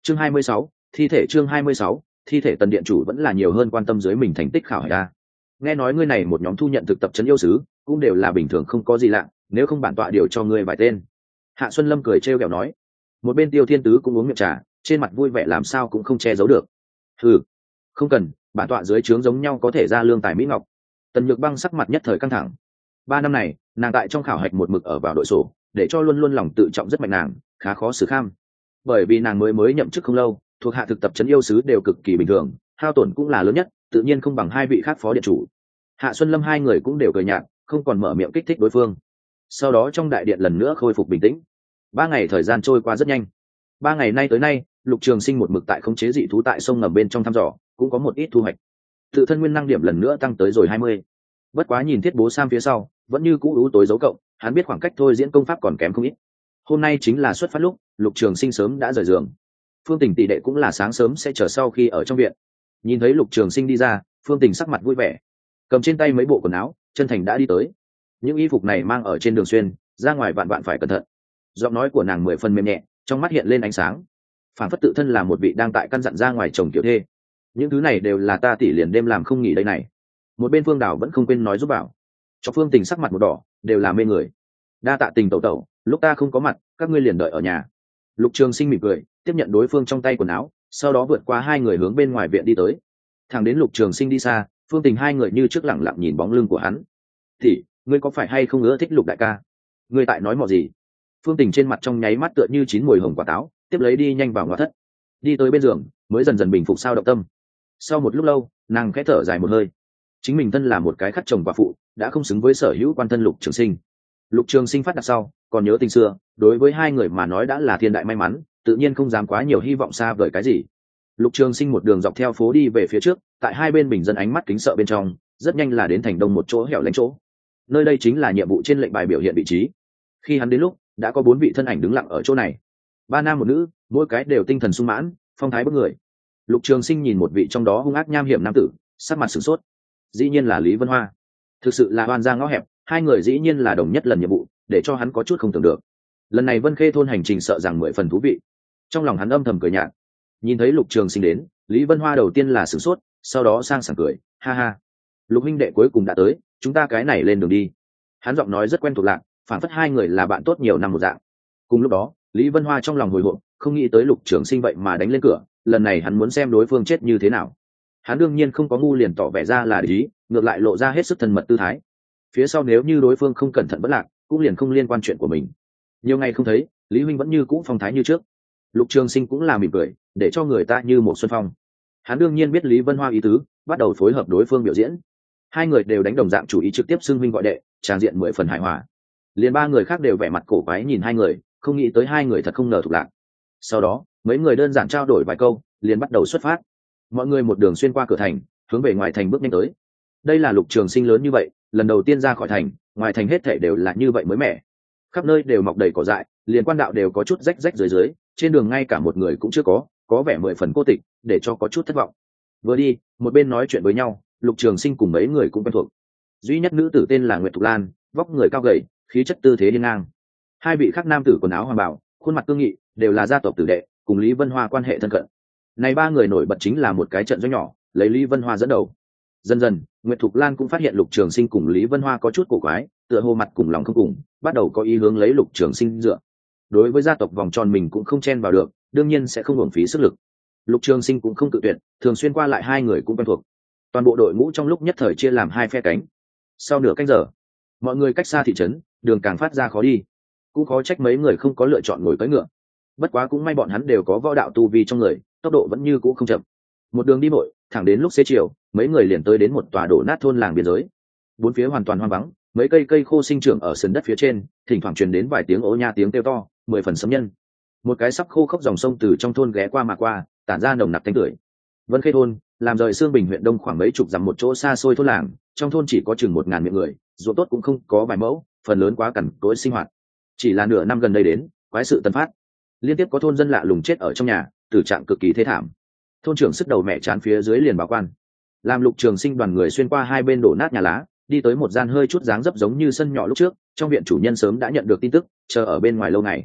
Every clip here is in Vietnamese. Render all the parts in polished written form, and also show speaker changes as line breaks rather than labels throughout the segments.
Chương 26, thi thể. Chương 26, thi thể. Tần điện chủ vẫn là nhiều hơn quan tâm dưới mình thành tích khảo hải ta. Nghe nói ngươi này một nhóm thu nhận thực tập trấn yêu sứ cũng đều là bình thường, không có gì lạ, nếu không bản tọa điều cho ngươi vài tên. Hạ Xuân Lâm cười trêu ghẹo nói. Một bên Tiêu Thiên Tứ cũng uống miệng trà, trên mặt vui vẻ làm sao cũng không che giấu được. Ừ, không cần, bản tọa dưới trướng giống nhau có thể ra lương tài mỹ ngọc. Tần Nhược Băng sắc mặt nhất thời căng thẳng. 3 năm này nàng tại trong khảo hạch một mực ở vào đội sổ, để cho luôn luôn lòng tự trọng rất mạnh nàng khá khó xử kham. Bởi vì nàng mới nhậm chức không lâu, thuộc hạ thực tập trấn yêu sứ đều cực kỳ bình thường, hao tổn cũng là lớn nhất, tự nhiên không bằng hai vị khác phó điện chủ. Hạ Xuân Lâm hai người cũng đều cười nhạt, không còn mở miệng kích thích đối phương. Sau đó trong đại điện lần nữa khôi phục bình tĩnh. 3 ngày thời gian trôi qua rất nhanh. 3 ngày nay tới nay, Lục Trường Sinh một mực tại khống chế dị thú tại sông ngầm bên trong thăm dò, cũng có một ít thu hoạch. Tự thân nguyên năng điểm lần nữa tăng tới rồi 20. Bất quá nhìn Thiết Bố Sam phía sau, vẫn như cũ ưu tối dấu cộng, hắn biết khoảng cách thôi diễn công pháp còn kém không ít. Hôm nay chính là xuất phát lúc, Lục Trường Sinh sớm đã rời giường. Phương Tình tỷ đệ cũng là sáng sớm sẽ chờ sau khi ở trong viện. Nhìn thấy Lục Trường Sinh đi ra, Phương Tình sắc mặt vui vẻ, cầm trên tay mấy bộ quần áo, chân thành đã đi tới. Những y phục này mang ở trên đường xuyên, ra ngoài vạn vạn phải cẩn thận. Giọng nói của nàng 10 phần mềm nhẹ, trong mắt hiện lên ánh sáng, phản phất tự thân là một vị đang tại căn dặn ra ngoài chồng tiểu thê. Những thứ này đều là ta tỷ liền đêm làm không nghỉ đây này. Một bên Phương Đào vẫn không quên nói giúp bảo. Cho Phương Tình sắc mặt một đỏ, đều là mê người. Đa tạ Tình tẩu tẩu, lúc ta không có mặt, các ngươi liền đợi ở nhà. Lục Trường Sinh mỉm cười, tiếp nhận đối phương trong tay quần áo, sau đó vượt qua hai người hướng bên ngoài viện đi tới. Thẳng đến Lục Trường Sinh đi xa, Phương Tình hai người như trước lặng lặng nhìn bóng lưng của hắn. "Thì, ngươi có phải hay không ưa thích Lục đại ca? Ngươi tại nói mò gì?" Phương Tình trên mặt trong nháy mắt tựa như chín mùi hồng quả táo, tiếp lấy đi nhanh vào ngõ thất. Đi tới bên giường, mới dần dần bình phục sao động tâm. Sau một lúc lâu, nàng khẽ thở dài một hơi. Chính mình thân là một cái khắc chồng quả phụ, đã không xứng với sở hữu quan thân Lục Trường Sinh. Lục Trường Sinh phát đạt sau, còn nhớ tình xưa, đối với hai người mà nói đã là thiên đại may mắn, tự nhiên không dám quá nhiều hy vọng xa vời cái gì. Lục Trường Sinh một đường dọc theo phố đi về phía trước, tại hai bên bình dân ánh mắt kính sợ bên trong, rất nhanh là đến thành đông một chỗ hẻo lánh chỗ. Nơi đây chính là nhiệm vụ trên lệnh bài biểu hiện vị trí. Khi hắn đến lúc, đã có 4 vị thân ảnh đứng lặng ở chỗ này. 3 nam một nữ, mỗi cái đều tinh thần sung mãn, phong thái bức người. Lục Trường Sinh nhìn một vị trong đó hung ác nham hiểm nam tử, sắc mặt sửng sốt. Dĩ nhiên là Lý Vân Hoa. Thực sự là oan ra ngõ hẹp, hai người dĩ nhiên là đồng nhất lần nhiệm vụ, để cho hắn có chút không tưởng được. Lần này Vân Khê thôn hành trình sợ rằng 10 phần thú vị. Trong lòng hắn âm thầm cười nhạt. Nhìn thấy Lục Trường Sinh đến, Lý Vân Hoa đầu tiên là sửng sốt, sau đó sang sảng cười, ha ha. Lục huynh đệ cuối cùng đã tới, chúng ta cái này lên đường đi. Hắn giọng nói rất quen thuộc lạ, phản phất hai người là bạn tốt nhiều năm một dạng. Cùng lúc đó, Lý Vân Hoa trong lòng hồi hộp, không nghĩ tới Lục Trường Sinh vậy mà đánh lên cửa, lần này hắn muốn xem đối phương chết như thế nào. Hắn đương nhiên không có ngu liền tỏ vẻ ra là để ý, ngược lại lộ ra hết sức thân mật tư thái. Phía sau nếu như đối phương không cẩn thận bất lạc, cũng liền không liên quan chuyện của mình. Nhiều ngày không thấy, Lý huynh vẫn như cũ phong thái như trước. Lục Trường Sinh cũng là mỉm cười, để cho người ta như một xuân phong. Hắn đương nhiên biết Lý Vân Hoa ý tứ, bắt đầu phối hợp đối phương biểu diễn. Hai người đều đánh đồng dạng chủ ý trực tiếp xưng huynh gọi đệ, tràng diện 10 phần hài hòa. Liền 3 người khác đều vẻ mặt cổ quái nhìn hai người, không nghĩ tới hai người thật không ngờ thuộc lạc. Sau đó, mấy người đơn giản trao đổi vài câu, liền bắt đầu xuất phát. Mọi người một đường xuyên qua cửa thành, hướng về ngoài thành bước nhanh tới. Đây là Lục Trường Sinh lớn như vậy, lần đầu tiên ra khỏi thành, ngoài thành hết thảy đều là như vậy mới mẻ. Khắp nơi đều mọc đầy cỏ dại, liền quan đạo đều có chút rách rách dưới, trên đường ngay cả một người cũng chưa có vẻ 10 phần cô tịch, để cho có chút thất vọng. Vừa đi, một bên nói chuyện với nhau, Lục Trường Sinh cùng mấy người cũng quen thuộc. Duy nhất nữ tử tên là Nguyệt Thục Lan, vóc người cao gầy, khí chất tư thế hiên ngang. Hai vị khác nam tử quần áo hoàng bào, khuôn mặt cương nghị, đều là gia tộc tử đệ, cùng Lý Vân Hoa quan hệ thân cận. Này 3 người nổi bật chính là một cái trận doanh nhỏ, lấy Lý Vân Hoa dẫn đầu. Dần dần, Nguyệt Thục Lan cũng phát hiện Lục Trường Sinh cùng Lý Vân Hoa có chút cổ quái, tựa hồ mặt cùng lòng không cùng, bắt đầu có ý hướng lấy Lục Trường Sinh dựa. Đối với gia tộc vòng tròn mình cũng không chen vào được, đương nhiên sẽ không uổng phí sức lực. Lục Trường Sinh cũng không cự tuyệt, thường xuyên qua lại hai người cũng quen thuộc. Toàn bộ đội ngũ trong lúc nhất thời chia làm 2 phe cánh. Sau nửa canh giờ, mọi người cách xa thị trấn, đường càng phát ra khó đi. Cũng khó trách mấy người không có lựa chọn ngồi cưỡi ngựa. Bất quá cũng may bọn hắn đều có võ đạo tu vi trong người, tốc độ vẫn như cũ không chậm. Một đường đi vội, thẳng đến lúc xế chiều, mấy người liền tới đến một tòa đổ nát thôn làng biên giới. Bốn phía hoàn toàn hoang vắng, mấy cây khô sinh trưởng ở sườn đất phía trên, thỉnh thoảng truyền đến vài tiếng ố nha tiếng kêu to, 10 phần sấm nhân. Một cái sắp khô khốc dòng sông từ trong thôn ghé qua mà qua, tản ra nồng nặc thanh tưởi. Vân Khê thôn, làm rời Xương Bình huyện đông khoảng mấy chục dặm một chỗ xa xôi thôn làng, trong thôn chỉ có chừng 1000 miệng người, ruộng tốt cũng không có vài mẫu, phần lớn quá cằn cỗi sinh hoạt. Chỉ là nửa năm gần đây đến, quái sự tần phát, liên tiếp có thôn dân lạ lùng chết ở trong nhà, tử trạng cực kỳ thê thảm. Thôn trưởng sức đầu mẹ chán phía dưới liền báo quan. Làm Lục Trường Sinh đoàn người xuyên qua hai bên đổ nát nhà lá, đi tới một gian hơi chút dáng dấp giống như sân nhỏ lúc trước, trong viện chủ nhân sớm đã nhận được tin tức, chờ ở bên ngoài lâu ngày.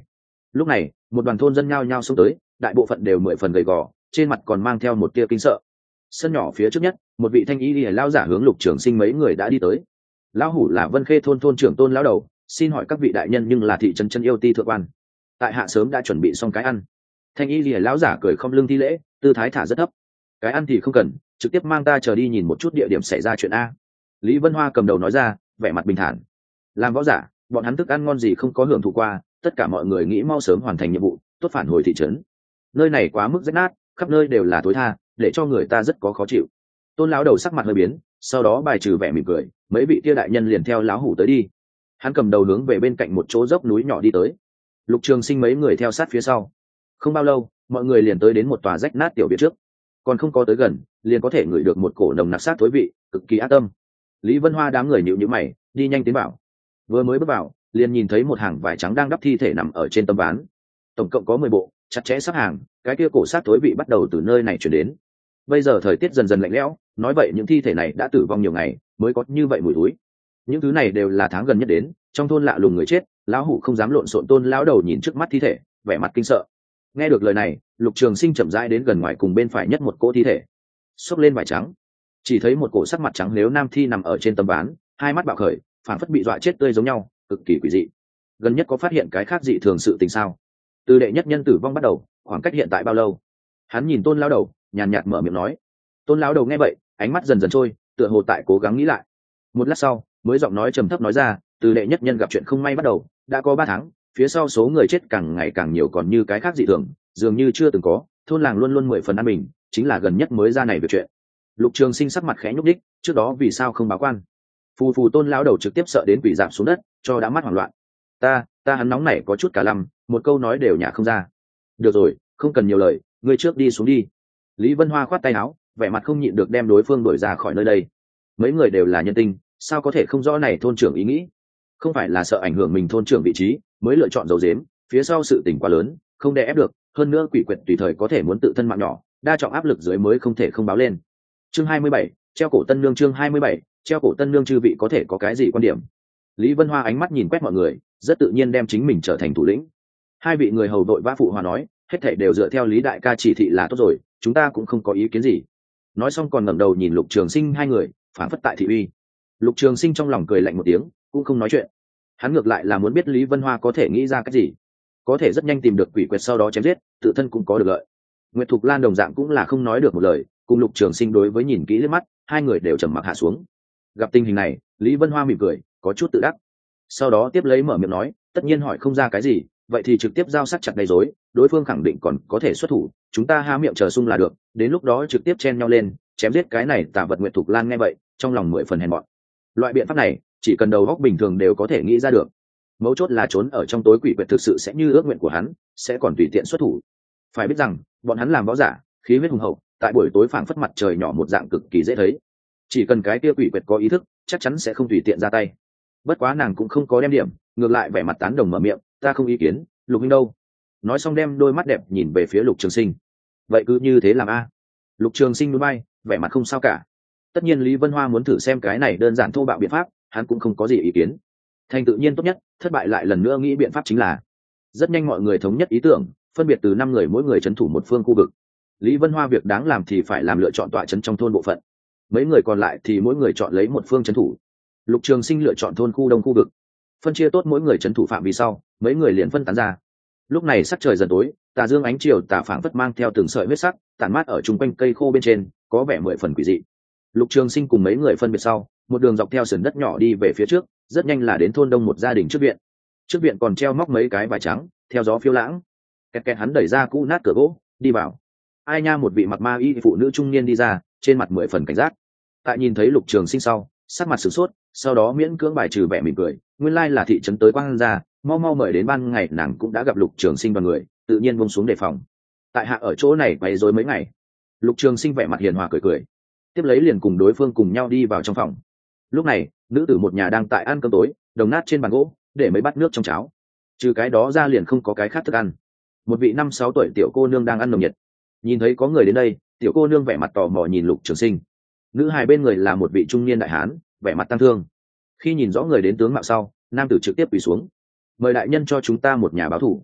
Lúc này một đoàn thôn dân nhao nhao xông tới, đại bộ phận đều 10 phần gầy gò, trên mặt còn mang theo một tia kinh sợ. Sân nhỏ phía trước nhất, một vị thanh y lìa lao giả hướng Lục Trường Sinh mấy người đã đi tới. Lão hủ là Vân Khê thôn thôn trưởng Tôn lão đầu, xin hỏi các vị đại nhân nhưng là thị trấn chân yêu ti thượng quan, tại hạ sớm đã chuẩn bị xong cái ăn. Thanh y lìa lão giả cười không lưng thi lễ, tư thái thả rất thấp. Cái ăn thì không cần, trực tiếp mang ta chờ đi nhìn một chút địa điểm xảy ra chuyện a. Lý Vân Hoa cầm đầu nói ra, vẻ mặt bình thản. Làm võ giả, bọn hắn thức ăn ngon gì không có hưởng thụ qua, tất cả mọi người nghĩ mau sớm hoàn thành nhiệm vụ, tốt phản hồi thị trấn. Nơi này quá mức rách nát, khắp nơi đều là tối tha, để cho người ta rất có khó chịu. Tôn lão đầu sắc mặt hơi biến, sau đó bài trừ vẻ mỉm cười, mấy vị kia đại nhân liền theo lão hủ tới đi. Hắn cầm đầu hướng về bên cạnh một chỗ dốc núi nhỏ đi tới. Lục Trường Sinh mấy người theo sát phía sau. Không bao lâu, mọi người liền tới đến một tòa rách nát tiểu viện trước. Còn không có tới gần, liền có thể ngửi được một cổ nồng nặc sát thối vị, cực kỳ ác tâm. Lý Vân Hoa đám người nhíu nhíu mày, đi nhanh tiến vào. Vừa mới bước vào, liền nhìn thấy một hàng vải trắng đang đắp thi thể nằm ở trên tấm ván. Tổng cộng có 10 bộ, chặt chẽ sắp hàng, cái kia cổ sát thối vị bắt đầu từ nơi này truyền đến. Bây giờ thời tiết dần dần lạnh lẽo, nói vậy những thi thể này đã tử vong nhiều ngày, mới có như vậy mùi thối. Những thứ này đều là tháng gần nhất đến, trong thôn lạ lùng người chết, lão hủ không dám lộn xộn. Tôn lão đầu nhìn trước mắt thi thể, vẻ mặt kinh sợ. Nghe được lời này, Lục Trường Sinh chậm rãi đến gần ngoài cùng bên phải nhất một cỗ thi thể, xốc lên vải trắng, chỉ thấy một cổ sắc mặt trắng nếu nam thi nằm ở trên tấm ván, hai mắt bạo khởi, phản phất bị dọa chết tươi giống nhau, cực kỳ quỷ dị. Gần nhất có phát hiện cái khác dị thường sự tình sao? Từ đệ nhất nhân tử vong bắt đầu, khoảng cách hiện tại bao lâu? Hắn nhìn Tôn lão đầu, nhàn nhạt mở miệng nói. Tôn lão đầu nghe vậy, ánh mắt dần dần trôi, tựa hồ tại cố gắng nghĩ lại. Một lát sau, mới giọng nói trầm thấp nói ra, từ đệ nhất nhân gặp chuyện không may bắt đầu, đã có 3 tháng, phía sau số người chết càng ngày càng nhiều, còn như cái khác dị thường, dường như chưa từng có, thôn làng luôn luôn 10 phần an bình, chính là gần nhất mới ra này việc chuyện. Lục Trường Sinh sắc mặt khẽ nhúc đích, trước đó vì sao không báo quan? Phù phù. Tôn lão đầu trực tiếp sợ đến quỷ giảm xuống đất, cho đã mắt hoảng loạn. Ta hắn nóng này có chút cả lăm, một câu nói đều nhả không ra. Được rồi, không cần nhiều lời, ngươi trước đi xuống đi. Lý Vân Hoa khoát tay áo, vẻ mặt không nhịn được đem đối phương đuổi ra khỏi nơi đây. Mấy người đều là nhân tinh, sao có thể không rõ này thôn trưởng ý nghĩ? Không phải là sợ ảnh hưởng mình thôn trưởng vị trí mới lựa chọn giấu giếm, phía sau sự tình quá lớn, không đè ép được, hơn nữa quỷ quyệt tùy thời có thể muốn tự thân mạng nhỏ, đa trọng áp lực dưới mới không thể không báo lên. Chương 27, treo cổ tân nương. Chương 27, treo cổ tân nương. Chư vị có thể có cái gì quan điểm? Lý Vân Hoa ánh mắt nhìn quét mọi người, rất tự nhiên đem chính mình trở thành thủ lĩnh. Hai vị người hầu đội vã phụ hòa nói, hết thảy đều dựa theo Lý đại ca chỉ thị là tốt rồi, chúng ta cũng không có ý kiến gì. Nói xong còn ngẩng đầu nhìn Lục Trường Sinh hai người, phản phất tại thị uy. Lục Trường Sinh trong lòng cười lạnh một tiếng, cũng không nói chuyện. Hắn ngược lại là muốn biết Lý Vân Hoa có thể nghĩ ra cái gì, có thể rất nhanh tìm được quỷ quyệt sau đó chém giết, tự thân cũng có được lợi. Nguyệt Thục Lan đồng dạng cũng là không nói được một lời, cùng Lục Trường Sinh đối với nhìn kỹ liếc mắt, hai người đều trầm mặc hạ xuống. Gặp tình hình này, Lý Vân Hoa mỉm cười, có chút tự đắc. Sau đó tiếp lấy mở miệng nói, tất nhiên hỏi không ra cái gì, vậy thì trực tiếp giao sắc chặt gây rối, đối phương khẳng định còn có thể xuất thủ, chúng ta há miệng chờ sung là được, đến lúc đó trực tiếp chen nhau lên, chém giết cái này tà vật. Nguyệt Thục Lan nghe vậy, trong lòng 10 phần hèn mọn. Loại biện pháp này, chỉ cần đầu óc bình thường đều có thể nghĩ ra được. Mấu chốt là trốn ở trong tối quỷ quyệt thực sự sẽ như ước nguyện của hắn, sẽ còn tùy tiện xuất thủ. Phải biết rằng, bọn hắn làm võ giả, khí huyết hùng hậu, tại buổi tối phảng phất mặt trời nhỏ một dạng cực kỳ dễ thấy. Chỉ cần cái kia quỷ quyệt có ý thức, chắc chắn sẽ không tùy tiện ra tay. Bất quá nàng cũng không có đem điểm, ngược lại vẻ mặt tán đồng mở miệng, ta không ý kiến, Lục huynh đâu? Nói xong đem đôi mắt đẹp nhìn về phía Lục Trường Sinh. Vậy cứ như thế làm a. Lục Trường Sinh nhún vai, vẻ mặt không sao cả. Tất nhiên Lý Vân Hoa muốn thử xem cái này đơn giản thô bạo biện pháp, hắn cũng không có gì ý kiến. Thành tự nhiên tốt nhất, thất bại lại lần nữa nghĩ biện pháp chính là. Rất nhanh mọi người thống nhất ý tưởng, phân biệt từ 5 người mỗi người trấn thủ một phương khu vực. Lý Vân Hoa việc đáng làm thì phải làm lựa chọn tọa trấn trong thôn bộ phận. Mấy người còn lại thì mỗi người chọn lấy một phương trấn thủ. Lục Trường Sinh lựa chọn thôn khu đông khu vực. Phân chia tốt mỗi người trấn thủ phạm vi sau, mấy người liền phân tán ra. Lúc này sắc trời dần tối, tà dương ánh chiều tà phảng phất mang theo từng sợi huyết sắc, tản mát ở trung quanh cây khô bên trên, có vẻ 10 phần quỷ dị. Lục Trường Sinh cùng mấy người phân biệt sau, một đường dọc theo sườn đất nhỏ đi về phía trước, rất nhanh là đến thôn đông một gia đình trước viện. Trước viện còn treo móc mấy cái vải trắng, theo gió phiêu lãng. Kẹt kẹt hắn đẩy ra cũ nát cửa gỗ, đi vào. Ai nha, một vị mặc ma y phụ nữ trung niên đi ra, trên mặt 10 phần cảnh giác. Tại nhìn thấy Lục Trường Sinh sau, sắc mặt sửng sốt, sau đó miễn cưỡng bài trừ vẻ mỉm cười, nguyên lai là thị trấn tới quang gia, mau mau mời đến. Ban ngày nàng cũng đã gặp Lục Trường Sinh đoàn người, tự nhiên buông xuống đề phòng. Tại hạ ở chỗ này quấy rối mấy ngày. Lục Trường Sinh vẻ mặt hiền hòa cười cười, tiếp lấy liền cùng đối phương cùng nhau đi vào trong phòng. Lúc này nữ tử một nhà đang tại ăn cơm tối, đồng nát trên bàn gỗ để mấy bát nước trong cháo, trừ cái đó ra liền không có cái khác thức ăn. Một vị 5-6 tuổi tiểu cô nương đang ăn nồng nhiệt. Nhìn thấy có người đến đây, tiểu cô nương vẻ mặt tò mò nhìn Lục Trường Sinh. Nữ hài bên người là một vị trung niên đại hán, vẻ mặt tang thương. Khi nhìn rõ người đến tướng mạo sau, nam tử trực tiếp quỳ xuống, mời đại nhân cho chúng ta một nhà báo thủ.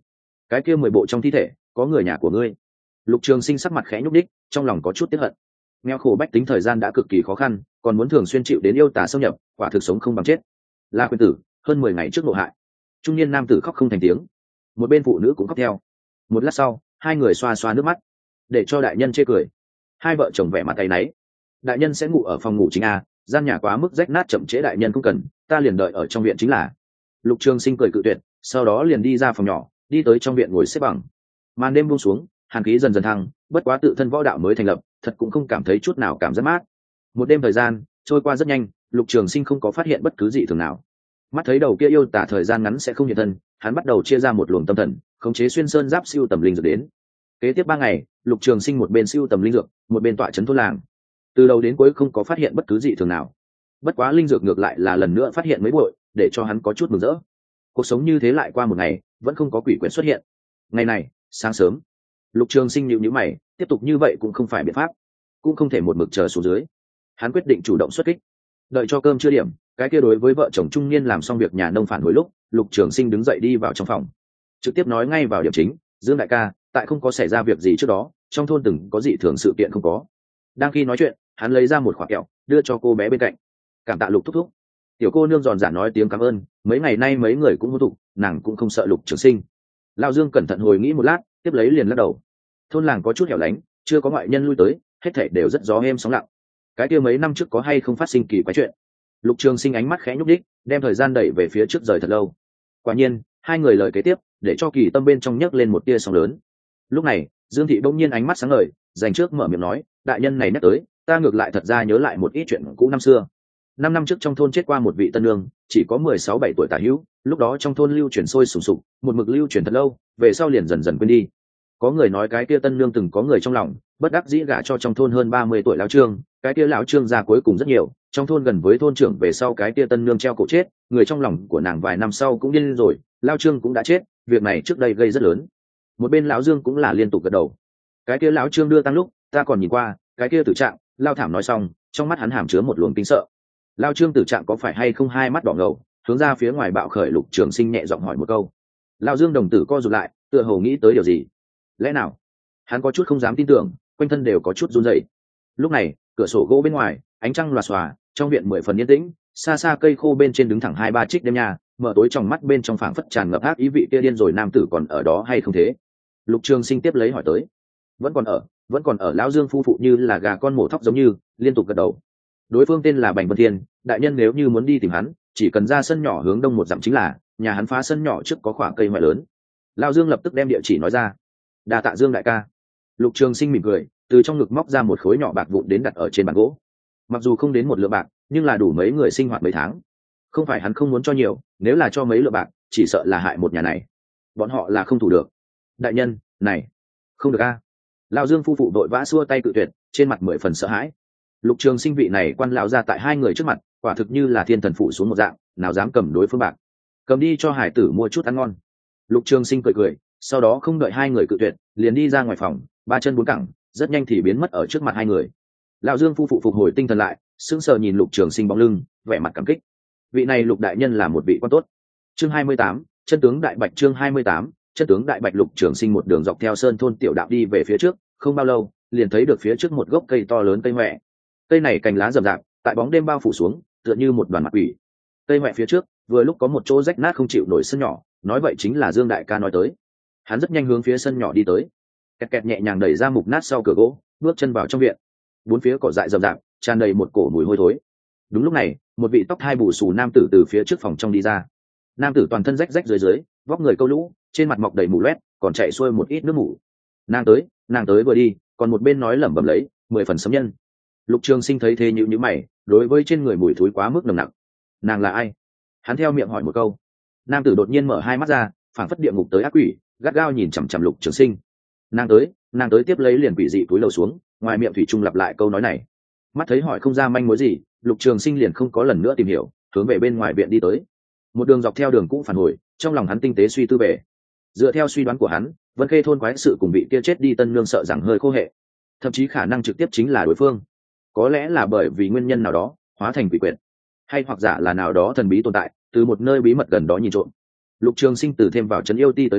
cái kia 10 bộ trong thi thể có người nhà của ngươi. Lục Trường Sinh sắc mặt khẽ nhúc đích, trong lòng có chút tiếc hận. Nghèo khổ bách tính thời gian đã cực kỳ khó khăn, còn muốn thường xuyên chịu đến yêu tà xâm nhập, quả thực sống không bằng chết. La Quyên tử, hơn 10 ngày trước ngộ hại. Trung niên nam tử khóc không thành tiếng, một bên phụ nữ cũng khóc theo. Một lát sau, hai người xoa xoa nước mắt, để cho đại nhân chê cười. Hai vợ chồng vẻ mặt tay náy. Đại nhân sẽ ngủ ở phòng ngủ chính a, gian nhà quá mức rách nát chậm trễ đại nhân không cần, ta liền đợi ở trong viện chính là. Lục Trường Sinh cười cự tuyệt, sau đó liền đi ra phòng nhỏ, đi tới trong viện ngồi xếp bằng. Màn đêm buông xuống, hàn khí dần dần thăng, bất quá tự thân võ đạo mới thành lập, thật cũng không cảm thấy chút nào cảm giác mát. Một đêm thời gian trôi qua rất nhanh, Lục Trường Sinh không có phát hiện bất cứ gì thường nào. Mắt thấy đầu kia yêu tả thời gian ngắn sẽ không hiện thân, hắn bắt đầu chia ra một luồng tâm thần, khống chế xuyên sơn giáp siêu tầm linh dược đến. Kế tiếp 3 ngày, Lục Trường Sinh một bên siêu tầm linh dược, một bên tọa trấn thôn làng. Từ đầu đến cuối không có phát hiện bất cứ gì thường nào. Bất quá linh dược ngược lại là lần nữa phát hiện mấy bội, để cho hắn có chút mừng rỡ. Cuộc sống như thế lại qua một ngày, vẫn không có quỷ quyệt xuất hiện. Ngày này, sáng sớm, Lục Trường Sinh nhíu mày, tiếp tục như vậy cũng không phải biện pháp, cũng không thể một mực chờ xuống dưới. Hắn quyết định chủ động xuất kích. Đợi cho cơm chưa điểm, cái kia đối với vợ chồng trung niên làm xong việc nhà nông phản hồi lúc, Lục Trường Sinh đứng dậy đi vào trong phòng, trực tiếp nói ngay vào điểm chính: Dương đại ca, tại không có xảy ra việc gì trước đó, trong thôn từng có dị thường sự kiện không có. Đang khi nói chuyện, hắn lấy ra một quả kẹo, đưa cho cô bé bên cạnh. Cảm tạ Lục thúc thúc. Tiểu cô nương giòn giả nói tiếng cảm ơn, mấy ngày nay mấy người cũng hô tục, nàng cũng không sợ Lục Trường Sinh. Lão Dương cẩn thận hồi nghĩ một lát, tiếp lấy liền lắc đầu. Thôn làng có chút hẻo lánh, chưa có ngoại nhân lui tới, hết thảy đều rất gió êm sóng lặng. Cái kia mấy năm trước có hay không phát sinh kỳ quái chuyện? Lục Trường Sinh ánh mắt khẽ nhúc đích, đem thời gian đẩy về phía trước rời thật lâu. Quả nhiên, hai người lời kế tiếp, để cho Kỳ Tâm bên trong nhấc lên một tia sóng lớn. Lúc này, Dương thị bỗng nhiên ánh mắt sáng ngời, dành trước mở miệng nói: đại nhân này nhắc tới, ta ngược lại thật ra nhớ lại một ít chuyện cũ năm xưa. 5 năm trước trong thôn chết qua một vị tân nương, chỉ có 16-17 tuổi tả hữu, lúc đó trong thôn lưu truyền sôi sùng sục, một mực lưu truyền thật lâu, về sau liền dần dần quên đi. Có người nói cái kia tân nương từng có người trong lòng, bất đắc dĩ gả cho trong thôn hơn 30 tuổi lão trương, cái kia lão trương gia cuối cùng rất nhiều, trong thôn gần với thôn trưởng về sau cái kia tân nương treo cổ chết, người trong lòng của nàng vài năm sau cũng điên rồi, lão trương cũng đã chết, việc này trước đây gây rất lớn. Một bên lão Dương cũng là liên tục gật đầu. Cái kia lão trương đưa tăng lúc, ta còn nhìn qua, cái kia tử trạng, Lao Thảm nói xong, trong mắt hắn hàm chứa một luồng kinh sợ. Lão trương tử trạng có phải hay không hai mắt đỏ ngầu, hướng ra phía ngoài bạo khởi. Lục Trường Sinh nhẹ giọng hỏi một câu. Lão Dương đồng tử co rụt lại, tựa hồ nghĩ tới điều gì. Lẽ nào? Hắn có chút không dám tin tưởng, quanh thân đều có chút run rẩy. Lúc này, cửa sổ gỗ bên ngoài, ánh trăng lòa xòa, trong viện 10 phần yên tĩnh, xa xa cây khô bên trên đứng thẳng 2-3 trích đêm nha, mở tối trong mắt bên trong phảng phất tràn ngập ác ý. Vị kia điên rồi nam tử còn ở đó hay không thế? Lục Trường Sinh tiếp lấy hỏi tới. Vẫn còn ở. Lão Dương phu phụ như là gà con mổ thóc giống như, liên tục gật đầu. Đối phương tên là Bành Vân Thiên, đại nhân nếu như muốn đi tìm hắn, chỉ cần ra sân nhỏ hướng đông 1 dặm chính là, nhà hắn phá sân nhỏ trước có khoảng cây ngoại lớn. Lão Dương lập tức đem địa chỉ nói ra. Đa tạ Dương đại ca. Lục Trường Sinh mỉm cười, từ trong ngực móc ra một khối nhỏ bạc vụn đến đặt ở trên bàn gỗ. Mặc dù không đến 1 lượng bạc, nhưng là đủ mấy người sinh hoạt mấy tháng. Không phải hắn không muốn cho nhiều, nếu là cho mấy lượng bạc, chỉ sợ là hại một nhà này. Bọn họ là không thủ được. Đại nhân, này, không được a. Lão Dương phu phụ đội vã xua tay cự tuyệt, trên mặt 10 phần sợ hãi. Lục Trường Sinh vị này quan lão ra tại hai người trước mặt, quả thực như là thiên thần phụ xuống một dạng, nào dám cầm đối phương bạc. Cầm đi cho hải tử mua chút ăn ngon. Lục Trường Sinh cười cười, sau đó không đợi hai người cự tuyệt, liền đi ra ngoài phòng, 3 chân 4 cẳng, rất nhanh thì biến mất ở trước mặt hai người. Lão Dương phu phụ phục hồi tinh thần lại, sững sờ nhìn Lục Trường Sinh bóng lưng, vẻ mặt cảm kích. Vị này Lục đại nhân là một vị quan tốt. Chương 28, chân tướng đại bạch. Chương 28, chân tướng đại bạch. Lục Trường Sinh một đường dọc theo sơn thôn tiểu đạo đi về phía trước, không bao lâu, liền thấy được phía trước một gốc cây to lớn cây hoè. Cây này cành lá rậm rạp, tại bóng đêm bao phủ xuống, tựa như một đoàn mặt quỷ. Cây hoè phía trước, vừa lúc có một chỗ rách nát không chịu nổi sân nhỏ, nói vậy chính là Dương đại ca nói tới. Hắn rất nhanh hướng phía sân nhỏ đi tới, kẹt kẹt nhẹ nhàng đẩy ra mục nát sau cửa gỗ, bước chân vào trong viện. Bốn phía cỏ dại rậm rạp, tràn đầy một cổ mùi hôi thối. Đúng lúc này, một vị tóc hai bù xù nam tử từ phía trước phòng trong đi ra. Nam tử toàn thân rách rách dưới, vóc người câu lũ, trên mặt mọc đầy mủ loét, còn chạy xuôi một ít nước mủ. Nàng tới vừa đi, còn một bên nói lẩm bẩm lấy, 10 phần sấm nhân. Lục Trường Sinh thấy thế nhíu mày, đối với trên người mùi thối quá mức nồng nặc. Nàng là ai? Hắn theo miệng hỏi một câu. Nam tử đột nhiên mở hai mắt ra, phảng phất địa ngục tới ác quỷ, gắt gao nhìn chằm chằm Lục Trường Sinh. Nàng tới tiếp lấy liền quỷ dị túi lầu xuống, ngoài miệng thủy chung lặp lại câu nói này. Mắt thấy hỏi không ra manh mối gì, Lục Trường Sinh liền không có lần nữa tìm hiểu, hướng về bên ngoài viện đi tới. Một đường dọc theo đường cũ phản hồi, trong lòng hắn tinh tế suy tư về. Dựa theo suy đoán của hắn, Vân Khê thôn quái sự cùng vị kia chết đi tân nương sợ rằng hơi khô hệ, thậm chí khả năng trực tiếp chính là đối phương. Có lẽ là bởi vì nguyên nhân nào đó hóa thành quỷ quyệt, hay hoặc giả là nào đó thần bí tồn tại từ một nơi bí mật gần đó nhìn trộm. Lục Trường Sinh từ thêm vào trấn yêu ti tới nay,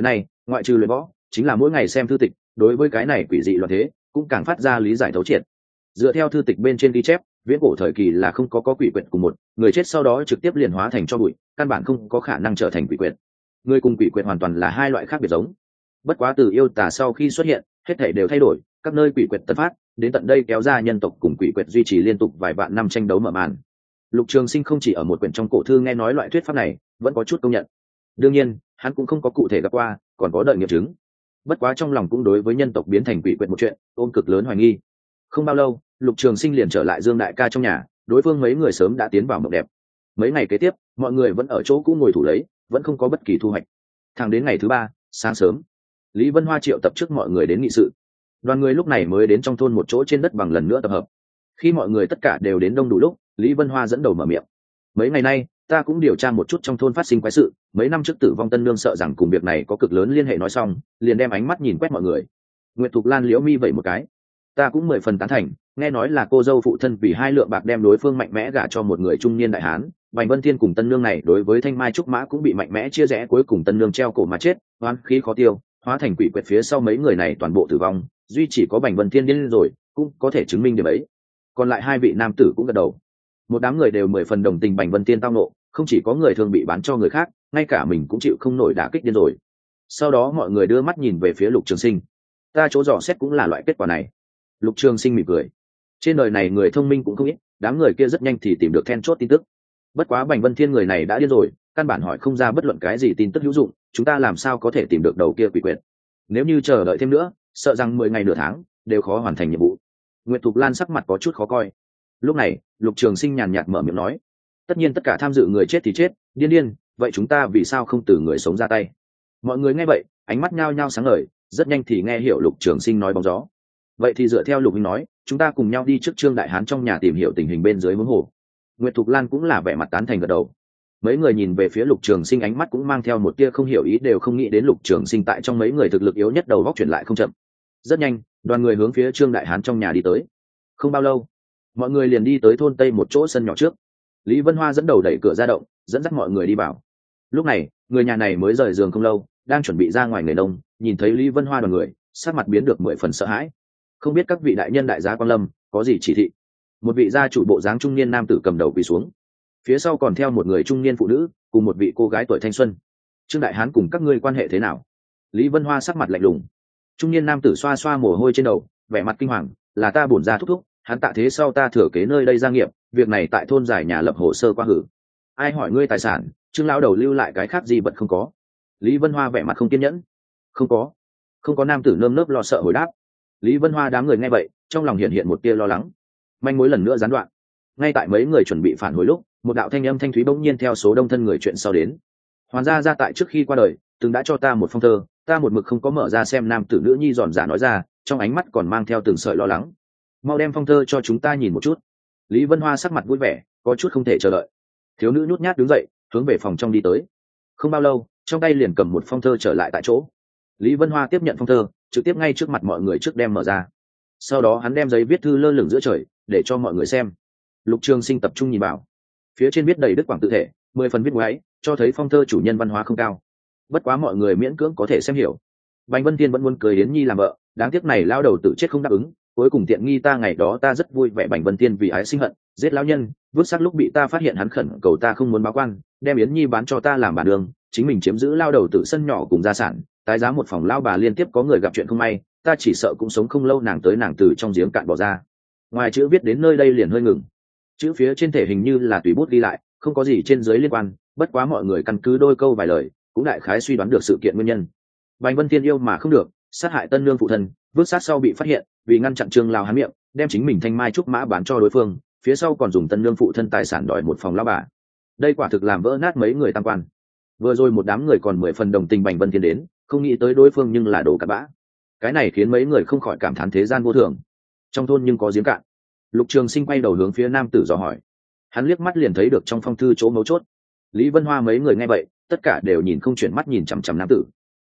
ngoại trừ luyện võ chính là mỗi ngày xem thư tịch, đối với cái này quỷ dị loạn thế cũng càng phát ra lý giải thấu triệt. Dựa theo thư tịch bên trên ghi chép, viễn cổ thời kỳ là không có quỷ quyệt cùng một người chết sau đó trực tiếp liền hóa thành cho bụi, căn bản không có khả năng trở thành quỷ quyệt. Người cùng quỷ quyệt hoàn toàn là hai loại khác biệt giống. Bất quá từ yêu tà sau khi xuất hiện, hết thảy đều thay đổi, các nơi quỷ quyệt tận phát, đến tận đây kéo ra nhân tộc cùng quỷ quyệt duy trì liên tục vài vạn năm tranh đấu mở màn. Lục Trường Sinh không chỉ ở một quyển trong cổ thư nghe nói loại thuyết pháp này, vẫn có chút công nhận. Đương nhiên, hắn cũng không có cụ thể gặp qua, còn có đợi nghiệm chứng. Bất quá trong lòng cũng đối với nhân tộc biến thành quỷ quyệt một chuyện ôm cực lớn hoài nghi. Không bao lâu, Lục Trường Sinh liền trở lại Dương đại ca trong nhà, đối phương mấy người sớm đã tiến vào mộng đẹp. Mấy ngày kế tiếp, mọi người vẫn ở chỗ cũ ngồi thủ lấy, vẫn không có bất kỳ thu hoạch. Thẳng đến ngày thứ ba, sáng sớm, Lý Vân Hoa triệu tập trước mọi người đến nghị sự. Đoàn người lúc này mới đến trong thôn một chỗ trên đất bằng lần nữa tập hợp. Khi mọi người tất cả đều đến đông đủ lúc, Lý Vân Hoa dẫn đầu mở miệng. Mấy ngày nay, ta cũng điều tra một chút trong thôn phát sinh quái sự, mấy năm trước tử vong Tân Nương sợ rằng cùng việc này có cực lớn liên hệ nói xong, liền đem ánh mắt nhìn quét mọi người. Nguyệt Thục Lan liễu mi vậy một cái. Ta cũng 10 phần tán thành, nghe nói là cô dâu phụ thân vì 2 lượng bạc đem đối phương mạnh mẽ gả cho một người trung niên đại hán, Bành Vân Thiên cùng Tân Nương này đối với Thanh Mai Trúc Mã cũng bị mạnh mẽ chia rẽ, cuối cùng Tân Nương treo cổ mà chết, oán khí khó tiêu, hóa thành quỷ quyệt, phía sau mấy người này toàn bộ tử vong, duy chỉ có Bành Vân Thiên điên rồi, cũng có thể chứng minh điểm ấy. Còn lại 2 vị nam tử cũng gật đầu. Một đám người đều 10 phần đồng tình Bành Vân Thiên tao nộ, không chỉ có người thường bị bán cho người khác, ngay cả mình cũng chịu không nổi đả kích điên rồi. Sau đó mọi người đưa mắt nhìn về phía Lục Trường Sinh. Ta chỗ dò xét cũng là loại kết quả này. Lục Trường Sinh mỉm cười. Trên đời này người thông minh cũng không ít, đám người kia rất nhanh thì tìm được then chốt tin tức. Bất quá Bành Vân Thiên người này đã điên rồi, căn bản hỏi không ra bất luận cái gì tin tức hữu dụng, chúng ta làm sao có thể tìm được đầu kia quỷ quyệt? Nếu như chờ đợi thêm nữa, sợ rằng 10 ngày nửa tháng đều khó hoàn thành nhiệm vụ. Nguyệt Thục Lan sắc mặt có chút khó coi. Lúc này, Lục Trường Sinh nhàn nhạt mở miệng nói: tất nhiên tất cả tham dự người chết thì chết, điên điên, vậy chúng ta vì sao không từ người sống ra tay? Mọi người nghe vậy, ánh mắt nhao nhao sáng ngời, rất nhanh thì nghe hiểu Lục Trường Sinh nói bóng gió. Vậy thì dựa theo Lục Minh nói, chúng ta cùng nhau đi trước Trương đại hán trong nhà tìm hiểu tình hình bên dưới huống hồ. Nguyệt Thục Lan cũng là vẻ mặt tán thành gật đầu. Mấy người nhìn về phía Lục Trường Sinh, ánh mắt cũng mang theo một tia không hiểu ý, đều không nghĩ đến Lục Trường Sinh tại trong mấy người thực lực yếu nhất đầu góc chuyển lại không chậm. Rất nhanh, đoàn người hướng phía Trương đại hán trong nhà đi tới. Không bao lâu, mọi người liền đi tới thôn tây một chỗ sân nhỏ trước. Lý Vân Hoa dẫn đầu đẩy cửa ra động, dẫn dắt mọi người đi vào. Lúc này, người nhà này mới rời giường không lâu, đang chuẩn bị ra ngoài nghề nông, nhìn thấy Lý Vân Hoa đoàn người, sắc mặt biến được 10 phần sợ hãi. Không biết các vị đại nhân đại giá quan lâm có gì chỉ thị? Một vị gia chủ bộ dáng trung niên nam tử cầm đầu quỳ xuống, phía sau còn theo một người trung niên phụ nữ cùng một vị cô gái tuổi thanh xuân. Trương đại hán cùng các ngươi quan hệ thế nào? Lý Vân Hoa sắc mặt lạnh lùng. Trung niên nam tử xoa xoa mồ hôi trên đầu, vẻ mặt kinh hoàng, là ta bổn gia thúc thúc, hắn tạ thế sau ta thừa kế nơi đây gia nghiệp, việc này tại thôn giải nhà lập hồ sơ qua hử. Ai hỏi ngươi tài sản? Trương lão đầu lưu lại cái khác gì vật không có? Lý Vân Hoa vẻ mặt không kiên nhẫn. Không có. Không có, nam tử nơm nớp lo sợ hồi đáp. Lý Vân Hoa đám người nghe vậy, trong lòng hiện một tia lo lắng. Manh mối lần nữa gián đoạn. Ngay tại mấy người chuẩn bị phản hồi lúc, một đạo thanh âm thanh thúy bỗng nhiên theo số đông thân người chuyện sau đến. Hoàn gia tại trước khi qua đời, từng đã cho ta một phong thơ, ta một mực không có mở ra xem, nam tử nữ nhi giòn giả nói ra, trong ánh mắt còn mang theo từng sợi lo lắng. Mau đem phong thơ cho chúng ta nhìn một chút. Lý Vân Hoa sắc mặt vui vẻ, có chút không thể chờ đợi. Thiếu nữ nhút nhát đứng dậy, hướng về phòng trong đi tới. Không bao lâu, trong tay liền cầm một phong thơ trở lại tại chỗ. Lý Vân Hoa tiếp nhận phong thơ, trực tiếp ngay trước mặt mọi người trước đem mở ra. Sau đó hắn đem giấy viết thư lơ lửng giữa trời, để cho mọi người xem. Lục Trường Sinh tập trung nhìn vào, phía trên viết đầy đức quảng tự thể, 10 phần viết ngoáy, cho thấy phong thơ chủ nhân văn hóa không cao. Bất quá mọi người miễn cưỡng có thể xem hiểu. Bành Vân Thiên vẫn muốn cười Yến Nhi làm vợ, đáng tiếc này lao đầu tự chết không đáp ứng, cuối cùng tiện nghi ta ngày đó ta rất vui vẻ. Bành Vân Thiên vì ái sinh hận, giết lão nhân, vứt xác lúc bị ta phát hiện, hắn khẩn cầu ta không muốn báo quan, đem Yến Nhi bán cho ta làm bà đường, chính mình chiếm giữ lao đầu tự sân nhỏ cùng gia sản, tái giá một phòng lao bà, liên tiếp có người gặp chuyện không may, ta chỉ sợ cũng sống không lâu, nàng tới nàng từ trong giếng cạn bỏ ra. Ngoài chữ viết đến nơi đây liền hơi ngừng, chữ phía trên thể hình như là tùy bút ghi lại, không có gì trên dưới liên quan, bất quá mọi người căn cứ đôi câu vài lời cũng đại khái suy đoán được sự kiện nguyên nhân. Bành Vân Thiên yêu mà không được, sát hại Tân Nương phụ thân, vứt xác sau bị phát hiện, vì ngăn chặn Trương lao há miệng, đem chính mình Thanh Mai Trúc Mã bán cho đối phương, phía sau còn dùng Tân Nương phụ thân tài sản đòi một phòng lao bà. Đây quả thực làm vỡ nát mấy người tam quan. Vừa rồi một đám người còn 10 phần đồng tình Bành Vân Thiên đến, không nghĩ tới đối phương nhưng là đồ cặn bã. Cái này khiến mấy người không khỏi cảm thán thế gian vô thường. Trong thôn nhưng có giếng cạn. Lục Trường Sinh quay đầu hướng phía nam tử dò hỏi. Hắn liếc mắt liền thấy được trong phong thư chỗ mấu chốt. Lý Vân Hoa mấy người nghe vậy, tất cả đều nhìn không chuyển mắt nhìn chằm chằm nam tử.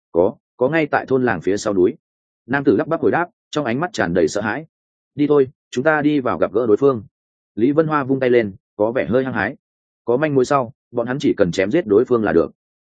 Có ngay tại thôn làng phía sau núi. Nam tử lắp bắp hồi đáp, trong ánh mắt tràn đầy sợ hãi. Đi thôi, chúng ta đi vào gặp gỡ đối phương. Lý Vân Hoa vung tay lên, có vẻ hơi hăng hái. Có manh mối sau, bọn hắn chỉ cần chém giết đối phương là được.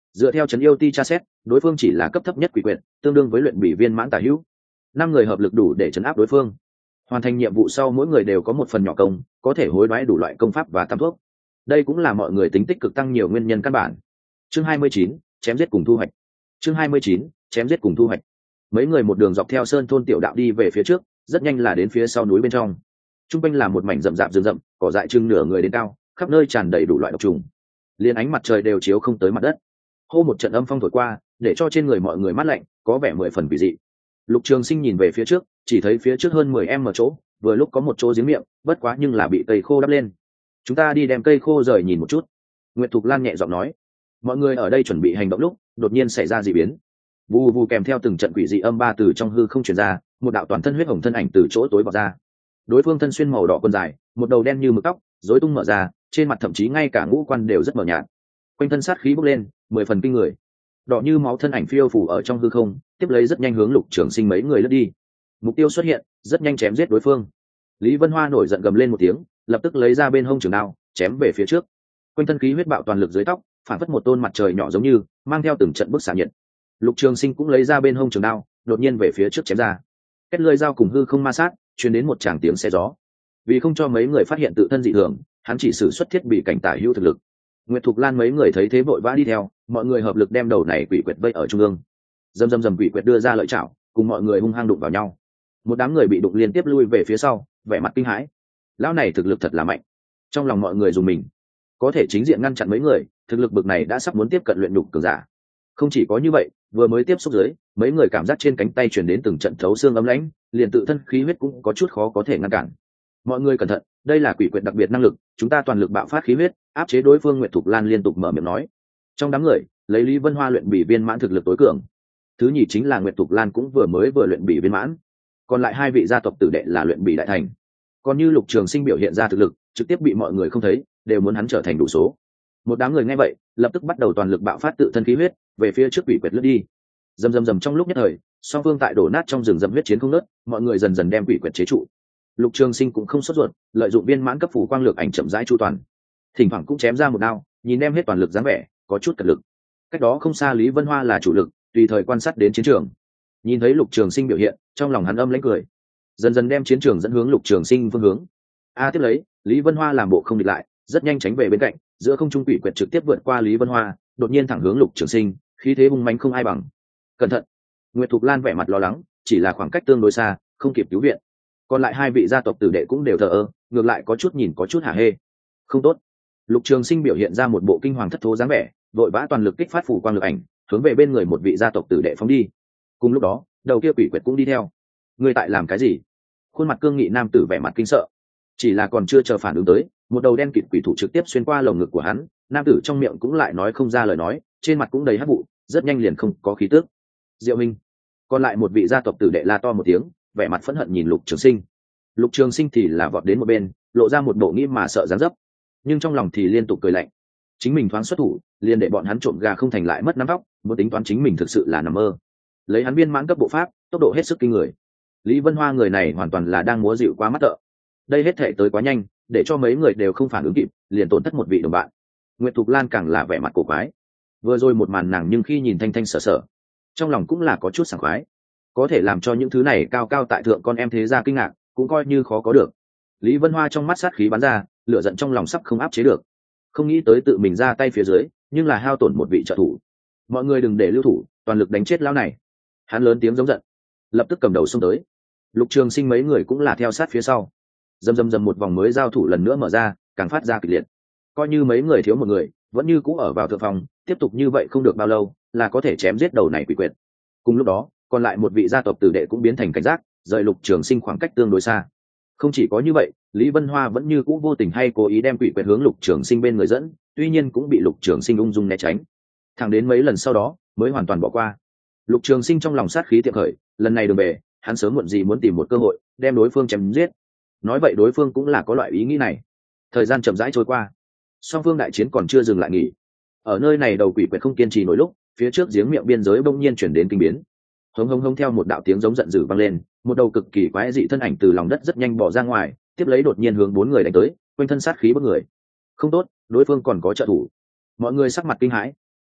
Dựa theo trấn yêu ti tra xét, đối phương chỉ là cấp thấp nhất quỷ quyệt, tương đương với luyện bỉ viên mãn tả hữu. 5 người hợp lực đủ để trấn áp đối phương. Hoàn thành nhiệm vụ sau mỗi người đều có một phần nhỏ công, có thể hối đoái đủ loại công pháp và tam thuốc. Đây cũng là mọi người tính tích cực tăng nhiều nguyên nhân căn bản. Chương 29, chém giết cùng thu hoạch. Chương 29, chém giết cùng thu hoạch. Mấy người một đường dọc theo sơn thôn tiểu đạo đi về phía trước, rất nhanh là đến phía sau núi bên trong. Trung quanh là một mảnh rậm rạp rừng rậm, cỏ dại chừng nửa người đến cao, khắp nơi tràn đầy đủ loại độc trùng. Liên ánh mặt trời đều chiếu không tới mặt đất. Hô một trận âm phong thổi qua, để cho trên người mọi người mát lạnh, có vẻ 10 phần quỷ dị. Lục Trường Sinh nhìn về phía trước, chỉ thấy phía trước hơn 10 m chỗ, vừa lúc có một chỗ giếng miệng, bất quá nhưng là bị cây khô đắp lên. Chúng ta đi đem cây khô rời nhìn một chút. Nguyệt Thục Lan nhẹ giọng nói. Mọi người ở đây chuẩn bị hành động lúc, đột nhiên xảy ra dị biến. Vù vù kèm theo từng trận quỷ dị âm ba từ trong hư không truyền ra, một đạo toàn thân huyết hồng thân ảnh từ chỗ tối bò ra. Đối phương thân xuyên màu đỏ quần dài, một đầu đen như mực tóc, rối tung mở ra, trên mặt thậm chí ngay cả ngũ quan đều rất mờ nhạt. Quanh thân sát khí bốc lên, 10 phần kinh người. Đỏ như máu thân ảnh phiêu phù ở trong hư không, tiếp lấy rất nhanh hướng Lục Trường Sinh mấy người lướt đi. Mục tiêu xuất hiện, rất nhanh chém giết đối phương. Lý Vân Hoa nổi giận gầm lên một tiếng, lập tức lấy ra bên hông trường đao, chém về phía trước. Quanh thân khí huyết bạo toàn lực dưới tóc, phản phất một tôn mặt trời nhỏ giống như mang theo từng trận bức xạ nhiệt. Lục Trường Sinh cũng lấy ra bên hông trường đao, đột nhiên về phía trước chém ra. Kết lưỡi dao cùng hư không ma sát, truyền đến một tràng tiếng xé gió. Vì không cho mấy người phát hiện tự thân dị thường, hắn chỉ sử xuất thiết bị cảnh tả hữu thực lực. Nguyệt Thục Lan mấy người thấy thế vội vã đi theo, mọi người hợp lực đem đầu này quỷ quyệt vây ở trung ương. Dầm quỷ quyệt đưa ra lợi chảo, cùng mọi người hung hăng đụng vào nhau. Một đám người bị đụng liên tiếp lui về phía sau, vẻ mặt kinh hãi. Lão này thực lực thật là mạnh. Trong lòng mọi người dùng mình. Có thể chính diện ngăn chặn mấy người, thực lực bực này đã sắp muốn tiếp cận luyện nhục cường giả. Không chỉ có như vậy, vừa mới tiếp xúc dưới, mấy người cảm giác trên cánh tay truyền đến từng trận thấu xương ấm lãnh, liền tự thân khí huyết cũng có chút khó có thể ngăn cản. Mọi người cẩn thận, đây là quỷ quyệt đặc biệt năng lực, chúng ta toàn lực bạo phát khí huyết, áp chế đối phương. Nguyệt Thục Lan liên tục mở miệng nói. Trong đám người, lấy Lý Vân Hoa luyện bỉ viên mãn thực lực tối cường. Thứ nhì chính là Nguyệt Thục Lan cũng vừa luyện bỉ viên mãn. Còn lại 2 vị gia tộc tử đệ là luyện bỉ đại thành. Còn như Lục Trường Sinh biểu hiện ra thực lực, trực tiếp bị mọi người không thấy, đều muốn hắn trở thành đủ số. Một đám người nghe vậy, lập tức bắt đầu toàn lực bạo phát tự thân khí huyết, về phía trước quỷ quyệt lướt đi. Rầm trong lúc nhất thời, song phương tại đổ nát trong rừng rậm huyết chiến không ngớt, mọi người dần dần đem quỷ quyệt chế trụ. Lục Trường Sinh cũng không sốt ruột, lợi dụng viên mãn cấp phủ quang lược ảnh chậm rãi chu toàn, thỉnh thoảng cũng chém ra một đao, nhìn đem hết toàn lực dáng vẻ, có chút cật lực. Cách đó không xa Lý Vân Hoa là chủ lực, tùy thời quan sát đến chiến trường. Nhìn thấy Lục Trường Sinh biểu hiện, trong lòng hắn âm lãnh cười, dần dần đem chiến trường dẫn hướng Lục Trường Sinh phương hướng. Tiếp lấy, Lý Vân Hoa làm bộ không địch lại, rất nhanh tránh về bên cạnh, giữa không trung quỷ quyệt trực tiếp vượt qua Lý Vân Hoa, đột nhiên thẳng hướng Lục Trường Sinh, khí thế hung mãnh không ai bằng. Cẩn thận! Nguyệt Thục Lan vẻ mặt lo lắng, chỉ là khoảng cách tương đối xa, không kịp cứu viện. Còn lại 2 vị gia tộc tử đệ cũng đều thờ ơ, ngược lại có chút nhìn có chút hả hê. Không tốt! Lục Trường Sinh biểu hiện ra một bộ kinh hoàng thất thố dáng vẻ, vội vã toàn lực kích phát phủ quang lực ảnh, hướng về bên người một vị gia tộc tử đệ phóng đi. Cùng lúc đó, đầu kia quỷ quyệt cũng đi theo. Ngươi tại làm cái gì? Khuôn mặt cương nghị nam tử vẻ mặt kinh sợ. Chỉ là còn chưa chờ phản ứng tới, một đầu đen kịt quỷ thủ trực tiếp xuyên qua lồng ngực của hắn, nam tử trong miệng cũng lại nói không ra lời nói, trên mặt cũng đầy hắc vụ, rất nhanh liền không có khí tức. Diệu Minh. Còn lại một vị gia tộc tử đệ la to một tiếng, vẻ mặt phẫn hận nhìn Lục Trường Sinh. Lục Trường Sinh thì là vọt đến một bên, lộ ra một bộ nghĩ mà sợ dáng dấp, nhưng trong lòng thì liên tục cười lạnh. Chính mình thoáng xuất thủ, liền để bọn hắn trộm gà không thành lại mất nắm tóc, muốn tính toán chính mình thực sự là nằm mơ. Lấy hắn viên mãn cấp bộ pháp, tốc độ hết sức kinh người. Lý Vân Hoa người này hoàn toàn là đang múa dịu quá mắt thợ. Đây hết thể tới quá nhanh, để cho mấy người đều không phản ứng kịp, liền tổn thất một vị đồng bạn. Nguyệt Thục Lan càng là vẻ mặt cổ quái. Vừa rồi một màn nàng nhưng khi nhìn thanh thanh sở sở, trong lòng cũng là có chút sảng khoái. Có thể làm cho những thứ này cao cao tại thượng con em thế gia kinh ngạc, cũng coi như khó có được. Lý Vân Hoa trong mắt sát khí bắn ra, lửa giận trong lòng sắp không áp chế được. Không nghĩ tới tự mình ra tay phía dưới, nhưng là hao tổn một vị trợ thủ. Mọi người đừng để lưu thủ, toàn lực đánh chết lão này. Hắn lớn tiếng giống giận, lập tức cầm đầu xông tới. Lục Trường Sinh mấy người cũng là theo sát phía sau. Dầm một vòng mới giao thủ lần nữa mở ra, càng phát ra kịch liệt. Coi như mấy người thiếu một người, vẫn như cũ ở vào thượng phòng, tiếp tục như vậy không được bao lâu, là có thể chém giết đầu này quỷ quyệt. Cùng lúc đó, còn lại một vị gia tộc tử đệ cũng biến thành cảnh giác, rời Lục Trường Sinh khoảng cách tương đối xa. Không chỉ có như vậy, Lý Vân Hoa vẫn như cũ vô tình hay cố ý đem quỷ quyệt hướng Lục Trường Sinh bên người dẫn, tuy nhiên cũng bị Lục Trường Sinh ung dung né tránh. Thẳng đến mấy lần sau đó, mới hoàn toàn bỏ qua. Lục Trường Sinh trong lòng sát khí tiệm khởi, lần này đường về, hắn sớm muộn gì muốn tìm một cơ hội, đem đối phương chém giết. Nói vậy đối phương cũng là có loại ý nghĩ này. Thời gian chậm rãi trôi qua, song phương đại chiến còn chưa dừng lại nghỉ. Ở nơi này đầu quỷ quyệt không kiên trì nổi lúc, phía trước giếng miệng biên giới bỗng nhiên chuyển đến kinh biến. Hống hống hống theo một đạo tiếng giống giận dữ vang lên, một đầu cực kỳ quái dị thân ảnh từ lòng đất rất nhanh bỏ ra ngoài, tiếp lấy đột nhiên hướng 4 người đánh tới, quanh thân sát khí bức người. Không tốt, đối phương còn có trợ thủ. Mọi người sắc mặt kinh hãi.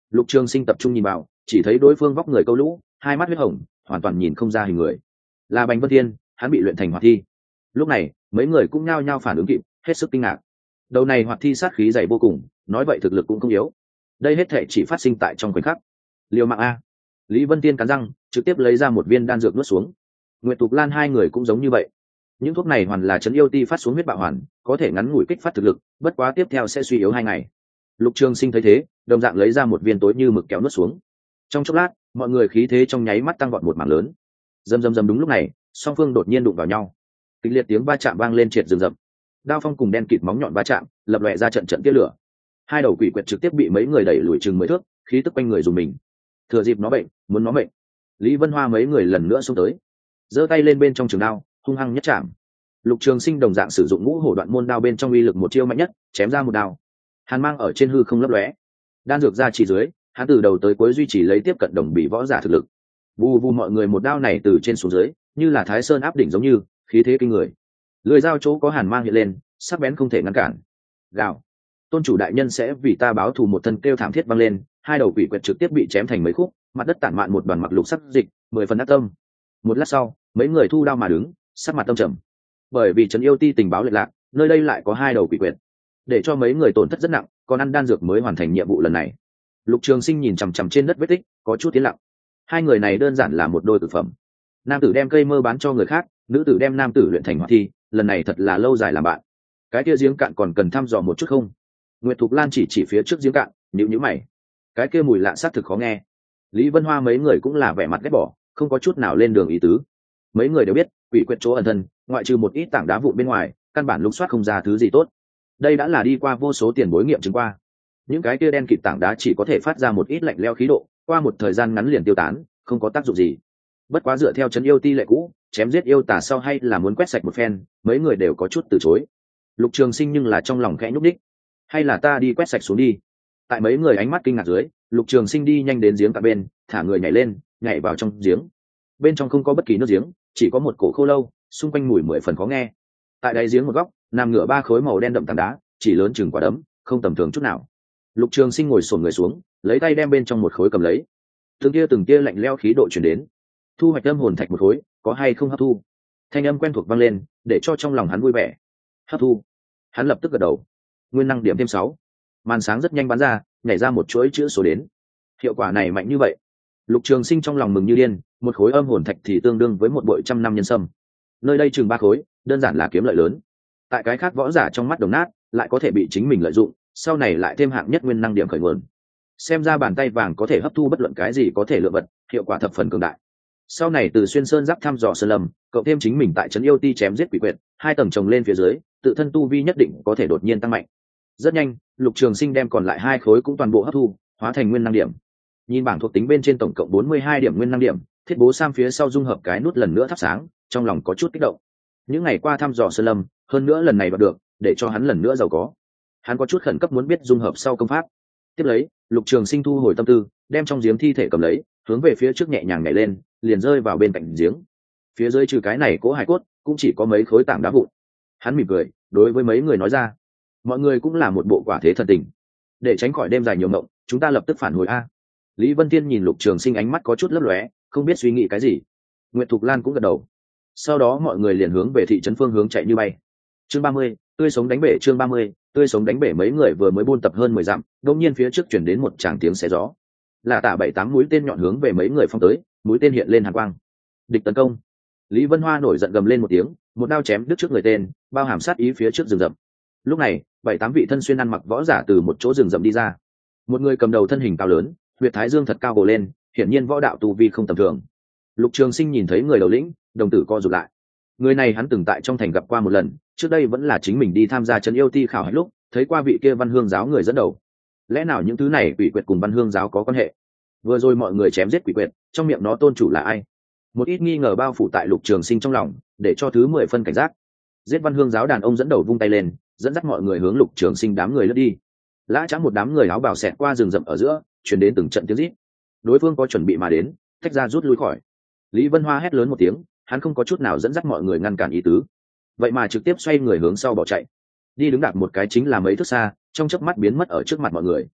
Lục Trường Sinh tập trung nhìn vào, chỉ thấy đối phương vóc người câu lũ, hai mắt huyết hồng, hoàn toàn nhìn không ra hình người. Là Bành Vân Thiên, hắn bị luyện thành hoạt thi. Lúc này mấy người cũng nhao nhao phản ứng kịp, hết sức kinh ngạc. Đầu này hoạt thi sát khí dày vô cùng, nói vậy thực lực cũng không yếu. Đây hết thể chỉ phát sinh tại trong khoảnh khắc. Liều mạng a! Lý Vân Tiên cắn răng, trực tiếp lấy ra một viên đan dược nuốt xuống. Nguyệt Tục Lan hai người cũng giống như vậy. Những thuốc này hoàn là chấn yêu ti phát xuống huyết bạo hoàn, có thể ngắn ngủi kích phát thực lực, bất quá tiếp theo sẽ suy yếu 2 ngày. Lục Trường Sinh thấy thế, đồng dạng lấy ra một viên tối như mực kéo nuốt xuống. Trong chốc lát, mọi người khí thế trong nháy mắt tăng vọt một mảng lớn. Rầm rầm rầm, đúng lúc này, song phương đột nhiên đụng vào nhau. Kịch liệt tiếng va chạm vang lên triệt rừng rậm. Đao phong cùng đen kịt móng nhọn va chạm, lập lòe ra trận trận tia lửa. Hai đầu quỷ quyệt trực tiếp bị mấy người đẩy lùi chừng 10 thước, khí tức quanh người dùng mình. Thừa dịp nó bệnh, muốn nó bệnh. Lý Vân Hoa mấy người lần nữa xông tới, giơ tay lên bên trong trường đao, hung hăng nhất chạm. Lục Trường Sinh đồng dạng sử dụng ngũ hổ đoạn môn đao bên trong uy lực một chiêu mạnh nhất, chém ra một đao. Hàn mang ở trên hư không lấp lóe. Đan dược ra chỉ dưới, hắn từ đầu tới cuối duy trì lấy tiếp cận đồng bị võ giả thực lực. Vù vù, mọi người một đao này từ trên xuống dưới, như là Thái Sơn áp đỉnh giống như, khí thế kinh người. Lưỡi dao chỗ có hàn mang hiện lên, sắc bén không thể ngăn cản. Gào, tôn chủ đại nhân sẽ vì ta báo thù, một thân kêu thảm thiết vang lên, hai đầu quỷ quyệt trực tiếp bị chém thành mấy khúc, mặt đất tản mạn một đoàn mặc lục sắc dịch, 10 phần ác tâm. Một lát sau, mấy người thu đao mà đứng, sắc mặt tâm trầm. Bởi vì trấn yêu ti tình báo lệch lạc, nơi đây lại có hai đầu quỷ quyệt, để cho mấy người tổn thất rất nặng, còn ăn đan dược mới hoàn thành nhiệm vụ lần này. Lục Trường Sinh nhìn chằm chằm trên đất vết tích, có chút tiến lặng. Hai người này đơn giản là một đôi cực phẩm. Nam tử đem cây mơ bán cho người khác, nữ tử đem nam tử luyện thành hoạt thi, lần này thật là lâu dài làm bạn. Cái kia giếng cạn còn cần thăm dò một chút không? Nguyệt Thục Lan chỉ phía trước giếng cạn, nhíu mày. Cái kia mùi lạ sát thực khó nghe. Lý Vân Hoa mấy người cũng là vẻ mặt ghét bỏ, không có chút nào lên đường ý tứ. Mấy người đều biết, quỷ quyệt chỗ ẩn thân, ngoại trừ một ít tảng đá vụn bên ngoài, căn bản lục soát không ra thứ gì tốt. Đây đã là đi qua vô số tiền bối nghiệm chứng qua. Những cái kia đen kịt tảng đá chỉ có thể phát ra một ít lạnh lẽo khí độ, qua một thời gian ngắn liền tiêu tán, không có tác dụng gì. Bất quá dựa theo trấn yêu ti lệ cũ, chém giết yêu tà sau hay là muốn quét sạch một phen, mấy người đều có chút từ chối. Lục Trường Sinh nhưng là trong lòng khẽ nhúc nhích, hay là ta đi quét sạch xuống đi. Tại mấy người ánh mắt kinh ngạc dưới, Lục Trường Sinh đi nhanh đến giếng cạn bên, thả người nhảy lên, nhảy vào trong giếng. Bên trong không có bất kỳ nước giếng, chỉ có một cổ khô lâu, xung quanh mùi 10 phần khó nghe. Tại đáy giếng một góc, nằm ngửa 3 khối màu đen đậm tảng đá, chỉ lớn chừng quả đấm, không tầm thường chút nào. Lục Trường Sinh ngồi xổm người xuống, lấy tay đem bên trong một khối cầm lấy. Từng tia lạnh lẽo khí độ truyền đến. Thu hoạch âm hồn thạch một khối, có hay không hấp thu? Thanh âm quen thuộc vang lên, để cho trong lòng hắn vui vẻ. Hấp thu. Hắn lập tức gật đầu. Nguyên năng điểm thêm 6. Màn sáng rất nhanh bắn ra, nhảy ra một chuỗi chữ số đến. Hiệu quả này mạnh như vậy. Lục Trường Sinh trong lòng mừng như điên, một khối âm hồn thạch thì tương đương với một bội 100 năm nhân sâm. Nơi đây chừng 3 khối, đơn giản là kiếm lợi lớn. Tại cái khác võ giả trong mắt đồng nát, lại có thể bị chính mình lợi dụng, sau này lại thêm hạng nhất nguyên năng điểm khởi nguồn. Xem ra bàn tay vàng có thể hấp thu bất luận cái gì có thể lựa vật, hiệu quả thập phần cường đại. Sau này từ xuyên sơn giáp thăm dò sơn lâm, cộng thêm chính mình tại trấn yêu ti chém giết quỷ quyệt, 2 tầng chồng lên phía dưới, tự thân tu vi nhất định có thể đột nhiên tăng mạnh. Rất nhanh, Lục Trường Sinh đem còn lại 2 khối cũng toàn bộ hấp thu, hóa thành nguyên năng điểm. Nhìn bảng thuộc tính bên trên tổng cộng 42 điểm nguyên năng điểm, Thiết Bố Sam phía sau dung hợp cái nút lần nữa thắp sáng, trong lòng có chút kích động. Những ngày qua thăm dò sơn lâm, hơn nữa lần này đoạt được, để cho hắn lần nữa giàu có. Hắn có chút khẩn cấp muốn biết dung hợp sau công pháp. Tiếp lấy, Lục Trường Sinh thu hồi tâm tư, đem trong giếng thi thể cầm lấy, hướng về phía trước nhẹ nhàng nhảy lên, liền rơi vào bên cạnh giếng. Phía dưới trừ cái này cỗ hải cốt, cũng chỉ có mấy khối tảng đá vụn. Hắn mỉm cười, đối với mấy người nói ra: mọi người cũng là một bộ quả thế thần tình, để tránh khỏi đêm dài nhiều mộng, chúng ta lập tức phản hồi a. Lý Vân Thiên nhìn Lục Trường Sinh ánh mắt có chút lấp lóe, không biết suy nghĩ cái gì. Nguyệt Thục Lan cũng gật đầu. Sau đó mọi người liền hướng về thị trấn phương hướng chạy như bay. Chương 30, tươi sống đánh bể. Chương 30, tươi sống đánh bể. Mấy người vừa mới buôn tập hơn 10 dặm, đột nhiên phía trước truyền đến một tràng tiếng xé gió. Là tả 7-8 mũi tên nhọn hướng về mấy người phong tới, mũi tên hiện lên hàn quang. Địch tấn công. Lý Vân Hoa nổi giận gầm lên một tiếng, một đao chém đứt trước người tên, bao hàm sát ý phía trước rừng rậm. Lúc này, 7-8 vị thân xuyên ăn mặc võ giả từ một chỗ rừng rậm đi ra. Một người cầm đầu thân hình cao lớn, huyệt thái dương thật cao gồ lên, hiển nhiên võ đạo tu vi không tầm thường. Lục Trường Sinh nhìn thấy người đầu lĩnh, đồng tử co rụt lại. Người này hắn từng tại trong thành gặp qua một lần, trước đây vẫn là chính mình đi tham gia trấn yêu ti khảo hạch lúc, thấy qua vị kia Văn Hương giáo người dẫn đầu. Lẽ nào những thứ này quỷ quyệt cùng Văn Hương giáo có quan hệ? Vừa rồi mọi người chém giết quỷ quyệt, trong miệng nó tôn chủ là ai? Một ít nghi ngờ bao phủ tại Lục Trường Sinh trong lòng, để cho thứ 10 phân cảnh giác. Giết Văn Hương giáo đàn ông dẫn đầu vung tay lên, dẫn dắt mọi người hướng Lục Trường Sinh đám người lướt đi. Lã Trắng một đám người áo bào xẹt qua rừng rậm ở giữa, truyền đến từng trận tiếng rít. Đối phương có chuẩn bị mà đến, tách ra rút lui khỏi. Lý Vân Hoa hét lớn một tiếng, hắn không có chút nào dẫn dắt mọi người ngăn cản ý tứ, vậy mà trực tiếp xoay người hướng sau bỏ chạy. Đi đứng đạp một cái chính là mấy thước xa, trong chớp mắt biến mất ở trước mặt mọi người.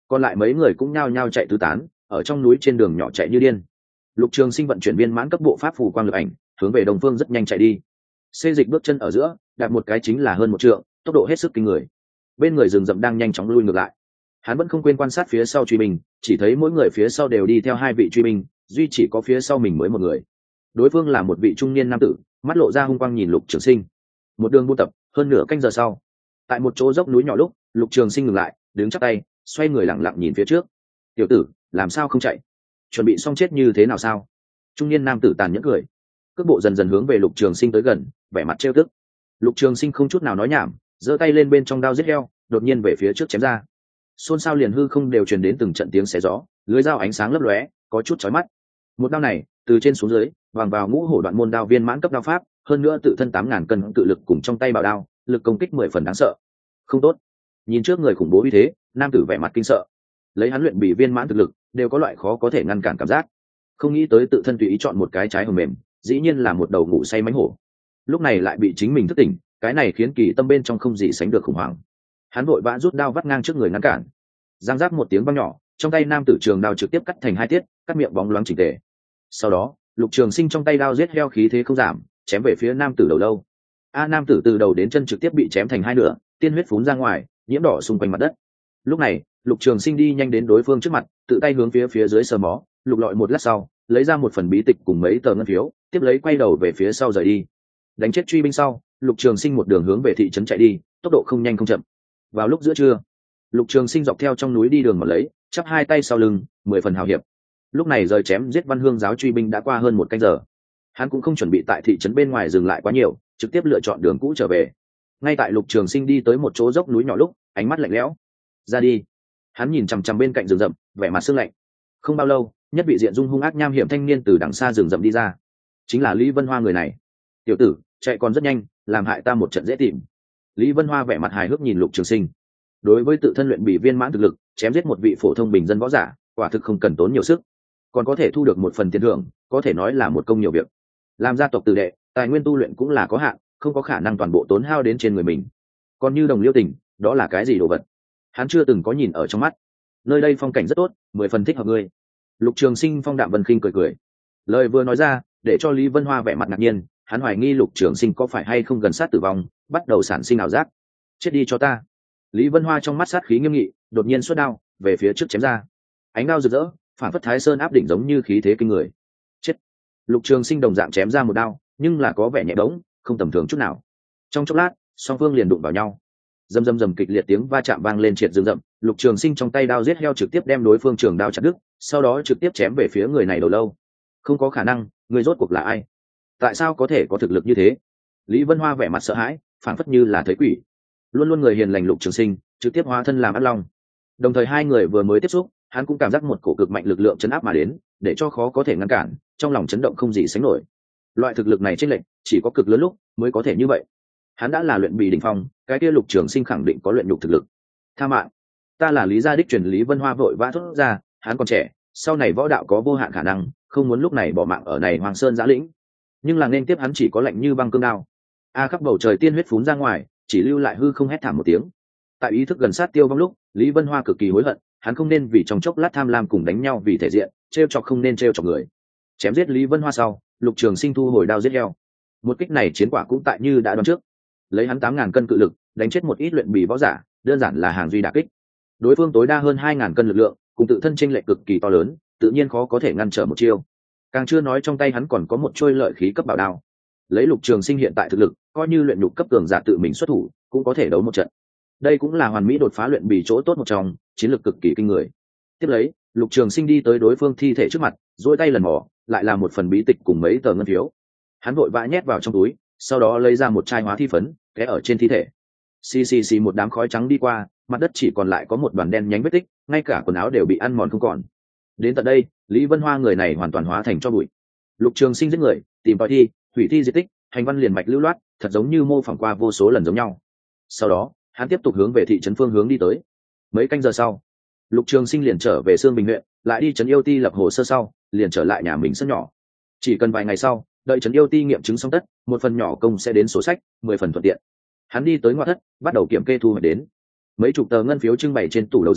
Còn lại mấy người cũng nhao nhao chạy tứ tán, ở trong núi trên đường nhỏ chạy như điên. Lục Trường Sinh vận chuyển viên mãn cấp bộ pháp phù quang lực ảnh, hướng về Đông Phương rất nhanh chạy đi. Xê dịch bước chân ở giữa, đạp một cái chính là hơn 1 trượng, tốc độ hết sức kinh người. Bên người rừng rậm đang nhanh chóng lui ngược lại. Hắn vẫn không quên quan sát phía sau truy binh, chỉ thấy mỗi người phía sau đều đi theo 2 vị truy binh, duy chỉ có phía sau mình mới một người. Đối phương là một vị trung niên nam tử, mắt lộ ra hung quang nhìn Lục Trường Sinh. Một đường buôn tập, hơn nửa canh giờ sau, tại một chỗ dốc núi nhỏ lúc, Lục Trường Sinh ngừng lại, đứng chắp tay, xoay người lặng lặng nhìn phía trước. "Tiểu tử, làm sao không chạy? Chuẩn bị xong chết như thế nào sao?" Trung niên nam tử tàn nhẫn cười. Cước bộ dần dần hướng về Lục Trường Sinh tới gần, vẻ mặt trêu tức. Lục Trường Sinh không chút nào nói nhảm, giơ tay lên bên trong đao giết heo, đột nhiên về phía trước chém ra. Xôn xao liền hư không đều truyền đến từng trận tiếng xé gió, lưới dao ánh sáng lấp lóe, có chút chói mắt. Một đao này, từ trên xuống dưới, vàng vào ngũ hổ đoạn môn đao viên mãn cấp đao pháp, hơn nữa tự thân 8.000 cân cự lực cùng trong tay bảo đao, lực công kích 10 phần đáng sợ. Không tốt. Nhìn trước người khủng bố như thế, nam tử vẻ mặt kinh sợ. Lấy hắn luyện bị viên mãn thực lực, đều có loại khó có thể ngăn cản cảm giác. Không nghĩ tới tự thân tùy ý chọn một cái trái hầm mềm, dĩ nhiên là một đầu ngủ say mánh hổ. Lúc này lại bị chính mình thức tỉnh, cái này khiến kỳ tâm bên trong không gì sánh được khủng hoảng. Hắn vội vã rút đao vắt ngang trước người ngăn cản. Giang giáp một tiếng vang nhỏ, trong tay nam tử trường đao trực tiếp cắt thành 2 tiết, cắt miệng bóng loáng chỉnh tề. Sau đó, Lục Trường Sinh trong tay đao giết heo khí thế không giảm, chém về phía nam tử đầu lâu. Nam tử từ đầu đến chân trực tiếp bị chém thành 2 nửa, tiên huyết phún ra ngoài, nhiễm đỏ xung quanh mặt đất. Lúc này, Lục Trường Sinh đi nhanh đến đối phương trước mặt, tự tay hướng phía dưới sờ mó, lục lọi một lát sau, lấy ra một phần bí tịch cùng mấy tờ ngân phiếu, tiếp lấy quay đầu về phía sau rời đi. Đánh chết truy binh sau, Lục Trường Sinh một đường hướng về thị trấn chạy đi, tốc độ không nhanh không chậm. Vào lúc giữa trưa, Lục Trường Sinh dọc theo trong núi đi đường mà lấy, chắp 2 tay sau lưng, 10 phần hào hiệp. Lúc này rời chém giết Văn Hương giáo truy binh đã qua hơn 1 canh giờ. Hắn cũng không chuẩn bị tại thị trấn bên ngoài dừng lại quá nhiều, trực tiếp lựa chọn đường cũ trở về. Ngay tại Lục Trường Sinh đi tới một chỗ dốc núi nhỏ lúc, ánh mắt lạnh lẽo. "Ra đi." Hắn nhìn chằm chằm bên cạnh rừng rậm, vẻ mặt sương lạnh. Không bao lâu, nhất vị diện dung hung ác nham hiểm thanh niên từ đằng xa rừng rậm đi ra. Chính là Lý Vân Hoa người này. "Tiểu tử, chạy còn rất nhanh, làm hại ta một trận dễ tìm." Lý Vân Hoa vẻ mặt hài hước nhìn Lục Trường Sinh. Đối với tự thân luyện bị viên mãn thực lực, chém giết một vị phổ thông bình dân võ giả, quả thực không cần tốn nhiều sức, còn có thể thu được một phần tiền thưởng, có thể nói là một công nhiều việc. Làm gia tộc tử đệ, tài nguyên tu luyện cũng là có hạn, không có khả năng toàn bộ tốn hao đến trên người mình. Còn như Đồng Liêu Tình, đó là cái gì đồ vật? Hắn chưa từng có nhìn ở trong mắt. Nơi đây phong cảnh rất tốt, 10 phần thích hợp ngươi. Lục Trường Sinh phong đạm vân khinh cười cười. Lời vừa nói ra, để cho Lý Vân Hoa vẻ mặt ngạc nhiên, hắn hoài nghi Lục Trường Sinh có phải hay không gần sát tử vong, bắt đầu sản sinh ảo giác. "Chết đi cho ta." Lý Vân Hoa trong mắt sát khí nghiêm nghị, đột nhiên xuất đao, về phía trước chém ra. Ánh đao rực rỡ, phản phất Thái Sơn áp đỉnh giống như khí thế kinh người. Chết. Lục Trường Sinh đồng dạng chém ra một đao, nhưng là có vẻ nhẹ bỗng, không tầm thường chút nào. Trong chốc lát, song phương liền đụng vào nhau. Rầm rầm rầm kịch liệt tiếng va chạm vang lên triệt rừng rậm, Lục Trường Sinh trong tay đao giết heo trực tiếp đem đối phương trường đao chặt đứt, sau đó trực tiếp chém về phía người này đầu lâu. "Không có khả năng, người rốt cuộc là ai? Tại sao có thể có thực lực như thế?" Lý Vân Hoa vẻ mặt sợ hãi, phản phất như là thấy quỷ. Luôn luôn người hiền lành Lục Trường Sinh trực tiếp hóa thân làm ác long. Đồng thời hai người vừa mới tiếp xúc, hắn cũng cảm giác một cổ cực mạnh lực lượng chấn áp mà đến, để cho khó có thể ngăn cản, trong lòng chấn động không gì sánh nổi. Loại thực lực này chênh lệch, chỉ có cực lớn lúc mới có thể như vậy. Hắn đã là luyện bị đỉnh phong, cái kia Lục Trường Sinh khẳng định có luyện nhục thực lực. "Tha mạng, ta là Lý gia đích truyền." Lý Vân Hoa vội vã thốt ra, hắn còn trẻ, sau này võ đạo có vô hạn khả năng, không muốn lúc này bỏ mạng ở này Hoàng Sơn giã lĩnh. Nhưng là nên tiếp hắn chỉ có lạnh như băng cương đao. Khắp bầu trời tiên huyết phún ra ngoài, chỉ lưu lại hư không hét thảm một tiếng. Tại ý thức gần sát tiêu vong lúc, Lý Vân Hoa cực kỳ hối hận, hắn không nên vì trong chốc lát tham lam cùng đánh nhau vì thể diện, trêu chọc không nên trêu chọc người. Chém giết Lý Vân Hoa sau, Lục Trường Sinh thu hồi đao giết heo. Một kích này chiến quả cũng tại như đã đoán trước, lấy hắn 8.000 cân cự lực, đánh chết một ít luyện bì võ giả, đơn giản là hàng duy đả kích. Đối phương tối đa hơn 2.000 cân lực lượng, cùng tự thân chênh lệch cực kỳ to lớn, tự nhiên khó có thể ngăn trở một chiêu. Càng chưa nói trong tay hắn còn có một trôi lợi khí cấp bảo đao. Lấy Lục Trường Sinh hiện tại thực lực, coi như luyện nhục cấp cường giả tự mình xuất thủ, cũng có thể đấu một trận. Đây cũng là hoàn mỹ đột phá luyện bì chỗ tốt một trong, chiến lược cực kỳ kinh người. Tiếp lấy, Lục Trường Sinh đi tới đối phương thi thể trước mặt, duỗi tay lần mò, lại là một phần bí tịch cùng mấy tờ ngân phiếu. Hắn vội vã nhét vào trong túi, sau đó lấy ra một chai hóa thi phấn, té ở trên thi thể. Xì xì xì một đám khói trắng đi qua, mặt đất chỉ còn lại có một đoàn đen nhánh vết tích, ngay cả quần áo đều bị ăn mòn không còn. Đến tận đây, Lý Vân Hoa người này hoàn toàn hóa thành tro bụi. Lục Trường Sinh giết người, tìm tòi thi, hủy thi diệt tích, hành văn liền mạch lưu loát, thật giống như mô phỏng qua vô số lần giống nhau. Sau đó, hắn tiếp tục hướng về thị trấn phương hướng đi tới. Mấy canh giờ sau, Lục Trường Sinh liền trở về Sương Bình huyện, lại đi trấn Yêu Ti lập hồ sơ sau, liền trở lại nhà mình sân nhỏ. Chỉ cần vài ngày sau, đợi trấn Yêu Ti nghiệm chứng xong tất, một phần nhỏ công sẽ đến sổ sách, 10 phần thuận tiện. Hắn đi tới ngoại thất, bắt đầu kiểm kê thu hoạch đến. Mấy chục tờ ngân phiếu trưng bày trên tủ đầu giường,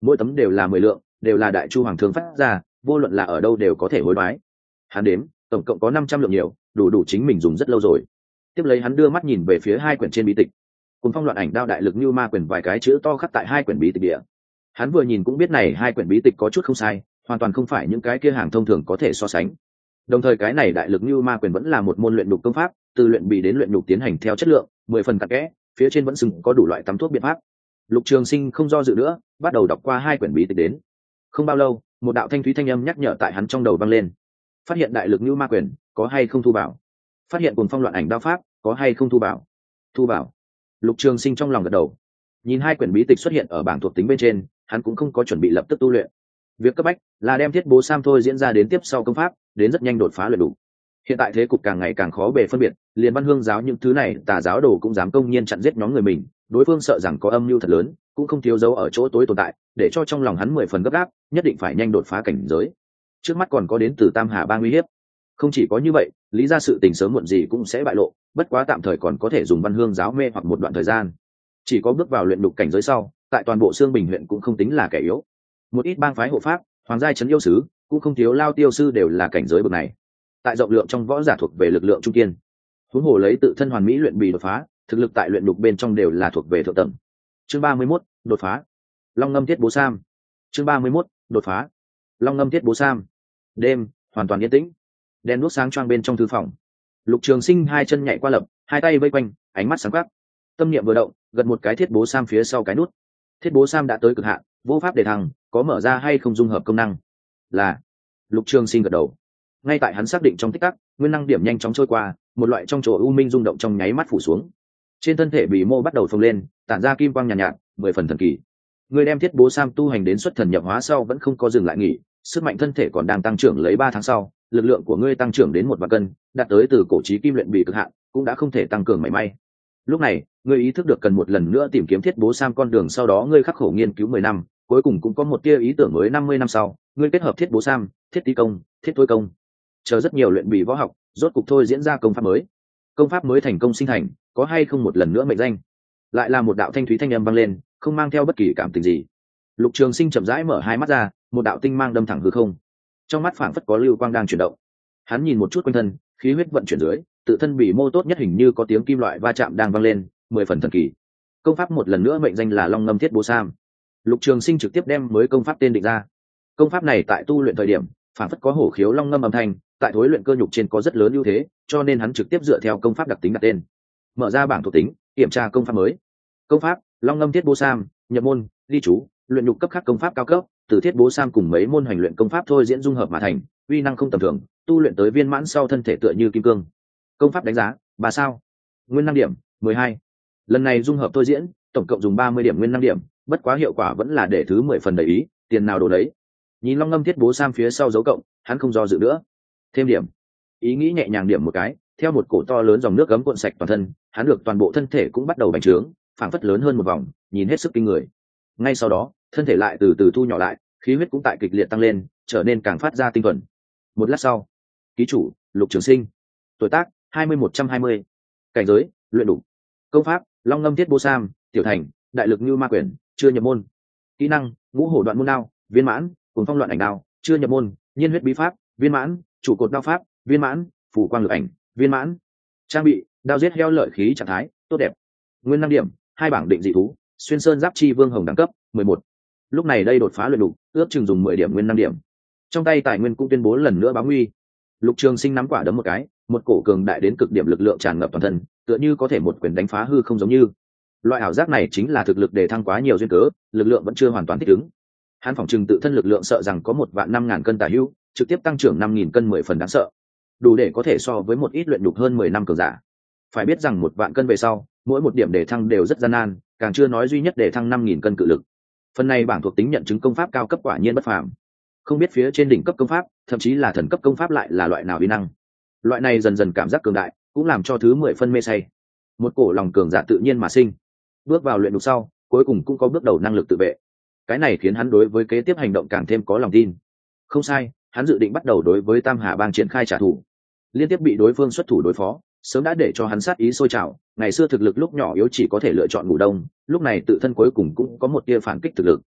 mỗi tấm đều là 10 lượng, đều là đại chu hoàng thương phát ra, vô luận là ở đâu đều có thể hối đoái. Hắn đếm, tổng cộng có 500 lượng nhiều, đủ chính mình dùng rất lâu rồi. Tiếp lấy hắn đưa mắt nhìn về phía hai quyển trên bí tịch. Cùng Phong Loạn Ảnh Đao Đại Lực Như Ma Quyền vài cái chữ to khắc tại hai quyển bí tịch địa. Hắn vừa nhìn cũng biết này hai quyển bí tịch có chút không sai, hoàn toàn không phải những cái kia hàng thông thường có thể so sánh. Đồng thời cái này Đại Lực Như Ma Quyền vẫn là một môn luyện nhục công pháp, từ luyện bì đến luyện nhục tiến hành theo chất lượng, 10 phần cặn kẽ, phía trên vẫn sừng có đủ loại tắm thuốc biện pháp. Lục Trường Sinh không do dự nữa, bắt đầu đọc qua hai quyển bí tịch đến. Không bao lâu, một đạo thanh thúy thanh âm nhắc nhở tại hắn trong đầu vang lên. Phát hiện Đại Lực Như Ma Quyền, có hay không thu bảo? Phát hiện Cuồng Phong Loạn Ảnh Đao Pháp, có hay không thu bảo? Thu bảo. Lục Trường Sinh trong lòng gật đầu. Nhìn hai quyển bí tịch xuất hiện ở bảng thuộc tính bên trên, hắn cũng không có chuẩn bị lập tức tu luyện. Việc cấp bách là đem Thiết Bố Sam thôi diễn ra đến tiếp sau công pháp, đến rất nhanh đột phá luyện đủ. Hiện tại thế cục càng ngày càng khó bề phân biệt, liền Văn Hương giáo những thứ này tà giáo đồ cũng dám công nhiên chặn giết nhóm người mình, đối phương sợ rằng có âm mưu thật lớn, cũng không thiếu dấu ở chỗ tối tồn tại, để cho trong lòng hắn 10 phần gấp gáp, nhất định phải nhanh đột phá cảnh giới. Trước mắt còn có đến từ Tam Hà Bang uy hiếp. Không chỉ có như vậy, lý ra sự tình sớm muộn gì cũng sẽ bại lộ, bất quá tạm thời còn có thể dùng Văn Hương giáo mê hoặc một đoạn thời gian. Chỉ có bước vào luyện đục cảnh giới sau, tại toàn bộ Xương Bình huyện cũng không tính là kẻ yếu. Một ít bang phái hộ pháp, hoàng giai trấn yêu sứ, cũng không thiếu lao tiêu sư đều là cảnh giới bậc này. Tại rộng lượng trong võ giả thuộc về lực lượng trung kiên. Huống hồ lấy tự thân hoàn mỹ luyện bì đột phá, thực lực tại luyện đục bên trong đều là thuộc về thượng tầng. Chương 31, đột phá. Long Ngâm Thiết Bố Sam. Chương 31, đột phá. Long Ngâm Thiết Bố Sam. Đêm hoàn toàn yên tĩnh, đèn đuốc sáng choang bên trong thư phòng. Lục Trường Sinh hai chân nhảy qua lập, hai tay vây quanh, ánh mắt sáng quắc. Tâm niệm vừa động, gật một cái Thiết Bố Sam phía sau cái nút. Thiết Bố Sam đã tới cực hạn, vô pháp để thăng, có mở ra hay không dung hợp công năng? Là. Lục Trường Sinh gật đầu. Ngay tại hắn xác định trong tích tắc, nguyên năng điểm nhanh chóng trôi qua, một loại trong chỗ u minh rung động trong nháy mắt phủ xuống. Trên thân thể bị mô bắt đầu phồng lên, tản ra kim quang nhàn nhạt, 10 phần thần kỳ. Người đem Thiết Bố Sam tu hành đến xuất thần nhập hóa sau vẫn không có dừng lại nghỉ, sức mạnh thân thể còn đang tăng trưởng lấy 3 tháng sau, lực lượng của ngươi tăng trưởng đến 1 vạn cân, đạt tới từ cổ chí kim luyện bị cực hạn, cũng đã không thể tăng cường mảy may. Lúc này, ngươi ý thức được cần một lần nữa tìm kiếm Thiết Bố Sam con đường, sau đó ngươi khắc khổ nghiên cứu 10 năm, cuối cùng cũng có một tia ý tưởng mới. 50 năm sau, ngươi kết hợp Thiết Bố Sam, Thiết Tí Công, Thiết Thôi Công, chờ rất nhiều luyện bị võ học, rốt cục thôi diễn ra công pháp mới. Công pháp mới thành công sinh thành, có hay không một lần nữa mệnh danh? Lại là một đạo thanh thúy thanh âm vang lên, không mang theo bất kỳ cảm tình gì. Lục Trường Sinh chậm rãi mở hai mắt ra, một đạo tinh mang đâm thẳng hư không. Trong mắt phảng phất có lưu quang đang chuyển động. Hắn nhìn một chút quanh thân, khí huyết vận chuyển dưới, tự thân bị mô tốt nhất hình như có tiếng kim loại va chạm đang vang lên, 10 phần thần kỳ. Công pháp một lần nữa mệnh danh là Long Ngâm Thiết Bố Sam. Lục Trường Sinh trực tiếp đem mới công pháp tên định ra. Công pháp này tại tu luyện thời điểm, phảng phất có hổ khiếu long ngâm âm thanh, tại thối luyện cơ nhục trên có rất lớn ưu thế, cho nên hắn trực tiếp dựa theo công pháp đặc tính đặt tên. Mở ra bảng thuộc tính, kiểm tra công pháp mới. Công pháp Long Ngâm Thiết Bố Sam, nhập môn, ghi chú, luyện nhục cấp khác công pháp cao cấp, từ Thiết Bố Sam cùng mấy môn hành luyện công pháp thôi diễn dung hợp mà thành, uy năng không tầm thường, tu luyện tới viên mãn sau thân thể tựa như kim cương. Công pháp đánh giá 3 sao. Nguyên năng điểm 12. Lần này dung hợp thôi diễn, tổng cộng dùng 30 điểm nguyên năng điểm, bất quá hiệu quả vẫn là để thứ 10 phần đầy ý, tiền nào đồ đấy. Nhìn Long Ngâm Thiết Bố Sam phía sau dấu cộng, hắn không do dự nữa, thêm điểm. Ý nghĩ nhẹ nhàng điểm một cái, theo một cổ to lớn dòng nước gấm cuộn sạch toàn thân, hắn được toàn bộ thân thể cũng bắt đầu bành trướng, phảng phất lớn hơn một vòng, nhìn hết sức kinh người. Ngay sau đó, thân thể lại từ từ thu nhỏ lại, khí huyết cũng tại kịch liệt tăng lên, trở nên càng phát ra tinh thuần. Một lát sau, ký chủ Lục Trường Sinh, tuổi tác 20-120, cảnh giới luyện đủ, công pháp Long Ngâm Thiết Bố Sam, tiểu thành, Đại Lực Như Ma Quyền, chưa nhập môn, kỹ năng Ngũ Hổ Đoạn Môn Đao, viên mãn, Cuồng Phong Loạn Ảnh Đao, chưa nhập môn, Nhiên Huyết Bí Pháp, viên mãn, Trụ Cột Đao Pháp, viên mãn, Phủ Quang Lực Ảnh, viên mãn. Trang bị đao giết heo lợi khí trạng thái tốt đẹp. Nguyên năng điểm 2 bảng định dị thú, Xuyên Sơn Giáp Chi Vương Hồng đẳng cấp 11. Lúc này đây đột phá luyện đủ, ước chừng dùng 10 điểm nguyên năng điểm. Trong tay tài nguyên cũng tuyên bố lần nữa báo nguy. Lục Trường Sinh nắm quả đấm một cái, một cổ cường đại đến cực điểm lực lượng tràn ngập toàn thân, tựa như có thể một quyền đánh phá hư không giống như. Loại ảo giác này chính là thực lực đề thăng quá nhiều duyên cớ, lực lượng vẫn chưa hoàn toàn thích ứng. Hắn phỏng chừng tự thân lực lượng sợ rằng có 1.500.000 cân tả hữu, trực tiếp tăng trưởng 5.000 cân 10 phần đáng sợ. Đủ để có thể so với một ít luyện nhục hơn 10 năm cường giả. Phải biết rằng 1 vạn cân về sau, mỗi một điểm đề thăng đều rất gian nan, càng chưa nói duy nhất đề thăng 5.000 cân cự lực. Phần này bảng thuộc tính nhận chứng công pháp cao cấp quả nhiên bất phàm. Không biết phía trên đỉnh cấp công pháp, thậm chí là thần cấp công pháp lại là loại nào uy năng. Loại này dần dần cảm giác cường đại, cũng làm cho thứ 10 phân mê say. Một cổ lòng cường giả tự nhiên mà sinh. Bước vào luyện nhục sau, cuối cùng cũng có bước đầu năng lực tự vệ. Cái này khiến hắn đối với kế tiếp hành động càng thêm có lòng tin. Không sai, hắn dự định bắt đầu đối với Tam Hà Bang triển khai trả thù. Liên tiếp bị đối phương xuất thủ đối phó, sớm đã để cho hắn sát ý sôi trào. Ngày xưa thực lực lúc nhỏ yếu chỉ có thể lựa chọn ngủ đông, lúc này tự thân cuối cùng cũng có một tia phản kích thực lực.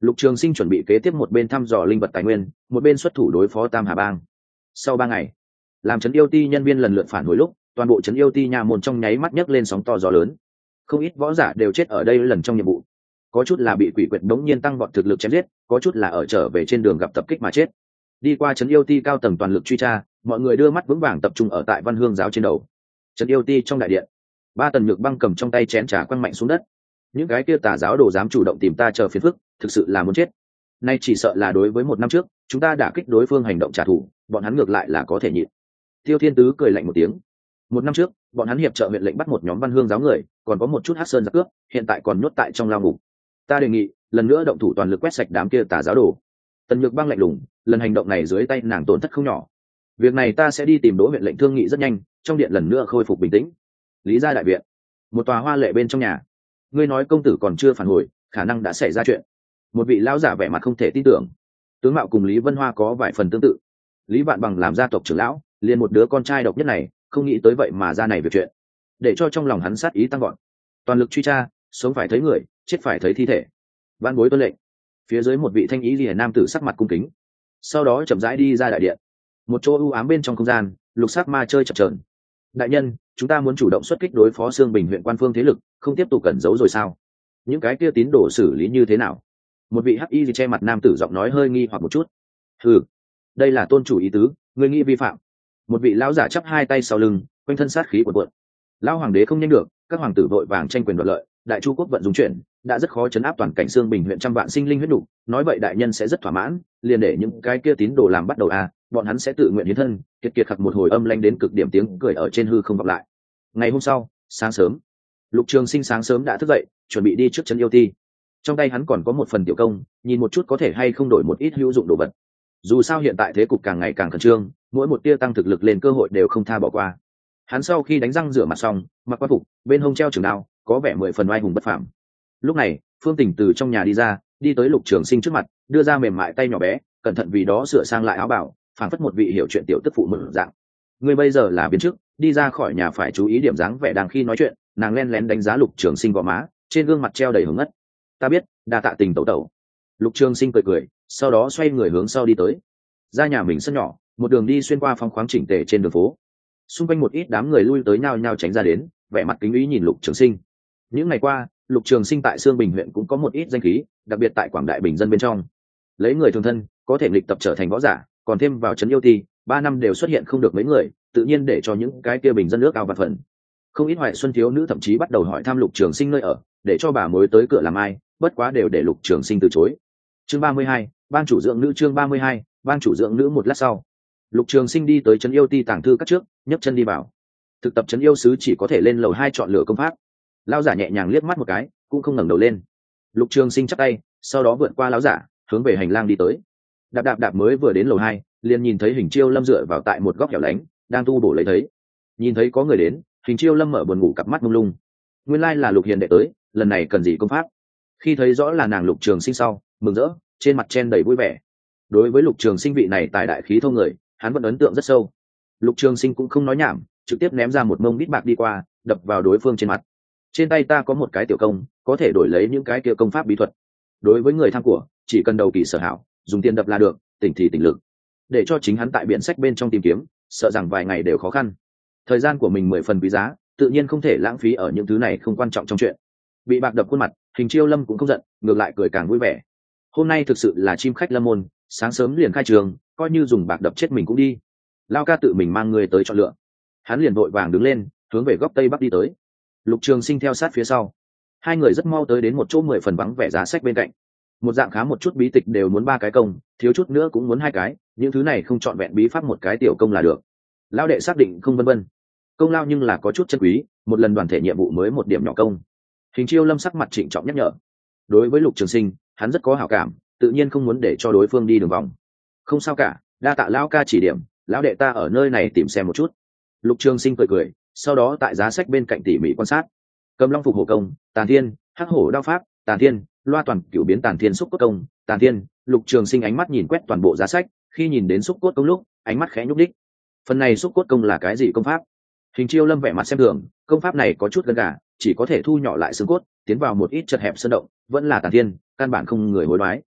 Lục Trường Sinh chuẩn bị kế tiếp một bên thăm dò linh vật tài nguyên, một bên xuất thủ đối phó Tam Hà Bang. Sau 3 ngày, làm trấn yêu ti nhân viên lần lượt phản hồi lúc, toàn bộ trấn yêu ti nhà môn trong nháy mắt nhấc lên sóng to gió lớn. Không ít võ giả đều chết ở đây lần trong nhiệm vụ. Có chút là bị quỷ quyệt đống nhiên tăng vọt thực lực chém giết, có chút là ở trở về trên đường gặp tập kích mà chết. Đi qua trấn yêu ti cao tầng toàn lực truy tra, mọi người đưa mắt vững vàng tập trung ở tại Văn Hương giáo trên đầu. Trấn yêu ti trong đại điện, Ba Tần Nhược Băng cầm trong tay chén trà quăng mạnh xuống đất. Những cái kia tà giáo đồ dám chủ động tìm ta chờ phiền phức, thực sự là muốn chết. Nay chỉ sợ là đối với 1 năm trước, chúng ta đã kích đối phương hành động trả thù, bọn hắn ngược lại là có thể nhịn. Tiêu Thiên Tứ cười lạnh một tiếng. 1 năm trước, bọn hắn hiệp trợ huyện lệnh bắt một nhóm Văn Hương giáo người, còn có một chút hắc sơn giặc cướp, hiện tại còn nhốt tại trong lao ngục. Ta đề nghị, lần nữa động thủ toàn lực quét sạch đám kia tà giáo đồ. Tần Nhược Băng lạnh lùng, lần hành động này dưới tay nàng tổn thất không nhỏ. Việc này ta sẽ đi tìm Đỗ huyện lệnh thương nghị rất nhanh, trong điện lần nữa khôi phục bình tĩnh. Lý gia đại viện, một tòa hoa lệ bên trong nhà. Ngươi nói công tử còn chưa phản hồi, khả năng đã xảy ra chuyện. Một vị lão giả vẻ mặt không thể tin tưởng. Tướng mạo cùng Lý Vân Hoa có vài phần tương tự. Lý Vạn Bằng làm gia tộc trưởng lão, liền một đứa con trai độc nhất này, không nghĩ tới vậy mà ra này việc chuyện, để cho trong lòng hắn sát ý tăng gọn. Toàn lực truy tra, sống phải thấy người, chết phải thấy thi thể. Vạn bối tuân lệnh. Phía dưới một vị thanh ý liễu nam tử sắc mặt cung kính, sau đó chậm rãi đi ra đại điện. Một chỗ u ám bên trong không gian, lục sắc ma chơi chập chờn. Đại nhân, chúng ta muốn chủ động xuất kích đối phó Sương Bình huyện quan phương thế lực, không tiếp tục cẩn giấu rồi sao? Những cái kia tín đồ xử lý như thế nào? Một vị hắc y che mặt nam tử giọng nói hơi nghi hoặc một chút. Ừ, đây là tôn chủ ý tứ, người nghĩ vi phạm. Một vị lão giả chắp hai tay sau lưng, quanh thân sát khí cuồn cuộn. Lão hoàng đế không nhanh được, các hoàng tử vội vàng tranh quyền đoạt lợi, đại chu quốc vận dung chuyển, đã rất khó chấn áp toàn cảnh Sương Bình huyện trăm vạn sinh linh huyết đủ, nói vậy đại nhân sẽ rất thỏa mãn, liền để những cái kia tín đồ làm bắt đầu bọn hắn sẽ tự nguyện hiến thân. Kiệt kiệt khặc một hồi âm lãnh đến cực điểm tiếng cười ở trên hư không vọng lại. Ngày hôm sau, sáng sớm, Lục Trường Sinh sáng sớm đã thức dậy, chuẩn bị đi trước trấn yêu ti. Trong tay hắn còn có một phần tiểu công, nhìn một chút có thể hay không đổi một ít hữu dụng đồ vật. Dù sao hiện tại thế cục càng ngày càng khẩn trương, mỗi một tia tăng thực lực lên cơ hội đều không tha bỏ qua. Hắn sau khi đánh răng rửa mặt xong, mặc quan phục, bên hông treo trường đao, có vẻ 10 phần oai hùng bất phàm. Lúc này, Phương Tỉnh từ trong nhà đi ra, đi tới Lục Trường Sinh trước mặt, đưa ra mềm mại tay nhỏ bé, cẩn thận vì đó sửa sang lại áo bào, phảng phất một vị hiểu chuyện tiểu tức phụ mở dạng. Ngươi bây giờ là biến trước, đi ra khỏi nhà phải chú ý điểm dáng vẻ đang khi nói chuyện, nàng len lén đánh giá Lục Trường Sinh vào má, trên gương mặt treo đầy hứng ngất. Ta biết, đa tạ tình tẩu tẩu. Lục Trường Sinh cười cười, sau đó xoay người hướng sau đi tới. Ra nhà mình sân nhỏ, một đường đi xuyên qua phong khoáng chỉnh tề trên đường phố. Xung quanh một ít đám người lui tới nhao nhao tránh ra đến, vẻ mặt kính ý nhìn Lục Trường Sinh. Những ngày qua, Lục Trường Sinh tại Sương Bình huyện cũng có một ít danh khí, đặc biệt tại Quảng Đại bình dân bên trong. Lấy người thường thân, có thể lịch tập trở thành võ giả, còn thêm vào trấn yêu ti, 3 năm đều xuất hiện không được mấy người, tự nhiên để cho những cái kia bình dân nước ao vặt phần. Không ít Hoài Xuân thiếu nữ thậm chí bắt đầu hỏi thăm Lục Trường Sinh nơi ở, để cho bà mối tới cửa làm ai, bất quá đều để Lục Trường Sinh từ chối. Chương 32, ban chủ dưỡng nữ. Chương 32, ban chủ dưỡng nữ. Một lát sau, Lục Trường Sinh đi tới trấn yêu ti tàng thư các trước, nhấc chân đi vào. Thực tập trấn yêu sứ chỉ có thể lên lầu 2 chọn lựa công pháp. Lão giả nhẹ nhàng liếc mắt một cái, cũng không ngẩng đầu lên. Lục Trường Sinh chắp tay, sau đó vượt qua lão giả, hướng về hành lang đi tới. Đạp đạp mới vừa đến lầu 2, liền nhìn thấy Hình Chiêu Lâm dựa vào tại một góc hẻo lánh, đang tu bổ lấy thấy. Nhìn thấy có người đến, Hình Chiêu Lâm mở buồn ngủ cặp mắt mông lung. Nguyên lai là Lục Hiền đệ tới, lần này cần gì công pháp? Khi thấy rõ là nàng Lục Trường Sinh sau, mừng rỡ, trên mặt chen đầy vui vẻ. Đối với Lục Trường Sinh vị này tài đại khí thông người, hắn vẫn ấn tượng rất sâu. Lục Trường Sinh cũng không nói nhảm, trực tiếp ném ra một mông bít bạc đi qua, đập vào đối phương trên mặt. Trên tay ta có một cái tiểu công, có thể đổi lấy những cái kia công pháp bí thuật. Đối với người tham của, chỉ cần đầu kỳ sở hảo, dùng tiền đập là được, tỉnh thì tỉnh lực. Để cho chính hắn tại biển sách bên trong tìm kiếm, sợ rằng vài ngày đều khó khăn. Thời gian của mình 10 phần quý giá, tự nhiên không thể lãng phí ở những thứ này không quan trọng trong chuyện. Bị bạc đập khuôn mặt, Hình Chiêu Lâm cũng không giận, ngược lại cười càng vui vẻ. Hôm nay thực sự là chim khách lâm môn, sáng sớm liền khai trường, coi như dùng bạc đập chết mình cũng đi. Lao ca tự mình mang người tới chọn lựa. Hắn liền vội vàng đứng lên, hướng về góc tây bắc đi tới. Lục Trường Sinh theo sát phía sau. Hai người rất mau tới đến một chỗ 10 phần vắng vẻ giá sách bên cạnh. Một dạng khá một chút bí tịch đều muốn 3 cái công, thiếu chút nữa cũng muốn 2 cái, những thứ này không chọn vẹn bí pháp một cái tiểu công là được. Lão đệ xác định không vân vân. Công lao nhưng là có chút chân quý, một lần đoàn thể nhiệm vụ mới một điểm nhỏ công. Hình Chiêu Lâm sắc mặt trịnh trọng nhắc nhở. Đối với Lục Trường Sinh, hắn rất có hảo cảm, tự nhiên không muốn để cho đối phương đi đường vòng. Không sao cả, đa tạ lão ca chỉ điểm, lão đệ ta ở nơi này tìm xem một chút. Lục Trường Sinh cười cười, sau đó tại giá sách bên cạnh tỉ mỉ quan sát. Cầm Long Phục Hổ Công, Tàn Thiên, Hắc Hổ Đao Pháp, Tàn Thiên, Loa Toàn Cửu Biến Tàn Thiên Xúc Cốt Công, Tàn Thiên. Lục Trường Sinh ánh mắt nhìn quét toàn bộ giá sách, khi nhìn đến Xúc Cốt Công lúc, ánh mắt khẽ nhúc nhích. Phần này Xúc Cốt Công là cái gì công pháp? Hình Chiêu Lâm vẻ mặt xem thường, công pháp này có chút gân gà, chỉ có thể thu nhỏ lại xương cốt, tiến vào một ít chật hẹp sơn động, vẫn là Tàn Thiên, căn bản không người hối đoái.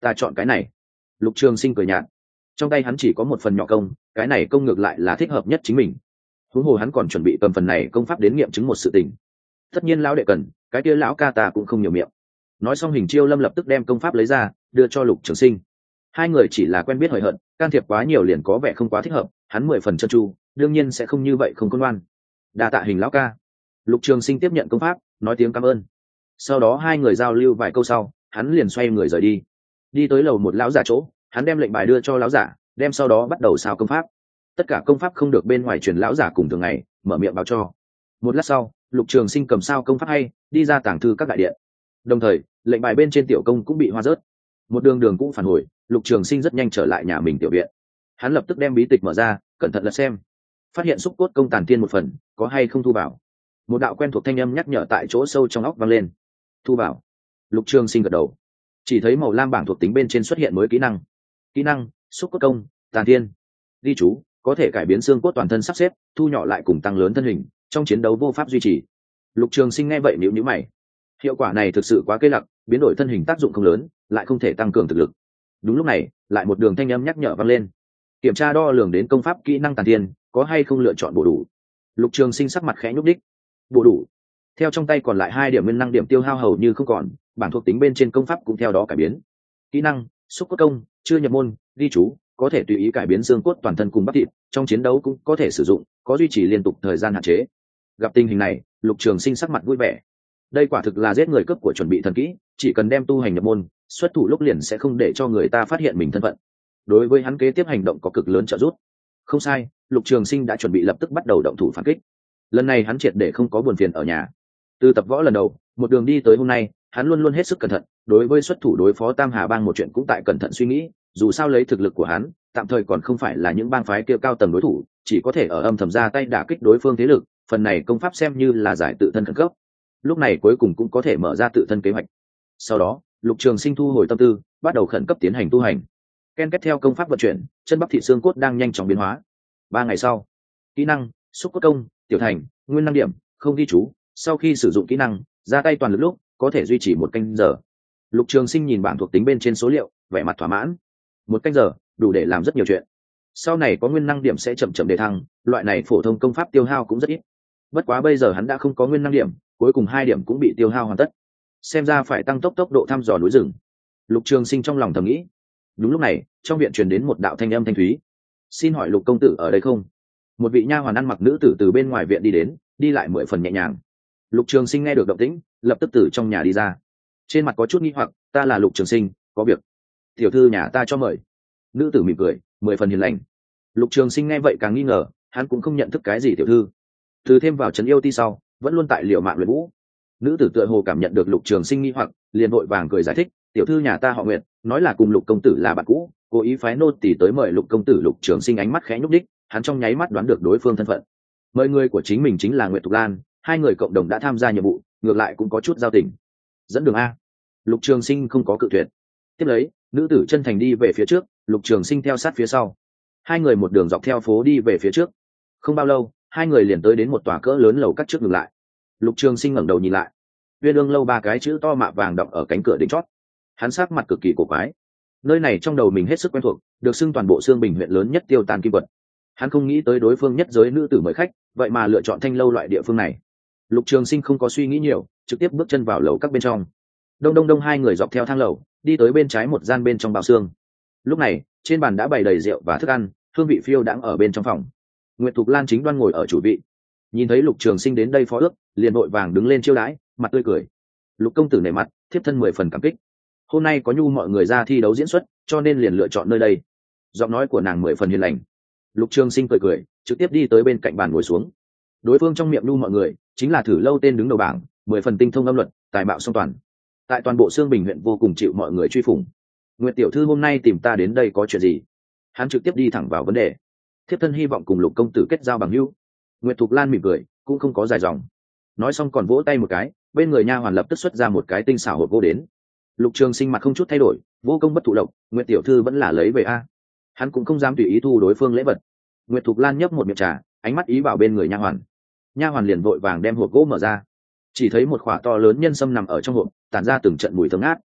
ta chọn cái này. Lục Trường Sinh cười nhạt, trong tay hắn chỉ có một phần nhỏ công, cái này công ngược lại là thích hợp nhất chính mình. Huống hồ hắn còn chuẩn bị cầm phần này công pháp đến nghiệm chứng một sự tình. Tất nhiên lão đệ cần, cái kia lão ca ta cũng không nhiều miệng. Nói xong Hình Chiêu Lâm lập tức đem công pháp lấy ra, đưa cho Lục Trường Sinh. Hai người chỉ là quen biết hời hợt, can thiệp quá nhiều liền có vẻ không quá thích hợp, hắn 10 phần chân chu, đương nhiên sẽ không như vậy không khôn ngoan. Đa tạ Hình lão ca. Lục Trường Sinh tiếp nhận công pháp, nói tiếng cảm ơn. Sau đó hai người giao lưu vài câu sau, hắn liền xoay người rời đi. Đi tới lầu một lão giả chỗ, hắn đem lệnh bài đưa cho lão giả, đem sau đó bắt đầu sao công pháp. Tất cả công pháp không được bên ngoài truyền lão giả cùng thường ngày mở miệng báo cho. Một lát sau, Lục Trường Sinh cầm sao công pháp hay, đi ra tàng thư các đại điện. Đồng thời, lệnh bài bên trên tiểu công cũng bị hoa rớt. Một đường đường cũng phản hồi, Lục Trường Sinh rất nhanh trở lại nhà mình tiểu viện. Hắn lập tức đem bí tịch mở ra, cẩn thận lật xem. Phát hiện xúc cốt công tàn tiên một phần, có hay không thu vào. Một đạo quen thuộc thanh âm nhắc nhở tại chỗ sâu trong óc vang lên. Thu vào. Lục Trường Sinh gật đầu. Chỉ thấy màu lam bảng thuộc tính bên trên xuất hiện mới kỹ năng. Kỹ năng: xúc cốt công, tàn tiên. Ghi chú: có thể cải biến xương cốt toàn thân sắp xếp, thu nhỏ lại cùng tăng lớn thân hình, trong chiến đấu vô pháp duy trì. Lục Trường Sinh nghe vậy nhíu nhíu mày. Hiệu quả này thực sự quá cây lặc, biến đổi thân hình tác dụng không lớn, lại không thể tăng cường thực lực. Đúng lúc này, lại một đường thanh âm nhắc nhở vang lên. Kiểm tra đo lường đến công pháp kỹ năng tàn tiên, có hay không lựa chọn bổ đủ. Lục Trường Sinh sắc mặt khẽ nhúc đích. Bổ đủ. Theo trong tay còn lại 2 điểm nguyên năng điểm tiêu hao hầu như không còn, bảng thuộc tính bên trên công pháp cũng theo đó cải biến. Kỹ năng: xúc cốt công, chưa nhập môn, ghi chú: có thể tùy ý cải biến xương cốt toàn thân cùng bắp thịt, trong chiến đấu cũng có thể sử dụng, có duy trì liên tục thời gian hạn chế. Gặp tình hình này, Lục Trường Sinh sắc mặt vui vẻ. Đây quả thực là giết người cướp của chuẩn bị thần kỹ, chỉ cần đem tu hành nhập môn, xuất thủ lúc liền sẽ không để cho người ta phát hiện mình thân phận. Đối với hắn kế tiếp hành động có cực lớn trợ giúp. Không sai, Lục Trường Sinh đã chuẩn bị lập tức bắt đầu động thủ phản kích. Lần này hắn triệt để không có buồn phiền ở nhà. Từ tập võ lần đầu, một đường đi tới hôm nay, hắn luôn luôn hết sức cẩn thận, đối với xuất thủ đối phó Tam Hà bang một chuyện cũng tại cẩn thận suy nghĩ, dù sao lấy thực lực của hắn, tạm thời còn không phải là những bang phái kia cao tầng đối thủ, chỉ có thể ở âm thầm ra tay đả kích đối phương thế lực, phần này công pháp xem như là giải tự thân khẩn cấp. Lúc này cuối cùng cũng có thể mở ra tự thân kế hoạch. Sau đó, Lục Trường Sinh thu hồi tâm tư, bắt đầu khẩn cấp tiến hành tu hành. Ken kết theo công pháp vận chuyển, chân bắp thịt xương cốt đang nhanh chóng biến hóa. 3 ngày sau, kỹ năng: xúc cốt công, tiểu thành, nguyên năng điểm, không ghi chú. Sau khi sử dụng kỹ năng, ra tay toàn lực lúc có thể duy trì 1 canh giờ. Lục Trường Sinh nhìn bảng thuộc tính bên trên số liệu, vẻ mặt thỏa mãn. 1 canh giờ đủ để làm rất nhiều chuyện. Sau này có nguyên năng điểm sẽ chậm chậm để thăng, loại này phổ thông công pháp tiêu hao cũng rất ít. Bất quá bây giờ hắn đã không có nguyên năng điểm, cuối cùng 2 điểm cũng bị tiêu hao hoàn tất. Xem ra phải tăng tốc độ thăm dò núi rừng. Lục Trường Sinh trong lòng thầm nghĩ. Đúng lúc này, trong viện truyền đến một đạo thanh âm thanh thúy. Xin hỏi Lục công tử ở đây không? Một vị nha hoàn ăn mặc nữ tử từ bên ngoài viện đi đến, đi lại 10 phần nhẹ nhàng. Lục Trường Sinh nghe được động tĩnh, lập tức từ trong nhà đi ra. Trên mặt có chút nghi hoặc, ta là Lục Trường Sinh, có việc. Tiểu thư nhà ta cho mời. Nữ tử mỉm cười, 10 phần hiền lành. Lục Trường Sinh nghe vậy càng nghi ngờ, hắn cũng không nhận thức cái gì tiểu thư. Từ thêm vào trấn yêu ti sau, vẫn luôn tại liều mạng luyện vũ. Nữ tử tựa hồ cảm nhận được Lục Trường Sinh nghi hoặc, liền vội vàng cười giải thích, tiểu thư nhà ta họ Nguyệt, nói là cùng Lục công tử là bạn cũ, cố ý phái nô tỳ tới mời Lục công tử. Lục Trường Sinh ánh mắt khẽ nhúc đích, hắn trong nháy mắt đoán được đối phương thân phận. Mời người của chính mình chính là Nguyệt Thục Lan, hai người cộng đồng đã tham gia nhiệm vụ, ngược lại cũng có chút giao tình. Dẫn đường a. Lục Trường Sinh không có cự tuyệt. Tiếp lấy, nữ tử chân thành đi về phía trước, Lục Trường Sinh theo sát phía sau. Hai người một đường dọc theo phố đi về phía trước. Không bao lâu, hai người liền tới đến một tòa cỡ lớn lầu các trước ngừng lại. Lục Trường Sinh ngẩng đầu nhìn lại, Uyên Ương lâu 3 cái chữ to mạ vàng đọng ở cánh cửa đỉnh chót. Hắn sắc mặt cực kỳ cổ quái. Nơi này trong đầu mình hết sức quen thuộc, được xưng toàn bộ Xương Bình huyện lớn nhất tiêu tàn kim quật. Hắn không nghĩ tới đối phương nhất giới nữ tử mời khách, vậy mà lựa chọn Thanh lâu loại địa phương này. Lục Trường Sinh không có suy nghĩ nhiều, trực tiếp bước chân vào lầu các bên trong. Đông hai người dọc theo thang lầu, đi tới bên trái một gian bên trong bao xương. Lúc này, trên bàn đã bày đầy rượu và thức ăn, hương vị phiêu đãng ở bên trong phòng. Nguyệt Thục Lan chính đoan ngồi ở chủ vị. Nhìn thấy Lục Trường Sinh đến đây phó ước, liền vội vàng đứng lên chiêu đãi, mặt tươi cười. Lục công tử nể mặt, thiếp thân 10 phần cảm kích. Hôm nay có nhu mọi người ra thi đấu diễn xuất, cho nên liền lựa chọn nơi đây. Giọng nói của nàng 10 phần hiền lành. Lục Trường Sinh cười, trực tiếp đi tới bên cạnh bàn ngồi xuống. Đối phương trong miệng nhu mọi người, chính là Thử lâu tên đứng đầu bảng, 10 phần tinh thông âm luật, tài mạo song toàn. Tại toàn bộ Xương Bình huyện vô cùng chịu mọi người truy phủng. Nguyệt tiểu thư hôm nay tìm ta đến đây có chuyện gì? Hắn trực tiếp đi thẳng vào vấn đề. Thiếp thân hy vọng cùng Lục công tử kết giao bằng hữu. Nguyệt Thục Lan mỉm cười, cũng không có dài dòng. Nói xong còn vỗ tay một cái, bên người nha hoàn lập tức xuất ra một cái tinh xảo hộp gỗ đến. Lục Trường Sinh mặt không chút thay đổi, vô công bất thụ lộc, Nguyệt tiểu thư vẫn là lấy về a. Hắn cũng không dám tùy ý thu đối phương lễ vật. Nguyệt Thục Lan nhấp một miệng trà, ánh mắt ý bảo bên người nha hoàn. Nha hoàn liền vội vàng đem hộp gỗ mở ra. Chỉ thấy một khỏa to lớn nhân sâm nằm ở trong hộp, tản ra từng trận mùi thơm ngát.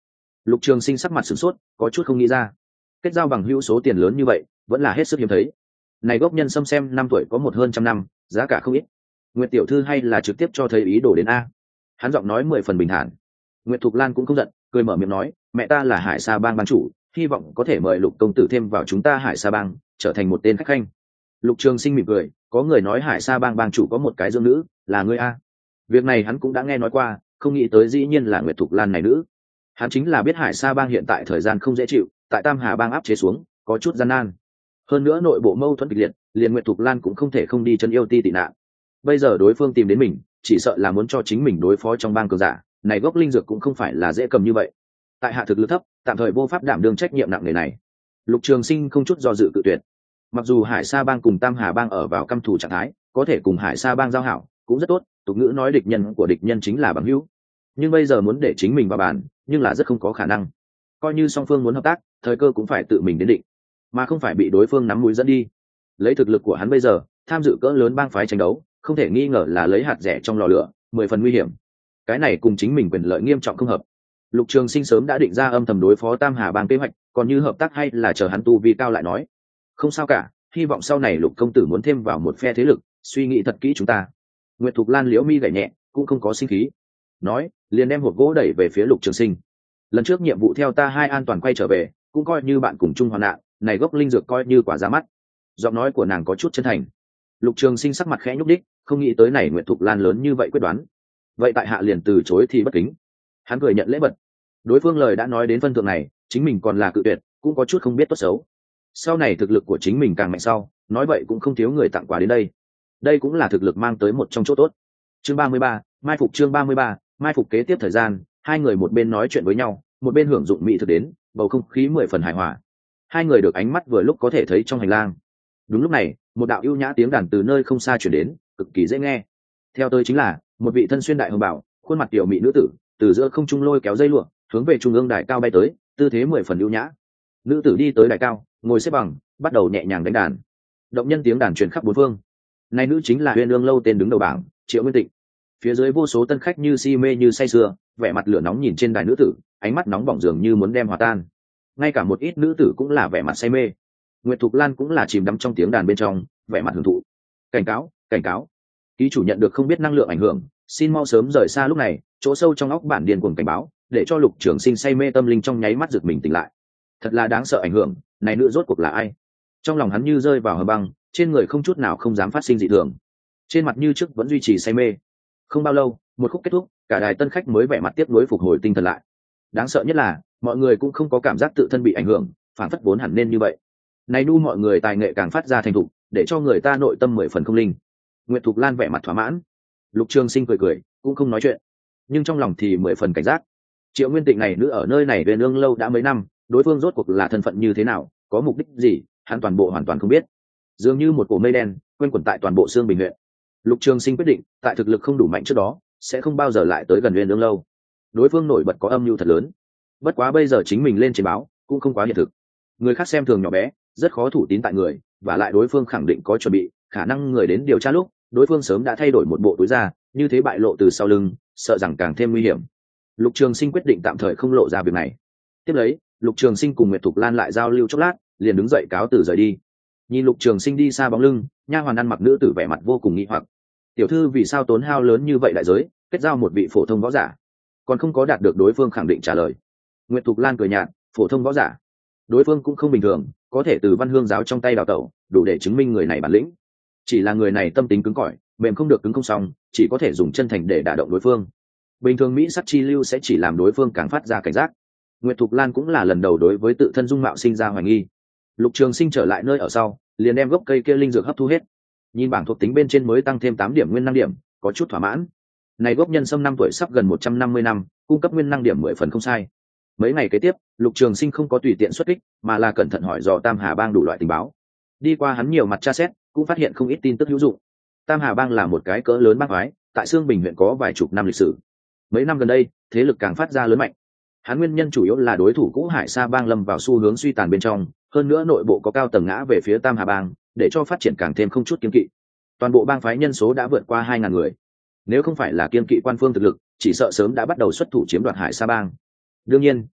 Lục Trường Sinh sắc mặt sửng sốt, có chút không nghĩ ra, kết giao bằng hữu số tiền lớn như vậy vẫn là hết sức hiếm thấy. Này gốc nhân sâm xem năm tuổi có một hơn trăm năm, giá cả không ít. Nguyệt tiểu thư hay là trực tiếp cho thấy ý đồ đến a? Hắn giọng nói 10 phần bình thản. Nguyệt Thục Lan cũng không giận, cười mở miệng nói, mẹ ta là Hải Sa Bang bang chủ, hy vọng có thể mời Lục công tử thêm vào chúng ta Hải Sa Bang, trở thành một tên khách khanh. Lục Trường Sinh mỉm cười, có người nói Hải Sa Bang bang chủ có một cái dưỡng nữ, là ngươi a? Việc này hắn cũng đã nghe nói qua, không nghĩ tới dĩ nhiên là Nguyệt Thục Lan này nữ. Hắn chính là biết Hải Sa Bang hiện tại thời gian không dễ chịu, tại Tam Hà Bang áp chế xuống, có chút gian nan. Hơn nữa nội bộ mâu thuẫn kịch liệt, liền Nguyệt Thục Lan cũng không thể không đi chân yêu ti tị nạn. Bây giờ đối phương tìm đến mình, chỉ sợ là muốn cho chính mình đối phó trong bang cường giả, này gốc linh dược cũng không phải là dễ cầm như vậy. Tại hạ thực lực thấp, tạm thời vô pháp đảm đương trách nhiệm nặng nề này. Lục Trường Sinh không chút do dự cự tuyệt. Mặc dù Hải Sa Bang cùng Tam Hà Bang ở vào căm thù trạng thái, có thể cùng Hải Sa Bang giao hảo cũng rất tốt, tục ngữ nói địch nhân của địch nhân chính là bằng hữu. Nhưng bây giờ muốn để chính mình vào bàn, nhưng là rất không có khả năng. Coi như song phương muốn hợp tác, thời cơ cũng phải tự mình đến định, mà không phải bị đối phương nắm mũi dẫn đi. Lấy thực lực của hắn bây giờ, tham dự cỡ lớn bang phái tranh đấu, không thể nghi ngờ là lấy hạt rẻ trong lò lửa, 10 phần nguy hiểm. Cái này cùng chính mình quyền lợi nghiêm trọng không hợp. Lục Trường Sinh sớm đã định ra âm thầm đối phó Tam Hà Bang kế hoạch, còn như hợp tác hay là chờ hắn tu vi cao lại nói. Không sao cả, hy vọng sau này Lục công tử muốn thêm vào một phe thế lực, suy nghĩ thật kỹ chúng ta. Nguyệt Thục Lan liễu mi gảy nhẹ, cũng không có sinh khí. Nói, liền đem hộp gỗ đẩy về phía Lục Trường Sinh. Lần trước nhiệm vụ theo ta hai an toàn quay trở về, cũng coi như bạn cùng chung hoạn nạn, này gốc linh dược coi như quả ra mắt. Giọng nói của nàng có chút chân thành. Lục Trường Sinh sắc mặt khẽ nhúc đích, không nghĩ tới này Nguyệt Thục Lan lớn như vậy quyết đoán. Vậy tại hạ liền từ chối thì bất kính. Hắn cười nhận lễ vật. Đối phương lời đã nói đến phân thượng này, chính mình còn là cự tuyệt, cũng có chút không biết tốt xấu. Sau này thực lực của chính mình càng mạnh sau, nói vậy cũng không thiếu người tặng quà đến đây. Đây cũng là thực lực mang tới một trong chỗ tốt. Chương 33, mai phục chương 33, mai phục kế tiếp thời gian, hai người một bên nói chuyện với nhau, một bên hưởng dụng mỹ thực đến, bầu không khí 10 phần hài hòa. Hai người được ánh mắt vừa lúc có thể thấy trong hành lang. Đúng lúc này, một đạo ưu nhã tiếng đàn từ nơi không xa truyền đến, cực kỳ dễ nghe. Theo tôi chính là một vị thân xuyên đại hồng bảo, khuôn mặt tiểu mỹ nữ tử, từ giữa không trung lôi kéo dây lụa, hướng về trung ương đài cao bay tới, tư thế 10 phần ưu nhã. Nữ tử đi tới đài cao, ngồi xếp bằng, bắt đầu nhẹ nhàng đánh đàn. Động nhân tiếng đàn truyền khắp bốn phương. Này nữ chính là Huyền Ương lâu tên đứng đầu bảng, Triệu Nguyên Tịnh. Phía dưới vô số tân khách như si mê như say sưa, vẻ mặt lửa nóng nhìn trên đài nữ tử, ánh mắt nóng bỏng dường như muốn đem hòa tan. Ngay cả một ít nữ tử cũng là vẻ mặt say mê. Nguyệt Thục Lan cũng là chìm đắm trong tiếng đàn bên trong, vẻ mặt hưởng thụ. Cảnh cáo, cảnh cáo. Ký chủ nhận được không biết năng lượng ảnh hưởng, xin mau sớm rời xa lúc này, chỗ sâu trong óc bản điên cuồng cảnh báo, để cho Lục Trường Sinh say mê tâm linh trong nháy mắt giật mình tỉnh lại. Thật là đáng sợ ảnh hưởng, này nữ rốt cuộc là ai? Trong lòng hắn như rơi vào hầm băng, trên người không chút nào không dám phát sinh dị thường. Trên mặt như trước vẫn duy trì say mê. Không bao lâu, một khúc kết thúc, cả đài tân khách mới vẻ mặt tiếp nối phục hồi tinh thần lại. Đáng sợ nhất là, mọi người cũng không có cảm giác tự thân bị ảnh hưởng, phản phất vốn hẳn nên như vậy. Này nu mọi người tài nghệ càng phát ra thành thục, để cho người ta nội tâm 10 phần không linh. Nguyệt Thục Lan vẻ mặt thỏa mãn. Lục Trường Sinh cười cười, cũng không nói chuyện, nhưng trong lòng thì 10 phần cảnh giác. Triệu Nguyên Tịnh này nữ ở nơi này Huyền Ương lâu đã mấy năm, đối phương rốt cuộc là thân phận như thế nào, có mục đích gì, hắn toàn bộ hoàn toàn không biết. Dường như một cổ mây đen quanh quẩn tại toàn bộ Xương Bình huyện. Lục Trường Sinh quyết định, tại thực lực không đủ mạnh trước đó, sẽ không bao giờ lại tới gần Huyền Ương lâu. Đối phương nổi bật có âm mưu thật lớn. Bất quá bây giờ chính mình lên trên báo, cũng không quá hiện thực. Người khác xem thường nhỏ bé, rất khó thủ tín tại người, và lại đối phương khẳng định có chuẩn bị, khả năng người đến điều tra lúc, đối phương sớm đã thay đổi một bộ túi ra, như thế bại lộ từ sau lưng, sợ rằng càng thêm nguy hiểm. Lục Trường Sinh quyết định tạm thời không lộ ra việc này. Tiếp lấy, Lục Trường Sinh cùng Nguyệt Thục Lan lại giao lưu chốc lát, liền đứng dậy cáo từ rời đi. Nhìn Lục Trường Sinh đi xa bóng lưng, nha hoàn ăn mặc nữ tử vẻ mặt vô cùng nghi hoặc. Tiểu thư vì sao tốn hao lớn như vậy đại giới, kết giao một vị phổ thông võ giả, còn không có đạt được đối phương khẳng định trả lời. Nguyệt Thục Lan cười nhạt, phổ thông võ giả, đối phương cũng không bình thường, có thể từ Văn Hương giáo trong tay đào tẩu, đủ để chứng minh người này bản lĩnh. Chỉ là người này tâm tính cứng cỏi, mềm không được cứng không xong, chỉ có thể dùng chân thành để đả động đối phương. Bình thường mỹ sắc chi lưu sẽ chỉ làm đối phương càng phát ra cảnh giác. Nguyệt Thục Lan cũng là lần đầu đối với tự thân dung mạo sinh ra hoài nghi. Lục Trường Sinh trở lại nơi ở sau, liền đem gốc cây kia linh dược hấp thu hết. Nhìn bảng thuộc tính bên trên mới tăng thêm 8 điểm nguyên năng điểm, có chút thỏa mãn. Này gốc nhân sâm 5 tuổi sắp gần 150 năm, cung cấp nguyên năng điểm 10 phần không sai. Mấy ngày kế tiếp, Lục Trường Sinh không có tùy tiện xuất kích, mà là cẩn thận hỏi dò Tam Hà Bang đủ loại tình báo. Đi qua hắn nhiều mặt tra xét, cũng phát hiện không ít tin tức hữu dụng. Tam Hà Bang là một cái cỡ lớn bang phái, tại Xương Bình huyện có vài chục năm lịch sử. Mấy năm gần đây, thế lực càng phát ra lớn mạnh. Hắn nguyên nhân chủ yếu là đối thủ cũ Hải Sa Bang lâm vào xu hướng suy tàn bên trong, hơn nữa nội bộ có cao tầng ngã về phía Tam Hà Bang, để cho phát triển càng thêm không chút kiêng kỵ. Toàn bộ bang phái nhân số đã vượt qua 2000 người. Nếu không phải là kiêng kỵ quan phương thực lực, chỉ sợ sớm đã bắt đầu xuất thủ chiếm đoạt Hải Sa Bang. Đương nhiên,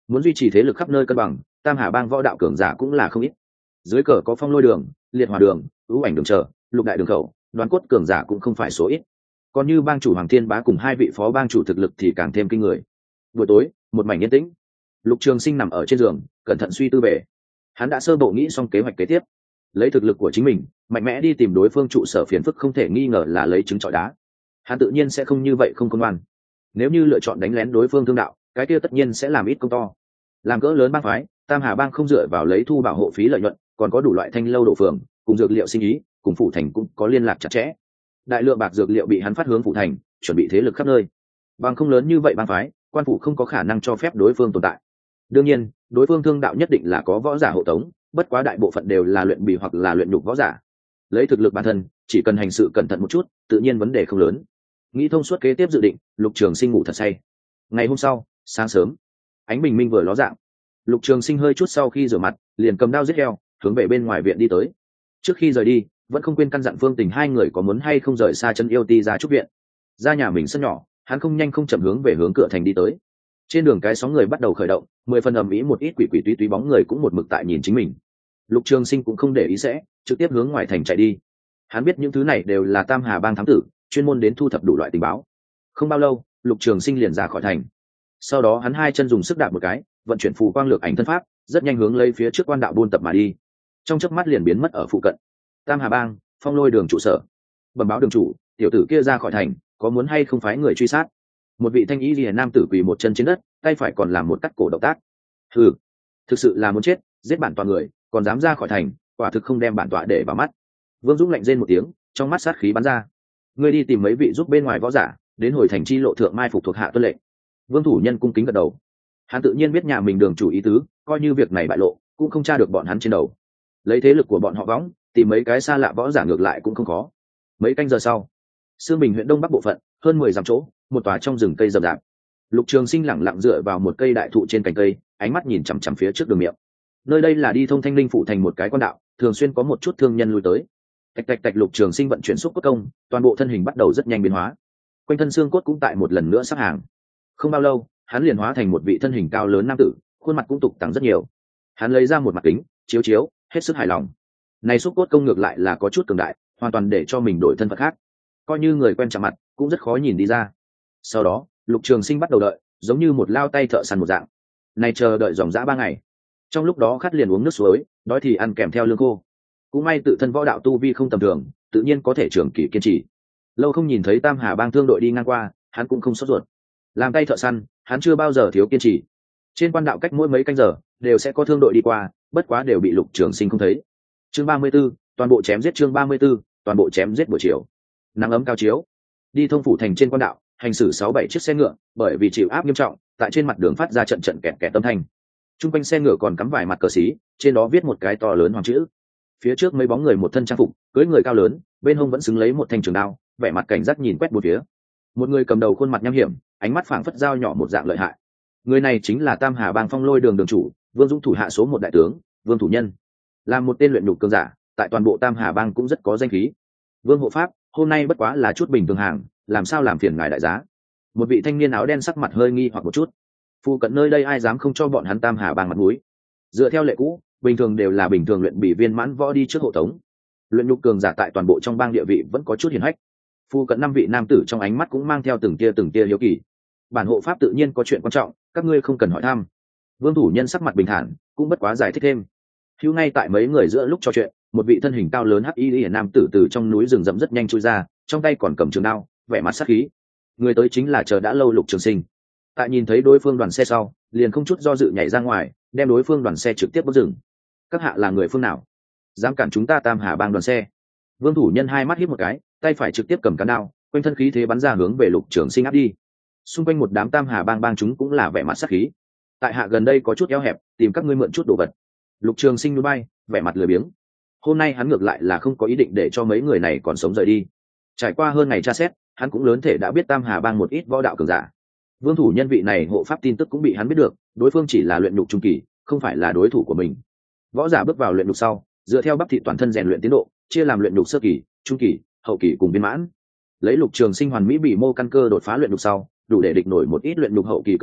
muốn duy trì thế lực khắp nơi cân bằng, tam hà bang võ đạo cường giả cũng là không ít. Dưới cờ có phong lôi đường, liệt hỏa đường, ưu ảnh đường trở, lục đại đường khẩu, đoàn cốt cường giả cũng không phải số ít. Còn như bang chủ Hoàng Thiên Bá cùng hai vị phó bang chủ thực lực thì càng thêm kinh người. Buổi tối, một mảnh yên tĩnh. Lục Trường Sinh nằm ở trên giường, cẩn thận suy tư về. Hắn đã sơ bộ nghĩ xong kế hoạch kế tiếp, lấy thực lực của chính mình, mạnh mẽ đi tìm đối phương trụ sở phiền phức không thể nghi ngờ là lấy trứng trọi đá. Hắn tự nhiên sẽ không như vậy không khôn ngoan. Nếu như lựa chọn đánh lén đối phương thương đạo, cái kia tất nhiên sẽ làm ít công to. Làm cỡ lớn bang phái, Tam Hà bang không dựa vào lấy thu bảo hộ phí lợi nhuận, còn có đủ loại thanh lâu đổ phường, cùng dược liệu sinh ý, cùng phủ thành cũng có liên lạc chặt chẽ. Đại lượng bạc dược liệu bị hắn phát hướng phủ thành, chuẩn bị thế lực khắp nơi. Bằng không lớn như vậy bang phái, quan phủ không có khả năng cho phép đối phương tồn tại. Đương nhiên, đối phương thương đạo nhất định là có võ giả hộ tống, bất quá đại bộ phận đều là luyện bì hoặc là luyện nhục võ giả. Lấy thực lực bản thân, chỉ cần hành sự cẩn thận một chút, tự nhiên vấn đề không lớn. Nghĩ thông suốt kế tiếp dự định, Lục Trường Sinh ngủ thật say. Ngày hôm sau, sáng sớm, ánh bình minh vừa ló dạng. Lục Trường Sinh hơi chút sau khi rửa mặt, liền cầm đao giết heo, hướng về bên ngoài viện đi tới. Trước khi rời đi, vẫn không quên căn dặn Phương Tình hai người có muốn hay không rời xa chân yêu ti ra trúc viện. Ra nhà mình sân nhỏ, hắn không nhanh không chậm hướng về hướng cửa thành đi tới. Trên đường cái sóng người bắt đầu khởi động, 10 phần ầm ĩ, một ít quỷ quỷ túy túy bóng người cũng một mực tại nhìn chính mình. Lục Trường Sinh cũng không để ý sẽ, trực tiếp hướng ngoài thành chạy đi. Hắn biết những thứ này đều là Tam Hà bang thám tử, chuyên môn đến thu thập đủ loại tình báo. Không bao lâu, Lục Trường Sinh liền ra khỏi thành. Sau đó hắn hai chân dùng sức đạp một cái, vận chuyển phù quang lược ảnh thân pháp, rất nhanh hướng lấy phía trước quan đạo buôn tập mà đi. Trong chớp mắt liền biến mất ở phụ cận. Tam Hà bang, Phong Lôi đường trụ sở. Bẩm báo đường chủ, tiểu tử kia ra khỏi thành, có muốn hay không phái người truy sát? Một vị thanh ý liễu nam tử quỳ một chân trên đất, tay phải còn làm một cắt cổ động tác. Hừ, thực sự là muốn chết, giết bản tọa người, còn dám ra khỏi thành, quả thực không đem bản tọa để vào mắt. Vương Dũng lạnh rên một tiếng, trong mắt sát khí bắn ra. Ngươi đi tìm mấy vị giúp bên ngoài võ giả, đến hồi thành chi lộ thượng mai phục thuộc hạ tuân lệnh. Vương thủ nhân cung kính gật đầu. Hắn tự nhiên biết nhà mình đường chủ ý tứ, coi như việc này bại lộ, cũng không tra được bọn hắn trên đầu. Lấy thế lực của bọn họ võng, tìm mấy cái xa lạ võ giả ngược lại cũng không khó. Mấy canh giờ sau, Sương Bình huyện đông bắc bộ phận, hơn 10 dặm chỗ, một tòa trong rừng cây rậm rạp. Lục Trường Sinh lẳng lặng dựa vào một cây đại thụ trên cành cây, ánh mắt nhìn chằm chằm phía trước đường miệng. Nơi đây là đi thông Thanh Linh phủ thành một cái quan đạo, thường xuyên có một chút thương nhân lui tới. Tạch tạch tạch, Lục Trường Sinh vận chuyển xúc cốt công, toàn bộ thân hình bắt đầu rất nhanh biến hóa. Quanh thân xương cốt cũng tại một lần nữa sắp hàng. Không bao lâu, hắn liền hóa thành một vị thân hình cao lớn nam tử, khuôn mặt cũng tục tăng rất nhiều. Hắn lấy ra một mặt kính, chiếu chiếu, hết sức hài lòng. Này xúc cốt công ngược lại là có chút cường đại, hoàn toàn để cho mình đổi thân phận khác. Coi như người quen chạm mặt, cũng rất khó nhìn đi ra. Sau đó, Lục Trường Sinh bắt đầu đợi, giống như một lao tay thợ săn một dạng. Này chờ đợi dòng dã 3 ngày. Trong lúc đó khát liền uống nước suối, đói thì ăn kèm theo lương khô. Cũng may tự thân võ đạo tu vi không tầm thường, tự nhiên có thể trường kỳ kiên trì. Lâu không nhìn thấy Tam Hà bang thương đội đi ngang qua, hắn cũng không sốt ruột. Làm tay thợ săn, hắn chưa bao giờ thiếu kiên trì. Trên quan đạo cách mỗi mấy canh giờ đều sẽ có thương đội đi qua, bất quá đều bị Lục Trường Sinh không thấy. Chương 34, toàn bộ chém giết. Chương 34, toàn bộ chém giết. Buổi chiều, nắng ấm cao chiếu, đi thông phủ thành trên quan đạo, hành xử 6-7 chiếc xe ngựa, bởi vì chịu áp nghiêm trọng, tại trên mặt đường phát ra trận trận kẹt kẹt âm thanh. Trung quanh xe ngựa còn cắm vài mặt cờ xí, trên đó viết một cái to lớn hoàng chữ. Phía trước mấy bóng người một thân trang phục, cưỡi người cao lớn, bên hông vẫn xứng lấy một thanh trường đao, vẻ mặt cảnh giác nhìn quét bốn phía. Một người cầm đầu khuôn mặt nham hiểm, ánh mắt phảng phất dao nhỏ một dạng lợi hại. Người này chính là Tam Hà bang Phong Lôi đường đường chủ, Vương Dũng thủ hạ số 1 đại tướng, Vương thủ nhân. Là một tên luyện nhục cường giả, tại toàn bộ Tam Hà bang cũng rất có danh khí. Vương hộ pháp, hôm nay bất quá là chút bình thường hàng, làm sao làm phiền ngài đại giá? Một vị thanh niên áo đen sắc mặt hơi nghi hoặc một chút. Phu cận nơi đây ai dám không cho bọn hắn Tam Hà bang mặt mũi? Dựa theo lệ cũ, bình thường đều là bình thường luyện bị viên mãn võ đi trước hộ tống. Luyện nhục cường giả tại toàn bộ trong bang địa vị vẫn có chút hiển hách. Phu cận 5 vị nam tử trong ánh mắt cũng mang theo từng tia hiếu kỳ. Bản hộ pháp tự nhiên có chuyện quan trọng, các ngươi không cần hỏi thăm. Vương thủ nhân sắc mặt bình thản, cũng bất quá giải thích thêm. Hưu ngay tại mấy người giữa lúc trò chuyện, một vị thân hình cao lớn hắc y nam tử từ trong núi rừng rậm rất nhanh chui ra, trong tay còn cầm trường đao, vẻ mặt sắc khí. Người tới chính là chờ đã lâu Lục Trường Sinh. Tại nhìn thấy đối phương đoàn xe sau, liền không chút do dự nhảy ra ngoài, đem đối phương đoàn xe trực tiếp bốc dừng. Các hạ là người phương nào, dám cản chúng ta Tam Hà bang đoàn xe? Vương thủ nhân hai mắt híp một cái, tay phải trực tiếp cầm cán đao, quanh thân khí thế bắn ra hướng về Lục Trường Sinh áp đi. Xung quanh một đám Tam Hà bang bang chúng cũng là vẻ mặt sắc khí. Tại hạ gần đây có chút eo hẹp, tìm các ngươi mượn chút đồ vật. Lục Trường Sinh núi bay, vẻ mặt lười biếng. Hôm nay hắn ngược lại là không có ý định để cho mấy người này còn sống rời đi. Trải qua hơn ngày tra xét, hắn cũng lớn thể đã biết Tam Hà bang một ít võ đạo cường giả. Vương thủ nhân vị này hộ pháp tin tức cũng bị hắn biết được, đối phương chỉ là luyện nhục trung kỳ, không phải là đối thủ của mình. Võ giả bước vào luyện nhục sau, dựa theo bắp thị toàn thân rèn luyện tiến độ, chia làm luyện nhục sơ kỳ, trung kỳ, hậu kỳ cùng viên mãn. Lấy Lục Trường Sinh hoàn mỹ bị mô căn cơ đột phá luyện nhục sau, đủ để địch nổi một ít luyện nhục hậu kỳ cường giả,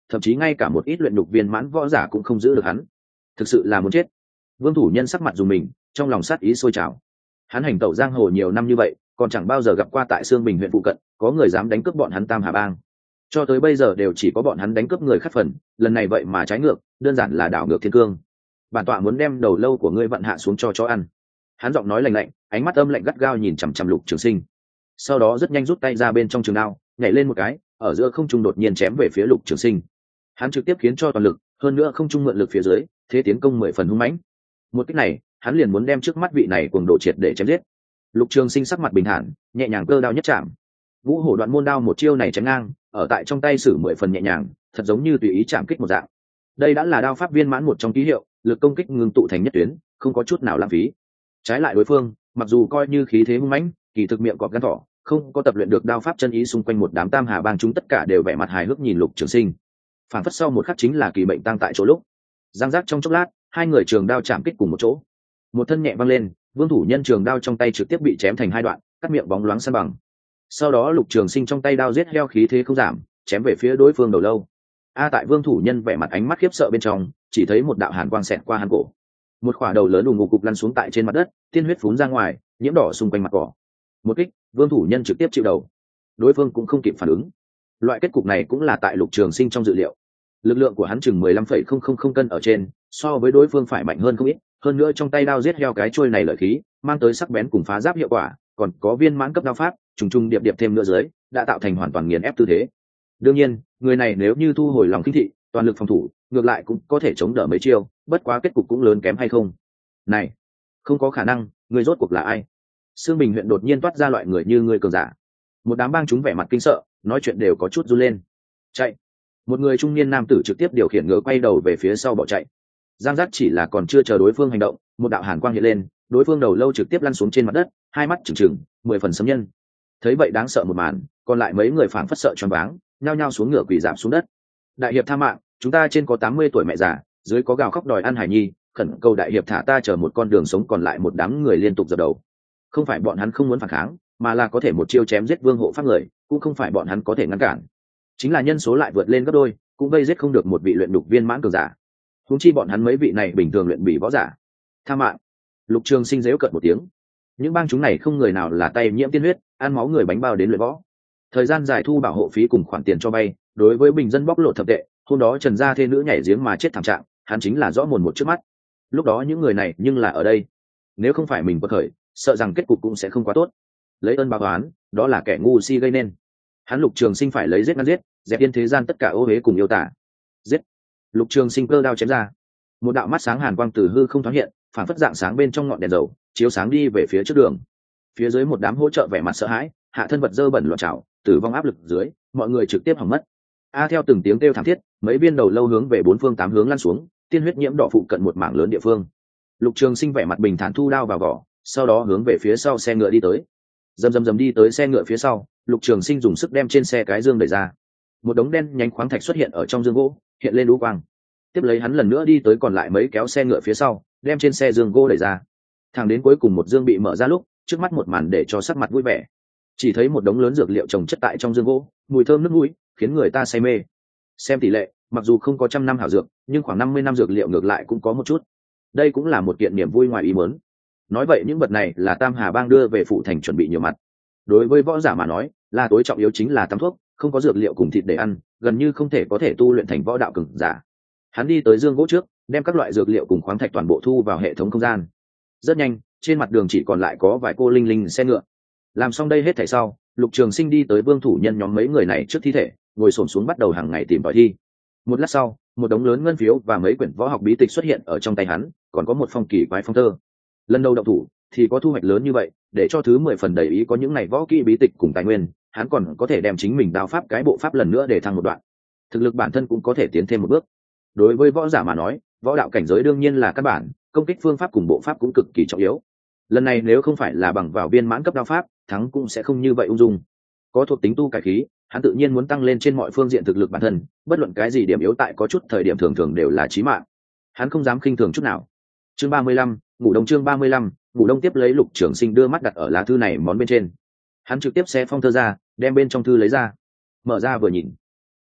thậm chí ngay cả một ít luyện nhục viên mãn võ giả cũng không giữ được hắn, thực sự là muốn chết. Vương Thủ Nhân sắc mặt dùng mình, trong lòng sát ý sôi trào. Hắn hành tẩu giang hồ nhiều năm như vậy, còn chẳng bao giờ gặp qua tại Sương Bình huyện phụ cận có người dám đánh cướp bọn hắn Tam Hà Bang. Cho tới bây giờ đều chỉ có bọn hắn đánh cướp người khác phần, lần này vậy mà trái ngược, đơn giản là đảo ngược thiên cương. Bản tọa muốn đem đầu lâu của ngươi vận hạ xuống cho chó ăn. Hắn giọng nói lạnh lạnh, ánh mắt âm lạnh gắt gao nhìn chằm chằm Lục Trường Sinh. Sau đó rất nhanh rút tay ra bên trong trường đao, nhảy lên một cái, ở giữa không trung đột nhiên chém về phía Lục Trường Sinh. Hắn trực tiếp khiến cho toàn lực, hơn nữa không trung mượn lực phía dưới, thế tiến công 10 phần hung mãnh. Một kích này, hắn liền muốn đem trước mắt vị này cuồng độ triệt để chém giết. Lục Trường Sinh sắc mặt bình thản, nhẹ nhàng cơ đao nhất chạm. Vũ Hổ Đoạn Môn đao một chiêu này chém ngang, ở tại trong tay sử 10 phần nhẹ nhàng, thật giống như tùy ý chạm kích một dạng. Đây đã là đao pháp viên mãn một trong ký hiệu, lực công kích ngưng tụ thành nhất tuyến, không có chút nào lãng phí. Trái lại đối phương, mặc dù coi như khí thế hung mãnh, kỳ thực miệng cọp gan thỏ, không có tập luyện được đao pháp chân ý, xung quanh một đám Tam Hà Bang chúng tất cả đều vẻ mặt hài hước nhìn Lục Trường Sinh. Phản phất sau một khắc chính là kỳ mệnh tăng tại chỗ lúc. Giang giác trong chốc lát, hai người trường đao chạm kích cùng một chỗ. Một thân nhẹ văng lên, Vương Thủ Nhân trường đao trong tay trực tiếp bị chém thành hai đoạn, cắt miệng bóng loáng san bằng. Sau đó Lục Trường Sinh trong tay đao giết heo khí thế không giảm, chém về phía đối phương đầu lâu. Tại Vương Thủ Nhân vẻ mặt ánh mắt khiếp sợ bên trong, chỉ thấy một đạo hàn quang xẹt qua hắn cổ, một khỏa đầu lớn đùng ngục cục lăn xuống tại trên mặt đất, tiên huyết phún ra ngoài, nhiễm đỏ xung quanh mặt cỏ. Một kích, Vương Thủ Nhân trực tiếp chịu đầu, đối phương cũng không kịp phản ứng. Loại kết cục này cũng là tại Lục Trường Sinh trong dự liệu. Lực lượng của hắn chừng 15,000 cân ở trên, so với đối phương phải mạnh hơn không ít, hơn nữa trong tay đao giết heo cái chuôi này lợi khí, mang tới sắc bén cùng phá giáp hiệu quả, còn có viên mãn cấp đao pháp, trùng trùng điệp điệp thêm nữa dưới, đã tạo thành hoàn toàn nghiền ép tư thế. Đương nhiên, người này nếu như thu hồi lòng khinh thị, toàn lực phòng thủ, ngược lại cũng có thể chống đỡ mấy chiêu, bất quá kết cục cũng lớn kém hay không. Này, không có khả năng, người rốt cuộc là ai? Sương Bình huyện đột nhiên toát ra loại người như ngươi cường giả. Một đám bang chúng vẻ mặt kinh sợ, nói chuyện đều có chút run lên. Chạy! Một người trung niên nam tử trực tiếp điều khiển ngựa quay đầu về phía sau bỏ chạy. Giang Giác chỉ là còn chưa chờ đối phương hành động, một đạo hàn quang hiện lên, đối phương đầu lâu trực tiếp lăn xuống trên mặt đất, hai mắt trừng trừng, 10 phần sấm nhân. Thấy vậy đáng sợ một màn, còn lại mấy người phảng phất sợ choáng váng, nhao nhao xuống ngựa quỳ rạp xuống đất. Đại hiệp tha mạng, chúng ta trên có 80 tuổi mẹ già, dưới có gào khóc đòi ăn hải nhi, khẩn cầu đại hiệp thả ta chờ một con đường sống, còn lại một đám người liên tục dập đầu. Không phải bọn hắn không muốn phản kháng, mà là có thể một chiêu chém giết vương hộ pháp người, cũng không phải bọn hắn có thể ngăn cản. Chính là nhân số lại vượt lên gấp đôi, cũng vây giết không được một vị luyện đục viên mãn cường giả. Huống chi bọn hắn mấy vị này bình thường luyện bỉ võ giả. Tha mạng! Lục Trường Sinh giễu cợt một tiếng. Những bang chúng này không người nào là tay nhiễm tiên huyết, ăn máu người bánh bao đến luyện võ. Thời gian dài thu bảo hộ phí cùng khoản tiền cho vay, đối với bình dân bóc lột thập tệ, hôm đó Trần gia thê nữ nhảy giếng mà chết thảm trạng, hắn chính là rõ mồn một trước mắt. Lúc đó những người này nhưng là ở đây, nếu không phải mình quật khởi, sợ rằng kết cục cũng sẽ không quá tốt. Lấy ơn báo oán, đó là kẻ ngu si gây nên. Hắn Lục Trường Sinh phải lấy giết ngăn giết, dẹp yên thế gian tất cả ô uế cùng yêu tả. Giết! Lục Trường Sinh cơ đao chém ra, một đạo mắt sáng hàn quang từ hư không thoáng hiện, phản phất dạng sáng bên trong ngọn đèn dầu, chiếu sáng đi về phía trước đường. Phía dưới một đám hỗ trợ vẻ mặt sợ hãi, hạ thân vật dơ bẩn loạn trào, tử vong áp lực dưới, mọi người trực tiếp hỏng mất. Theo từng tiếng kêu thảm thiết, mấy viên đầu lâu hướng về bốn phương tám hướng lăn xuống, tiên huyết nhiễm đỏ phụ cận một mảng lớn địa phương. Lục Trường Sinh vẻ mặt bình thản thu đao vào vỏ, sau đó hướng về phía sau xe ngựa đi tới. Dầm đi tới xe ngựa phía sau, Lục Trường Sinh dùng sức đem trên xe cái dương đẩy ra. Một đống đen nhánh khoáng thạch xuất hiện ở trong dương gỗ, hiện lên lũ quang. Tiếp lấy hắn lần nữa đi tới còn lại mấy kéo xe ngựa phía sau, đem trên xe dương gỗ đẩy ra. Thẳng đến cuối cùng một dương bị mở ra lúc, trước mắt một màn để cho sắc mặt vui vẻ. Chỉ thấy một đống lớn dược liệu trồng chất tại trong dương gỗ, mùi thơm nước mũi, khiến người ta say mê. Xem tỷ lệ, mặc dù không có 100 năm hảo dược, nhưng khoảng 50 năm dược liệu ngược lại cũng có một chút. Đây cũng là một kiện niềm vui ngoài ý muốn. Nói vậy những vật này là Tam Hà Bang đưa về phụ thành chuẩn bị nhiều mặt. Đối với võ giả mà nói, là tối trọng yếu chính là tắm thuốc, không có dược liệu cùng thịt để ăn, gần như không thể có thể tu luyện thành võ đạo cường giả. Hắn đi tới dương gỗ trước, đem các loại dược liệu cùng khoáng thạch toàn bộ thu vào hệ thống không gian. Rất nhanh, trên mặt đường chỉ còn lại có vài cô linh linh xe ngựa. Làm xong đây hết thảy sau, Lục Trường Sinh đi tới Vương Thủ Nhân nhóm mấy người này trước thi thể, ngồi xổm xuống bắt đầu hàng ngày tìm tòi thi. Một lát sau, một đống lớn ngân phiếu và mấy quyển võ học bí tịch xuất hiện ở trong tay hắn, còn có một phong kỳ quái phong thơ. Lần đầu động thủ thì có thu hoạch lớn như vậy, để cho thứ 10 phần đầy ý có những này võ kỹ bí tịch cùng tài nguyên, hắn còn có thể đem chính mình đao pháp cái bộ pháp lần nữa để thăng một đoạn. Thực lực bản thân cũng có thể tiến thêm một bước. Đối với võ giả mà nói, võ đạo cảnh giới đương nhiên là căn bản, công kích phương pháp cùng bộ pháp cũng cực kỳ trọng yếu. Lần này nếu không phải là bằng vào viên mãn cấp đao pháp, thắng cũng sẽ không như vậy ung dung. Có thuộc tính tu cải khí, hắn tự nhiên muốn tăng lên trên mọi phương diện thực lực bản thân, bất luận cái gì điểm yếu tại có chút thời điểm thường thường đều là chí mạng. Hắn không dám khinh thường chút nào. Chương 35, ngủ đông. Chương 35, ngủ đông. Tiếp lấy Lục Trường Sinh đưa mắt đặt ở lá thư này món bên trên. Hắn trực tiếp xé phong thơ ra, đem bên trong thư lấy ra. Mở ra vừa nhìn,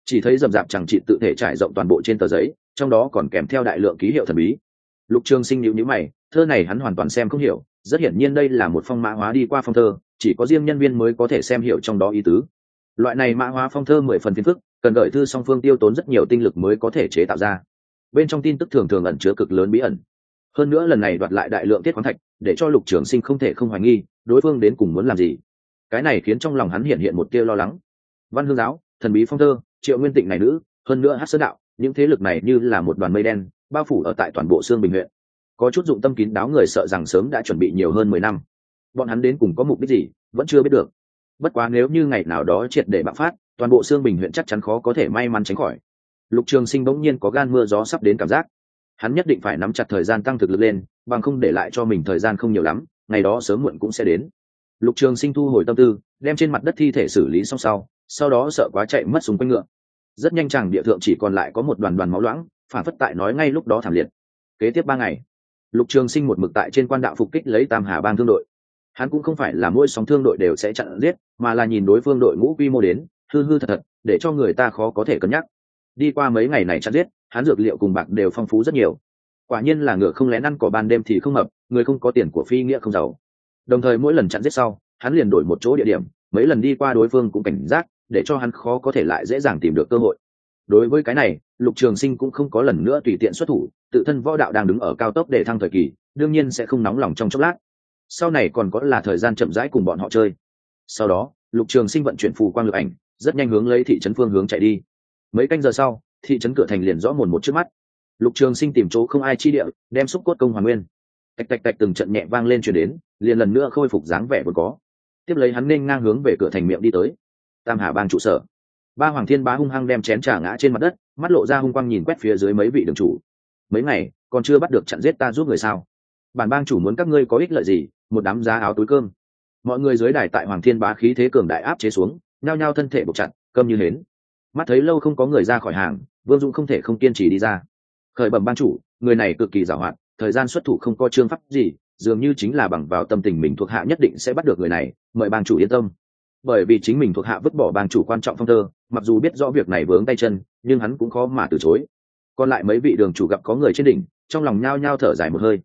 chỉ thấy rậm rạp chẳng trị tự thể trải rộng toàn bộ trên tờ giấy, trong đó còn kèm theo đại lượng ký hiệu thần bí. Lục Trường Sinh nhíu nhíu mày, thơ này hắn hoàn toàn xem không hiểu, rất hiển nhiên đây là một phong mã hóa đi qua phong thơ, chỉ có riêng nhân viên mới có thể xem hiểu trong đó ý tứ. Loại này mã hóa phong thơ 10 phần phiền phức, cần gửi thư song phương tiêu tốn rất nhiều tinh lực mới có thể chế tạo ra. Bên trong tin tức thường thường ẩn chứa cực lớn bí ẩn. Hơn nữa lần này đoạt lại đại lượng tiết khoáng thạch, để cho Lục Trường Sinh không thể không hoài nghi, đối phương đến cùng muốn làm gì. Cái này khiến trong lòng hắn hiện một tia lo lắng. Văn Hương giáo, thần bí phong thơ, Triệu Nguyên Tịnh này nữ, hơn nữa Hắc Sơn đạo, những thế lực này như là một đoàn mây đen, bao phủ ở tại toàn bộ Sương Bình huyện. Có chút dụng tâm kín đáo người sợ rằng sớm đã chuẩn bị nhiều hơn 10 năm. Bọn hắn đến cùng có mục đích gì, vẫn chưa biết được. Bất quá nếu như ngày nào đó triệt để bạo phát, toàn bộ Sương Bình huyện chắc chắn khó có thể may mắn tránh khỏi. Lục Trường Sinh bỗng nhiên có gan mưa gió sắp đến cảm giác. Hắn nhất định phải nắm chặt thời gian tăng thực lực lên, bằng không để lại cho mình thời gian không nhiều lắm, ngày đó sớm muộn cũng sẽ đến. Lục Trường Sinh thu hồi tâm tư, đem trên mặt đất thi thể xử lý xong sau đó sợ quá chạy mất xung quanh ngựa. Rất nhanh chàng địa thượng chỉ còn lại có một đoàn máu loãng, phản phất tại nói ngay lúc đó thảm liệt. Kế tiếp 3 ngày, Lục Trường Sinh một mực tại trên quan đạo phục kích lấy Tam Hà Bang thương đội. Hắn cũng không phải là mỗi sóng thương đội đều sẽ chặn giết, mà là nhìn đối phương đội ngũ quy mô đến, hư thật, để cho người ta khó có thể cân nhắc. Đi qua mấy ngày này chặn giết, hắn dược liệu cùng bạc đều phong phú rất nhiều. Quả nhiên là ngựa không lén ăn cỏ ban đêm thì không mập, người không có tiền của phi nghĩa không giàu. Đồng thời mỗi lần chặn giết sau, hắn liền đổi một chỗ địa điểm, mấy lần đi qua đối phương cũng cảnh giác, để cho hắn khó có thể lại dễ dàng tìm được cơ hội. Đối với cái này, Lục Trường Sinh cũng không có lần nữa tùy tiện xuất thủ, tự thân võ đạo đang đứng ở cao tốc để thăng thời kỳ, đương nhiên sẽ không nóng lòng trong chốc lát. Sau này còn có là thời gian chậm rãi cùng bọn họ chơi. Sau đó, Lục Trường Sinh vận chuyển phù quang lực ảnh, rất nhanh hướng lấy thị trấn phương hướng chạy đi. Mấy canh giờ sau, thị trấn cửa thành liền rõ mồn một trước mắt. Lục Trường Sinh tìm chỗ không ai chi địa, đem xúc cốt công hoàn nguyên. Tạch tạch tạch từng trận nhẹ vang lên truyền đến, liền lần nữa khôi phục dáng vẻ vốn có. Tiếp lấy hắn nên ngang hướng về cửa thành miệng đi tới. Tam Hà Bang trụ sở. Ba Hoàng Thiên Bá hung hăng đem chén trà ngã trên mặt đất, mắt lộ ra hung quang nhìn quét phía dưới mấy vị đường chủ. Mấy ngày còn chưa bắt được chặn giết ta giúp người sao? Bản bang chủ muốn các ngươi có ích lợi gì? Một đám giá áo túi cơm. Mọi người dưới đài tại Hoàng Thiên Bá khí thế cường đại áp chế xuống, nhao nhao thân thể buộc chặt, câm như hến. Mắt thấy lâu không có người ra khỏi hàng, Vương Dũng không thể không kiên trì đi ra. Khởi bẩm bang chủ, người này cực kỳ giàu hoạt, thời gian xuất thủ không có chương pháp gì, dường như chính là bằng vào tâm tình mình thuộc hạ nhất định sẽ bắt được người này, mời bang chủ yên tâm. Bởi vì chính mình thuộc hạ vứt bỏ bang chủ quan trọng phong thơ, mặc dù biết rõ việc này vướng tay chân, nhưng hắn cũng khó mà từ chối. Còn lại mấy vị đường chủ gặp có người trên đỉnh, trong lòng nhao nhao thở dài một hơi.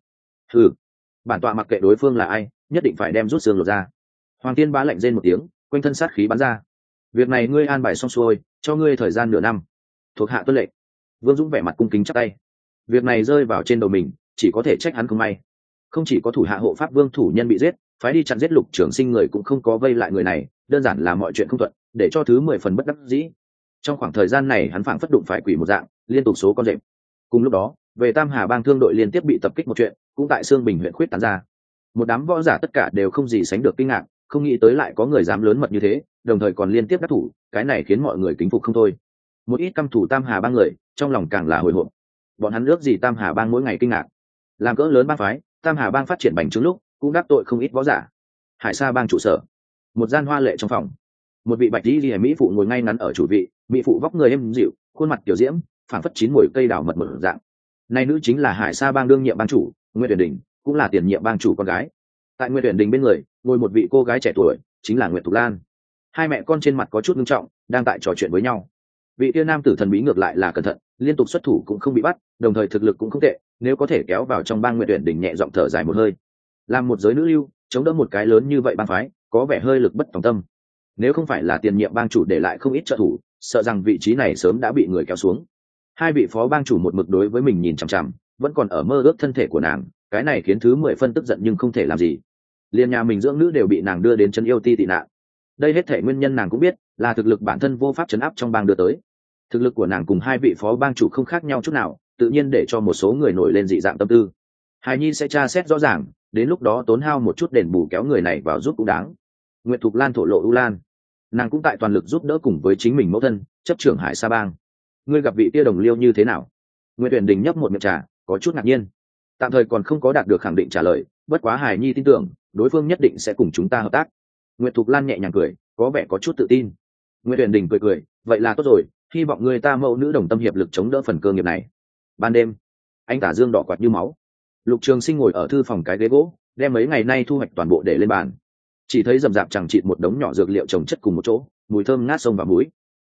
Bản tọa mặc kệ đối phương là ai, nhất định phải đem rút xương lột ra. Hoàng Thiên Bá lạnh rên một tiếng, quanh thân sát khí bắn ra. Việc này ngươi an bài xong xuôi, cho ngươi thời gian nửa năm. Thuộc hạ tuân lệnh. Vương Dũng vẻ mặt cung kính chắp tay. Việc này rơi vào trên đầu mình, chỉ có thể trách hắn không may. Không chỉ có thủ hạ hộ pháp Vương thủ nhân bị giết, phái đi chặn giết Lục Trường Sinh người cũng không có vây lại người này, đơn giản là mọi chuyện không thuận, để cho thứ 10 phần bất đắc dĩ. Trong khoảng thời gian này hắn phảng phất đụng phải quỷ một dạng, liên tục số con rệp. Cùng lúc đó, về Tam Hà Bang thương đội liên tiếp bị tập kích một chuyện, cũng tại Sương Bình huyện khuyết tán ra. Một đám võ giả tất cả đều không gì sánh được kinh ngạc, không nghĩ tới lại có người dám lớn mật như thế, đồng thời còn liên tiếp đắc thủ, cái này khiến mọi người kính phục không thôi. Một ít căm thủ Tam Hà Bang người, trong lòng càng là hồi hộp. Bọn hắn ước gì Tam Hà Bang mỗi ngày kinh ngạc. Làm cỡ lớn bang phái, Tam Hà Bang phát triển bành trướng lúc, cũng đắc tội không ít võ giả. Hải Sa Bang trụ sở, một gian hoa lệ trong phòng, một vị bạch y liễu mỹ phụ ngồi ngay ngắn ở chủ vị, mỹ phụ vóc người êm dịu, khuôn mặt tiểu diễm, phảng phất chín mùi cây đào mật một dạng. Này nữ chính là Hải Sa Bang đương nhiệm bang chủ, Nguyệt Uyển Đình, cũng là tiền nhiệm bang chủ con gái. Tại Nguyệt Uyển Đình bên người, ngồi một vị cô gái trẻ tuổi, chính là Nguyệt Thục Lan. Hai mẹ con trên mặt có chút nghiêm trọng, đang tại trò chuyện với nhau. Vị tiên nam tử thần bí ngược lại là cẩn thận, liên tục xuất thủ cũng không bị bắt, đồng thời thực lực cũng không tệ, nếu có thể kéo vào trong bang Nguyệt Uyển Đình nhẹ giọng thở dài một hơi. Làm một giới nữ lưu, chống đỡ một cái lớn như vậy bang phái, có vẻ hơi lực bất tòng tâm. Nếu không phải là tiền nhiệm bang chủ để lại không ít trợ thủ, sợ rằng vị trí này sớm đã bị người kéo xuống. Hai vị phó bang chủ một mực đối với mình nhìn chằm chằm, vẫn còn ở mơ ước thân thể của nàng, cái này khiến thứ 10 phân tức giận nhưng không thể làm gì. Liên nhà mình dưỡng nữ đều bị nàng đưa đến trấn yêu ti tị nạn. Đây hết thể nguyên nhân nàng cũng biết, là thực lực bản thân vô pháp trấn áp trong bang đưa tới. Thực lực của nàng cùng hai vị phó bang chủ không khác nhau chút nào, tự nhiên để cho một số người nổi lên dị dạng tâm tư. Hài Nhi sẽ tra xét rõ ràng, đến lúc đó tốn hao một chút đền bù kéo người này vào giúp cũng đáng. Nguyệt Thục Lan thổ lộ U Lan, nàng cũng tại toàn lực giúp đỡ cùng với chính mình mẫu thân, chấp trưởng Hải Sa Bang. Ngươi gặp vị tia đồng liêu như thế nào? Nguyệt Uyển Đình nhấp một miệng trà, có chút ngạc nhiên. Tạm thời còn không có đạt được khẳng định trả lời, bất quá Hải Nhi tin tưởng đối phương nhất định sẽ cùng chúng ta hợp tác. Nguyệt Thục Lan nhẹ nhàng cười, có vẻ có chút tự tin. Nguyệt Uyển Đình cười cười, vậy là tốt rồi, hy vọng người ta mẫu nữ đồng tâm hiệp lực chống đỡ phần cơ nghiệp này. Ban đêm, anh tả dương đỏ quạt như máu. Lục Trường Sinh ngồi ở thư phòng cái ghế gỗ, đem mấy ngày nay thu hoạch toàn bộ để lên bàn. Chỉ thấy rậm rạp chẳng chịt một đống nhỏ dược liệu trồng chất cùng một chỗ, mùi thơm ngát sông và mũi.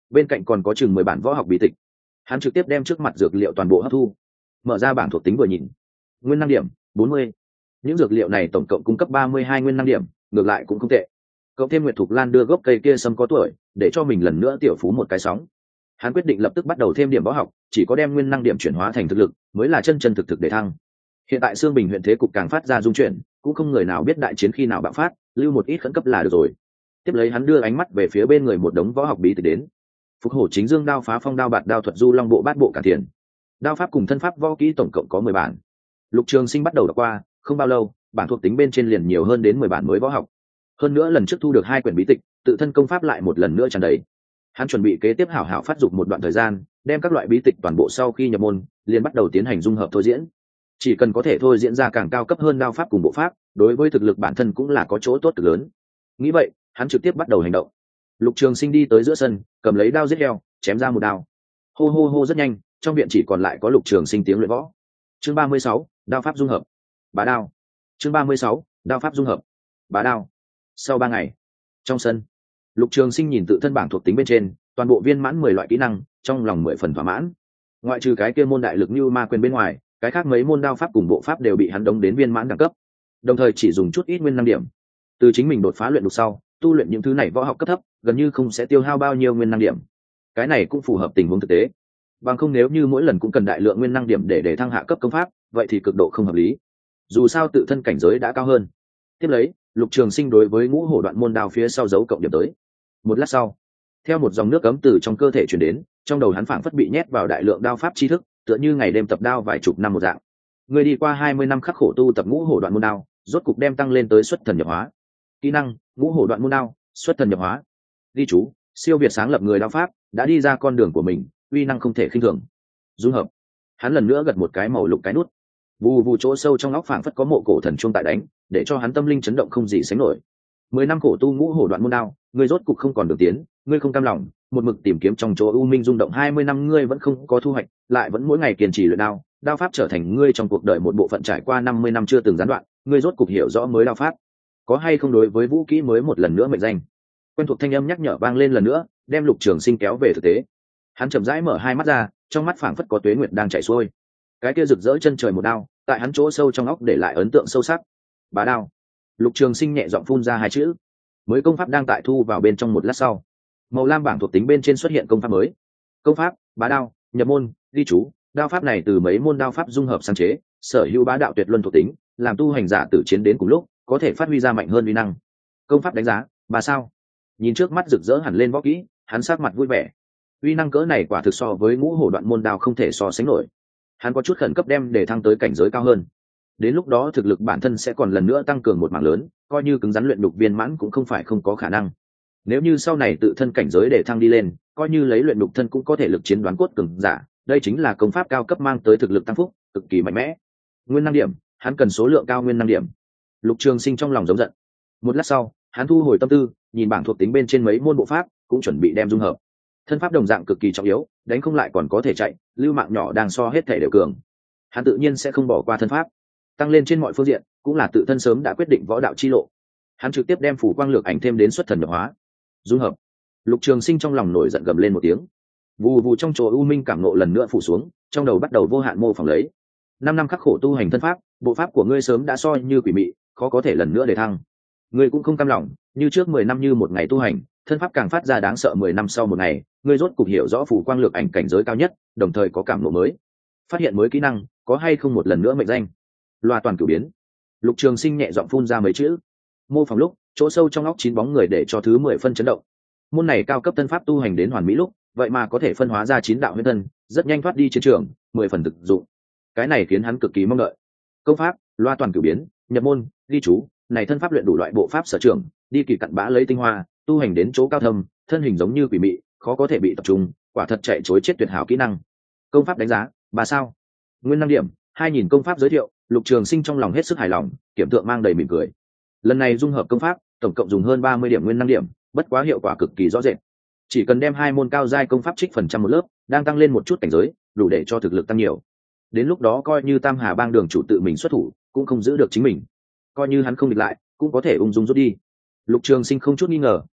bên cạnh còn có chừng 10 bản võ học bí tịch. Hắn trực tiếp đem trước mặt dược liệu toàn bộ hấp thu, mở ra bảng thuộc tính vừa nhìn, nguyên năng điểm 40. Những dược liệu này tổng cộng cung cấp 32 nguyên năng điểm, ngược lại cũng không tệ. Cộng thêm Nguyệt Thục Lan đưa gốc cây kia sâm có tuổi, để cho mình lần nữa tiểu phú một cái sóng. Hắn quyết định lập tức bắt đầu thêm điểm võ học, chỉ có đem nguyên năng điểm chuyển hóa thành thực lực mới là chân chân thực thực để thăng. Hiện tại Sương Bình huyện thế cục càng phát ra dung chuyển, cũng không người nào biết đại chiến khi nào bạo phát, lưu một ít khẩn cấp là được rồi. Tiếp lấy hắn đưa ánh mắt về phía bên người một đống võ học bí tịch đến. Phục Hổ Chính Dương đao, Phá Phong đao, Bạt đao thuật, Du Long bộ, Bát bộ cả thiền. Đao pháp cùng thân pháp võ kỹ tổng cộng có 10 bản. Lục Trường Sinh bắt đầu đọc qua, không bao lâu, bản thuộc tính bên trên liền nhiều hơn đến 10 bản mới võ học. Hơn nữa lần trước thu được 2 quyển bí tịch, tự thân công pháp lại một lần nữa tràn đầy. Hắn chuẩn bị kế tiếp hảo hảo phát dục một đoạn thời gian, đem các loại bí tịch toàn bộ sau khi nhập môn, liền bắt đầu tiến hành dung hợp thôi diễn. Chỉ cần có thể thôi diễn ra càng cao cấp hơn đao pháp cùng bộ pháp, đối với thực lực bản thân cũng là có chỗ tốt cực lớn. Nghĩ vậy, hắn trực tiếp bắt đầu hành động. Lục Trường Sinh đi tới giữa sân, cầm lấy đao giết heo, chém ra một đao. Hô hô hô rất nhanh, trong viện chỉ còn lại có Lục Trường Sinh tiếng luyện võ. Chương 36, đao pháp dung hợp. Bá đao. Chương 36, đao pháp dung hợp. Bá đao. Sau 3 ngày, trong sân, Lục Trường Sinh nhìn tự thân bảng thuộc tính bên trên, toàn bộ viên mãn 10 loại kỹ năng, trong lòng 10 phần thỏa mãn. Ngoại trừ cái kia môn đại lực như ma quyền bên ngoài, cái khác mấy môn đao pháp cùng bộ pháp đều bị hắn đóng đến viên mãn đẳng cấp. Đồng thời chỉ dùng chút ít nguyên năng điểm. Từ chính mình đột phá luyện đục sau, tu luyện những thứ này võ học cấp thấp, gần như không sẽ tiêu hao bao nhiêu nguyên năng điểm. Cái này cũng phù hợp tình huống thực tế. Bằng không nếu như mỗi lần cũng cần đại lượng nguyên năng điểm để thăng hạ cấp công pháp, vậy thì cực độ không hợp lý. Dù sao tự thân cảnh giới đã cao hơn. Tiếp lấy, Lục Trường Sinh đối với ngũ hổ đoạn môn đao phía sau dấu cộng điểm tới. Một lát sau, theo một dòng nước cấm từ trong cơ thể truyền đến, trong đầu hắn phảng phất bị nhét vào đại lượng đao pháp tri thức, tựa như ngày đêm tập đao vài chục năm một dạng. Người đi qua 20 năm khắc khổ tu tập ngũ hổ đoạn môn đao, rốt cục đem tăng lên tới xuất thần nhập hóa. Kỹ năng: ngũ hổ đoạn môn đao, xuất thần nhập hóa. Ghi chú: siêu việt sáng lập người đao pháp, đã đi ra con đường của mình, uy năng không thể khinh thường. Dung hợp. Hắn lần nữa gật một cái màu lục cái nút. Vù vù chỗ sâu trong óc phảng phất có mộ cổ thần chuông tại đánh, để cho hắn tâm linh chấn động không gì sánh nổi. 10 năm khổ tu ngũ hổ đoạn môn đao, ngươi rốt cục không còn đường tiến, ngươi không cam lòng, một mực tìm kiếm trong chỗ u minh rung động 20 năm ngươi vẫn không có thu hoạch, lại vẫn mỗi ngày kiên trì luyện đao, đao pháp trở thành ngươi trong cuộc đời một bộ phận trải qua 50 năm chưa từng gián đoạn, ngươi rốt cục hiểu rõ mới đao pháp. Có hay không đối với vũ kỹ mới một lần nữa mệnh danh. Quen thuộc thanh âm nhắc nhở vang lên lần nữa, đem Lục Trường Sinh kéo về thực tế. Hắn chậm rãi mở hai mắt ra, trong mắt phảng phất có tuế nguyệt đang chảy xuôi. Cái kia rực rỡ chân trời một đao, tại hắn chỗ sâu trong óc để lại ấn tượng sâu sắc. Bá đao. Lục Trường Sinh nhẹ giọng phun ra hai chữ. Mới công pháp đang tại thu vào bên trong một lát sau, màu lam bảng thuộc tính bên trên xuất hiện công pháp mới. Công pháp: Bá đao, nhập môn, ghi chú: đao pháp này từ mấy môn đao pháp dung hợp sáng chế, sở hữu bá đạo tuyệt luân thuộc tính, làm tu hành giả tử chiến đến cùng lúc, có thể phát huy ra mạnh hơn uy năng. Công pháp đánh giá: 3 sao. Nhìn trước mắt rực rỡ hẳn lên võ kỹ, hắn sắc mặt vui vẻ. Uy năng cỡ này quả thực so với ngũ hổ đoạn môn đao không thể so sánh nổi. Hắn có chút khẩn cấp đem để thăng tới cảnh giới cao hơn. Đến lúc đó thực lực bản thân sẽ còn lần nữa tăng cường một mảng lớn, coi như cứng rắn luyện đục viên mãn cũng không phải không có khả năng. Nếu như sau này tự thân cảnh giới để thăng đi lên, coi như lấy luyện đục thân cũng có thể lực chiến đoán cốt cường giả, đây chính là công pháp cao cấp mang tới thực lực tăng phúc, cực kỳ mạnh mẽ. Nguyên năng điểm, hắn cần số lượng cao nguyên năng điểm. Lục Trường Sinh trong lòng giống giận. Một lát sau, hắn thu hồi tâm tư, nhìn bảng thuộc tính bên trên mấy môn bộ pháp, cũng chuẩn bị đem dung hợp. Thân pháp đồng dạng cực kỳ trọng yếu, đánh không lại còn có thể chạy, lưu mạng nhỏ đang so hết thể đều cường. Hắn tự nhiên sẽ không bỏ qua thân pháp. Tăng lên trên mọi phương diện, cũng là tự thân sớm đã quyết định võ đạo chi lộ. Hắn trực tiếp đem phủ quang lược ảnh thêm đến xuất thần nhập hóa. Dung hợp. Lục Trường Sinh trong lòng nổi giận gầm lên một tiếng. Vù vù trong chỗ u minh cảm nộ lần nữa phủ xuống, trong đầu bắt đầu vô hạn mô phỏng lấy. 5 năm khắc khổ tu hành thân pháp, bộ pháp của ngươi sớm đã soi như quỷ mị, khó có thể lần nữa để thăng. Ngươi cũng không cam lòng, như trước 10 năm như một ngày tu hành, thân pháp càng phát ra đáng sợ 10 năm sau một ngày, ngươi rốt cục hiểu rõ phủ quang lược ảnh cảnh giới cao nhất, đồng thời có cảm ngộ mới. Phát hiện mới kỹ năng, có hay không một lần nữa mệnh danh. Loa toàn cửu biến. Lục Trường Sinh nhẹ giọng phun ra mấy chữ. Mô phỏng lúc, chỗ sâu trong óc 9 bóng người để cho thứ 10 phân chấn động. Môn này cao cấp thân pháp tu hành đến hoàn mỹ lúc, vậy mà có thể phân hóa ra 9 đạo huyễn thân, rất nhanh thoát đi chiến trường, 10 phần thực dụng. Cái này khiến hắn cực kỳ mong đợi. Công pháp: Loa toàn cửu biến, nhập môn, ghi chú: này thân pháp luyện đủ loại bộ pháp sở trường, đi kỳ cặn bã lấy tinh hoa, tu hành đến chỗ cao thâm, thân hình giống như quỷ mị, khó có thể bị tập trung, quả thật chạy trối chết tuyệt hảo kỹ năng. Công pháp đánh giá: 3 sao. Nguyên năng điểm: 2000 công pháp giới thiệu. Lục Trường Sinh trong lòng hết sức hài lòng, kiểm tượng mang đầy mỉm cười. Lần này dung hợp công pháp, tổng cộng dùng hơn 30 điểm nguyên năng điểm, bất quá hiệu quả cực kỳ rõ rệt. Chỉ cần đem 2 môn cao giai công pháp trích phần trăm một lớp, đang tăng lên một chút cảnh giới, đủ để cho thực lực tăng nhiều. Đến lúc đó coi như Tam Hà Bang đường chủ tự mình xuất thủ, cũng không giữ được chính mình. Coi như hắn không địch lại, cũng có thể ung dung rút đi. Lục Trường Sinh không chút nghi ngờ,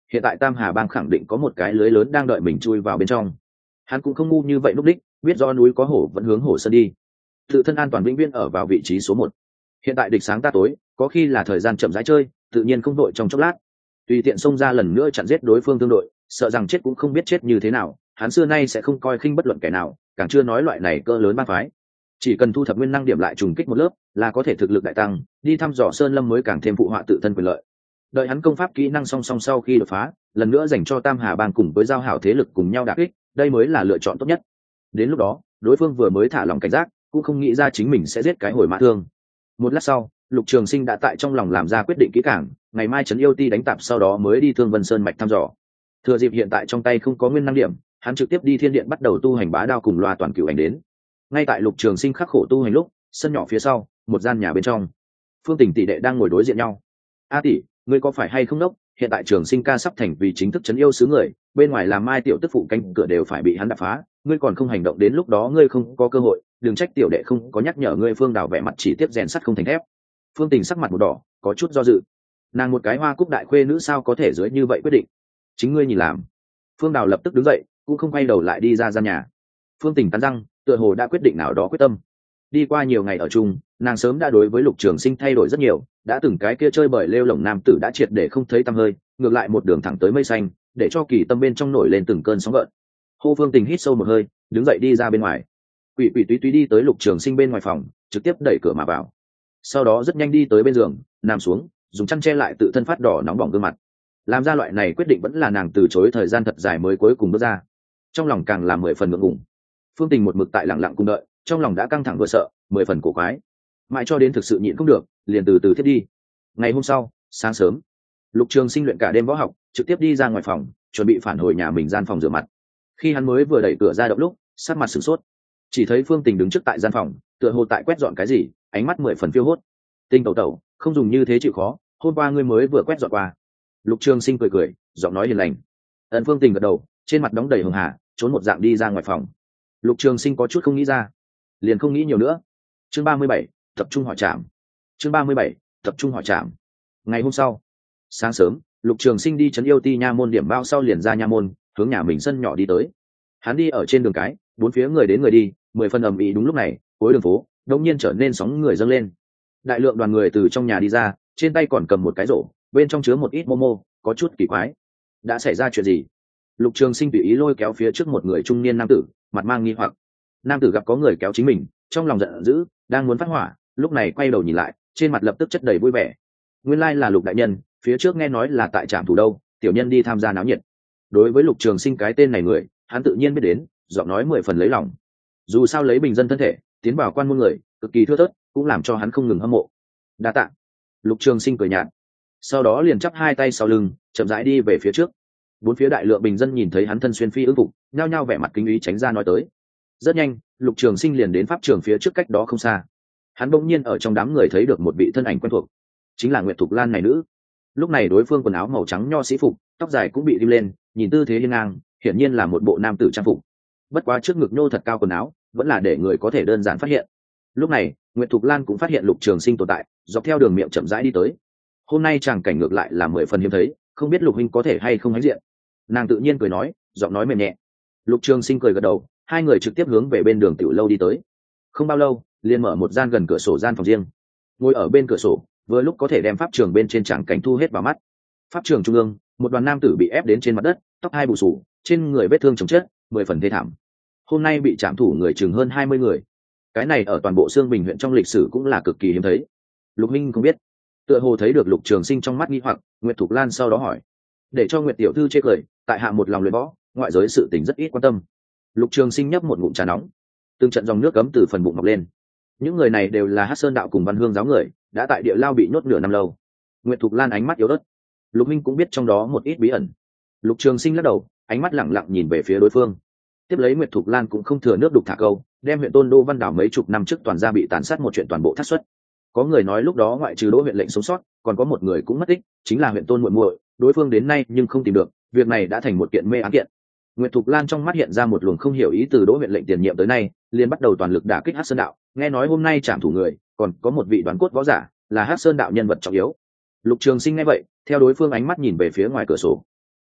hiện tại Tam Hà Bang khẳng định có một cái lưới lớn đang đợi mình chui vào bên trong. Hắn cũng không ngu như vậy lúc đích, biết do núi có hổ vẫn hướng hổ sơn đi. Tự thân an toàn vĩnh viễn ở vào vị trí số 1. Hiện tại địch sáng ta tối, có khi là thời gian chậm rãi chơi, tự nhiên không đội trong chốc lát. Tùy tiện xông ra lần nữa chặn giết đối phương tương đội, sợ rằng chết cũng không biết chết như thế nào. Hắn xưa nay sẽ không coi khinh bất luận kẻ nào, càng chưa nói loại này cỡ lớn bang phái. Chỉ cần thu thập nguyên năng điểm lại trùng kích một lớp, là có thể thực lực đại tăng, đi thăm dò sơn lâm mới càng thêm phụ họa tự thân quyền lợi. Đợi hắn công pháp kỹ năng song song sau khi đột phá, lần nữa dành cho Tam Hà Bang cùng với giao hảo thế lực cùng nhau đả kích, đây mới là lựa chọn tốt nhất. Đến lúc đó, đối phương vừa mới thả lòng cảnh giác, cũng không nghĩ ra chính mình sẽ giết cái hồi mã thương. Một lát sau, Lục Trường Sinh đã tại trong lòng làm ra quyết định kỹ càng, ngày mai trấn yêu ti đánh tạp sau đó mới đi Thương Vân Sơn mạch thăm dò. Thừa dịp hiện tại trong tay không có nguyên năng điểm, hắn trực tiếp đi Thiên Điện bắt đầu tu hành bá đao cùng loa toàn cửu ảnh đến. Ngay tại Lục Trường Sinh khắc khổ tu hành lúc, sân nhỏ phía sau, một gian nhà bên trong, Phương Tình tỷ đệ đang ngồi đối diện nhau. A tỷ, ngươi có phải hay không đốc? Hiện tại Trường Sinh ca sắp thành vì chính thức trấn yêu sứ người, bên ngoài làm mai tiểu tức phụ canh cửa đều phải bị hắn đập phá, ngươi còn không hành động, đến lúc đó ngươi không có cơ hội, đừng trách tiểu đệ không có nhắc nhở ngươi. Phương Đào vẻ mặt chỉ tiếp rèn sắt không thành thép. Phương Tình sắc mặt một đỏ, có chút do dự. Nàng một cái Hoa Cúc đại khuê nữ sao có thể dưới như vậy quyết định? Chính ngươi nhìn làm. Phương Đào lập tức đứng dậy, cũng không quay đầu lại đi ra gian nhà. Phương Tình cắn răng, tựa hồ đã quyết định nào đó quyết tâm. Đi qua nhiều ngày ở chung, nàng sớm đã đối với Lục Trường Sinh thay đổi rất nhiều, đã từng cái kia chơi bời lêu lổng nam tử đã triệt để không thấy tăm hơi, ngược lại một đường thẳng tới mây xanh, để cho Kỳ Tâm bên trong nổi lên từng cơn sóng gợn. Hô Phương Tình hít sâu một hơi, đứng dậy đi ra bên ngoài. Quỷ quỷ túy túy đi tới Lục Trường Sinh bên ngoài phòng, trực tiếp đẩy cửa mà vào. Sau đó rất nhanh đi tới bên giường, nằm xuống, dùng chăn che lại tự thân phát đỏ nóng bỏng gương mặt. Làm ra loại này quyết định vẫn là nàng từ chối thời gian thật dài mới cuối cùng bước ra. Trong lòng càng là 10 phần ngượng ngùng. Phương Tình một mực tại lặng lặng cùng đợi, trong lòng đã căng thẳng vừa sợ, 10 phần cổ quái. Mãi cho đến thực sự nhịn không được, liền từ từ thiết đi. Ngày hôm sau, sáng sớm, Lục Trường Sinh luyện cả đêm võ học, trực tiếp đi ra ngoài phòng, chuẩn bị phản hồi nhà mình gian phòng rửa mặt. Khi hắn mới vừa đẩy cửa ra động lúc, sắc mặt sửng sốt, chỉ thấy Phương Tình đứng trước tại gian phòng, tựa hồ tại quét dọn cái gì, ánh mắt 10 phần phiêu hốt. Tinh tẩu tẩu, không dùng như thế chịu khó, hôm qua ngươi mới vừa quét dọn qua. Lục Trường Sinh cười cười, giọng nói hiền lành. Ân Phương Tình gật đầu, trên mặt đóng đầy hường hà, trốn một dạng đi ra ngoài phòng. Lục Trường Sinh có chút không nghĩ ra, liền không nghĩ nhiều nữa. Chương 37, tập trung hỏi trảm. Chương 37, tập trung hỏi trảm. Ngày hôm sau, sáng sớm, Lục Trường Sinh đi trấn yêu ti nha môn điểm bao sau liền ra nha môn, hướng nhà mình sân nhỏ đi tới. Hắn đi ở trên đường cái, bốn phía người đến người đi, 10 phần ầm ĩ. Đúng lúc này, cuối đường phố đột nhiên trở nên sóng người dâng lên. Đại lượng đoàn người từ trong nhà đi ra, trên tay còn cầm một cái rổ, bên trong chứa một ít momo, có chút kỳ quái. Đã xảy ra chuyện gì? Lục Trường Sinh tùy ý lôi kéo phía trước một người trung niên nam tử, mặt mang nghi hoặc. Nam tử gặp có người kéo chính mình, trong lòng giận dữ, đang muốn phát hỏa, lúc này quay đầu nhìn lại, trên mặt lập tức chất đầy vui vẻ. Nguyên lai là Lục đại nhân, phía trước nghe nói là tại trạm thủ đâu, tiểu nhân đi tham gia náo nhiệt. Đối với Lục Trường Sinh cái tên này người, hắn tự nhiên biết đến, giọng nói 10 phần lấy lòng. Dù sao lấy bình dân thân thể, tiến vào quan môn người, cực kỳ thưa thớt, cũng làm cho hắn không ngừng hâm mộ. Đa tạ. Lục Trường Sinh cười nhạt, sau đó liền chắp hai tay sau lưng, chậm rãi đi về phía trước. Bốn phía đại lượng bình dân nhìn thấy hắn thân xuyên phi ứng phục, nhao nhao vẻ mặt kính ý tránh ra nói tới. Rất nhanh, Lục Trường Sinh liền đến pháp trường phía trước cách đó không xa. Hắn bỗng nhiên ở trong đám người thấy được một vị thân ảnh quen thuộc, chính là Nguyệt Thục Lan này nữ. Lúc này đối phương quần áo màu trắng nho sĩ phục, tóc dài cũng bị rim lên, nhìn tư thế hiên ngang, hiển nhiên là một bộ nam tử trang phục. Bất quá trước ngực nhô thật cao quần áo, vẫn là để người có thể đơn giản phát hiện. Lúc này, Nguyệt Thục Lan cũng phát hiện Lục Trường Sinh tồn tại, dọc theo đường miệng chậm rãi đi tới. Hôm nay chàng cảnh ngược lại là 10 phần hiếm thấy, không biết Lục huynh có thể hay không hãnh diện. Nàng tự nhiên cười nói, giọng nói mềm nhẹ. Lục Trường Sinh cười gật đầu, hai người trực tiếp hướng về bên đường tiểu lâu đi tới. Không bao lâu, liền mở một gian gần cửa sổ gian phòng riêng. Ngồi ở bên cửa sổ, vừa lúc có thể đem pháp trường bên trên tràng cảnh thu hết vào mắt. Pháp trường trung ương, một đoàn nam tử bị ép đến trên mặt đất, tóc hai bù xù, trên người vết thương chồng chết, 10 phần thê thảm. Hôm nay bị trảm thủ người chừng hơn 20 người. Cái này ở toàn bộ Xương Bình huyện trong lịch sử cũng là cực kỳ hiếm thấy. Lục minh không biết. Tựa hồ thấy được Lục Trường Sinh trong mắt nghi hoặc, Nguyệt Thục Lan sau đó hỏi, để cho Nguyệt tiểu thư chê cười, tại hạ một lòng luyện võ, ngoại giới sự tình rất ít quan tâm. Lục Trường Sinh nhấp một ngụm trà nóng, từng trận dòng nước cấm từ phần bụng mọc lên. Những người này đều là Hắc Sơn đạo cùng Văn Hương giáo người, đã tại địa lao bị nhốt nửa năm lâu. Nguyệt Thục Lan ánh mắt yếu ớt. Lục minh cũng biết trong đó một ít bí ẩn. Lục Trường Sinh lắc đầu, ánh mắt lặng lặng nhìn về phía đối phương. Tiếp lấy Nguyệt Thục Lan cũng không thừa nước đục thả câu, đem huyện Tôn Đô Văn Đảo mấy chục năm trước toàn gia bị tàn sát một chuyện toàn bộ thắt xuất. Có người nói lúc đó ngoại trừ Đỗ huyện lệnh sống sót, còn có một người cũng mất tích, chính là huyện Tôn muội muội, đối phương đến nay nhưng không tìm được, việc này đã thành một kiện mê án kiện. Nguyệt Thục Lan trong mắt hiện ra một luồng không hiểu ý, từ Đỗ huyện lệnh tiền nhiệm tới nay, liền bắt đầu toàn lực đả kích Hắc Sơn đạo, nghe nói hôm nay trảm thủ người, còn có một vị đoán cốt võ giả, là Hắc Sơn đạo nhân vật trọng yếu. Lục Trường Sinh nghe vậy, theo đối phương ánh mắt nhìn về phía ngoài cửa sổ.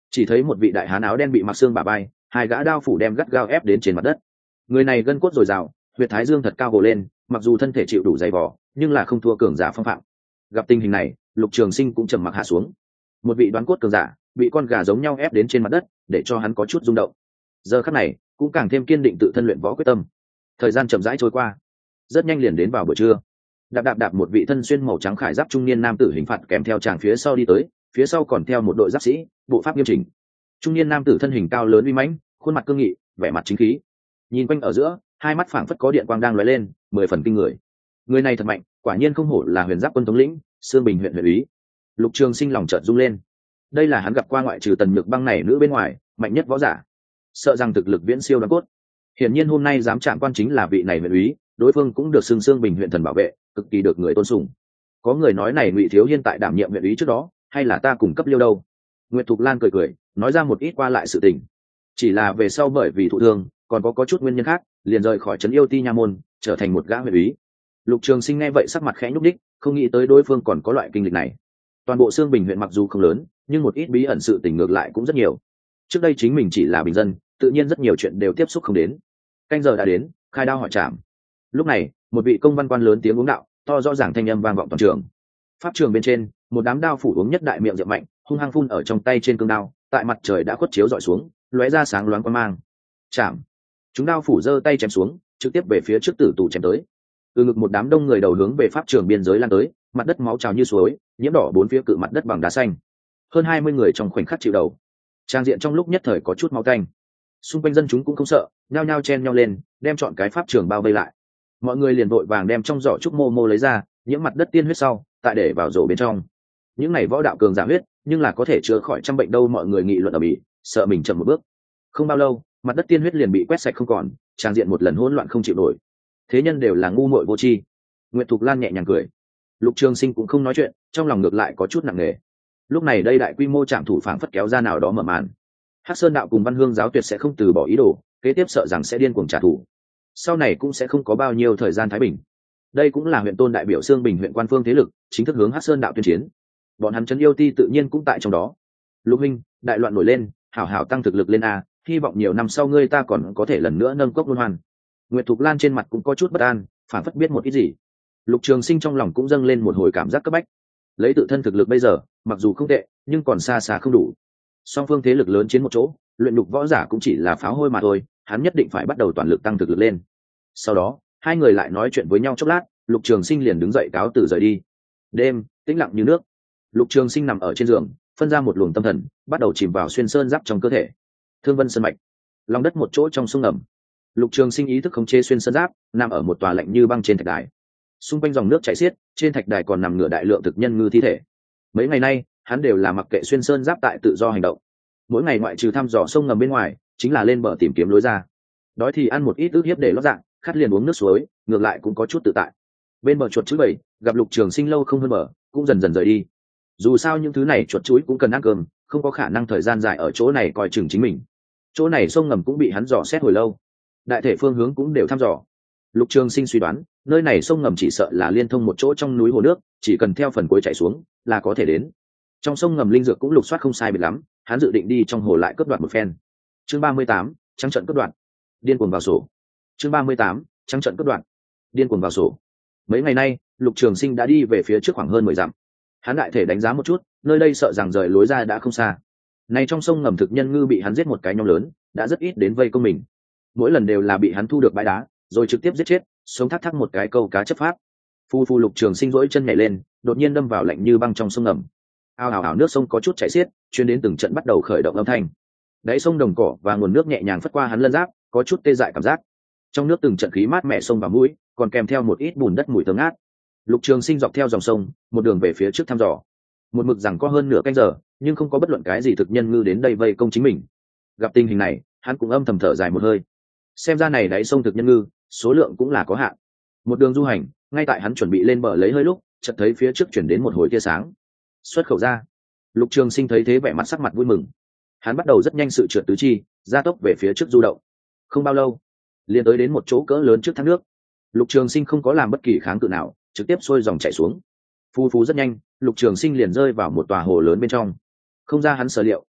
chỉ thấy một vị đại hán áo đen bị mặc xương bả bay, hai gã đao phủ đem gắt gao ép đến trên mặt đất. Người này gân cốt dồi dào, huyệt thái dương thật cao gồ lên, mặc dù thân thể chịu đủ dày vỏ nhưng là không thua cường giả phong phạm. Gặp tình hình này, Lục Trường Sinh cũng trầm mặc hạ xuống. Một vị đoán cốt cường giả bị con gà giống nhau ép đến trên mặt đất, để cho hắn có chút rung động. Giờ khắc này cũng càng thêm kiên định tự thân luyện võ quyết tâm. Thời gian chậm rãi trôi qua, rất nhanh liền đến vào buổi trưa. Đạp một vị thân xuyên màu trắng khải giáp trung niên nam tử hình phạt kèm theo chàng phía sau đi tới, phía sau còn theo một đội giáp sĩ, bộ pháp nghiêm chỉnh. Trung niên nam tử thân hình cao lớn uy mãnh, khuôn mặt cương nghị, vẻ mặt chính khí. Nhìn quanh ở giữa, hai mắt phảng phất có điện quang đang lóe lên, 10 phần kinh người. Người này thật mạnh, quả nhiên không hổ là Huyền Giáp quân thống lĩnh, Sương Bình huyện huyện úy. Lục Trường Sinh lòng chợt rung lên. Đây là hắn gặp qua ngoại trừ Tần Nhược Băng này nữ bên ngoài, mạnh nhất võ giả. Sợ rằng thực lực viễn siêu đoán cốt. Hiển nhiên hôm nay dám chạm quan chính là vị này huyện úy, đối phương cũng được xưng Sương Bình huyện thần bảo vệ, cực kỳ được người tôn sùng. Có người nói này Ngụy Thiếu Hiên tại đảm nhiệm huyện úy trước đó, hay là ta cùng cấp liêu đâu? Nguyệt Thục Lan cười, nói ra một ít qua lại sự tình. Chỉ là về sau bởi vì thụ thương, còn có chút nguyên nhân khác, liền rời khỏi trấn Yêu Ti nha môn, trở thành một gã huyện úy. Lục Trường Sinh nghe vậy sắc mặt khẽ nhúc nhích, không nghĩ tới đối phương còn có loại kinh lịch này. Toàn bộ Sương Bình huyện mặc dù không lớn, nhưng một ít bí ẩn sự tình ngược lại cũng rất nhiều. Trước đây chính mình chỉ là bình dân, tự nhiên rất nhiều chuyện đều tiếp xúc không đến. Canh giờ đã đến, khai đao hỏi trảm. Lúc này, một vị công văn quan lớn tiếng uống đạo, to rõ ràng thanh âm vang vọng toàn trường. Pháp trường bên trên, một đám đao phủ uống nhất đại miệng rượu mạnh, hung hăng phun ở trong tay trên cương đao, tại mặt trời đã khuất chiếu dọi xuống, lóe ra sáng loáng quang mang. Chạm. Chúng đao phủ giơ tay chém xuống, trực tiếp về phía trước tử tù chém tới. Từ ngực một đám đông người đầu hướng về pháp trường biên giới lan tới, mặt đất máu trào như suối, nhiễm đỏ bốn phía cự mặt đất bằng đá xanh. Hơn 20 người trong khoảnh khắc chịu đầu. Trang diện trong lúc nhất thời có chút máu tanh. Xung quanh dân chúng cũng không sợ, nhao nhao chen nhau lên, đem chọn cái pháp trường bao vây lại. Mọi người liền vội vàng đem trong giỏ trúc mô mô lấy ra, nhiễm mặt đất tiên huyết sau, tại để vào rổ bên trong. Những này võ đạo cường giả huyết, nhưng là có thể chữa khỏi trăm bệnh đâu, mọi người nghị luận ở mỹ, sợ mình chậm một bước. Không bao lâu, mặt đất tiên huyết liền bị quét sạch không còn, trang diện một lần hỗn loạn không chịu nổi. Thế nhân đều là ngu muội vô tri. Nguyệt Thục Lan nhẹ nhàng cười. Lục Trường Sinh cũng không nói chuyện, trong lòng ngược lại có chút nặng nề. Lúc này đây đại quy mô trạm thủ phảng phất kéo ra nào đó mở màn. Hắc Sơn đạo cùng Văn Hương giáo tuyệt sẽ không từ bỏ ý đồ, kế tiếp sợ rằng sẽ điên cuồng trả thù. Sau này cũng sẽ không có bao nhiêu thời gian thái bình. Đây cũng là huyện tôn đại biểu Sương Bình huyện quan phương thế lực, chính thức hướng Hắc Sơn đạo tuyên chiến. Bọn hắn trấn Yêu Ti tự nhiên cũng tại trong đó. Lục huynh, đại loạn nổi lên, hảo hảo tăng thực lực lên a, hy vọng nhiều năm sau ngươi ta còn có thể lần nữa nâng cốc luân hoàn. Nguyệt Thục Lan trên mặt cũng có chút bất an, phản phất biết một ít gì. Lục Trường Sinh trong lòng cũng dâng lên một hồi cảm giác cấp bách. Lấy tự thân thực lực bây giờ, mặc dù không tệ, nhưng còn xa xa không đủ. Song phương thế lực lớn chiến một chỗ, luyện nhục võ giả cũng chỉ là pháo hôi mà thôi, hắn nhất định phải bắt đầu toàn lực tăng thực lực lên. Sau đó, hai người lại nói chuyện với nhau chốc lát, Lục Trường Sinh liền đứng dậy cáo từ rời đi. Đêm tĩnh lặng như nước. Lục Trường Sinh nằm ở trên giường, phân ra một luồng tâm thần, bắt đầu chìm vào xuyên sơn giáp trong cơ thể. Thương Vân Sơn mạch, lòng đất một chỗ trong sông ngầm. Lục Trường Sinh ý thức khống chế xuyên sơn giáp, nằm ở một tòa lạnh như băng trên thạch đài. Xung quanh dòng nước chảy xiết, trên thạch đài còn nằm ngửa đại lượng thực nhân ngư thi thể. Mấy ngày nay, hắn đều là mặc kệ xuyên sơn giáp tại tự do hành động. Mỗi ngày ngoại trừ thăm dò sông ngầm bên ngoài, chính là lên bờ tìm kiếm lối ra. Đói thì ăn một ít ức hiếp để lót dạ, khát liền uống nước suối, ngược lại cũng có chút tự tại. Bên bờ chuột chuỗi bầy, gặp Lục Trường Sinh lâu không hơn bờ, cũng dần dần rời đi. Dù sao những thứ này chuột chuỗi cũng cần ăn cơm, không có khả năng thời gian dài ở chỗ này coi chừng chính mình. Chỗ này sông ngầm cũng bị hắn dò xét hồi lâu, đại thể phương hướng cũng đều thăm dò. Lục Trường Sinh suy đoán, nơi này sông ngầm chỉ sợ là liên thông một chỗ trong núi hồ nước, chỉ cần theo phần cuối chảy xuống là có thể đến. Trong sông ngầm linh dược cũng lục soát không sai biệt lắm, hắn dự định đi trong hồ lại cướp đoạt một phen. Chương 38, trắng trận cướp đoạt. Điên cuồng vào sổ. Chương 38, trắng trận cướp đoạt. Điên cuồng vào sổ. Mấy ngày nay, Lục Trường Sinh đã đi về phía trước khoảng hơn 10 dặm. Hắn đại thể đánh giá một chút, nơi đây sợ rằng rời lối ra đã không xa. Này trong sông ngầm thực nhân ngư bị hắn giết một cái nhóm lớn, đã rất ít đến vây công mình. Mỗi lần đều là bị hắn thu được bãi đá, rồi trực tiếp giết chết, sống thác một cái câu cá chấp pháp. Phu Lục Trường Sinh rỗi chân nhảy lên, đột nhiên đâm vào lạnh như băng trong sông ngầm. Ao ào ào nước sông có chút chảy xiết, truyền đến từng trận bắt đầu khởi động âm thanh. Đáy sông đồng cỏ và nguồn nước nhẹ nhàng phất qua hắn lân giáp, có chút tê dại cảm giác. Trong nước từng trận khí mát mẻ sông vào mũi, còn kèm theo một ít bùn đất mùi thơm ngát. Lục Trường Sinh dọc theo dòng sông, một đường về phía trước thăm dò. Một mực rằng có hơn nửa canh giờ, nhưng không có bất luận cái gì thực nhân ngư đến đây vây công chính mình. Gặp tình hình này, hắn cũng âm thầm thở dài một hơi. Xem ra này đáy sông thực nhân ngư, số lượng cũng là có hạn. Một đường du hành, ngay tại hắn chuẩn bị lên bờ lấy hơi lúc, chợt thấy phía trước chuyển đến một hồi tia sáng. Xuất khẩu ra. Lục Trường Sinh thấy thế vẻ mặt sắc mặt vui mừng. Hắn bắt đầu rất nhanh sự trượt tứ chi, gia tốc về phía trước du động. Không bao lâu, liền tới đến một chỗ cỡ lớn trước thác nước. Lục Trường Sinh không có làm bất kỳ kháng cự nào, trực tiếp xuôi dòng chảy xuống. Phu rất nhanh, Lục Trường Sinh liền rơi vào một tòa hồ lớn bên trong. Không ra hắn sở liệu,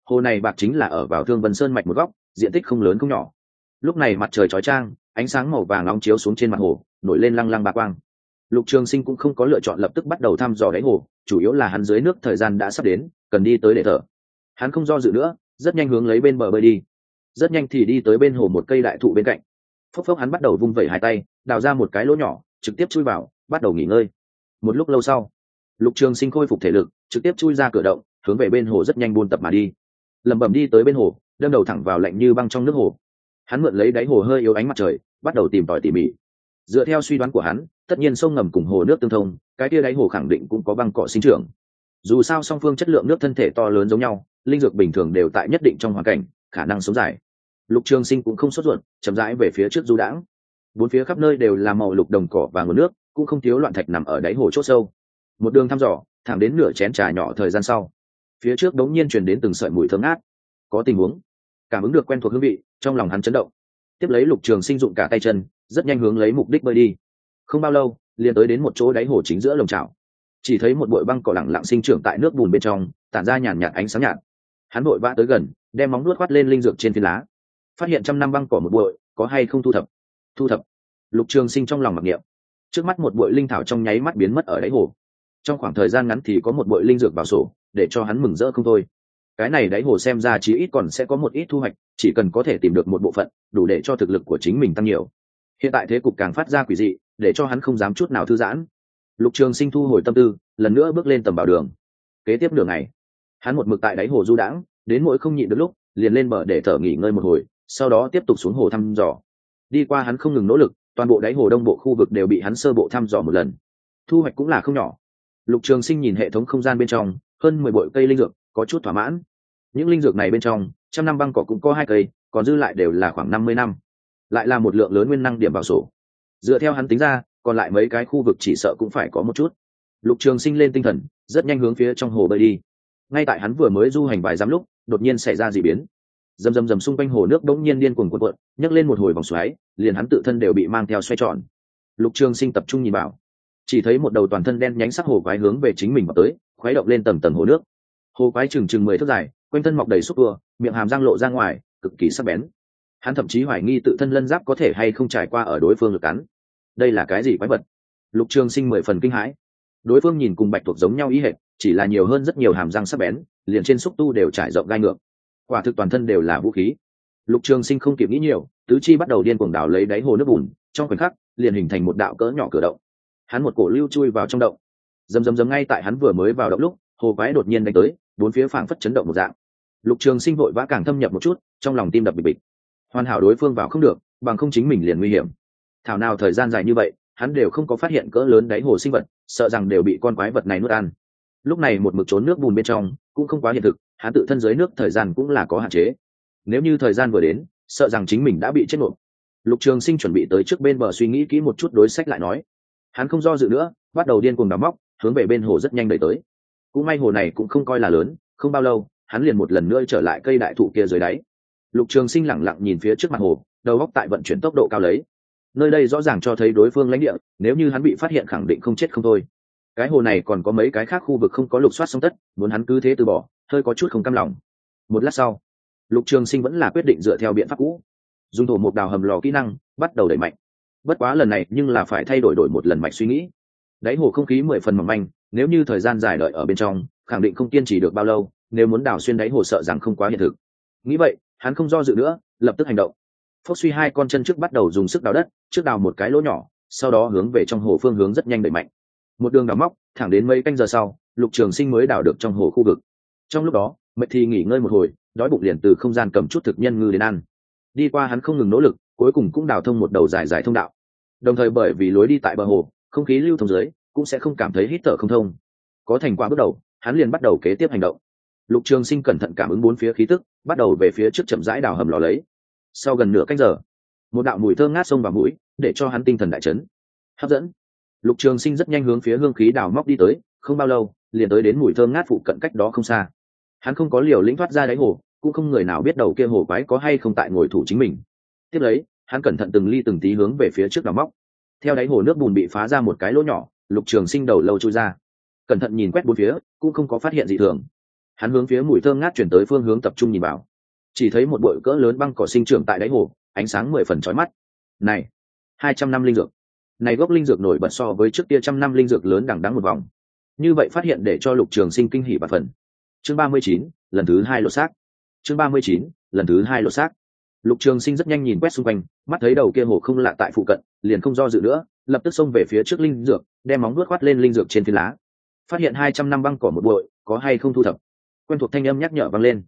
Hồ này bạc chính là ở vào Thương Vân Sơn mạch một góc, diện tích không lớn không nhỏ. Lúc này mặt trời chói chang, ánh sáng màu vàng nóng chiếu xuống trên mặt hồ, nổi lên lăng lăng bạc quang. Lục Trường Sinh cũng không có lựa chọn lập tức bắt đầu thăm dò đáy hồ, chủ yếu là hắn dưới nước thời gian đã sắp đến, cần đi tới để thở. Hắn không do dự nữa, rất nhanh hướng lấy bên bờ bơi đi. Rất nhanh thì đi tới bên hồ một cây đại thụ bên cạnh. Phốc phốc hắn bắt đầu vung vẩy hai tay, đào ra một cái lỗ nhỏ, trực tiếp chui vào, bắt đầu nghỉ ngơi. Một lúc lâu sau, Lục Trường Sinh khôi phục thể lực, trực tiếp chui ra cửa động, hướng về bên hồ rất nhanh buôn tập mà đi. Lẩm bẩm đi tới bên hồ, đâm đầu thẳng vào lạnh như băng trong nước hồ. Hắn mượn lấy đáy hồ hơi yếu ánh mặt trời, bắt đầu tìm tòi tỉ mỉ. Dựa theo suy đoán của hắn, tất nhiên sông ngầm cùng hồ nước tương thông, cái kia đáy hồ khẳng định cũng có băng cỏ sinh trưởng. Dù sao song phương chất lượng nước thân thể to lớn giống nhau, linh dược bình thường đều tại nhất định trong hoàn cảnh, khả năng sống dài. Lục Trường Sinh cũng không sốt ruột, chậm rãi về phía trước du đãng. Bốn phía khắp nơi đều là màu lục đồng cỏ và nguồn nước, cũng không thiếu loạn thạch nằm ở đáy hồ chỗ sâu. Một đường thăm dò, thẳng đến nửa chén trà nhỏ thời gian sau, phía trước đống nhiên truyền đến từng sợi mùi thơm ngát. Có tình huống. Cảm ứng được quen thuộc hương vị, trong lòng hắn chấn động. Tiếp lấy Lục Trường Sinh dụng cả tay chân, rất nhanh hướng lấy mục đích bơi đi. Không bao lâu, liền tới đến một chỗ đáy hồ chính giữa lồng chảo. Chỉ thấy một bụi băng cỏ lặng lặng sinh trưởng tại nước bùn bên trong, tản ra nhàn nhạt ánh sáng nhạt. Hắn vội vã tới gần, đem móng vuốt quát lên linh dược trên phiến lá. Phát hiện trăm năm băng cỏ một bụi, có hay không thu thập? Thu thập. Lục Trường Sinh trong lòng mặc niệm. Trước mắt một bụi linh thảo trong nháy mắt biến mất ở đáy hồ. Trong khoảng thời gian ngắn thì có một bụi linh dược vào sổ, để cho hắn mừng rỡ không thôi. Cái này đáy hồ xem ra chí ít còn sẽ có một ít thu hoạch, chỉ cần có thể tìm được một bộ phận, đủ để cho thực lực của chính mình tăng nhiều. Hiện tại thế cục càng phát ra quỷ dị, để cho hắn không dám chút nào thư giãn. Lục Trường Sinh thu hồi tâm tư, lần nữa bước lên tầm bảo đường. Kế tiếp đường này, hắn một mực tại đáy hồ du đãng, đến mỗi không nhịn được lúc, liền lên bờ để thở nghỉ ngơi một hồi, sau đó tiếp tục xuống hồ thăm dò. Đi qua hắn không ngừng nỗ lực, toàn bộ đáy hồ đông bộ khu vực đều bị hắn sơ bộ thăm dò một lần. Thu hoạch cũng là không nhỏ. Lục Trường Sinh nhìn hệ thống không gian bên trong, hơn 10 bội cây linh dược, có chút thỏa mãn. Những linh dược này bên trong, trăm năm băng cỏ cũng có 2 cây, còn dư lại đều là khoảng 50 năm. Lại là một lượng lớn nguyên năng điểm vào sổ. Dựa theo hắn tính ra, còn lại mấy cái khu vực chỉ sợ cũng phải có một chút. Lục Trường Sinh lên tinh thần, rất nhanh hướng phía trong hồ bơi đi. Ngay tại hắn vừa mới du hành vài dặm lúc, đột nhiên xảy ra dị biến. Rầm rầm rầm xung quanh hồ nước đống nhiên điên cuồng cuộn cuộn, nhấc lên một hồi vòng xoáy, liền hắn tự thân đều bị mang theo xoay tròn. Lục Trường Sinh tập trung nhìn vào, chỉ thấy một đầu toàn thân đen nhánh sắc hồ quái hướng về chính mình vào tới, khuấy động lên tầng tầng hồ nước. Hồ quái chừng 10 thước dài, quanh thân mọc đầy xúc tua, miệng hàm răng lộ ra ngoài, cực kỳ sắc bén. Hắn thậm chí hoài nghi tự thân lân giáp có thể hay không trải qua ở đối phương lực cắn. Đây là cái gì quái vật? Lục Trường Sinh 10 phần kinh hãi. Đối phương nhìn cùng bạch tuộc giống nhau ý hệt, chỉ là nhiều hơn rất nhiều hàm răng sắc bén, liền trên xúc tu đều trải rộng gai ngược. Quả thực toàn thân đều là vũ khí. Lục Trường Sinh không kịp nghĩ nhiều, tứ chi bắt đầu điên cuồng đào lấy đáy hồ nước bùn, trong khoảnh khắc liền hình thành một đạo cỡ nhỏ cửa động. Hắn một cổ lưu chui vào trong động. Rầm rầm rầm ngay tại hắn vừa mới vào động lúc, hồ quái đột nhiên đánh tới, bốn phía phảng phất chấn động một dạng. Lục Trường Sinh vội vã càng thâm nhập một chút, trong lòng tim đập bịch bịch. Hoàn hảo đối phương vào không được, bằng không chính mình liền nguy hiểm. Thảo nào thời gian dài như vậy, hắn đều không có phát hiện cỡ lớn đáy hồ sinh vật, sợ rằng đều bị con quái vật này nuốt ăn. Lúc này một mực trốn nước bùn bên trong, cũng không quá hiện thực, hắn tự thân dưới nước thời gian cũng là có hạn chế. Nếu như thời gian vừa đến, sợ rằng chính mình đã bị chết nộp. Lục Trường Sinh chuẩn bị tới trước bên bờ suy nghĩ kỹ một chút đối sách lại nói. Hắn không do dự nữa, bắt đầu điên cuồng đào móc, hướng về bên hồ rất nhanh đẩy tới. Cũng may hồ này cũng không coi là lớn, không bao lâu, hắn liền một lần nữa trở lại cây đại thụ kia dưới đáy. Lục Trường Sinh lẳng lặng nhìn phía trước mặt hồ, đầu óc tại vận chuyển tốc độ cao lấy. Nơi đây rõ ràng cho thấy đối phương lãnh địa, nếu như hắn bị phát hiện khẳng định không chết không thôi. Cái hồ này còn có mấy cái khác khu vực không có lục soát xong tất, muốn hắn cứ thế từ bỏ, hơi có chút không cam lòng. Một lát sau, Lục Trường Sinh vẫn là quyết định dựa theo biện pháp cũ, dùng thổ mục đào hầm lò kỹ năng, bắt đầu đẩy mạnh. Bất quá lần này nhưng là phải thay đổi một lần mạch suy nghĩ. Đáy hồ không khí 10 phần mỏng manh, nếu như thời gian dài đợi ở bên trong, khẳng định không kiên trì được bao lâu, nếu muốn đào xuyên đáy hồ sợ rằng không quá hiện thực. Nghĩ vậy, hắn không do dự nữa, lập tức hành động. Phốc suy hai con chân trước bắt đầu dùng sức đào đất, trước đào một cái lỗ nhỏ, sau đó hướng về trong hồ phương hướng rất nhanh đẩy mạnh. Một đường đào móc, thẳng đến mấy canh giờ sau, Lục Trường Sinh mới đào được trong hồ khu vực. Trong lúc đó, mệt thì nghỉ ngơi một hồi, đói bụng liền từ không gian cầm chút thực nhân ngư đến ăn. Đi qua hắn không ngừng nỗ lực, cuối cùng cũng đào thông một đầu dài dài thông đạo. Đồng thời bởi vì lối đi tại bờ hồ, không khí lưu thông dưới, cũng sẽ không cảm thấy hít thở không thông. Có thành quả bước đầu, hắn liền bắt đầu kế tiếp hành động. Lục Trường Sinh cẩn thận cảm ứng bốn phía khí tức, bắt đầu về phía trước chậm rãi đào hầm lò lấy. Sau gần nửa canh giờ, một đạo mùi thơm ngát xông vào mũi, để cho hắn tinh thần đại chấn. Hấp dẫn. Lục Trường Sinh rất nhanh hướng phía hương khí đào móc đi tới, không bao lâu, liền tới đến mùi thơm ngát phụ cận cách đó không xa. Hắn không có liều lĩnh thoát ra đáy hồ, cũng không người nào biết đầu kia hồ quái có hay không tại ngồi thủ chính mình. Tiếp lấy, hắn cẩn thận từng ly từng tí hướng về phía trước đào móc. Theo đáy hồ nước bùn bị phá ra một cái lỗ nhỏ, Lục Trường Sinh đầu lâu chui ra. Cẩn thận nhìn quét bốn phía, cũng không có phát hiện gì thường. Hắn hướng phía mùi thơm ngát chuyển tới phương hướng tập trung nhìn vào, chỉ thấy một bụi cỡ lớn băng cỏ sinh trưởng tại đáy hồ, ánh sáng 10 phần chói mắt. Này, 200 năm linh dược. Này gốc linh dược nổi bật so với trước kia trăm năm linh dược lớn đằng đẵng một vòng. Như vậy phát hiện để cho Lục Trường Sinh kinh hỉ bạt phần. Chương 39, lần thứ 2 lột xác. Chương 39, lần thứ 2 lột xác. Lục Trường Sinh rất nhanh nhìn quét xung quanh, mắt thấy đầu kia hồ không lạ tại phụ cận, liền không do dự nữa, lập tức xông về phía trước linh dược, đem móng vuốt quát lên linh dược trên phiến lá. Phát hiện 200 năm băng cỏ một bụi, có hay không thu thập? Quen thuộc thanh âm nhắc nhở vang lên.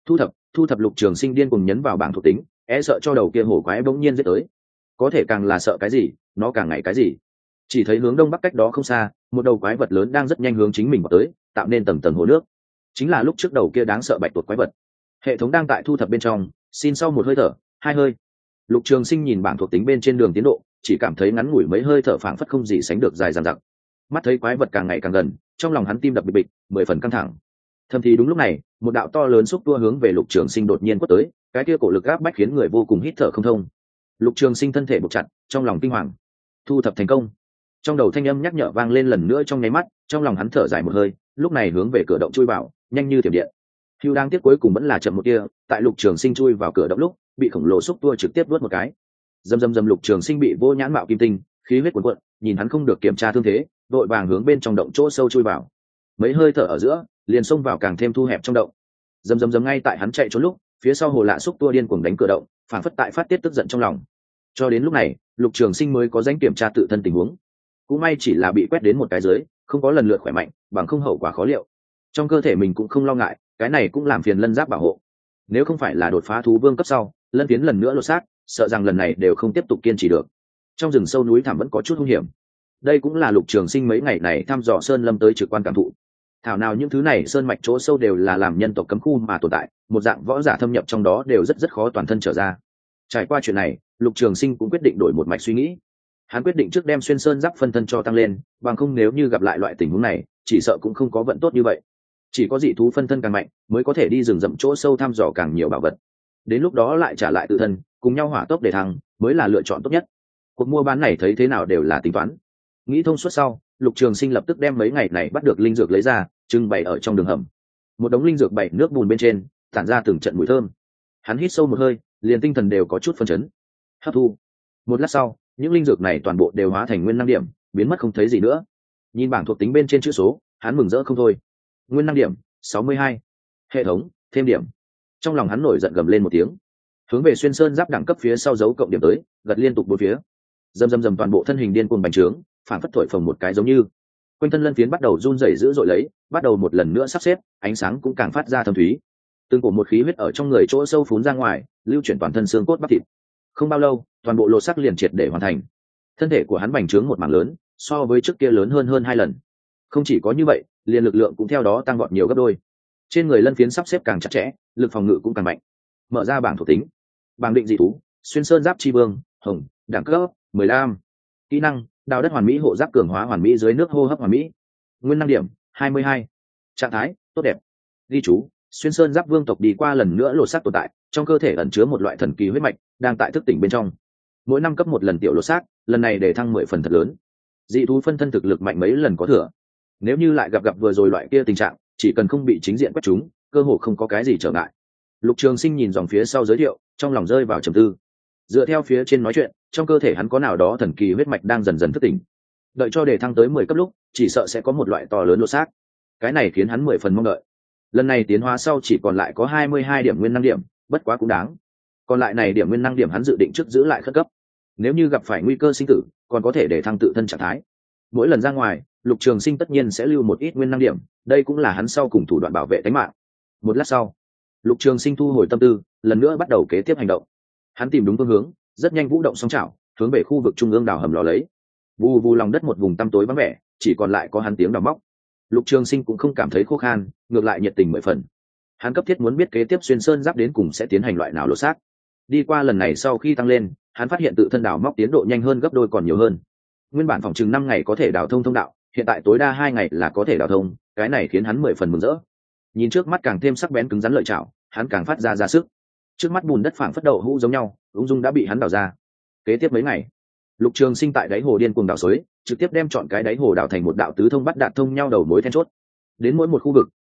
Thu thập. Lục Trường Sinh điên cùng nhấn vào bảng thuộc tính, e sợ cho đầu kia hổ quái bỗng nhiên giết tới. Có thể càng là sợ cái gì, nó càng ngày cái gì. Chỉ thấy hướng đông bắc cách đó không xa, một đầu quái vật lớn đang rất nhanh hướng chính mình vào tới, tạo nên tầng tầng hồ nước. Chính là lúc trước đầu kia đáng sợ bạch tuộc quái vật. Hệ thống đang tại thu thập bên trong, xin sau một hơi thở, hai hơi. Lục Trường Sinh nhìn bảng thuộc tính bên trên đường tiến độ, chỉ cảm thấy ngắn ngủi mấy hơi thở phảng phất không gì sánh được dài dằng dặc. Mắt thấy quái vật càng ngày càng gần, trong lòng hắn tim đập bịch bịch, 10 phần căng thẳng. Thậm thì đúng lúc này, một đạo to lớn xúc tua hướng về Lục Trường Sinh đột nhiên quất tới, cái kia cổ lực áp bách khiến người vô cùng hít thở không thông. Lục Trường Sinh thân thể buộc chặt, trong lòng kinh hoàng. Thu thập thành công. Trong đầu thanh âm nhắc nhở vang lên lần nữa trong nháy mắt, trong lòng hắn thở dài một hơi, lúc này hướng về cửa động chui vào, nhanh như thiểm điện. Hưu đang tiếp cuối cùng vẫn là chậm một tia, tại Lục Trường Sinh chui vào cửa động lúc, bị khổng lồ xúc tua trực tiếp vớt một cái. Dầm Lục Trường Sinh bị vô nhãn mạo kim tinh, khí huyết cuồn cuộn, nhìn hắn không được kiểm tra thương thế, đội vàng hướng bên trong động chỗ sâu chui vào. Mấy hơi thở ở giữa, liền xông vào càng thêm thu hẹp trong động. Dầm ngay tại hắn chạy trốn lúc, phía sau hồ lạ xúc tua điên cuồng đánh cửa động, phản phất tại phát tiết tức giận trong lòng. Cho đến lúc này, Lục Trường Sinh mới có dáng kiểm tra tự thân tình huống. Cũng may chỉ là bị quét đến một cái dưới, không có lần lượt khỏe mạnh, bằng không hậu quả khó liệu. Trong cơ thể mình cũng không lo ngại, cái này cũng làm phiền Lân Giáp bảo hộ. Nếu không phải là đột phá thú vương cấp sau, Lân Tiến lần nữa lột xác, sợ rằng lần này đều không tiếp tục kiên trì được. Trong rừng sâu núi thẳm vẫn có chút hung hiểm. Đây cũng là Lục Trường Sinh mấy ngày này thăm dò sơn lâm tới trực quan cảm thụ. Thảo nào những thứ này sơn mạch chỗ sâu đều là làm nhân tộc cấm khu mà tồn tại, một dạng võ giả thâm nhập trong đó đều rất khó toàn thân trở ra. Trải qua chuyện này, Lục Trường Sinh cũng quyết định đổi một mạch suy nghĩ. Hắn quyết định trước đem xuyên sơn giáp phân thân cho tăng lên, bằng không nếu như gặp lại loại tình huống này, chỉ sợ cũng không có vận tốt như vậy. Chỉ có dị thú phân thân càng mạnh, mới có thể đi rừng rậm chỗ sâu thăm dò càng nhiều bảo vật. Đến lúc đó lại trả lại tự thân, cùng nhau hỏa tốc để thăng, mới là lựa chọn tốt nhất. Cuộc mua bán này thấy thế nào đều là tính toán. Nghĩ thông suốt sau, Lục Trường Sinh lập tức đem mấy ngày này bắt được linh dược lấy ra, trưng bày ở trong đường hầm. Một đống linh dược bày nước bùn bên trên, tản ra từng trận mùi thơm. Hắn hít sâu một hơi, liền tinh thần đều có chút phân chấn. Hấp thu. Một lát sau, những linh dược này toàn bộ đều hóa thành nguyên năng điểm, biến mất không thấy gì nữa. Nhìn bảng thuộc tính bên trên chữ số, hắn mừng rỡ không thôi. Nguyên năng điểm 62. Hệ thống thêm điểm. Trong lòng hắn nổi giận gầm lên một tiếng, hướng về xuyên sơn giáp đẳng cấp phía sau dấu cộng điểm tới, gật liên tục bốn phía. Dầm toàn bộ thân hình điên cuồng bành trướng, phản phất thổi phồng một cái giống như. Quanh thân lân phiến bắt đầu run rẩy dữ dội lấy, bắt đầu một lần nữa sắp xếp, ánh sáng cũng càng phát ra thâm thúy. Từng cổ một khí huyết ở trong người chỗ sâu phún ra ngoài, lưu chuyển toàn thân xương cốt bắp thịt. Không bao lâu, toàn bộ lột xác liền triệt để hoàn thành. Thân thể của hắn bành trướng một mảng lớn, so với trước kia lớn hơn 2 lần. Không chỉ có như vậy, liền lực lượng cũng theo đó tăng vọt nhiều gấp đôi. Trên người lân phiến sắp xếp càng chặt chẽ, lực phòng ngự cũng càng mạnh. Mở ra bảng thuộc tính. Bảng định dị thú, xuyên sơn giáp chi vương, hồng, đẳng cấp 15. Kỹ năng, đào đất hoàn mỹ hộ giáp cường hóa hoàn mỹ dưới nước hô hấp hoàn mỹ. Nguyên năng điểm 22. Trạng thái tốt đẹp. Ghi chú, xuyên sơn giáp vương tộc đi qua lần nữa lột xác tồn tại, trong cơ thể ẩn chứa một loại thần kỳ huyết mạch đang tại thức tỉnh bên trong. Mỗi năm cấp một lần tiểu lột xác, lần này để thăng 10 phần thật lớn. Dị thú phân thân thực lực mạnh mấy lần có thừa. Nếu như lại gặp vừa rồi loại kia tình trạng, chỉ cần không bị chính diện quét chúng, cơ hồ không có cái gì trở ngại. Lục Trường Sinh nhìn dòng phía sau giới thiệu, trong lòng rơi vào trầm tư. Dựa theo phía trên nói chuyện, trong cơ thể hắn có nào đó thần kỳ huyết mạch đang dần dần thức tỉnh. Đợi cho để thăng tới 10 cấp lúc, chỉ sợ sẽ có một loại to lớn lột xác. Cái này khiến hắn 10 phần mong đợi. Lần này tiến hóa sau chỉ còn lại có 22 điểm nguyên năng điểm, bất quá cũng đáng. Còn lại này điểm nguyên năng điểm hắn dự định trước giữ lại khẩn cấp. Nếu như gặp phải nguy cơ sinh tử, còn có thể để thăng tự thân trạng thái. Mỗi lần ra ngoài, Lục Trường Sinh tất nhiên sẽ lưu một ít nguyên năng điểm, đây cũng là hắn sau cùng thủ đoạn bảo vệ tính mạng. Một lát sau, Lục Trường Sinh thu hồi tâm tư, lần nữa bắt đầu kế tiếp hành động. Hắn tìm đúng phương hướng, rất nhanh vũ động song chảo, hướng về khu vực trung ương đào hầm lò lấy. Vù vù lòng đất một vùng tăm tối vắng vẻ, chỉ còn lại có hắn tiếng đào móc. Lục Trường Sinh cũng không cảm thấy khô khan, ngược lại nhiệt tình 10 phần. Hắn cấp thiết muốn biết kế tiếp xuyên sơn giáp đến cùng sẽ tiến hành loại nào lột xác. Đi qua lần này sau khi tăng lên, hắn phát hiện tự thân đào móc tiến độ nhanh hơn gấp đôi còn nhiều hơn. Nguyên bản phòng chừng 5 ngày có thể đào thông thông đạo, hiện tại tối đa 2 ngày là có thể đào thông, cái này khiến hắn 10 phần mừng rỡ. Nhìn trước mắt càng thêm sắc bén cứng rắn lợi chảo, hắn càng phát ra sức. Trước mắt bùn đất phảng phất đậu hũ giống nhau, ung dung đã bị hắn đào ra. Kế tiếp mấy ngày, Lục Trường Sinh tại đáy hồ điên cuồng đào xới, trực tiếp đem chọn cái đáy hồ đào thành một đạo tứ thông bắt đạt thông nhau đầu mối then chốt. Đến mỗi một khu vực,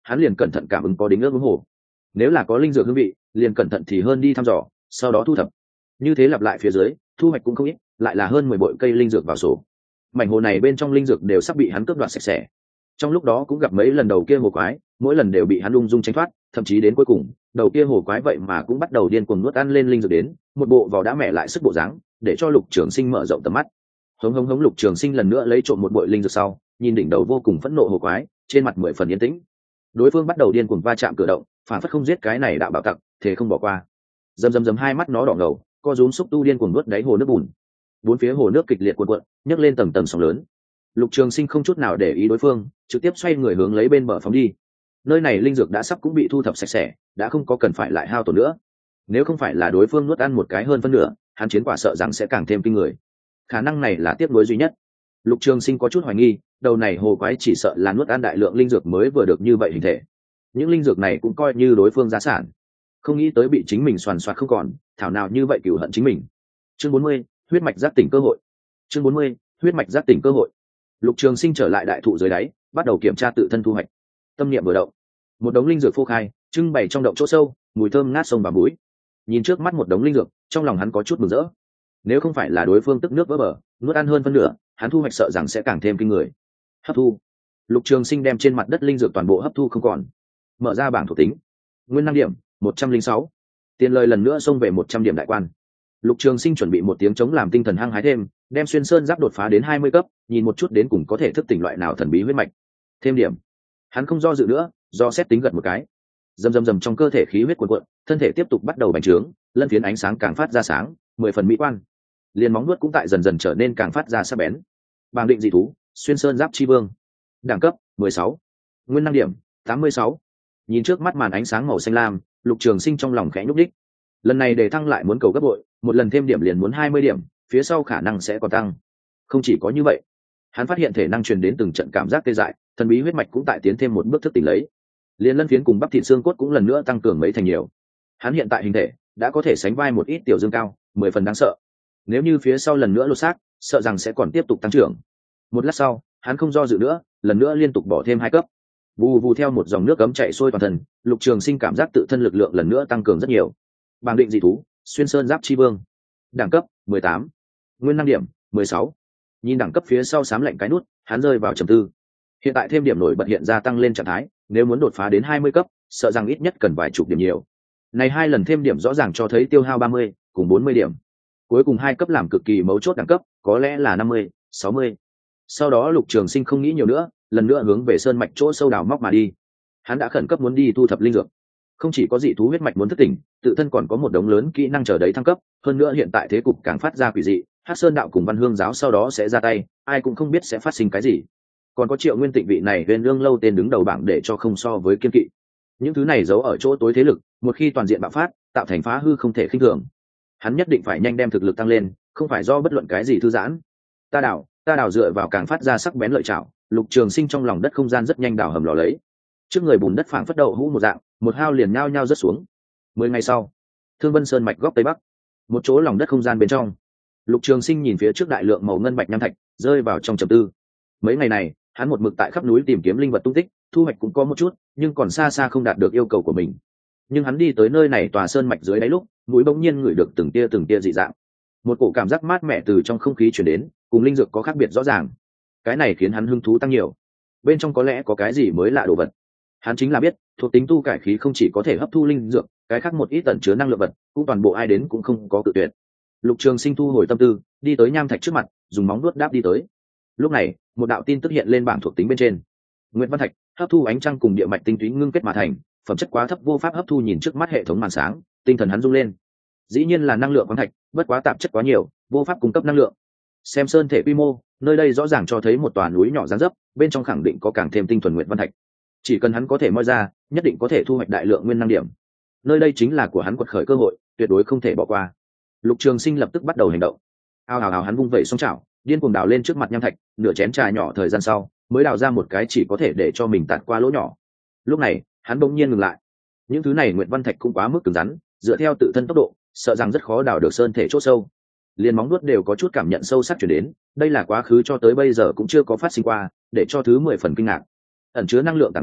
hắn liền cẩn thận cảm ứng có đính ước huống hồ. Nếu là có linh dược hương vị, liền cẩn thận thì hơn đi thăm dò, sau đó thu thập. Như thế lặp lại phía dưới, thu hoạch cũng không ít, lại là hơn 10 bội cây linh dược vào sổ. Mảnh hồ này bên trong linh dược đều sắp bị hắn cướp đoạt sạch sẽ. Trong lúc đó cũng gặp mấy lần đầu kia hồ quái, mỗi lần đều bị hắn ung dung tránh thoát, thậm chí đến cuối cùng, đầu kia hồ quái vậy mà cũng bắt đầu điên cuồng nuốt ăn lên linh dược đến, một bộ vào đã mẹ lại sức bộ dáng, để cho Lục Trường Sinh mở rộng tầm mắt. Hống hống hống, Lục Trường Sinh lần nữa lấy trộm một bội linh dược sau, nhìn đỉnh đầu vô cùng phẫn nộ hồ quái, trên mặt 10 phần yên tĩnh. Đối phương bắt đầu điên cuồng va chạm cửa động, phản phất không giết cái này đạo bảo tặc, thế không bỏ qua. Rầm rầm rầm, hai mắt nó đỏ ngầu, co rúm xúc tu điên cuồng nuốt đáy hồ nước bùn. Bốn phía hồ nước kịch liệt cuộn cuộn, nhấc lên tầng tầng sóng lớn. Lục Trường Sinh không chút nào để ý đối phương, trực tiếp xoay người hướng lấy bên bờ phóng đi. Nơi này linh dược đã sắp cũng bị thu thập sạch sẽ, đã không có cần phải lại hao tổn nữa. Nếu không phải là đối phương nuốt ăn một cái hơn phân nửa, hắn chiến quả sợ rằng sẽ càng thêm kinh người. Khả năng này là tiếc nuối duy nhất. Lục Trường Sinh có chút hoài nghi, đầu này hồ quái chỉ sợ là nuốt ăn đại lượng linh dược mới vừa được như vậy hình thể. Những linh dược này cũng coi như đối phương giá sản, không nghĩ tới bị chính mình soàn soạt không còn, thảo nào như vậy cửu hận chính mình. Chương 40, huyết mạch giác tỉnh cơ hội. Chương 40, huyết mạch giác tỉnh cơ hội. Lục Trường Sinh trở lại đại thụ dưới đáy, bắt đầu kiểm tra tự thân thu hoạch. Tâm niệm vừa động, một đống linh dược phô khai, trưng bày trong động chỗ sâu, mùi thơm ngát sông và mũi. Nhìn trước mắt một đống linh dược, trong lòng hắn có chút mừng rỡ. Nếu không phải là đối phương tức nước vỡ bờ, nuốt ăn hơn phân nửa, hắn thu hoạch sợ rằng sẽ càng thêm kinh người. Hấp thu. Lục Trường Sinh đem trên mặt đất linh dược toàn bộ hấp thu không còn. Mở ra bảng thuộc tính. Nguyên năng điểm 106. Tiền lời lần nữa xông về 100 điểm đại quan. Lục Trường Sinh chuẩn bị một tiếng chống làm tinh thần hăng hái thêm, đem xuyên sơn giáp đột phá đến 20 cấp, nhìn một chút đến cùng có thể thức tỉnh loại nào thần bí huyết mạch. Thêm điểm. Hắn không do dự nữa, do xét tính gật một cái. Rầm rầm rầm, trong cơ thể khí huyết cuồn cuộn, thân thể tiếp tục bắt đầu bành trướng, lân phiến ánh sáng càng phát ra sáng, 10 phần mỹ quan. Liên móng vuốt cũng tại dần dần trở nên càng phát ra sắc bén. Bảng định dị thú, xuyên sơn giáp chi vương. Đẳng cấp 16. Nguyên năng điểm 86. Nhìn trước mắt màn ánh sáng màu xanh lam, Lục Trường Sinh trong lòng khẽ nhúc nhích. Lần này để thăng lại muốn cầu gấp bội, một lần thêm điểm liền muốn 20 điểm, phía sau khả năng sẽ còn tăng. Không chỉ có như vậy, hắn phát hiện thể năng truyền đến từng trận cảm giác tê dại, thần bí huyết mạch cũng tại tiến thêm một bước thức tỉnh lấy. Liên lân phiến cùng bắp thịt xương cốt cũng lần nữa tăng cường mấy thành nhiều. Hắn hiện tại hình thể đã có thể sánh vai một ít tiểu dương cao, 10 phần đáng sợ. Nếu như phía sau lần nữa lột xác, sợ rằng sẽ còn tiếp tục tăng trưởng. Một lát sau, hắn không do dự nữa, lần nữa liên tục bỏ thêm 2 cấp. Vù vù, theo một dòng nước cấm chảy xuôi toàn thân, Lục Trường Sinh cảm giác tự thân lực lượng lần nữa tăng cường rất nhiều. Bảng định dị thú, xuyên sơn giáp chi vương. Đẳng cấp 18. Nguyên năng điểm 16. Nhìn đẳng cấp phía sau xám lạnh cái nút, hắn rơi vào trầm tư. Hiện tại thêm điểm nổi bật hiện ra tăng lên trạng thái, nếu muốn đột phá đến 20 cấp, sợ rằng ít nhất cần vài chục điểm nhiều. Này 2 lần thêm điểm rõ ràng cho thấy tiêu hao 30 cùng 40 điểm. Cuối cùng 2 cấp làm cực kỳ mấu chốt đẳng cấp, có lẽ là 50, 60. Sau đó Lục Trường Sinh không nghĩ nhiều nữa, lần nữa hướng về sơn mạch chỗ sâu đào móc mà đi. Hắn đã khẩn cấp muốn đi thu thập linh dược. Không chỉ có dị thú huyết mạch muốn thức tỉnh, tự thân còn có một đống lớn kỹ năng chờ đấy thăng cấp, hơn nữa hiện tại thế cục càng phát ra quỷ dị, Hắc Sơn đạo cùng Văn Hương giáo sau đó sẽ ra tay, ai cũng không biết sẽ phát sinh cái gì. Còn có Triệu Nguyên Tịnh vị này Huyền Lương lâu tên đứng đầu bảng để cho không so với kiên kỵ. Những thứ này giấu ở chỗ tối thế lực, một khi toàn diện bạo phát, tạo thành phá hư không thể khinh thường. Hắn nhất định phải nhanh đem thực lực tăng lên, không phải do bất luận cái gì thư giãn. Ta đào dựa vào càng phát ra sắc bén lợi chảo, Lục Trường Sinh trong lòng đất không gian rất nhanh đào hầm lò lấy. Trước người bùn đất phảng phất đậu hũ một dạng, một hao liền nhao nhao rớt xuống. 10 ngày sau, Thương Vân Sơn mạch góc tây bắc, một chỗ lòng đất không gian bên trong, Lục Trường Sinh nhìn phía trước đại lượng màu ngân bạch nham thạch, rơi vào trong trầm tư. Mấy ngày này, hắn một mực tại khắp núi tìm kiếm linh vật tung tích, thu hoạch cũng có một chút, nhưng còn xa xa không đạt được yêu cầu của mình. Nhưng hắn đi tới nơi này tòa sơn mạch dưới đáy lúc, mũi bỗng nhiên ngửi được từng tia dị dạng. Một cổ cảm giác mát mẻ từ trong không khí truyền đến, cùng linh dược có khác biệt rõ ràng. Cái này khiến hắn hứng thú tăng nhiều. Bên trong có lẽ có cái gì mới lạ đồ vật. Hắn chính là biết, thuộc tính tu cải khí không chỉ có thể hấp thu linh dược, cái khác một ít tẩn chứa năng lượng vật, cũng toàn bộ ai đến cũng không có cự tuyệt. Lục Trường Sinh thu hồi tâm tư, đi tới nham thạch trước mặt, dùng móng vuốt đáp đi tới. Lúc này, một đạo tin tức hiện lên bảng thuộc tính bên trên. Nguyệt Văn Thạch, hấp thu ánh trăng cùng địa mạch tinh túy ngưng kết mà thành, phẩm chất quá thấp vô pháp hấp thu, nhìn trước mắt hệ thống màn sáng, tinh thần hắn rung lên. Dĩ nhiên là năng lượng khoáng thạch, bất quá tạp chất quá nhiều, vô pháp cung cấp năng lượng. Xem sơn thể quy mô, nơi đây rõ ràng cho thấy một tòa núi nhỏ dáng dấp, bên trong khẳng định có càng thêm tinh thuần Nguyệt Văn Thạch. Chỉ cần hắn có thể moi ra, nhất định có thể thu hoạch đại lượng nguyên năng điểm. Nơi đây chính là của hắn quật khởi cơ hội, tuyệt đối không thể bỏ qua. Lục Trường Sinh lập tức bắt đầu hành động. Ao ào ào, hắn vung vẩy song chảo, điên cuồng đào lên trước mặt nham thạch, nửa chén trà nhỏ thời gian sau, mới đào ra một cái chỉ có thể để cho mình tạt qua lỗ nhỏ. Lúc này, hắn bỗng nhiên ngừng lại. Những thứ này Nguyệt Văn Thạch cũng quá mức cứng rắn, dựa theo tự thân tốc độ, sợ rằng rất khó đào được sơn thể chỗ sâu. Liền móng nuốt đều có chút cảm nhận sâu sắc truyền đến, đây là quá khứ cho tới bây giờ cũng chưa có phát sinh qua, để cho thứ 10 phần kinh ngạc. Ẩn chứa năng lượng tảng đá,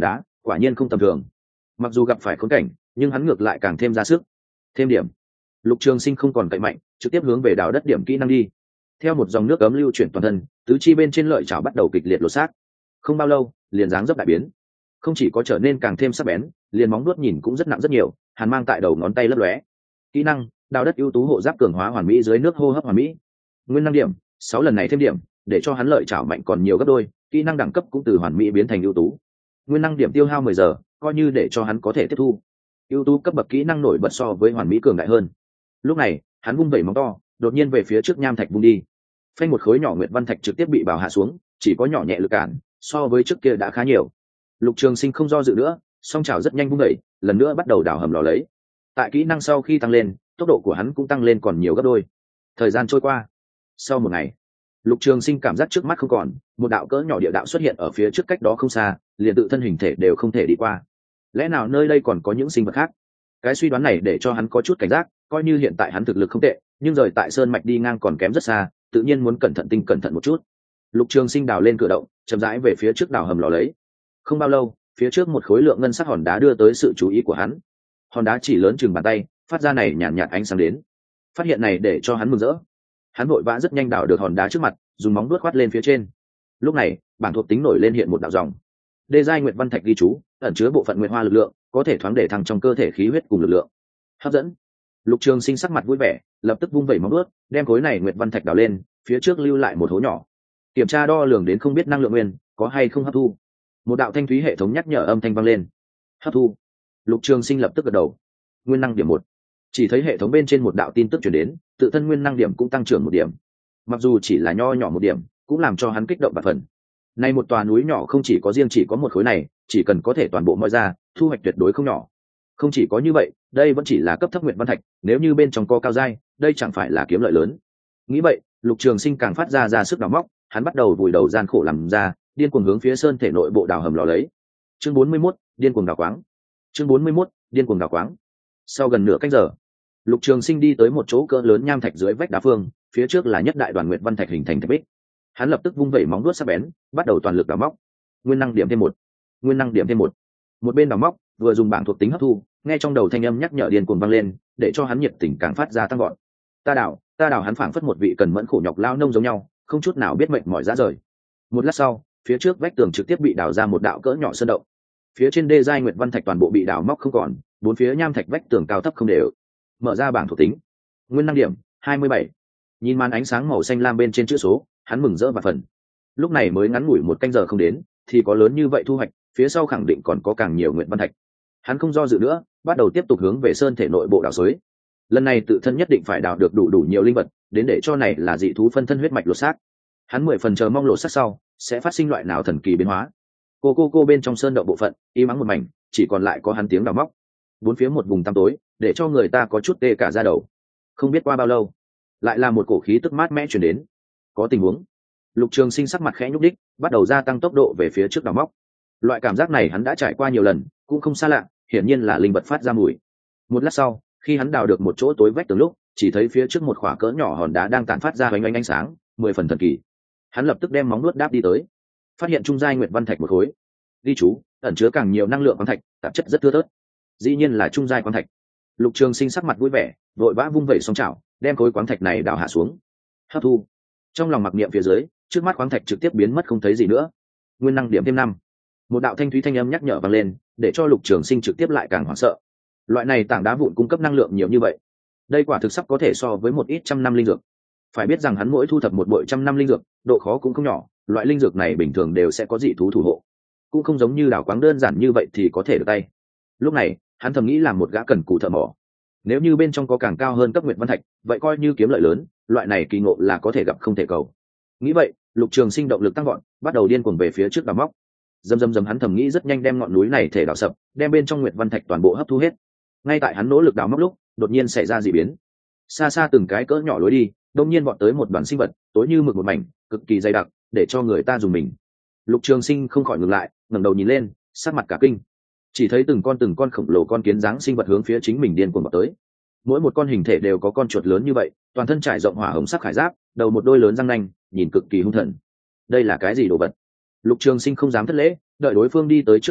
quả nhiên không tầm thường. Mặc dù gặp phải khốn cảnh, nhưng hắn ngược lại càng thêm ra sức. Thêm điểm. Lục Trường Sinh không còn cậy mạnh, trực tiếp hướng về đào đất điểm kỹ năng đi. Theo một dòng nước ấm lưu chuyển toàn thân, tứ chi bên trên lợi chảo bắt đầu kịch liệt lột xác. Không bao lâu, liền dáng dấp đại biến. Không chỉ có trở nên càng thêm sắc bén, liền móng vuốt nhìn cũng rất nặng rất nhiều, hàn mang tại đầu ngón tay lấp lóe. Kỹ năng, đào đất ưu tú hộ giáp cường hóa hoàn mỹ dưới nước hô hấp hoàn mỹ. Nguyên năng điểm, 6 lần này thêm điểm, để cho hắn lợi chảo mạnh còn nhiều gấp đôi, kỹ năng đẳng cấp cũng từ hoàn mỹ biến thành ưu tú. Nguyên năng điểm tiêu hao 10 giờ, coi như để cho hắn có thể tiếp thu. Ưu tú cấp bậc kỹ năng nổi bật so với hoàn mỹ cường đại hơn. Lúc này, hắn vung vẩy móng to, đột nhiên về phía trước nham thạch vung đi. Phanh một khối nhỏ nguyệt văn thạch trực tiếp bị bào hạ xuống, chỉ có nhỏ nhẹ lực cản, so với trước kia đã khá nhiều. Lục Trường Sinh không do dự nữa, song chảo rất nhanh vung đẩy, lần nữa bắt đầu đào hầm lò lấy. Tại kỹ năng sau khi tăng lên, tốc độ của hắn cũng tăng lên còn nhiều gấp đôi. Thời gian trôi qua, sau một ngày, Lục Trường Sinh cảm giác trước mắt không còn, một đạo cỡ nhỏ địa đạo xuất hiện ở phía trước cách đó không xa, liền tự thân hình thể đều không thể đi qua. Lẽ nào nơi đây còn có những sinh vật khác? Cái suy đoán này để cho hắn có chút cảnh giác, coi như hiện tại hắn thực lực không tệ, nhưng rời tại sơn mạch đi ngang còn kém rất xa, tự nhiên muốn cẩn thận một chút. Lục Trường Sinh đào lên cửa động, chậm rãi về phía trước đào hầm lò lấy. Không bao lâu, phía trước một khối lượng ngân sắc hòn đá đưa tới sự chú ý của hắn. Hòn đá chỉ lớn chừng bàn tay, phát ra này nhàn nhạt ánh sáng đến. Phát hiện này để cho hắn mừng rỡ. Hắn vội vã rất nhanh đào được hòn đá trước mặt, dùng móng vuốt khoát lên phía trên. Lúc này, bảng thuộc tính nổi lên hiện một đạo dòng. Đê giai nguyệt văn thạch ghi chú, ẩn chứa bộ phận nguyệt hoa lực lượng, có thể thoáng để thăng trong cơ thể khí huyết cùng lực lượng. Hấp dẫn. Lục Trường Sinh sắc mặt vui vẻ, lập tức vung vẩy móng vuốt, đem khối này nguyệt văn thạch đào lên, phía trước lưu lại một hố nhỏ. Kiểm tra đo lường đến không biết năng lượng nguyên có hay không hấp thu. Một đạo thanh thúy hệ thống nhắc nhở âm thanh vang lên. Hấp thu. Lục Trường Sinh lập tức gật đầu. Nguyên năng điểm 1. Chỉ thấy hệ thống bên trên một đạo tin tức truyền đến, tự thân nguyên năng điểm cũng tăng trưởng 1 điểm. Mặc dù chỉ là nho nhỏ 1 điểm, cũng làm cho hắn kích động bạt phần. Nay một tòa núi nhỏ không chỉ có riêng chỉ có một khối này, chỉ cần có thể toàn bộ moi ra, thu hoạch tuyệt đối không nhỏ. Không chỉ có như vậy, đây vẫn chỉ là cấp thấp nguyệt văn thạch, nếu như bên trong có cao giai, đây chẳng phải là kiếm lợi lớn. Nghĩ vậy, Lục Trường Sinh càng phát ra sức đào móc, hắn bắt đầu vùi đầu gian khổ làm ra, điên cuồng hướng phía sơn thể nội bộ đào hầm lò lấy. Chương 41, điên cuồng đào quáng. Chương 41, điên cuồng đào quáng. Sau gần nửa canh giờ, Lục Trường Sinh đi tới một chỗ cỡ lớn nham thạch dưới vách đá phương, phía trước là nhất đại đoàn nguyệt văn thạch hình thành thạch bích. Hắn lập tức vung vẩy móng vuốt sắc bén, bắt đầu toàn lực đào móc. Nguyên năng điểm thêm 1, nguyên năng điểm thêm 1. Một bên đào móc, vừa dùng bảng thuộc tính hấp thu, nghe trong đầu thanh âm nhắc nhở điên cuồng vang lên, để cho hắn nhiệt tình càng phát ra tăng gọn. Ta đào hắn phảng phất một vị cần mẫn khổ nhọc lao nông giống nhau, không chút nào biết mệt mỏi ra rời. Một lát sau, phía trước vách tường trực tiếp bị đào ra một đạo cỡ nhỏ sơn động. Phía trên đê giai nguyệt văn thạch toàn bộ bị đào móc không còn, bốn phía nham thạch vách tường cao thấp không đều. Mở ra bảng thuộc tính. Nguyên năng điểm 27. Nhìn màn ánh sáng màu xanh lam bên trên chữ số, hắn mừng rỡ và phần. Lúc này mới ngắn ngủi một canh giờ không đến, thì có lớn như vậy thu hoạch, phía sau khẳng định còn có càng nhiều nguyệt văn thạch. Hắn không do dự nữa, bắt đầu tiếp tục hướng về sơn thể nội bộ đào xới. Lần này tự thân nhất định phải đào được đủ nhiều linh vật, đến để cho này là dị thú phân thân huyết mạch lột xác. Hắn 10 phần chờ mong lột xác sau sẽ phát sinh loại nào thần kỳ biến hóa. Cô bên trong sơn động bộ phận im ắng một mảnh, chỉ còn lại có hắn tiếng đào móc. Bốn phía một vùng tăm tối, để cho người ta có chút tê cả da đầu. Không biết qua bao lâu, lại là một cổ khí tức mát mẻ truyền đến. Có tình huống. Lục Trường Sinh sắc mặt khẽ nhúc đích, bắt đầu gia tăng tốc độ về phía trước đào móc. Loại cảm giác này hắn đã trải qua nhiều lần, cũng không xa lạ, hiển nhiên là linh vật phát ra mùi. Một lát sau, khi hắn đào được một chỗ tối vách tường lúc, chỉ thấy phía trước một khỏa cỡ nhỏ hòn đá đang tản phát ra ánh sáng, 10 phần thần kỳ. Hắn lập tức đem móng nuốt đáp đi tới, phát hiện trung giai nguyệt văn thạch một khối. Ghi chú, ẩn chứa càng nhiều năng lượng khoáng thạch, tạp chất rất thưa thớt. Dĩ nhiên là trung giai khoáng thạch. Lục Trường Sinh sắc mặt vui vẻ, vội vã vung vẩy song chảo, đem khối khoáng thạch này đào hạ xuống. Hấp thu. Trong lòng mặc niệm phía dưới, trước mắt khoáng thạch trực tiếp biến mất không thấy gì nữa. Nguyên năng điểm thêm 5. Một đạo thanh thúy thanh âm nhắc nhở vang lên, để cho Lục Trường Sinh trực tiếp lại càng hoảng sợ. Loại này tảng đá vụn cung cấp năng lượng nhiều như vậy, đây quả thực sắp có thể so với một ít trăm năm linh dược. Phải biết rằng hắn mỗi thu thập một bội trăm năm linh dược, độ khó cũng không nhỏ, loại linh dược này bình thường đều sẽ có dị thú thủ hộ, cũng không giống như đào quáng đơn giản như vậy thì có thể được tay. Lúc này, hắn thầm nghĩ làm một gã cần cù thợ mỏ. Nếu như bên trong có càng cao hơn cấp nguyệt văn thạch, vậy coi như kiếm lợi lớn, loại này kỳ ngộ là có thể gặp không thể cầu. Nghĩ vậy, Lục Trường Sinh động lực tăng vọt, bắt đầu điên cuồng về phía trước đào móc. Dầm hắn thầm nghĩ rất nhanh đem ngọn núi này thể đào sập, đem bên trong nguyệt văn thạch toàn bộ hấp thu hết. Ngay tại hắn nỗ lực đào móc lúc, đột nhiên xảy ra dị biến. Xa xa từng cái cỡ nhỏ lối đi, đông nhiên vọt tới một đoàn sinh vật, tối như mực một mảnh, cực kỳ dày đặc, để cho người ta dùng mình. Lục Trường Sinh không khỏi ngừng lại, ngẩng đầu nhìn lên, sắc mặt cả kinh. Chỉ thấy từng con khổng lồ con kiến dáng sinh vật hướng phía chính mình điên cuồng vọt tới. Mỗi một con hình thể đều có con chuột lớn như vậy, toàn thân trải rộng hỏa hồng sắc khải giáp, đầu một đôi lớn răng nanh, nhìn cực kỳ hung thần. Đây là cái gì đồ vật? Lục Trường Sinh không dám thất lễ, đợi đối phương đi tới trước mặt lúc,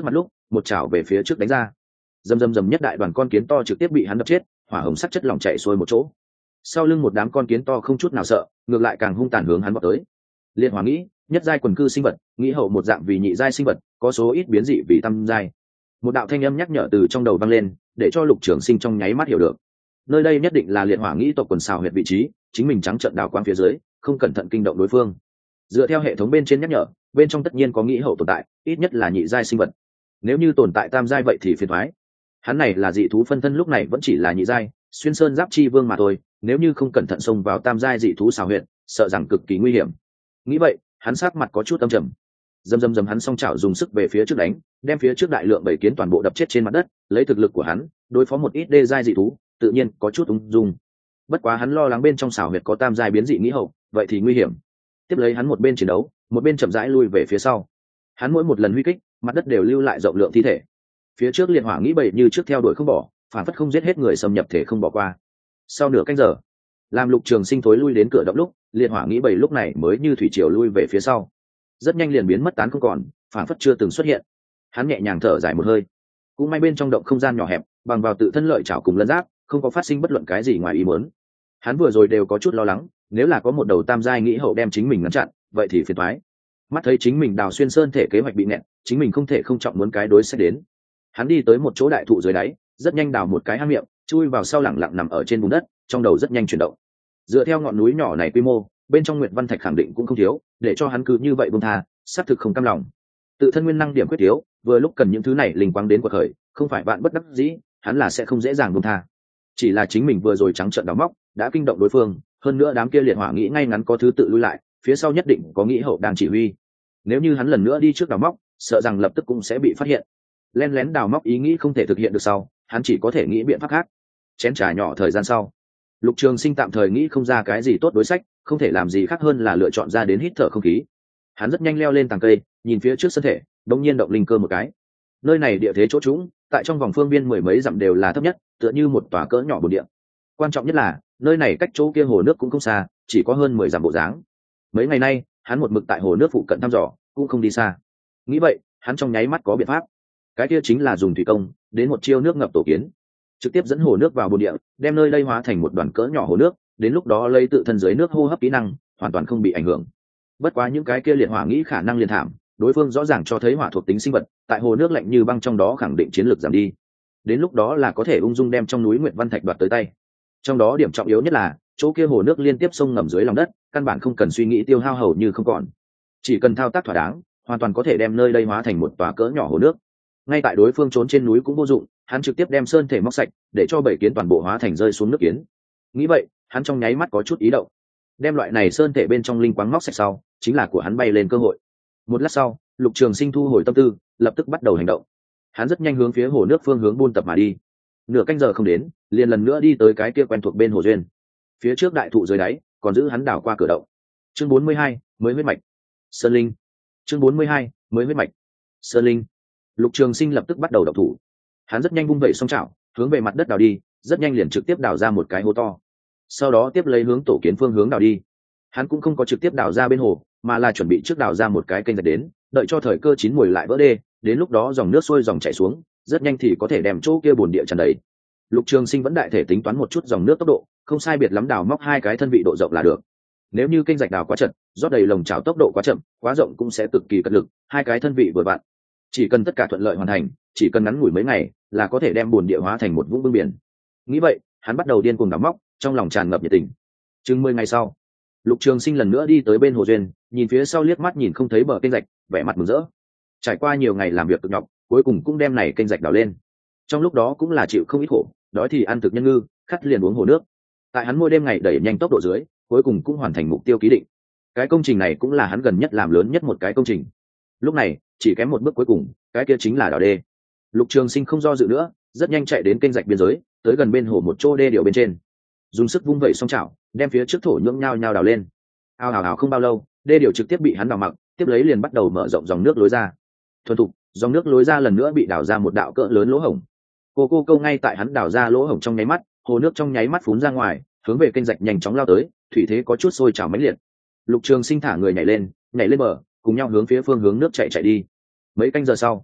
một chảo về phía trước đánh ra. Rầm rầm rầm, nhất đại đoàn con kiến to trực tiếp bị hắn đập chết, hỏa hồng sắc chất lỏng chảy xuôi một chỗ. Sau lưng một đám con kiến to không chút nào sợ, ngược lại càng hung tàn hướng hắn vọt tới. Liệt hỏa nghĩ, nhất giai quần cư sinh vật, nghĩ hậu một dạng vì nhị giai sinh vật, có số ít biến dị vì tam giai. Một đạo thanh âm nhắc nhở từ trong đầu vang lên, để cho Lục Trường Sinh trong nháy mắt hiểu được. Nơi đây nhất định là liệt hỏa nghĩ tộc quần xào huyệt vị trí, chính mình trắng trợn đào quang phía dưới, không cẩn thận kinh động đối phương. Dựa theo hệ thống bên trên nhắc nhở, bên trong tất nhiên có nghĩ hậu tồn tại, ít nhất là nhị giai sinh vật. Nếu như tồn tại tam giai vậy thì phiền toái. Hắn này là dị thú phân thân, lúc này vẫn chỉ là nhị giai, xuyên sơn giáp chi vương mà thôi, nếu như không cẩn thận xông vào tam giai dị thú xào huyệt, sợ rằng cực kỳ nguy hiểm. Nghĩ vậy, hắn sắc mặt có chút âm trầm. Dầm dầm dầm, hắn song chảo dùng sức về phía trước đánh, đem phía trước đại lượng bầy kiến toàn bộ đập chết trên mặt đất. Lấy thực lực của hắn, đối phó một ít đê giai dị thú, tự nhiên có chút ung dung. Bất quá hắn lo lắng bên trong xào huyệt có tam giai biến dị nghĩ hậu, vậy thì nguy hiểm. Tiếp lấy hắn một bên chiến đấu, một bên chậm rãi lui về phía sau. Hắn mỗi một lần huy kích, mặt đất đều lưu lại rộng lượng thi thể. Phía trước liệt hỏa nghĩ bầy như trước theo đuổi không bỏ, phản phất không giết hết người xâm nhập thể không bỏ qua. Sau nửa canh giờ, làm Lục Trường Sinh thối lui đến cửa động lúc, liệt hỏa nghĩ bầy lúc này mới như thủy triều lui về phía sau, rất nhanh liền biến mất tán không còn, phản phất chưa từng xuất hiện. Hắn nhẹ nhàng thở dài một hơi, cũng may bên trong động không gian nhỏ hẹp, bằng vào tự thân lợi chảo cùng lân giáp, không có phát sinh bất luận cái gì ngoài ý muốn. Hắn vừa rồi đều có chút lo lắng, nếu là có một đầu tam giai nghĩ hậu đem chính mình ngăn chặn, vậy thì phiền toái. Mắt thấy chính mình đào xuyên sơn thể kế hoạch bị nẹt, chính mình không thể không trọng muốn cái đối sách đến. Hắn đi tới một chỗ đại thụ dưới đáy, rất nhanh đào một cái hang miệng, chui vào sau lẳng lặng nằm ở trên bùn đất, trong đầu rất nhanh chuyển động. Dựa theo ngọn núi nhỏ này quy mô, bên trong Nguyệt Văn Thạch khẳng định cũng không thiếu, để cho hắn cứ như vậy buông tha, xác thực không cam lòng. Tự thân nguyên năng điểm quyết thiếu, vừa lúc cần những thứ này linh quang đến quật khởi, không phải bạn bất đắc dĩ, hắn là sẽ không dễ dàng buông tha. Chỉ là chính mình vừa rồi trắng trợn đào móc, đã kinh động đối phương, hơn nữa đám kia liệt hỏa nghĩ ngay ngắn có thứ tự lui lại, phía sau nhất định có nghĩ hậu đang chỉ huy. Nếu như hắn lần nữa đi trước đào móc, sợ rằng lập tức cũng sẽ bị phát hiện. Lén lén đào móc ý nghĩ không thể thực hiện được sau, hắn chỉ có thể nghĩ biện pháp khác. Chén trà nhỏ thời gian sau, Lục Trường Sinh tạm thời nghĩ không ra cái gì tốt đối sách, không thể làm gì khác hơn là lựa chọn ra đến hít thở không khí. Hắn rất nhanh leo lên tàng cây, nhìn phía trước thân thể, đột nhiên động linh cơ một cái. Nơi này địa thế chỗ trũng, tại trong vòng phương viên mười mấy dặm đều là thấp nhất, tựa như một tòa cỡ nhỏ bồn địa. Quan trọng nhất là, nơi này cách chỗ kia hồ nước cũng không xa, chỉ có hơn 10 dặm bộ dáng. Mấy ngày nay, hắn một mực tại hồ nước phụ cận thăm dò, cũng không đi xa. Nghĩ vậy, hắn trong nháy mắt có biện pháp. Cái kia chính là dùng thủy công, đến một chiêu nước ngập tổ kiến, trực tiếp dẫn hồ nước vào bồn địa, đem nơi đây hóa thành một đoàn cỡ nhỏ hồ nước, đến lúc đó lấy tự thân dưới nước hô hấp kỹ năng, hoàn toàn không bị ảnh hưởng. Bất quá những cái kia liệt hỏa nghĩ khả năng liền thảm, đối phương rõ ràng cho thấy hỏa thuộc tính sinh vật, tại hồ nước lạnh như băng trong đó khẳng định chiến lược giảm đi. Đến lúc đó là có thể ung dung đem trong núi Nguyệt Văn Thạch đoạt tới tay. Trong đó điểm trọng yếu nhất là, chỗ kia hồ nước liên tiếp sông ngầm dưới lòng đất, căn bản không cần suy nghĩ tiêu hao hầu như không còn. Chỉ cần thao tác thỏa đáng, hoàn toàn có thể đem nơi đây hóa thành một tòa cỡ nhỏ hồ nước. Ngay tại đối phương trốn trên núi cũng vô dụng, hắn trực tiếp đem sơn thể móc sạch, để cho bảy kiến toàn bộ hóa thành rơi xuống nước kiến. Nghĩ vậy, hắn trong nháy mắt có chút ý động. Đem loại này sơn thể bên trong linh quáng móc sạch sau, chính là của hắn bay lên cơ hội. Một lát sau, Lục Trường Sinh thu hồi tâm tư, lập tức bắt đầu hành động. Hắn rất nhanh hướng phía hồ nước phương hướng buôn tập mà đi. Nửa canh giờ không đến, liền lần nữa đi tới cái kia quen thuộc bên hồ duyên. Phía trước đại thụ dưới đáy, còn giữ hắn đảo qua cửa động. Chương 42, mới huyết mạch. Sơn linh. Chương 42, mới huyết mạch. Sơn linh. Lục Trường Sinh lập tức bắt đầu động thủ. Hắn rất nhanh vung vẩy song chảo, hướng về mặt đất đào đi, rất nhanh liền trực tiếp đào ra một cái hố to. Sau đó tiếp lấy hướng tổ kiến phương hướng đào đi. Hắn cũng không có trực tiếp đào ra bên hồ, mà là chuẩn bị trước đào ra một cái kênh rạch đến, đợi cho thời cơ chín muồi lại vỡ đê, đến lúc đó dòng nước sôi dòng chảy xuống, rất nhanh thì có thể đem chỗ kia bồn địa tràn đầy. Lục Trường Sinh vẫn đại thể tính toán một chút dòng nước tốc độ, không sai biệt lắm đào móc hai cái thân vị độ rộng là được. Nếu như kênh rạch đào quá chật, rót đầy lồng chảo tốc độ quá chậm, quá rộng cũng sẽ cực kỳ cật lực, hai cái thân vị vừa vặn. Chỉ cần tất cả thuận lợi hoàn thành, chỉ cần ngắn ngủi mấy ngày, là có thể đem bồn địa hóa thành một vũng bưng biển. Nghĩ vậy, hắn bắt đầu điên cuồng đào móc, trong lòng tràn ngập nhiệt tình. Chừng 10 ngày sau, Lục Trường Sinh lần nữa đi tới bên hồ duyên, nhìn phía sau liếc mắt nhìn không thấy bờ kênh rạch, vẻ mặt mừng rỡ. Trải qua nhiều ngày làm việc cực nhọc, cuối cùng cũng đem này kênh rạch đào lên. Trong lúc đó cũng là chịu không ít khổ, đói thì ăn thực nhân ngư, khát liền uống hồ nước. Tại hắn mỗi đêm ngày đẩy nhanh tốc độ dưới, cuối cùng cũng hoàn thành mục tiêu ký định. Cái công trình này cũng là hắn gần nhất làm lớn nhất một cái công trình. Lúc này, chỉ kém một bước cuối cùng, cái kia chính là đào đê. Lục Trường Sinh không do dự nữa, rất nhanh chạy đến kênh rạch biên giới, tới gần bên hồ một chỗ đê điều bên trên, dùng sức vung vẩy song chảo, đem phía trước thổ nhưỡng nhao nhao đào lên. Ao ào ào, không bao lâu, đê điều trực tiếp bị hắn đào mặc, tiếp lấy liền bắt đầu mở rộng dòng nước lối ra. Thuần thục, dòng nước lối ra lần nữa bị đào ra một đạo cỡ lớn lỗ hổng. Cô câu ngay tại hắn đào ra lỗ hổng trong nháy mắt, hồ nước trong nháy mắt phún ra ngoài, hướng về kênh rạch nhanh chóng lao tới, thủy thế có chút sôi trào mãnh liệt. Lục Trường Sinh thả người nhảy lên bờ, cùng nhau hướng phía phương hướng nước chạy đi. Mấy canh giờ sau,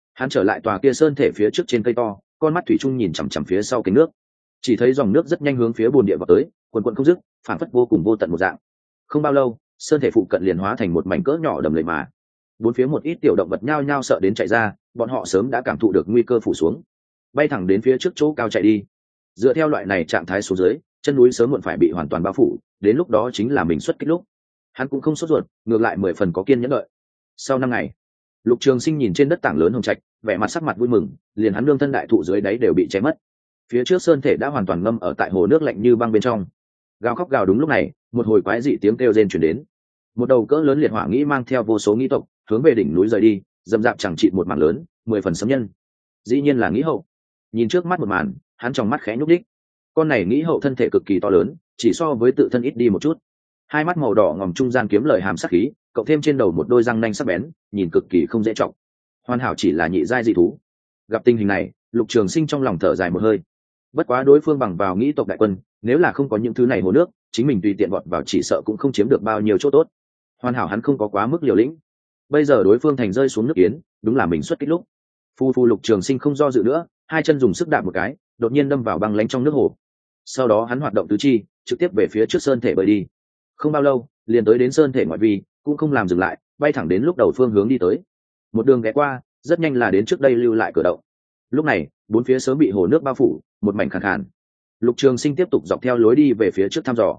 Hắn trở lại tòa kia sơn thể phía trước trên cây to, con mắt thủy chung nhìn chằm chằm phía sau cái nước, chỉ thấy dòng nước rất nhanh hướng phía bồn địa vào tới, quần quần không dứt, phản phất vô cùng vô tận một dạng. Không bao lâu, sơn thể phụ cận liền hóa thành một mảnh cỡ nhỏ đầm lầy mà. Bốn phía một ít tiểu động vật nhao nhao sợ đến chạy ra, bọn họ sớm đã cảm thụ được nguy cơ phủ xuống, bay thẳng đến phía trước chỗ cao chạy đi. Dựa theo loại này trạng thái xuống dưới, chân núi sớm muộn phải bị hoàn toàn bao phủ, đến lúc đó chính là mình xuất kích lúc. Hắn cũng không sốt ruột, ngược lại 10 phần có kiên nhẫn đợi. Sau 5 ngày, Lục Trường Sinh nhìn trên đất tảng lớn hồng trạch, vẻ mặt sắc mặt vui mừng, liền hắn nương thân đại thụ dưới đáy đều bị cháy mất. Phía trước sơn thể đã hoàn toàn ngâm ở tại hồ nước lạnh như băng bên trong. Gào khóc gào đúng lúc này, một hồi quái dị tiếng kêu rên truyền đến. Một đầu cỡ lớn liệt hỏa nghĩ mang theo vô số nghĩ tộc, hướng về đỉnh núi rời đi, dầm dạp chẳng trị một mảng lớn, 10 phần xâm nhân. Dĩ nhiên là nghĩ hậu. Nhìn trước mắt một màn, hắn trong mắt khẽ nhúc đích. Con này nghĩ hậu thân thể cực kỳ to lớn, chỉ so với tự thân ít đi một chút. Hai mắt màu đỏ ngòm trung gian kiếm lời hàm sắc khí, cộng thêm trên đầu một đôi răng nanh sắc bén, nhìn cực kỳ không dễ trọng. Hoàn hảo chỉ là nhị giai dị thú. Gặp tình hình này, Lục Trường Sinh trong lòng thở dài một hơi. Bất quá đối phương bằng vào nghĩ tộc đại quân, nếu là không có những thứ này hồ nước, chính mình tùy tiện vọt vào chỉ sợ cũng không chiếm được bao nhiêu chỗ tốt. Hoàn hảo hắn không có quá mức liều lĩnh. Bây giờ đối phương thành rơi xuống nước kiến, đúng là mình xuất kích lúc. Phu Lục Trường Sinh không do dự nữa, hai chân dùng sức đạp một cái, đột nhiên đâm vào băng lánh trong nước hồ. Sau đó hắn hoạt động tứ chi, trực tiếp về phía trước sơn thể bơi đi. Không bao lâu, liền tới đến sơn thể ngoại vi, cũng không làm dừng lại, bay thẳng đến lúc đầu phương hướng đi tới. Một đường ghé qua, rất nhanh là đến trước đây lưu lại cửa động. Lúc này, bốn phía sớm bị hồ nước bao phủ, một mảnh khàn khàn. Lục Trường Sinh tiếp tục dọc theo lối đi về phía trước thăm dò.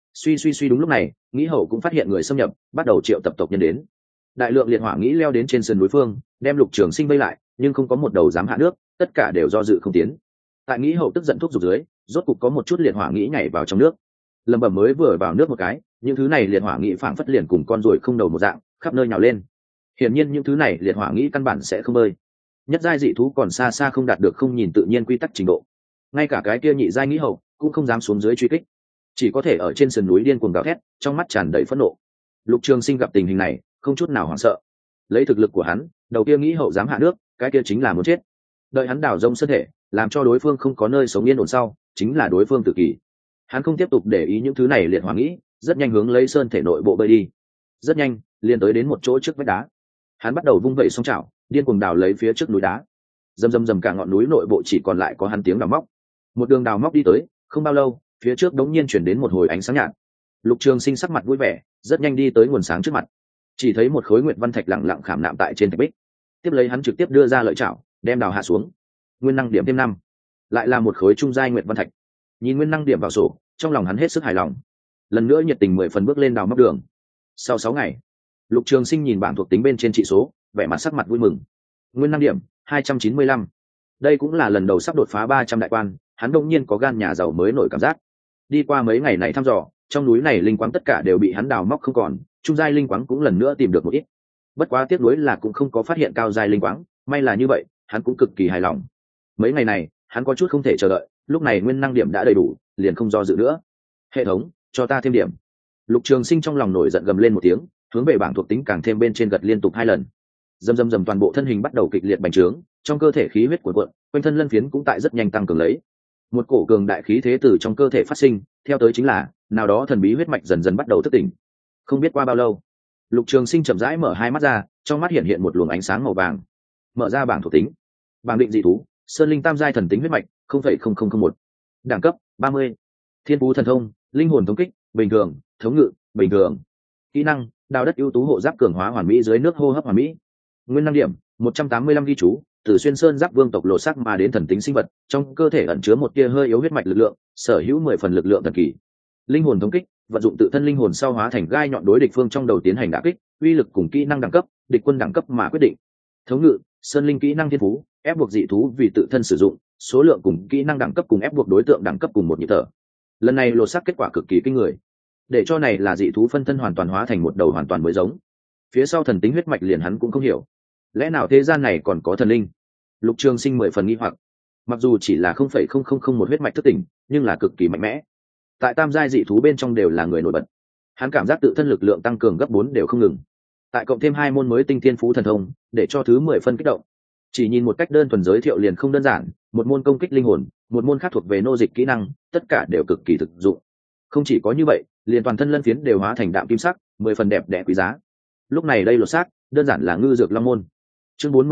Suy đúng lúc này, nghĩ hậu cũng phát hiện người xâm nhập, bắt đầu triệu tập tộc nhân đến. Đại lượng liệt hỏa nghĩ leo đến trên sườn núi phương, đem Lục Trường Sinh vây lại, nhưng không có một đầu dám hạ nước, tất cả đều do dự không tiến. Tại nghĩ hậu tức giận thúc giục dưới, rốt cục có một chút liệt hỏa nghĩ nhảy vào trong nước. Lẩm bẩm mới vừa vào nước một cái, những thứ này liệt hỏa nghĩ phảng phất liền cùng con ruồi không đầu một dạng, khắp nơi nhào lên. Hiển nhiên những thứ này liệt hỏa nghĩ căn bản sẽ không bơi. Nhất giai dị thú còn xa xa không đạt được không nhìn tự nhiên quy tắc trình độ. Ngay cả cái kia nhị giai nghĩ hậu cũng không dám xuống dưới truy kích, chỉ có thể ở trên sườn núi điên cuồng gào thét, trong mắt tràn đầy phẫn nộ. Lục Trường Sinh gặp tình hình này, không chút nào hoảng sợ. Lấy thực lực của hắn, đầu kia nghĩ hậu dám hạ nước, cái kia chính là muốn chết. Đợi hắn đào rông thân thể, làm cho đối phương không có nơi sống yên ổn sau, chính là đối phương tự kỷ. Hắn không tiếp tục để ý những thứ này liệt hỏa nghĩ, rất nhanh hướng lấy sơn thể nội bộ bơi đi. Rất nhanh, liền tới đến một chỗ trước vách đá. Hắn bắt đầu vung vẩy song chảo, điên cuồng đào lấy phía trước núi đá. Rầm cả ngọn núi nội bộ chỉ còn lại có hắn tiếng đào móc. Một đường đào móc đi tới, không bao lâu, phía trước đống nhiên chuyển đến một hồi ánh sáng nhạt. Lục Trường Sinh sắc mặt vui vẻ, rất nhanh đi tới nguồn sáng trước mặt. Chỉ thấy một khối nguyệt văn thạch lặng lặng khảm nạm tại trên thạch bích. Tiếp lấy hắn trực tiếp đưa ra lợi chảo, đem đào hạ xuống. Nguyên năng điểm thêm 5, lại là một khối trung giai nguyệt văn thạch. Nhìn nguyên năng điểm vào sổ, trong lòng hắn hết sức hài lòng. Lần nữa nhiệt tình 10 phần bước lên đào móc đường. Sau 6 ngày, Lục Trường Sinh nhìn bảng thuộc tính bên trên trị số, vẻ mặt sắc mặt vui mừng. Nguyên năng điểm 295. Đây cũng là lần đầu sắp đột phá 300 đại quan, hắn đột nhiên có gan nhà giàu mới nổi cảm giác. Đi qua mấy ngày này thăm dò, trong núi này linh quáng tất cả đều bị hắn đào móc không còn, trung giai linh quáng cũng lần nữa tìm được một ít. Bất quá tiếc nuối là cũng không có phát hiện cao giai linh quáng, may là như vậy, hắn cũng cực kỳ hài lòng. Mấy ngày này, hắn có chút không thể chờ đợi, lúc này nguyên năng điểm đã đầy đủ, liền không do dự nữa. Hệ thống, cho ta thêm điểm. Lục Trường Sinh trong lòng nổi giận gầm lên một tiếng, hướng về bảng thuộc tính càng thêm bên trên gật liên tục 2 lần. Dầm toàn bộ thân hình bắt đầu kịch liệt bành trướng, trong cơ thể khí huyết cuộn cuộn, quanh thân lân phiến cũng tại rất nhanh tăng cường lấy. Một cổ cường đại khí thế từ trong cơ thể phát sinh, theo tới chính là nào đó thần bí huyết mạch dần dần bắt đầu thức tỉnh. Không biết qua bao lâu, Lục Trường Sinh chậm rãi mở hai mắt ra, trong mắt hiện hiện một luồng ánh sáng màu vàng. Mở ra bảng thuộc tính. Bảng định dị thú, Sơn Linh tam giai thần tính huyết mạch, 0,0001. Đẳng cấp 30. Thiên phú thần thông, linh hồn thống kích, bình thường, thống ngự, bình thường. Kỹ năng, đào đất ưu tú hộ giáp cường hóa hoàn mỹ dưới nước hô hấp hoàn mỹ. Nguyên năng điểm 185 ghi chú, từ xuyên sơn giáp vương tộc lộ sắc mà đến thần tính sinh vật, trong cơ thể ẩn chứa một tia hơi yếu huyết mạch lực lượng, sở hữu 10 phần lực lượng thần kỳ. Linh hồn thống kích, vận dụng tự thân linh hồn sau hóa thành gai nhọn đối địch phương trong đầu tiến hành đả kích, uy lực cùng kỹ năng đẳng cấp, địch quân đẳng cấp mà quyết định. Thống ngự, sơn linh kỹ năng thiên phú, ép buộc dị thú vì tự thân sử dụng, số lượng cùng kỹ năng đẳng cấp cùng ép buộc đối tượng đẳng cấp cùng một nhịp thở. Lần này lộ sắc kết quả cực kỳ kinh người. Để cho này là dị thú phân thân hoàn toàn hóa thành một đầu hoàn toàn mới giống. Phía sau thần tính huyết mạch liền hắn cũng không hiểu, lẽ nào thế gian này còn có thần linh? Lục Trường Sinh 10 phần nghi hoặc. Mặc dù chỉ là 0,0001 huyết mạch thức tỉnh, nhưng là cực kỳ mạnh mẽ. Tại tam giai dị thú bên trong đều là người nổi bật. Hắn cảm giác tự thân lực lượng tăng cường gấp 4 đều không ngừng. Tại cộng thêm 2 môn mới tinh thiên phú thần thông, để cho thứ 10 phân kích động. Chỉ nhìn một cách đơn thuần giới thiệu liền không đơn giản, một môn công kích linh hồn, một môn khác thuộc về nô dịch kỹ năng, tất cả đều cực kỳ thực dụng. Không chỉ có như vậy, liền toàn thân lân phiến đều hóa thành đạm kim sắc, 10 phần đẹp đẽ quý giá. Lúc này đây lột xác, đơn giản là ngư dược long môn. Chương 43,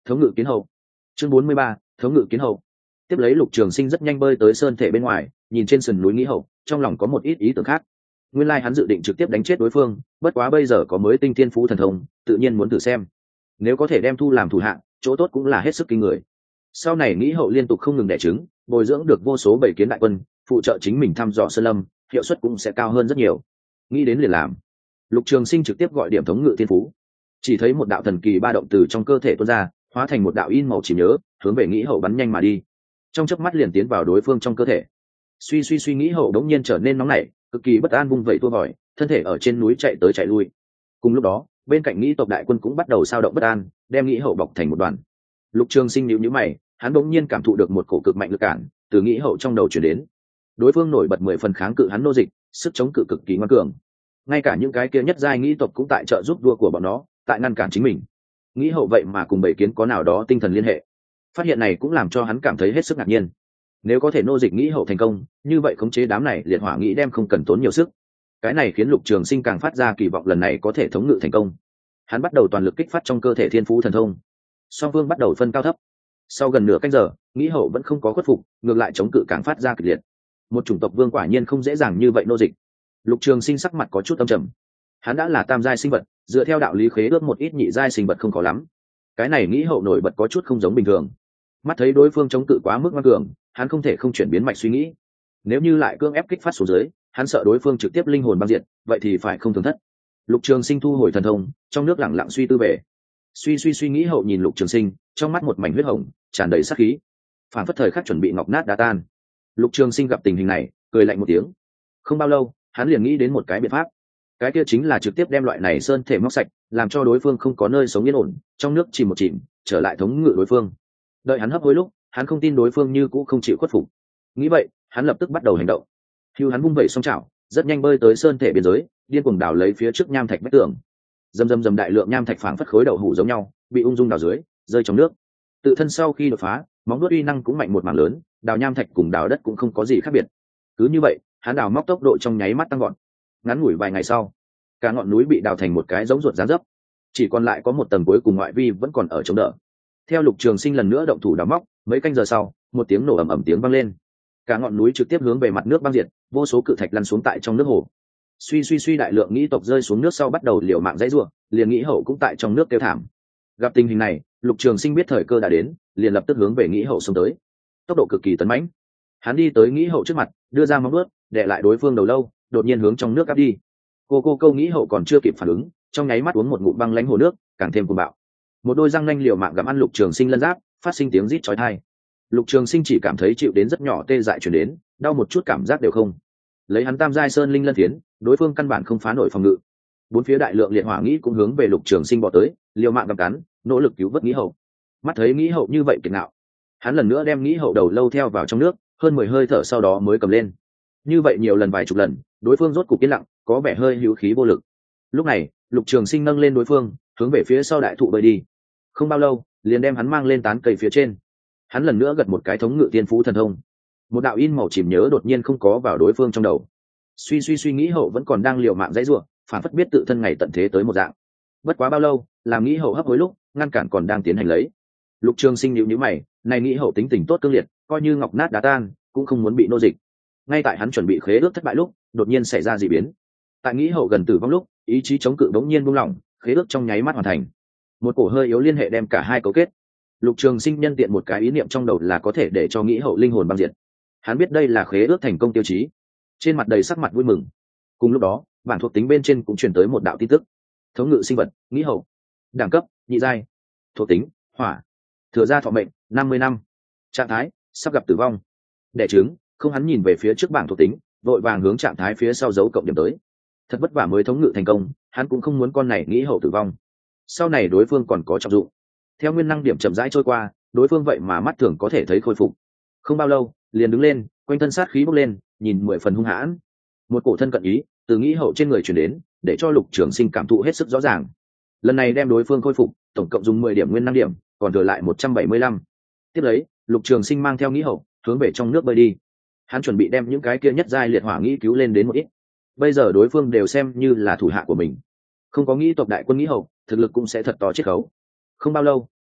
thống ngự kiến hậu. Chương 43, thống ngự kiến hậu. Tiếp lấy Lục Trường Sinh rất nhanh bơi tới sơn thể bên ngoài, nhìn trên sườn núi nghĩ hậu, trong lòng có một ít ý tưởng khác. Nguyên lai hắn dự định trực tiếp đánh chết đối phương, bất quá bây giờ có mới tinh thiên phú thần thông, tự nhiên muốn thử xem. Nếu có thể đem thu làm thủ hạ, chỗ tốt cũng là hết sức kinh người. Sau này nghĩ hậu liên tục không ngừng đẻ trứng, bồi dưỡng được vô số bảy kiến đại quân, phụ trợ chính mình thăm dò sơn lâm, hiệu suất cũng sẽ cao hơn rất nhiều. Nghĩ đến liền làm. Lục Trường Sinh trực tiếp gọi điểm thống ngự thiên phú, chỉ thấy một đạo thần kỳ ba động từ trong cơ thể tuôn ra, hóa thành một đạo in màu chỉ nhớ, hướng về nghĩ hậu bắn nhanh mà đi. Trong chớp mắt liền tiến vào đối phương trong cơ thể. Suy nghĩ hậu đống nhiên trở nên nóng nảy, cực kỳ bất an vung vẩy tua vòi, thân thể ở trên núi chạy tới chạy lui. Cùng lúc đó, bên cạnh nghĩ tộc đại quân cũng bắt đầu sao động bất an, đem nghĩ hậu bọc thành một đoàn. Lục Trường Sinh nhíu nhíu mày, hắn đống nhiên cảm thụ được một cổ cực mạnh lực cản từ nghĩ hậu trong đầu truyền đến. Đối phương nổi bật 10 phần kháng cự hắn nô dịch, sức chống cự cực kỳ ngoan cường. Ngay cả những cái kia nhất giai nghĩ tộc cũng tại trợ giúp vua của bọn nó, tại ngăn cản chính mình. Nghĩ hậu vậy mà cùng bảy kiến có nào đó tinh thần liên hệ. Phát hiện này cũng làm cho hắn cảm thấy hết sức ngạc nhiên. Nếu có thể nô dịch nghĩ hậu thành công, như vậy khống chế đám này liệt hỏa nghĩ đem không cần tốn nhiều sức. Cái này khiến Lục Trường Sinh càng phát ra kỳ vọng lần này có thể thống ngự thành công. Hắn bắt đầu toàn lực kích phát trong cơ thể thiên phú thần thông. Song phương bắt đầu phân cao thấp. Sau gần nửa canh giờ, nghĩ hậu vẫn không có khuất phục, ngược lại chống cự càng phát ra kịch liệt. Một chủng tộc vương quả nhiên không dễ dàng như vậy nô dịch. Lục Trường Sinh sắc mặt có chút âm trầm. Hắn đã là tam giai sinh vật, dựa theo đạo lý khế ước một ít nhị giai sinh vật không khó lắm. Cái này nghĩ hậu nổi bật có chút không giống bình thường. Mắt thấy đối phương chống cự quá mức ngoan cường, hắn không thể không chuyển biến mạch suy nghĩ. Nếu như lại cưỡng ép kích phát xuống dưới, hắn sợ đối phương trực tiếp linh hồn băng diệt, vậy thì phải không thường thất. Lục Trường Sinh thu hồi thần thông, trong nước lặng lặng suy tư về. Suy nghĩ hậu nhìn Lục Trường Sinh, trong mắt một mảnh huyết hồng, tràn đầy sát khí. Phản phất thời khắc chuẩn bị ngọc nát đá tan. Lục Trường Sinh gặp tình hình này, cười lạnh một tiếng. Không bao lâu, hắn liền nghĩ đến một cái biện pháp. Cái kia chính là trực tiếp đem loại này sơn thể móc sạch, làm cho đối phương không có nơi sống yên ổn, trong nước chìm một chìm, trở lại thống ngự đối phương. Đợi hắn hấp hối lúc, hắn không tin đối phương như cũ không chịu khuất phục. Nghĩ vậy, hắn lập tức bắt đầu hành động. Hưu hắn vung vẩy song chảo, rất nhanh bơi tới sơn thể biên giới, điên cuồng đào lấy phía trước nham thạch vách tường. Dầm đại lượng nham thạch phảng phất khối đậu hũ giống nhau, bị ung dung đào dưới, rơi trong nước. Tự thân sau khi đột phá, móng vuốt uy năng cũng mạnh một mảng lớn, đào nham thạch cùng đào đất cũng không có gì khác biệt. Cứ như vậy, hắn đào móc tốc độ trong nháy mắt tăng gọn. Ngắn ngủi vài ngày sau, cả ngọn núi bị đào thành một cái giống ruột rán dấp, chỉ còn lại có một tầng cuối cùng ngoại vi vẫn còn ở chống đỡ. Theo Lục Trường Sinh lần nữa động thủ đào móc, mấy canh giờ sau, một tiếng nổ ầm ầm tiếng vang lên, cả ngọn núi trực tiếp hướng về mặt nước băng diệt, vô số cự thạch lăn xuống tại trong nước hồ. Suy đại lượng nghĩ tộc rơi xuống nước sau bắt đầu liều mạng dãy rủa, liền nghĩ hậu cũng tại trong nước kêu thảm. Gặp tình hình này, Lục Trường Sinh biết thời cơ đã đến, liền lập tức hướng về nghĩ hậu xông tới. Tốc độ cực kỳ tấn mãnh, hắn đi tới nghĩ hậu trước mặt, đưa ra móng vuốt, đè lại đối phương đầu lâu, đột nhiên hướng trong nước áp đi. Cô câu nghĩ hậu còn chưa kịp phản ứng, trong nháy mắt uống một ngụm băng lãnh hồ nước, càng thêm cuồng bạo. Một đôi răng nanh liều mạng gặm ăn Lục Trường Sinh lân giáp, phát sinh tiếng rít chói tai. Lục Trường Sinh chỉ cảm thấy chịu đến rất nhỏ tê dại truyền đến, đau một chút cảm giác đều không. Lấy hắn tam giai sơn linh lân thiến, đối phương căn bản không phá nổi phòng ngự. Bốn phía đại lượng liệt hỏa nghĩ cũng hướng về Lục Trường Sinh bò tới, liều mạng gặm cắn, nỗ lực cứu vớt nghĩ hậu. Mắt thấy nghĩ hậu như vậy kiệt ngạo, hắn lần nữa đem nghĩ hậu đầu lâu theo vào trong nước, hơn 10 hơi thở sau đó mới cầm lên. Như vậy nhiều lần vài chục lần, đối phương rốt cục yên lặng, có vẻ hơi hữu khí vô lực. Lúc này, Lục Trường Sinh nâng lên đối phương, hướng về phía sau đại thụ bơi đi. Không bao lâu, liền đem hắn mang lên tán cây phía trên. Hắn lần nữa gật một cái thống ngự tiên phú thần thông. Một đạo in màu chìm nhớ đột nhiên không có vào đối phương trong đầu. Suy nghĩ hậu vẫn còn đang liều mạng dãy rủa, phản phất biết tự thân ngày tận thế tới một dạng. Bất quá bao lâu, làm nghĩ hậu hấp hối lúc, ngăn cản còn đang tiến hành lấy. Lục Trường Sinh nhíu mày, này nghĩ hậu tính tình tốt cương liệt, coi như ngọc nát đá tan, cũng không muốn bị nô dịch. Ngay tại hắn chuẩn bị khế ước thất bại lúc, đột nhiên xảy ra dị biến. Tại nghĩ hậu gần tử vong lúc, ý chí chống cự bỗng nhiên buông lỏng, khế ước trong nháy mắt hoàn thành. Một cổ hơi yếu liên hệ đem cả hai cấu kết. Lục Trường Sinh nhân tiện một cái ý niệm trong đầu là có thể để cho nghĩ hậu linh hồn băng diệt. Hắn biết đây là khế ước thành công tiêu chí, trên mặt đầy sắc mặt vui mừng. Cùng lúc đó, bảng thuộc tính bên trên cũng truyền tới một đạo tin tức. Thống ngự sinh vật, nghĩ hậu, đẳng cấp nhị giai, thuộc tính hỏa, thừa gia thọ mệnh 50 năm, trạng thái sắp gặp tử vong, đẻ trứng không. Hắn nhìn về phía trước bảng thuộc tính, vội vàng hướng trạng thái phía sau dấu cộng điểm tới. Thật vất vả mới thống ngự thành công, hắn cũng không muốn con này nghĩ hậu tử vong, sau này đối phương còn có trọng dụng. Theo nguyên năng điểm chậm rãi trôi qua, đối phương vậy mà mắt thường có thể thấy khôi phục. Không bao lâu, liền đứng lên, quanh thân sát khí bốc lên, nhìn 10 phần hung hãn. Một cổ thân cận ý từ nghĩ hậu trên người truyền đến, để cho Lục Trường Sinh cảm thụ hết sức rõ ràng. Lần này đem đối phương khôi phục, tổng cộng dùng 10 điểm nguyên năng điểm, còn thừa lại 175. Tiếp lấy, Lục Trường Sinh mang theo nghĩ hậu, hướng về trong nước bơi đi. Hắn chuẩn bị đem những cái kia nhất giai liệt hỏa nghĩ cứu lên đến một ít. Bây giờ đối phương đều xem như là thủ hạ của mình, không có nghĩ tộc đại quân nghĩ hậu, thực lực cũng sẽ thật to chiết khấu. Không bao lâu,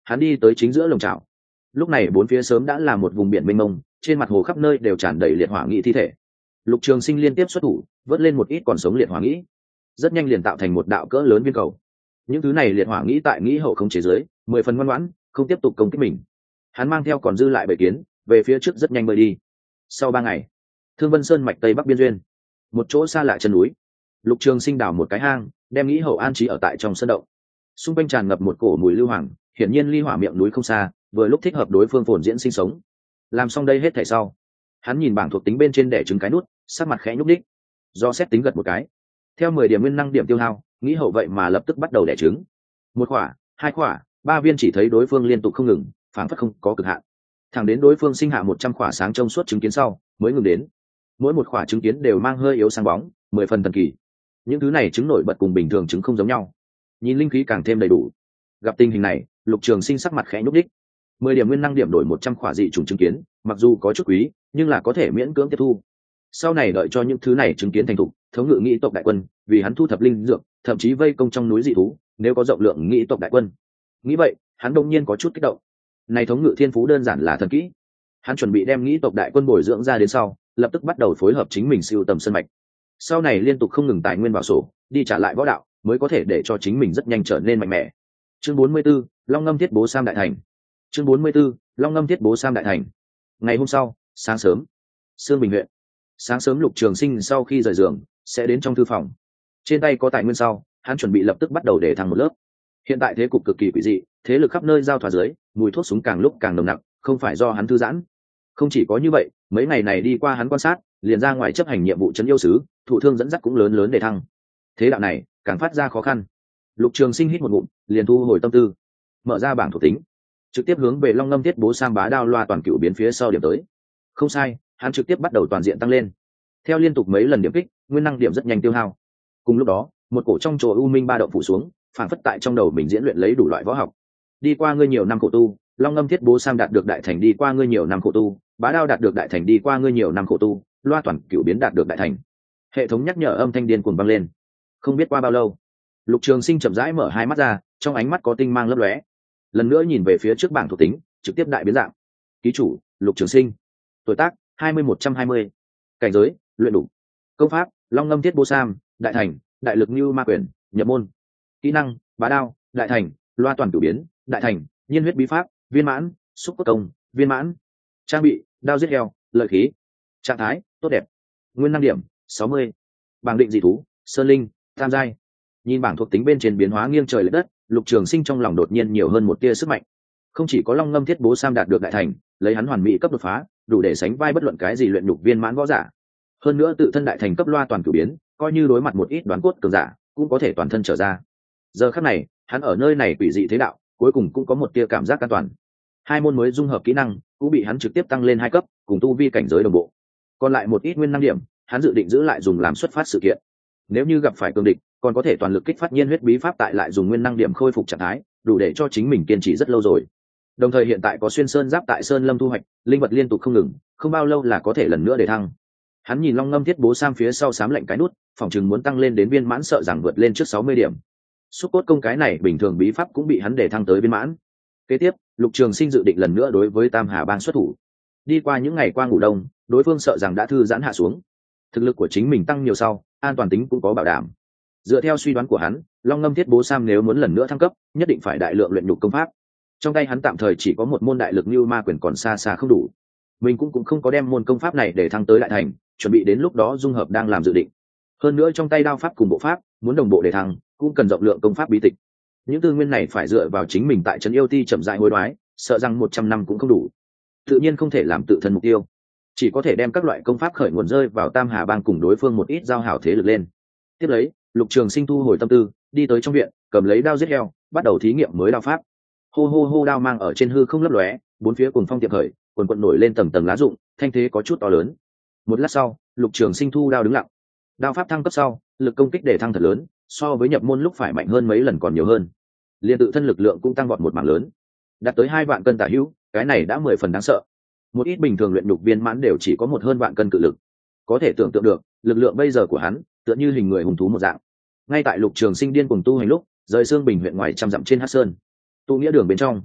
hắn đi tới chính giữa lồng chảo. Lúc này bốn phía sớm đã là một vùng biển mênh mông, trên mặt hồ khắp nơi đều tràn đầy liệt hỏa nghĩ thi thể. Lục Trường Sinh liên tiếp xuất thủ, vớt lên một ít còn sống liệt hỏa nghĩ, rất nhanh liền tạo thành một đạo cỡ lớn viên cầu. Những thứ này liệt hỏa nghĩ tại nghĩ hậu không chế giới, 10 phần ngoan ngoãn, không tiếp tục công kích mình. Hắn mang theo còn dư lại bầy kiến, về phía trước rất nhanh bơi đi. Sau 3 ngày, Thương Vân Sơn mạch tây bắc biên duyên, một chỗ xa lạ chân núi, Lục Trường Sinh đào một cái hang, đem nghĩ hậu an trí ở tại trong sân động. Xung quanh tràn ngập một cổ mùi lưu hoàng, hiển nhiên ly hỏa miệng núi không xa, vừa lúc thích hợp đối phương phồn diễn sinh sống. Làm xong đây hết thảy sau, hắn nhìn bảng thuộc tính bên trên để trứng cái nút, sắc mặt khẽ nhúc nhích, do xét tính gật một cái. Theo 10 điểm nguyên năng điểm tiêu hao, nghĩ hậu vậy mà lập tức bắt đầu đẻ trứng. Một quả, hai quả, 3 viên, chỉ thấy đối phương liên tục không ngừng, phảng phất không có cực hạn. Thẳng đến đối phương sinh hạ 100 quả sáng trong suốt trứng kiến sau, mới ngừng đến. Mỗi một quả trứng kiến đều mang hơi yếu sáng bóng, 10 phần thần kỳ. Những thứ này trứng nổi bật cùng bình thường trứng không giống nhau, nhìn linh khí càng thêm đầy đủ. Gặp tình hình này, Lục Trường Sinh sắc mặt khẽ nhúc nhích. 10 điểm nguyên năng điểm đổi 100 quả dị trùng trứng kiến, mặc dù có chút quý, nhưng là có thể miễn cưỡng tiếp thu. Sau này đợi cho những thứ này trứng kiến thành thục, thống ngự nghĩ tộc đại quân, vì hắn thu thập linh dược, thậm chí vây công trong núi dị thú, nếu có rộng lượng nghĩ tộc đại quân. Nghĩ vậy, hắn đột nhiên có chút kích động. Này thống ngự thiên phú đơn giản là thần kỹ. Hắn chuẩn bị đem nghĩ tộc đại quân bồi dưỡng ra đến sau, lập tức bắt đầu phối hợp chính mình siêu tầm sơn mạch. Sau này liên tục không ngừng tài nguyên vào sổ, đi trả lại võ đạo, mới có thể để cho chính mình rất nhanh trở nên mạnh mẽ. Chương 44, Long Ngâm Thiết Bố Sam đại thành. Chương 44, Long Ngâm Thiết Bố Sam đại thành. Ngày hôm sau, sáng sớm, Sương Bình huyện. Sáng sớm Lục Trường Sinh sau khi rời giường, sẽ đến trong thư phòng. Trên tay có tài nguyên sau, hắn chuẩn bị lập tức bắt đầu để thăng một lớp. Hiện tại thế cục cực kỳ quỷ dị, thế lực khắp nơi giao thoa dưới, mùi thuốc súng càng lúc càng nồng nặc, không phải do hắn thư giãn. Không chỉ có như vậy, mấy ngày này đi qua hắn quan sát, liền ra ngoài chấp hành nhiệm vụ trấn yêu sứ, thụ thương dẫn dắt cũng lớn lớn để thăng. Thế đạo này càng phát ra khó khăn. Lục Trường Sinh hít một ngụm, liền thu hồi tâm tư, mở ra bảng thuộc tính, trực tiếp hướng về Long Ngâm Thiết Bố Sam bá đao loa toàn cựu biến phía sau điểm tới. Không sai, hắn trực tiếp bắt đầu toàn diện tăng lên. Theo liên tục mấy lần điểm kích, nguyên năng điểm rất nhanh tiêu hao. Cùng lúc đó, một cổ trong chùa u minh ba động phủ xuống, phản phất tại trong đầu mình diễn luyện lấy đủ loại võ học. Đi qua ngươi nhiều năm khổ tu, Long Ngâm Thiết Bố Sam đạt được đại thành, đi qua ngươi nhiều năm khổ tu, bá đao đạt được đại thành, đi qua ngươi nhiều năm khổ tu, loa toàn cựu biến đạt được đại thành. Hệ thống nhắc nhở âm thanh điên cuồng vang lên. Không biết qua bao lâu, Lục Trường Sinh chậm rãi mở hai mắt ra, trong ánh mắt có tinh mang lấp lóe. Lần nữa nhìn về phía trước bảng thuộc tính, trực tiếp đại biến dạng. Ký chủ: Lục Trường Sinh. Tuổi tác: 2120. Cảnh giới: luyện đủ. Công pháp: Long Ngâm Thiết Bố Sam, đại thành, đại lực như ma quyền, nhập môn. Kỹ năng: bá đao, đại thành, loa toàn cửu biến, đại thành, nhiên huyết bí pháp, viên mãn, xúc cốt công, viên mãn. Trang bị: đao giết heo, lợi khí. Trạng thái: tốt đẹp. Nguyên năng điểm: 60. Bảng định dị thú: sơn linh, tam giai. Nhìn bảng thuộc tính bên trên biến hóa nghiêng trời lệch đất, Lục Trường Sinh trong lòng đột nhiên nhiều hơn một tia sức mạnh. Không chỉ có Long Ngâm Thiết Bố Sam đạt được đại thành, lấy hắn hoàn mỹ cấp đột phá, đủ để sánh vai bất luận cái gì luyện nhục viên mãn võ giả. Hơn nữa tự thân đại thành cấp loa toàn cửu biến, coi như đối mặt một ít đoán cốt cường giả, cũng có thể toàn thân trở ra. Giờ khắc này, hắn ở nơi này quỷ dị thế đạo, cuối cùng cũng có một tia cảm giác an toàn. Hai môn mới dung hợp kỹ năng, cũng bị hắn trực tiếp tăng lên 2 cấp, cùng tu vi cảnh giới đồng bộ. Còn lại một ít nguyên năng điểm, hắn dự định giữ lại dùng làm xuất phát sự kiện. Nếu như gặp phải cường địch, còn có thể toàn lực kích phát nhiên huyết bí pháp, tại lại dùng nguyên năng điểm khôi phục trạng thái, đủ để cho chính mình kiên trì rất lâu rồi. Đồng thời hiện tại có xuyên sơn giáp tại sơn lâm thu hoạch, linh vật liên tục không ngừng, không bao lâu là có thể lần nữa để thăng. Hắn nhìn Long Ngâm Thiết Bố Sam phía sau xám lệnh cái nút, phòng chừng muốn tăng lên đến viên mãn, sợ rằng vượt lên trước 60 điểm. Xúc cốt công cái này bình thường bí pháp cũng bị hắn để thăng tới viên mãn. Kế tiếp, Lục Trường Sinh dự định lần nữa đối với Tam Hà Bang xuất thủ. Đi qua những ngày qua ngủ đông, đối phương sợ rằng đã thư giãn hạ xuống. Thực lực của chính mình tăng nhiều sau, an toàn tính cũng có bảo đảm. Dựa theo suy đoán của hắn, Long Ngâm Thiết Bố Sam nếu muốn lần nữa thăng cấp, nhất định phải đại lượng luyện nhục công pháp. Trong tay hắn tạm thời chỉ có một môn đại lực như ma quyền, còn xa xa không đủ. Mình cũng không có đem môn công pháp này để thăng tới đại thành, chuẩn bị đến lúc đó dung hợp đang làm dự định. Hơn nữa trong tay đao pháp cùng bộ pháp muốn đồng bộ để thăng, cũng cần rộng lượng công pháp bí tịch. Những tư nguyên này phải dựa vào chính mình tại trấn yêu ti chậm rãi hối đoái, sợ rằng 100 năm cũng không đủ. Tự nhiên không thể làm tự thân mục tiêu, chỉ có thể đem các loại công pháp khởi nguồn rơi vào Tam Hà Bang cùng đối phương một ít giao hảo thế lực lên. Tiếp lấy, Lục Trường Sinh thu hồi tâm tư, đi tới trong viện, cầm lấy đao giết heo, bắt đầu thí nghiệm mới đao pháp. Hô hô hô, đao mang ở trên hư không lấp lóe, bốn phía cuồng phong tiệp khởi, quần quần nổi lên tầng tầng lá rụng, thanh thế có chút to lớn. Một lát sau, Lục Trường Sinh thu đao đứng lặng. Đao pháp thăng cấp sau, lực công kích để thăng thật lớn, so với nhập môn lúc phải mạnh hơn mấy lần còn nhiều hơn. Liên tự thân lực lượng cũng tăng vọt một mảng lớn, đạt tới 2 vạn cân tả hữu, cái này đã 10 phần đáng sợ. Một ít bình thường luyện nhục viên mãn đều chỉ có một hơn vạn cân cự lực. Có thể tưởng tượng được, lực lượng bây giờ của hắn, tựa như hình người hùng thú một dạng. Ngay tại Lục Trường Sinh điên cuồng tu hành lúc, rời Sương Bình huyện ngoài trăm dặm trên Hắc Sơn, tụ nghĩa đường bên trong,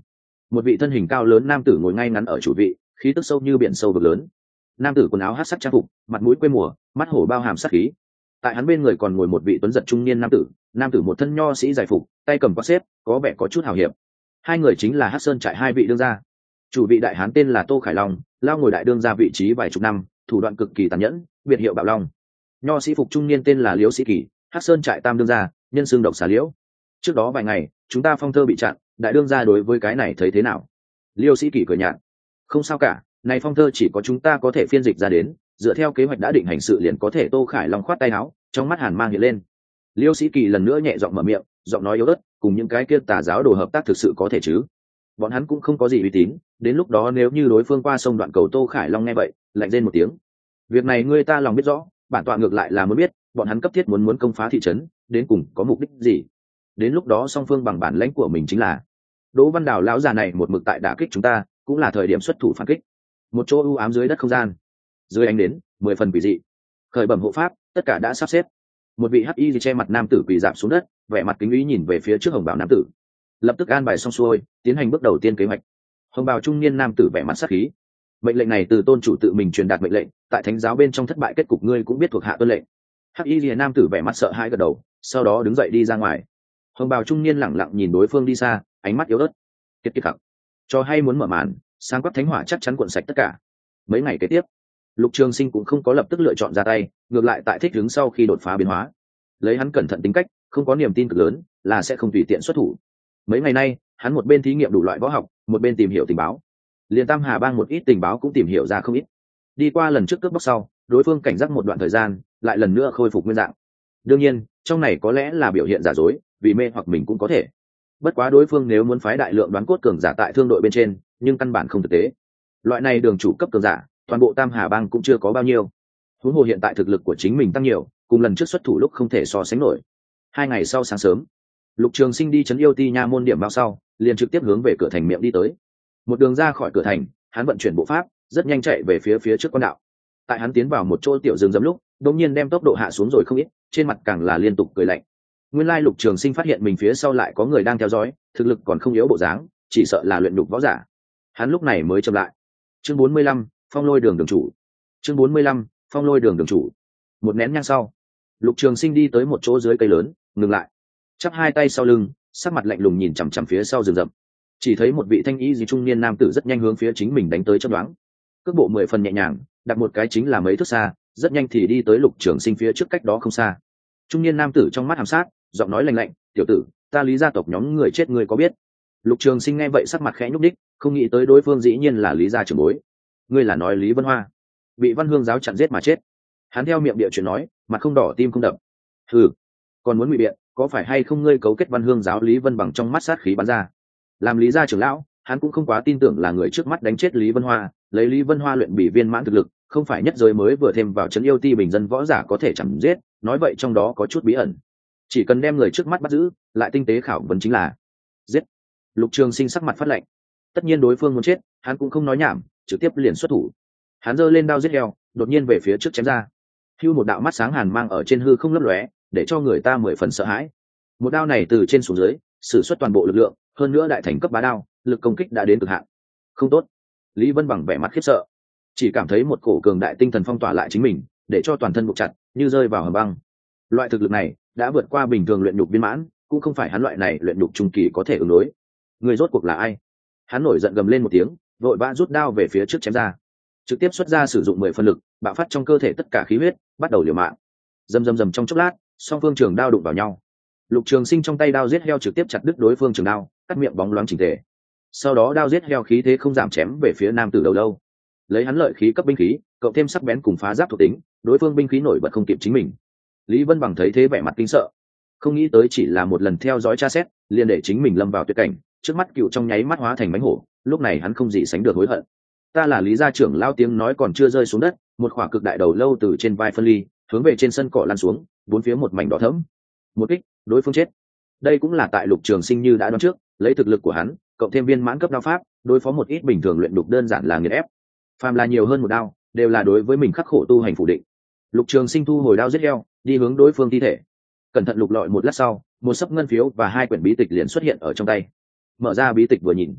một vị thân hình cao lớn nam tử ngồi ngay ngắn ở chủ vị, khí tức sâu như biển sâu vực lớn. Nam tử quần áo hắc sắc trang phục, mặt mũi quê mùa, mắt hổ bao hàm sát khí. Tại hắn bên người còn ngồi một vị tuấn giật trung niên nam tử một thân nho sĩ giải phục, tay cầm quạt xếp, có vẻ có chút hào hiệp. Hai người chính là Hắc Sơn trại hai vị đương gia. Chủ vị đại hán tên là Tô Khải Long, lao ngồi đại đương gia vị trí vài chục năm, thủ đoạn cực kỳ tàn nhẫn, biệt hiệu Bạo Long. Nho sĩ phục trung niên tên là Liễu Sĩ Kỳ, Hắc Sơn trại tam đương gia, nhân xương độc xà liễu. Trước đó vài ngày, chúng ta phong thơ bị chặn, đại đương gia đối với cái này thấy thế nào? Liêu Sĩ Kỳ cười nhạt, không sao cả, này phong thơ chỉ có chúng ta có thể phiên dịch ra đến, dựa theo kế hoạch đã định hành sự liền có thể. Tô Khải Long khoát tay áo, trong mắt hàn mang hiện lên. Liêu Sĩ Kỳ lần nữa nhẹ giọng mở miệng, giọng nói yếu ớt, cùng những cái kia tà giáo đồ hợp tác thực sự có thể chứ? Bọn hắn cũng không có gì uy tín, đến lúc đó nếu như đối phương qua sông đoạn cầu. Tô Khải Long nghe vậy, lạnh rên một tiếng. Việc này ngươi ta lòng biết rõ, bản tọa ngược lại là muốn biết, bọn hắn cấp thiết muốn công phá thị trấn, đến cùng có mục đích gì? Đến lúc đó song phương bằng bản lãnh của mình chính là. Đỗ Văn Đào lão già này một mực tại đả kích chúng ta, cũng là thời điểm xuất thủ phản kích. Một chỗ u ám dưới đất không gian, dưới ánh đến 10 phần quỷ dị, khởi bẩm hộ pháp, tất cả đã sắp xếp. Một vị hắc y che mặt nam tử quỳ rạp xuống đất, vẻ mặt kính ý nhìn về phía trước hồng bào nam tử. Lập tức an bài xong xuôi, tiến hành bước đầu tiên kế hoạch. Hồng bào trung niên nam tử vẻ mặt sắc khí. Mệnh lệnh này từ tôn chủ tự mình truyền đạt mệnh lệnh, tại thánh giáo bên trong thất bại kết cục ngươi cũng biết thuộc hạ tuân lệnh. Hắc y lìa nam tử vẻ mặt sợ hãi gật đầu, sau đó đứng dậy đi ra ngoài. Hồng bào trung niên lẳng lặng nhìn đối phương đi xa, ánh mắt yếu ớt. Kiệt kiệt khắc, cho hay muốn mở màn, sáng quắc thánh hỏa chắc chắn cuộn sạch tất cả. Mấy ngày kế tiếp, Lục Trường Sinh cũng không có lập tức lựa chọn ra tay, ngược lại tại thích ứng sau khi đột phá biến hóa, lấy hắn cẩn thận tính cách, không có niềm tin cực lớn, là sẽ không tùy tiện xuất thủ. Mấy ngày nay, hắn một bên thí nghiệm đủ loại võ học, một bên tìm hiểu tình báo. Liên Tam Hà Bang một ít tình báo cũng tìm hiểu ra không ít. Đi qua lần trước cướp bóc sau, đối phương cảnh giác một đoạn thời gian, lại lần nữa khôi phục nguyên dạng. Đương nhiên, trong này có lẽ là biểu hiện giả dối, vì mê hoặc mình cũng có thể. Bất quá đối phương nếu muốn phái đại lượng đoán cốt cường giả tại thương đội bên trên, nhưng căn bản không thực tế. Loại này đường chủ cấp cường giả, toàn bộ Tam Hà Bang cũng chưa có bao nhiêu. Huống hồ hiện tại thực lực của chính mình tăng nhiều, cùng lần trước xuất thủ lúc không thể so sánh nổi. 2 ngày sau sáng sớm, Lục Trường Sinh đi trấn yêu ti nha môn điểm bao sau, liền trực tiếp hướng về cửa thành miệng đi tới. Một đường ra khỏi cửa thành, hắn vận chuyển bộ pháp, rất nhanh chạy về phía trước quan đạo. Tại hắn tiến vào một chỗ tiểu rừng rậm lúc, đột nhiên đem tốc độ hạ xuống rồi không ít, trên mặt càng là liên tục cười lạnh. Nguyên lai Lục Trường Sinh phát hiện mình phía sau lại có người đang theo dõi, thực lực còn không yếu bộ dáng, chỉ sợ là luyện nhục võ giả. Hắn lúc này mới chậm lại. Chương 45, Phong Lôi Đường đường chủ. Chương 45, Phong Lôi Đường đường chủ. Một nén nhang sau, Lục Trường Sinh đi tới một chỗ dưới cây lớn, ngừng lại, chắp hai tay sau lưng, sắc mặt lạnh lùng nhìn chằm chằm phía sau rừng rậm. Chỉ thấy một vị thanh y gì trung niên nam tử rất nhanh hướng phía chính mình đánh tới, chớp nhoáng. Cước bộ 10 phần nhẹ nhàng, đặt một cái chính là mấy thước xa, rất nhanh thì đi tới Lục Trường Sinh phía trước cách đó không xa. Trung niên nam tử trong mắt hàm sát, giọng nói lạnh lạnh, "Tiểu tử, ta Lý gia tộc nhóm người chết ngươi có biết?" Lục Trường Sinh nghe vậy sắc mặt khẽ nhúc nhích, không nghĩ tới đối phương dĩ nhiên là Lý gia trưởng bối. "Ngươi là nói Lý Vân Hoa bị Văn Hương giáo chặn giết mà chết?" Hắn theo miệng địa chuyện nói, mặt không đỏ tim không đập. "Hừ, còn muốn ngụy biện, có phải hay không ngươi cấu kết Văn Hương giáo?" Lý Vân bằng trong mắt sát khí bắn ra. Làm Lý gia trưởng lão, hắn cũng không quá tin tưởng là người trước mắt đánh chết Lý Vân Hoa, lấy Lý Vân Hoa luyện bỉ viên mãn thực lực, không phải nhất giới mới vừa thêm vào trấn yêu ti bình dân võ giả có thể chẳng giết, nói vậy trong đó có chút bí ẩn. Chỉ cần đem người trước mắt bắt giữ, lại tinh tế khảo vấn chính là giết. Lục Trường Sinh sắc mặt phát lạnh. Tất nhiên đối phương muốn chết, hắn cũng không nói nhảm, trực tiếp liền xuất thủ. Hắn giơ lên đao giết heo, đột nhiên về phía trước chém ra. Hưu một đạo mắt sáng hàn mang ở trên hư không lấp lóe, để cho người ta 10 phần sợ hãi. Một đao này từ trên xuống dưới, sử xuất toàn bộ lực lượng, hơn nữa đại thành cấp bá đao, lực công kích đã đến cực hạn. Không tốt. Lý Vân bằng vẻ mặt khiếp sợ, chỉ cảm thấy một cổ cường đại tinh thần phong tỏa lại chính mình, để cho toàn thân buộc chặt, như rơi vào hầm băng. Loại thực lực này đã vượt qua bình thường luyện nhục viên mãn, cũng không phải hắn loại này luyện nhục trung kỳ có thể ứng đối. Người rốt cuộc là ai? Hắn nổi giận gầm lên một tiếng, vội vã rút đao về phía trước chém ra, trực tiếp xuất ra sử dụng 10 phần lực, bạo phát trong cơ thể tất cả khí huyết, bắt đầu liều mạng. Rầm rầm rầm trong chốc lát, song phương trường đao đụng vào nhau. Lục Trường Sinh trong tay đao giết heo trực tiếp chặt đứt đối phương trường đao, cắt miệng bóng loáng chỉnh tề. Sau đó đao giết heo khí thế không giảm chém về phía nam tử đầu lâu. Lấy hắn lợi khí cấp binh khí, cộng thêm sắc bén cùng phá giáp thuộc tính, đối phương binh khí nổi bật không kịp chính mình. Lý Vân bằng thấy thế vẻ mặt kinh sợ, không nghĩ tới chỉ là một lần theo dõi tra xét, liền để chính mình lâm vào tuyệt cảnh, trước mắt cựu trong nháy mắt hóa thành mánh hổ, lúc này hắn không gì sánh được hối hận. Ta là Lý gia trưởng lao, tiếng nói còn chưa rơi xuống đất, một khỏa cực đại đầu lâu từ trên vai phân ly, hướng về trên sân cỏ lăn xuống, bốn phía một mảnh đỏ thẫm. Một kích, đối phương chết. Đây cũng là tại Lục Trường Sinh như đã đoán trước, lấy thực lực của hắn, cộng thêm viên mãn cấp đao pháp, đối phó một ít bình thường luyện đục đơn giản là nghiền ép. Phàm là nhiều hơn một đao, đều là đối với mình khắc khổ tu hành phủ định. Lục Trường Sinh thu hồi đao giết heo, đi hướng đối phương thi thể. Cẩn thận lục lọi một lát sau, một sấp ngân phiếu và 2 quyển bí tịch liền xuất hiện ở trong tay. Mở ra bí tịch vừa nhìn,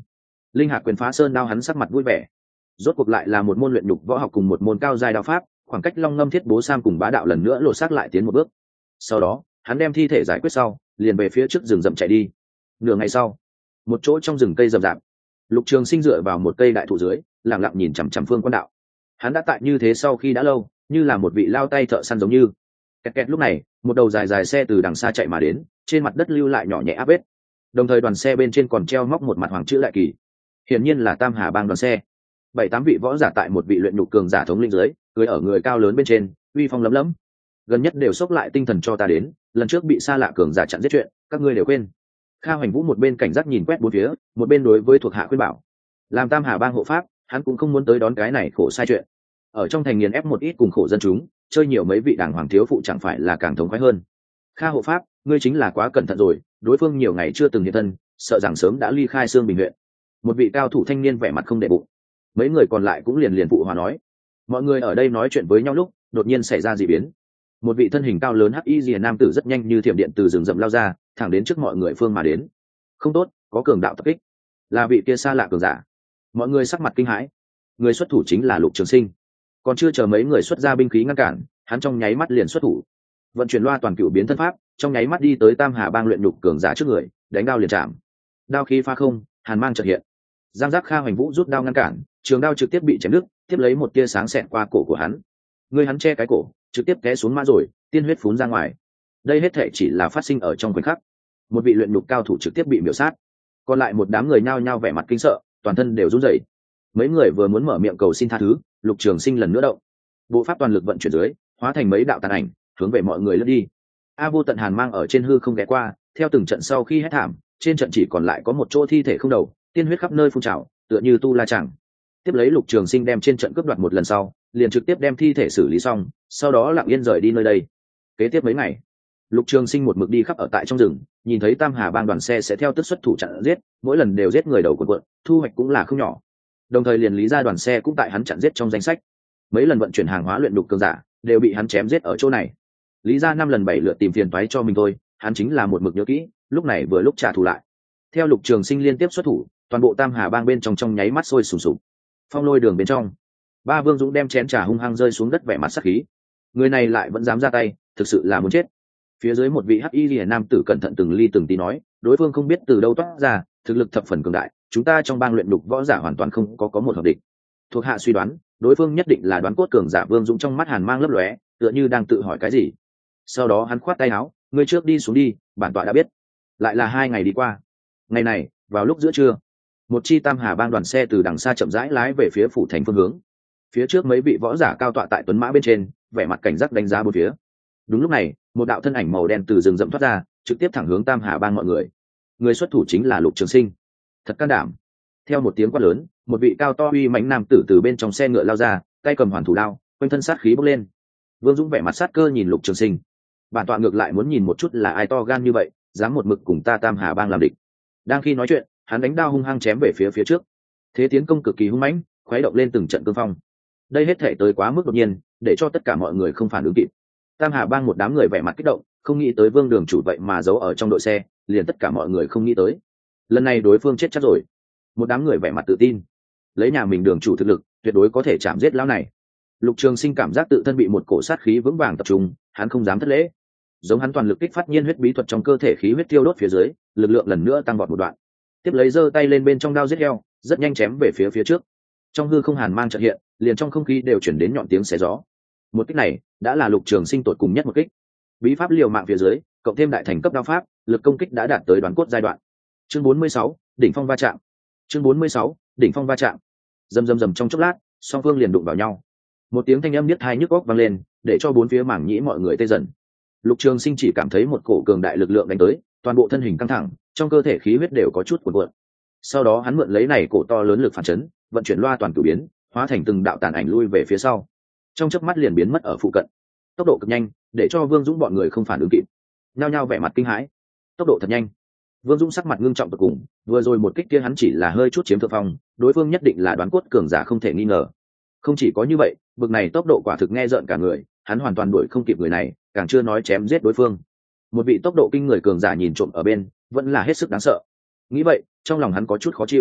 linh hạc quyền phá sơn đao, hắn sắc mặt vui vẻ. Rốt cuộc lại là một môn luyện nhục võ học cùng một môn cao giai đao pháp, khoảng cách Long Ngâm Thiết Bố Sam cùng Bá Đạo lần nữa lột xác lại tiến một bước. Sau đó hắn đem thi thể giải quyết sau, liền về phía trước rừng rậm chạy đi. Nửa ngày sau, một chỗ trong rừng cây rậm rạp, Lục Trường Sinh dựa vào một cây đại thụ dưới, lặng lặng nhìn chằm chằm Phương Quan Đạo. Hắn đã tại như thế sau khi đã lâu, như là một vị lao tay thợ săn giống như. Kẹt kẹt lúc này, một đầu dài dài xe từ đằng xa chạy mà đến, trên mặt đất lưu lại nhỏ nhẹ áp vết. Đồng thời đoàn xe bên trên còn treo móc một mặt hoàng chữ đại kỳ, hiển nhiên là Tam Hà Bang đoàn xe. 7-8 vị võ giả tại một vị luyện nhục cường giả thống lĩnh dưới, cưỡi ở người cao lớn bên trên, uy phong lấm lấm. Gần nhất đều xốc lại tinh thần cho ta đến, lần trước bị xa lạ cường giả chặn giết chuyện, các ngươi đều quên. Kha Hoành Vũ một bên cảnh giác nhìn quét bốn phía, một bên đối với thuộc hạ khuyên bảo. Làm Tam Hà Bang hộ pháp, hắn cũng không muốn tới đón cái này khổ sai chuyện. Ở trong thành nghiền ép một ít cùng khổ dân chúng, chơi nhiều mấy vị đảng hoàng thiếu phụ chẳng phải là càng thống khoái hơn. Kha hộ pháp, ngươi chính là quá cẩn thận rồi, đối phương nhiều ngày chưa từng hiện thân, sợ rằng sớm đã ly khai Sương Bình huyện. Một vị cao thủ thanh niên vẻ mặt không để bụng. Mấy người còn lại cũng liền phụ hòa nói. Mọi người ở đây nói chuyện với nhau lúc, đột nhiên xảy ra dị biến. Một vị thân hình cao lớn hắc y rìa nam tử rất nhanh như thiểm điện từ rừng rậm lao ra, thẳng đến trước mọi người phương mà đến. Không tốt, có cường đạo tập kích, là vị kia xa lạ cường giả. Mọi người sắc mặt kinh hãi. Người xuất thủ chính là Lục Trường Sinh. Còn chưa chờ mấy người xuất ra binh khí ngăn cản, hắn trong nháy mắt liền xuất thủ, vận chuyển loa toàn cửu biến thân pháp, trong nháy mắt đi tới Tam Hà Bang luyện nhục cường giả trước người, đánh đao liền chạm. Đao khí pha không, hàn mang chợt hiện. Giang Giác Kha Hoành Vũ rút đao ngăn cản, trường đao trực tiếp bị chém đứt, tiếp lấy một tia sáng xẹt qua cổ của hắn. Người hắn che cái cổ, trực tiếp té xuống mã rồi, tiên huyết phún ra ngoài. Đây hết thảy chỉ là phát sinh ở trong khoảnh khắc. Một vị luyện nhục cao thủ trực tiếp bị miểu sát. Còn lại một đám người nhao nhao vẻ mặt kinh sợ, toàn thân đều run rẩy. Mấy người vừa muốn mở miệng cầu xin tha thứ, Lục Trường Sinh lần nữa động, bộ pháp toàn lực vận chuyển dưới, hóa thành mấy đạo tàn ảnh, hướng về mọi người lướt đi. A Vô Tận hàn mang ở trên hư không ghé qua, theo từng trận sau khi hét thảm, trên trận chỉ còn lại có một chỗ thi thể không đầu, tiên huyết khắp nơi phun trào, tựa như tu la chẳng. Tiếp lấy Lục Trường Sinh đem trên trận cướp đoạt một lần sau, liền trực tiếp đem thi thể xử lý xong, sau đó lặng yên rời đi nơi đây. Kế tiếp mấy ngày, Lục Trường Sinh một mực đi khắp ở tại trong rừng, nhìn thấy Tam Hà Bang đoàn xe sẽ theo tức xuất thủ chặn giết, mỗi lần đều giết người đầu cuộn cuộn, thu hoạch cũng là không nhỏ. Đồng thời liền lý ra đoàn xe cũng tại hắn chặn giết trong danh sách. Mấy lần vận chuyển hàng hóa luyện đục cường giả đều bị hắn chém giết ở chỗ này. Lý ra 5 lần 7 lượt tìm phiền toái cho mình thôi, hắn chính là một mực nhớ kỹ, lúc này vừa lúc trả thù lại. Theo Lục Trường Sinh liên tiếp xuất thủ, toàn bộ Tam Hà Bang bên trong nháy mắt sôi sùng sục. Phong Lôi Đường bên trong, Ba Vương Dũng đem chén trà hung hăng rơi xuống đất vẻ mặt sắc khí. Người này lại vẫn dám ra tay, thực sự là muốn chết. Phía dưới một vị hắc y liễu nam tử cẩn thận từng ly từng tí nói, đối phương không biết từ đâu toát ra, thực lực thập phần cường đại, chúng ta trong bang luyện đục võ giả hoàn toàn không có một hợp địch. Thuộc hạ suy đoán, đối phương nhất định là đoán cốt cường giả. Vương Dũng trong mắt hàn mang lấp lóe, tựa như đang tự hỏi cái gì. Sau đó hắn khoát tay áo, ngươi trước đi xuống đi, bản tọa đã biết. Lại là 2 ngày đi qua. Ngày này, vào lúc giữa trưa, một chi Tam Hà Bang đoàn xe từ đằng xa chậm rãi lái về phía phủ thành phương hướng. Phía trước mấy vị võ giả cao tọa tại tuấn mã bên trên, vẻ mặt cảnh giác đánh giá bốn phía. Đúng lúc này, một đạo thân ảnh màu đen từ rừng rậm thoát ra, trực tiếp thẳng hướng Tam Hà Bang mọi người. Người xuất thủ chính là Lục Trường Sinh. Thật can đảm. Theo một tiếng quát lớn, một vị cao to uy mãnh nam tử từ bên trong xe ngựa lao ra, tay cầm hoàn thủ đao, quanh thân sát khí bốc lên. Vương Dũng vẻ mặt sát cơ nhìn Lục Trường Sinh. Bản tọa ngược lại muốn nhìn một chút là ai to gan như vậy, dám một mực cùng ta Tam Hà Bang làm địch. Đang khi nói chuyện, hắn đánh đao hung hăng chém về phía trước. Thế tiến công cực kỳ hung mãnh, khuấy động lên từng trận cương phong. Đây hết thể tới quá mức đột nhiên, để cho tất cả mọi người không phản ứng kịp. Tam Hà Bang một đám người vẻ mặt kích động, không nghĩ tới Vương Đường chủ vậy mà giấu ở trong đội xe, liền tất cả mọi người không nghĩ tới. Lần này đối phương chết chắc rồi. Một đám người vẻ mặt tự tin, lấy nhà mình đường chủ thực lực, tuyệt đối có thể chạm giết lão này. Lục Trường Sinh cảm giác tự thân bị một cổ sát khí vững vàng tập trung, hắn không dám thất lễ. Giống hắn toàn lực kích phát nhiên huyết bí thuật trong cơ thể, khí huyết tiêu đốt phía dưới, lực lượng lần nữa tăng vọt một đoạn. Tiếp lấy giơ tay lên bên trong đao giết heo, rất nhanh chém về phía trước. Trong hư không hàn mang chợt hiện, liền trong không khí đều chuyển đến nhọn tiếng xé gió. Một kích này đã là Lục Trường Sinh tột cùng nhất một kích. Bí pháp liều mạng phía dưới, cộng thêm đại thành cấp đao pháp, lực công kích đã đạt tới đoán cốt giai đoạn. Chương 46, đỉnh phong va chạm. Chương 46, đỉnh phong va chạm. Rầm rầm rầm trong chốc lát, song phương liền đụng vào nhau. Một tiếng thanh âm niết tai nhức óc vang lên, để cho bốn phía mảng nhĩ mọi người tê dần. Lục Trường Sinh chỉ cảm thấy một cổ cường đại lực lượng đánh tới, toàn bộ thân hình căng thẳng, trong cơ thể khí huyết đều có chút cuộn cuộn. Sau đó hắn mượn lấy này cổ to lớn lực phản chấn, vận chuyển loa toàn cửu biến, hóa thành từng đạo tàn ảnh lui về phía sau. Trong chớp mắt liền biến mất ở phụ cận. Tốc độ cực nhanh, để cho Vương Dũng bọn người không phản ứng kịp, nhao nhao vẻ mặt kinh hãi. Tốc độ thật nhanh. Vương Dũng sắc mặt ngưng trọng tột cùng, vừa rồi một kích kia hắn chỉ là hơi chút chiếm thượng phong, đối phương nhất định là đoán cốt cường giả không thể nghi ngờ. Không chỉ có như vậy, bực này tốc độ quả thực nghe rợn cả người, hắn hoàn toàn đuổi không kịp người này, càng chưa nói chém giết đối phương. Một vị tốc độ kinh người cường giả nhìn trộm ở bên, vẫn là hết sức đáng sợ. Nghĩ vậy, trong lòng hắn có chút khó chịu.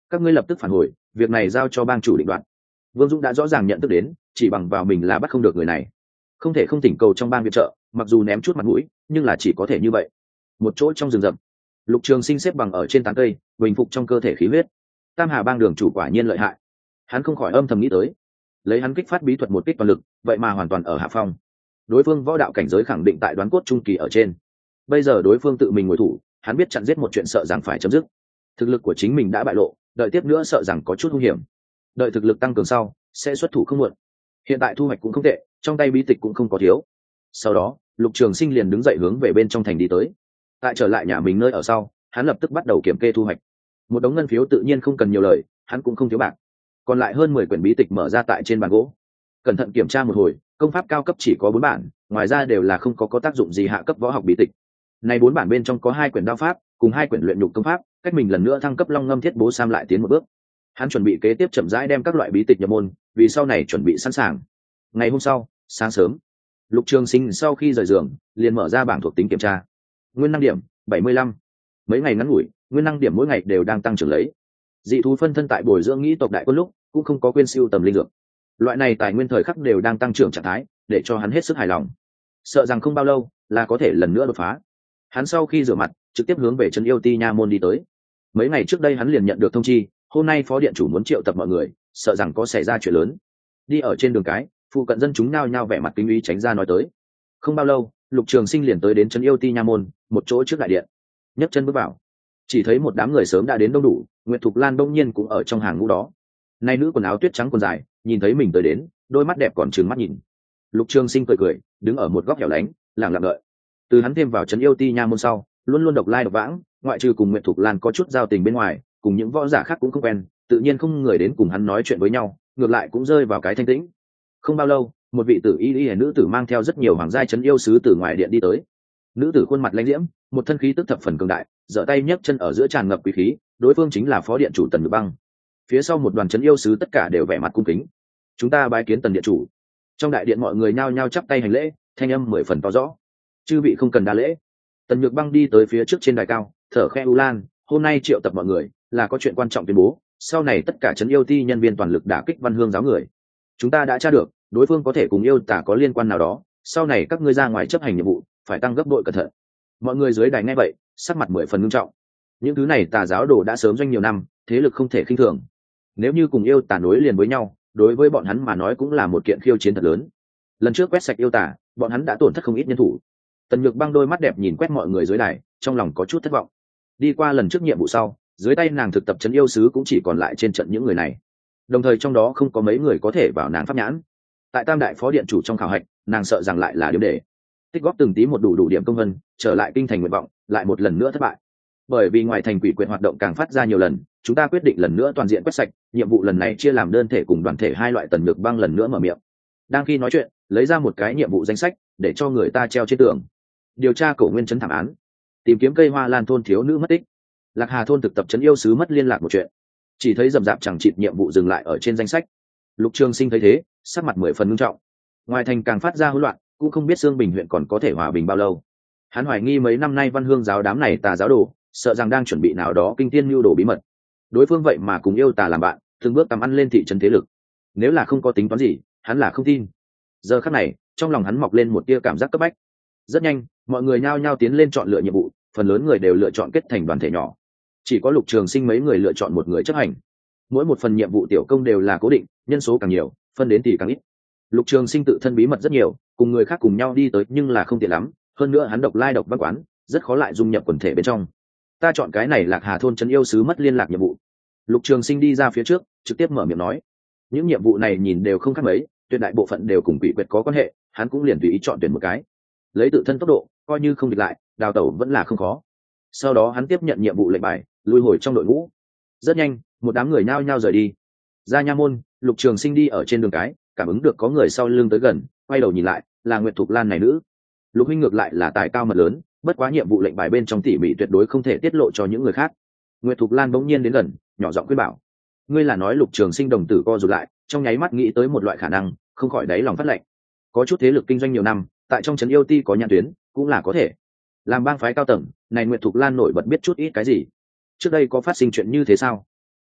các ngươi lập tức phản hồi, việc này giao cho bang chủ định đoạt. Vương Dũng đã rõ ràng nhận thức đến, chỉ bằng vào mình là bắt không được người này, không thể không thỉnh cầu trong bang viện trợ, mặc dù ném chút mặt mũi nhưng là chỉ có thể như vậy. Một chỗ trong rừng rậm, Lục Trường Sinh xếp bằng ở trên tán cây, bình phục trong cơ thể khí huyết. Tam Hà bang đường chủ quả nhiên lợi hại, hắn không khỏi âm thầm nghĩ tới. Lấy hắn kích phát bí thuật một kích toàn lực, vậy mà hoàn toàn ở hạ phong. Đối phương võ đạo cảnh giới khẳng định tại đoán cốt trung kỳ ở trên. Bây giờ đối phương tự mình ngồi thủ, hắn biết chặn giết một chuyện sợ rằng phải chấm dứt. Thực lực của chính mình đã bại lộ, đợi tiếp nữa sợ rằng có chút nguy hiểm. Đợi thực lực tăng cường sau, sẽ xuất thủ không muộn. Hiện tại thu hoạch cũng không tệ, trong tay bí tịch cũng không có thiếu. Sau đó, Lục Trường Sinh liền đứng dậy hướng về bên trong thành đi tới. Tại trở lại nhà mình nơi ở sau, hắn lập tức bắt đầu kiểm kê thu hoạch. Một đống ngân phiếu tự nhiên không cần nhiều lời, hắn cũng không thiếu bạc. Còn lại hơn 10 quyển bí tịch mở ra tại trên bàn gỗ. Cẩn thận kiểm tra một hồi, công pháp cao cấp chỉ có 4 bản, ngoài ra đều là không có tác dụng gì hạ cấp võ học bí tịch. Này 4 bản bên trong có 2 quyển đao pháp, cùng 2 quyển luyện nhục công pháp, cách mình lần nữa thăng cấp Long Ngâm Thiết Bố Sam lại tiến một bước. Hắn chuẩn bị kế tiếp chậm rãi đem các loại bí tịch nhập môn, vì sau này chuẩn bị sẵn sàng. Ngày hôm sau, sáng sớm, Lục Trường Sinh sau khi rời giường, liền mở ra bảng thuộc tính kiểm tra. Nguyên năng điểm 75. Mấy ngày ngắn ngủi, nguyên năng điểm mỗi ngày đều đang tăng trưởng lấy. Dị thú phân thân tại bồi dưỡng nghĩ tộc đại quân lúc, cũng không có quên siêu tầm linh dược. Loại này tài nguyên thời khắc đều đang tăng trưởng trạng thái, để cho hắn hết sức hài lòng. Sợ rằng không bao lâu là có thể lần nữa đột phá. Hắn sau khi rửa mặt, trực tiếp hướng về Trấn Yêu Ti Nha môn đi tới. Mấy ngày trước đây hắn liền nhận được thông chi, hôm nay phó điện chủ muốn triệu tập mọi người, sợ rằng có xảy ra chuyện lớn. Đi ở trên đường cái, phụ cận dân chúng nhao nhao vẻ mặt kính ý tránh ra nói tới. Không bao lâu, Lục Trường Sinh liền tới đến Trấn Yêu Ti Nha môn, một chỗ trước đại điện. Nhấc chân bước vào, chỉ thấy một đám người sớm đã đến đông đủ. Nguyệt Thục Lan đông nhiên cũng ở trong hàng ngũ đó. Nay nữ quần áo tuyết trắng quần dài, nhìn thấy mình tới đến, đôi mắt đẹp còn trừng mắt nhìn. Lục Trường Sinh cười cười, đứng ở một góc hẻo lánh, lặng lặng đợi. Từ hắn thêm vào Trấn Yêu Ti Nha môn sau, luôn luôn độc lai độc vãng, ngoại trừ cùng Nguyệt Thục Lan có chút giao tình bên ngoài, cùng những võ giả khác cũng không quen, tự nhiên không người đến cùng hắn nói chuyện với nhau, ngược lại cũng rơi vào cái thanh tĩnh. Không bao lâu, một vị tử y nữ tử mang theo rất nhiều hoàng giai Trấn Yêu sứ từ ngoài điện đi tới. Nữ tử khuôn mặt lãnh diễm, một thân khí tức thập phần cường đại, giở tay nhấc chân ở giữa tràn ngập quý khí, đối phương chính là phó điện chủ Tần Nhược Băng. Phía sau một đoàn Trấn Yêu sứ tất cả đều vẻ mặt cung kính. Chúng ta bái kiến Tần điện chủ. Trong đại điện mọi người nhao nhao chắp tay hành lễ, thanh âm 10 phần to rõ. Chư vị không cần đa lễ. Tần Nhược Băng đi tới phía trước trên đài cao, thở khẽ u lan, hôm nay triệu tập mọi người là có chuyện quan trọng tuyên bố, sau này tất cả Trấn Yêu Ti nhân viên toàn lực đả kích Văn Hương giáo người. Chúng ta đã tra được, đối phương có thể cùng yêu tả có liên quan nào đó, sau này các ngươi ra ngoài chấp hành nhiệm vụ phải tăng gấp bội cẩn thận. Mọi người dưới đài nghe vậy, sắc mặt 10 phần nghiêm trọng. Những thứ này tà giáo đồ đã sớm doanh nhiều năm, thế lực không thể khinh thường. Nếu như cùng yêu tả nối liền với nhau, đối với bọn hắn mà nói cũng là một kiện khiêu chiến thật lớn. Lần trước quét sạch yêu tả, bọn hắn đã tổn thất không ít nhân thủ. Tần Nhược Băng đôi mắt đẹp nhìn quét mọi người dưới đài, trong lòng có chút thất vọng. Đi qua lần trước nhiệm vụ sau, dưới tay nàng thực tập Trấn Yêu sứ cũng chỉ còn lại trên trận những người này. Đồng thời trong đó không có mấy người có thể vào nàng pháp nhãn. Tại Tam đại phó điện chủ trong khảo hạch, nàng sợ rằng lại là điểm để tích góp từng tí một đủ điểm công vân, trở lại kinh thành nguyện vọng, lại một lần nữa thất bại. Bởi vì ngoài thành quỷ quyệt hoạt động càng phát ra nhiều lần, chúng ta quyết định lần nữa toàn diện quét sạch, nhiệm vụ lần này chia làm đơn thể cùng đoàn thể hai loại. Tần Nhược Băng lần nữa mở miệng. Đang khi nói chuyện, lấy ra một cái nhiệm vụ danh sách để cho người ta treo trên tường. Điều tra cổ nguyên trấn thảm án, tìm kiếm cây hoa lan thôn thiếu nữ mất tích, Lạc Hà thôn thực tập Trấn Yêu sứ mất liên lạc một chuyện. Chỉ thấy rậm rạp chẳng chịt nhiệm vụ dừng lại ở trên danh sách. Lục Trường Sinh thấy thế, sắc mặt 10 phần nghiêm trọng. Ngoài thành càng phát ra hỗn loạn, cũng không biết Sương Bình huyện còn có thể hòa bình bao lâu. Hắn hoài nghi mấy năm nay Văn Hương giáo đám này tà giáo đồ, sợ rằng đang chuẩn bị nào đó kinh thiên mưu đồ bí mật. Đối phương vậy mà cùng yêu tà làm bạn, từng bước tầm ăn lên thị trấn thế lực. Nếu là không có tính toán gì, hắn là không tin. Giờ khắc này, trong lòng hắn mọc lên một tia cảm giác cấp bách. Rất nhanh, mọi người nhao nhao tiến lên chọn lựa nhiệm vụ, phần lớn người đều lựa chọn kết thành đoàn thể nhỏ. Chỉ có Lục Trường Sinh mấy người lựa chọn một người chấp hành. Mỗi một phần nhiệm vụ tiểu công đều là cố định, nhân số càng nhiều, phân đến thì càng ít. Lục Trường Sinh tự thân bí mật rất nhiều, cùng người khác cùng nhau đi tới nhưng là không tiện lắm, hơn nữa hắn độc lai độc văn quán, rất khó lại dung nhập quần thể bên trong. Ta chọn cái này Lạc Hà thôn Trấn Yêu sứ mất liên lạc nhiệm vụ. Lục Trường Sinh đi ra phía trước, trực tiếp mở miệng nói. Những nhiệm vụ này nhìn đều không khác mấy, tuyệt đại bộ phận đều cùng quỷ quyệt có quan hệ, hắn cũng liền tùy ý chọn tuyển một cái. Lấy tự thân tốc độ, coi như không địch lại, đào tẩu vẫn là không khó. Sau đó hắn tiếp nhận nhiệm vụ lệnh bài, lui hồi trong đội ngũ. Rất nhanh, một đám người nhao nhao rời đi. Ra nha môn, Lục Trường Sinh đi ở trên đường cái, cảm ứng được có người sau lưng tới gần, quay đầu nhìn lại, là Nguyệt Thục Lan này nữ. Lục huynh ngược lại là tài cao mật lớn, bất quá nhiệm vụ lệnh bài bên trong tỉ mỉ tuyệt đối không thể tiết lộ cho những người khác. Nguyệt Thục Lan bỗng nhiên đến gần, nhỏ giọng khuyên bảo. Ngươi là nói Lục Trường Sinh đồng tử co rụt lại, trong nháy mắt nghĩ tới một loại khả năng, không khỏi đáy lòng phát lệnh. Có chút thế lực kinh doanh nhiều năm, tại trong trấn Yêu Ti có nhãn tuyến, cũng là có thể. Làm bang phái cao tầng, này Nguyệt Thục Lan nổi bật biết chút ít cái gì? Trước đây có phát sinh chuyện như thế sao?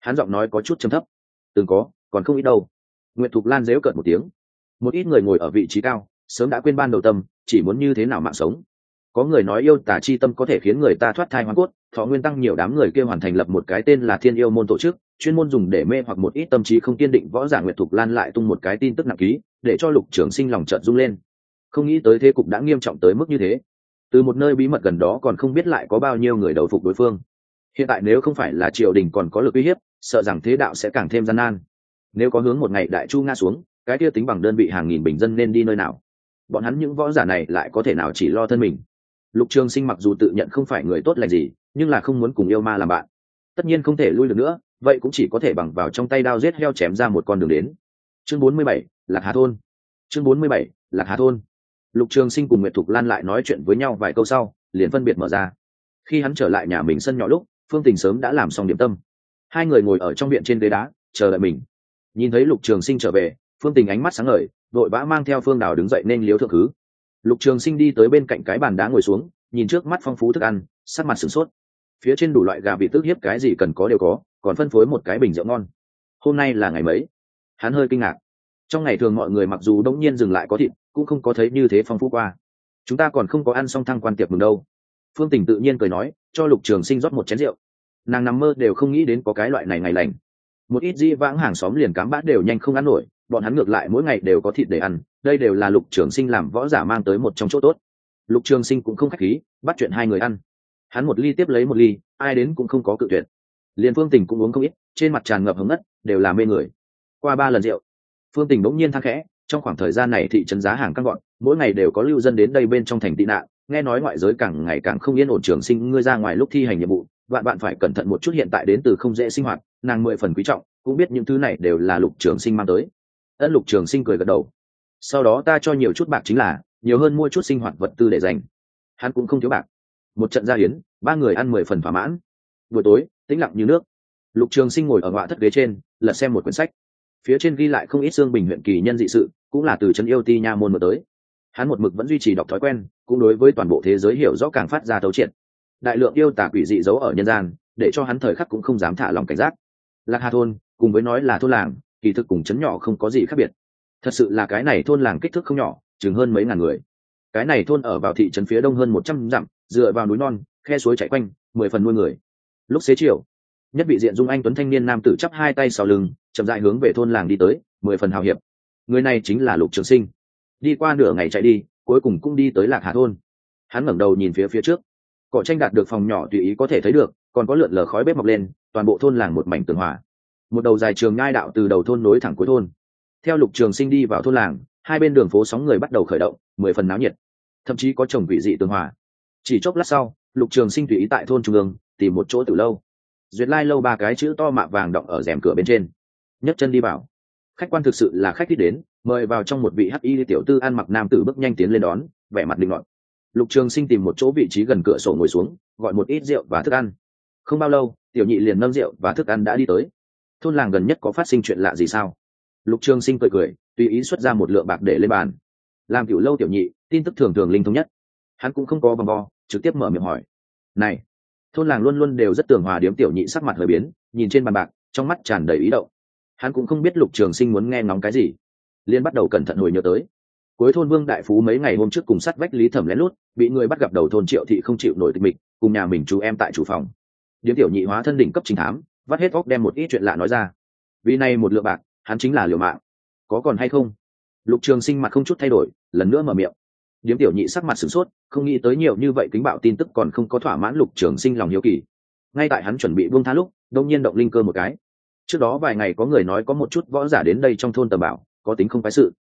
Hắn giọng nói có chút trầm thấp. Từng có, còn không ít đâu. Nguyệt Thục Lan giễu cợt một tiếng. Một ít người ngồi ở vị trí cao sớm đã quên ban đầu tâm, chỉ muốn như thế nào mạng sống. Có người nói yêu tà chi tâm có thể khiến người ta thoát thai hoàn cốt, thọ nguyên tăng nhiều. Đám người kia hoàn thành lập một cái tên là Thiên Yêu môn tổ chức, chuyên môn dùng để mê hoặc một ít tâm trí không kiên định võ giả. Nguyệt Thục Lan lại tung một cái tin tức nặng ký, để cho Lục Trường Sinh lòng chợt rung lên. Không nghĩ tới thế cục đã nghiêm trọng tới mức như thế. Từ một nơi bí mật gần đó còn không biết lại có bao nhiêu người đầu phục đối phương. Hiện tại nếu không phải là triều đình còn có lực uy hiếp, sợ rằng thế đạo sẽ càng thêm gian nan. Nếu có hướng một ngày đại chu nga xuống, cái kia tính bằng đơn vị hàng nghìn bình dân nên đi nơi nào? Bọn hắn những võ giả này lại có thể nào chỉ lo thân mình? Lục Trường Sinh mặc dù tự nhận không phải người tốt lành gì, nhưng là không muốn cùng yêu ma làm bạn. Tất nhiên không thể lui được nữa, vậy cũng chỉ có thể bằng vào trong tay đao giết heo chém ra một con đường đến. Chương 47, Lạc Hà thôn. Chương 47, Lạc Hà thôn. Lục Trường Sinh cùng Nguyệt Thục Lan lại nói chuyện với nhau vài câu sau, liền phân biệt mở ra. Khi hắn trở lại nhà mình sân nhỏ lúc, Phương Tình sớm đã làm xong điểm tâm. Hai người ngồi ở trong viện trên ghế đá, chờ đợi mình. Nhìn thấy Lục Trường Sinh trở về, Phương Tình ánh mắt sáng ngời, vội vã mang theo Phương Đào đứng dậy nên liếu thượng thứ. Lục Trường Sinh đi tới bên cạnh cái bàn đá ngồi xuống, nhìn trước mắt phong phú thức ăn, sắc mặt sửng sốt. Phía trên đủ loại gà vịt tước hiếp cái gì cần có đều có, còn phân phối một cái bình rượu ngon. Hôm nay là ngày mấy? Hắn hơi kinh ngạc. Trong ngày thường mọi người mặc dù đống nhiên dừng lại có thịt, cũng không có thấy như thế phong phú qua. Chúng ta còn không có ăn xong thăng quan tiệc mừng đâu. Phương Tình tự nhiên cười nói, cho Lục Trường Sinh rót một chén rượu. Nàng nằm mơ đều không nghĩ đến có cái loại này ngày lành. Một ít di vãng hàng xóm liền cám bã đều nhanh không ăn nổi, bọn hắn ngược lại mỗi ngày đều có thịt để ăn. Đây đều là Lục Trường Sinh làm võ giả mang tới một trong chỗ tốt. Lục Trường Sinh cũng không khách khí, bắt chuyện hai người ăn. Hắn một ly tiếp lấy một ly, ai đến cũng không có cự tuyệt. Liên Phương Tình cũng uống không ít, trên mặt tràn ngập hứng ngất, đều là mê người. Qua 3 lần rượu, Phương Tình bỗng nhiên than khẽ, trong khoảng thời gian này thị trấn giá hàng căng gọn, mỗi ngày đều có lưu dân đến đây bên trong thành tị nạn, nghe nói ngoại giới càng ngày càng không yên ổn. Trường Sinh ngươi ra ngoài lúc thi hành nhiệm vụ, bạn phải cẩn thận một chút, hiện tại đến từ không dễ sinh hoạt, nàng 10 phần quý trọng, cũng biết những thứ này đều là Lục Trường Sinh mang tới. Lục Trường Sinh cười gật đầu. Sau đó ta cho nhiều chút bạc chính là, nhiều hơn mua chút sinh hoạt vật tư để dành. Hắn cũng không thiếu bạc. Một trận gia hiến, 3 người ăn 10 phần thỏa mãn. Buổi tối, tĩnh lặng như nước. Lục Trường Sinh ngồi ở ngọa thất ghế trên, lật xem một quyển sách. Phía trên ghi lại không ít xương bình huyện kỳ nhân dị sự, cũng là từ trấn yêu ti nha môn mà tới. Hắn một mực vẫn duy trì đọc thói quen, cũng đối với toàn bộ thế giới hiểu rõ càng phát ra thấu triệt. Đại lượng yêu tà quỷ dị giấu ở nhân gian, để cho hắn thời khắc cũng không dám thả lòng cảnh giác. Lạc Hà thôn, cùng với nói là thôn làng, kỳ thực cùng trấn nhỏ không có gì khác biệt. Thật sự là cái này thôn làng kích thước không nhỏ, chừng hơn mấy ngàn người. Cái này thôn ở vào thị trấn phía đông hơn 100 dặm, dựa vào núi non, khe suối chảy quanh, 10 phần nuôi người. Lúc xế chiều, nhất vị diện dung anh tuấn thanh niên nam tử chắp hai tay sau lưng, chậm rãi hướng về thôn làng đi tới, 10 phần hào hiệp. Người này chính là Lục Trường Sinh. Đi qua nửa ngày chạy đi, cuối cùng cũng đi tới Lạc Hà thôn. Hắn ngẩng đầu nhìn phía trước, cỏ tranh đạt được phòng nhỏ tùy ý có thể thấy được, còn có lượn lờ khói bếp mọc lên, toàn bộ thôn làng một mảnh tường hòa. Một đầu dài trường ngai đạo từ đầu thôn nối thẳng cuối thôn. Theo Lục Trường Sinh đi vào thôn làng, hai bên đường phố sóng người bắt đầu khởi động, 10 phần náo nhiệt, thậm chí có trồng quỷ dị tường hòa. Chỉ chốc lát sau, Lục Trường Sinh tùy ý tại thôn trung ương tìm một chỗ tử lâu. Duyệt Lai lâu 3 cái chữ to mạ vàng đọng ở rèm cửa bên trên. Nhấc chân đi vào. Khách quan thực sự là khách thích đến, mời vào trong. Một vị hắc y tiểu tư ăn mặc nam tử bước nhanh tiến lên đón, vẻ mặt định nọt. Lục Trường Sinh tìm một chỗ vị trí gần cửa sổ ngồi xuống, gọi một ít rượu và thức ăn. Không bao lâu, tiểu nhị liền nâng rượu và thức ăn đã đi tới. Thôn làng gần nhất có phát sinh chuyện lạ gì sao? Lục Trường Sinh cười cười, tùy ý xuất ra một lượng bạc để lên bàn. Làm cửu lâu tiểu nhị, tin tức thường thường linh thông nhất. Hắn cũng không có vòng vo, trực tiếp mở miệng hỏi. Này, thôn làng luôn luôn đều rất tường hòa. Điếm tiểu nhị sắc mặt hơi biến, nhìn trên bàn bạc, trong mắt tràn đầy ý động. Hắn cũng không biết Lục Trường Sinh muốn nghe ngóng cái gì, liền bắt đầu cẩn thận hồi nhớ tới. Cuối thôn Vương Đại Phú mấy ngày hôm trước cùng sát vách Lý Thẩm lén lút, bị người bắt gặp đầu thôn Triệu thị không chịu nổi tịch mịch, cùng nhà mình chú em tại chủ phòng. Điếm tiểu nhị hóa thân đỉnh cấp chính thám, vắt hết óc đem một ít chuyện lạ nói ra. Vì này một lượng bạc, hắn chính là liều mạng. Có còn hay không? Lục Trường Sinh mặt không chút thay đổi, lần nữa mở miệng. Điếm tiểu nhị sắc mặt sửng sốt, không nghĩ tới nhiều như vậy kính bạo tin tức còn không có thỏa mãn Lục Trường Sinh lòng hiếu kỳ. Ngay tại hắn chuẩn bị buông tha lúc, đột nhiên động linh cơ một cái. Trước đó vài ngày có người nói có một chút võ giả đến đây trong thôn tầm bảo, có tính không phái sự.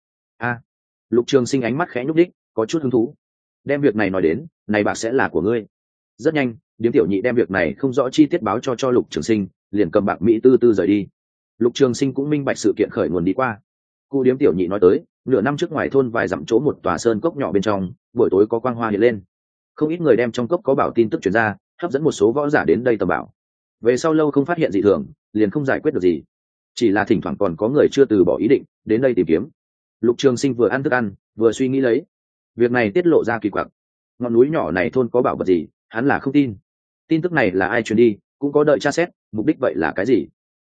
Lục Trường Sinh ánh mắt khẽ nhúc đích, có chút hứng thú. Đem việc này nói đến, này bạc sẽ là của ngươi. Rất nhanh, điếm tiểu nhị đem việc này không rõ chi tiết báo cho Lục Trường Sinh, liền cầm bạc mỹ tư tư rời đi. Lục Trường Sinh cũng minh bạch sự kiện khởi nguồn đi qua. Cụ điếm tiểu nhị nói tới, nửa năm trước ngoài thôn vài dặm chỗ một tòa sơn cốc nhỏ bên trong, buổi tối có quang hoa hiện lên. Không ít người đem trong cốc có bảo tin tức truyền ra, hấp dẫn một số võ giả đến đây tầm bảo. Về sau lâu không phát hiện gì thường, liền không giải quyết được gì. Chỉ là thỉnh thoảng còn có người chưa từ bỏ ý định đến đây tìm kiếm. Lục Trường Sinh vừa ăn thức ăn, vừa suy nghĩ lấy. Việc này tiết lộ ra kỳ quặc. Ngọn núi nhỏ này thôn có bảo vật gì, hắn là không tin. Tin tức này là ai truyền đi, cũng có đợi tra xét, mục đích vậy là cái gì?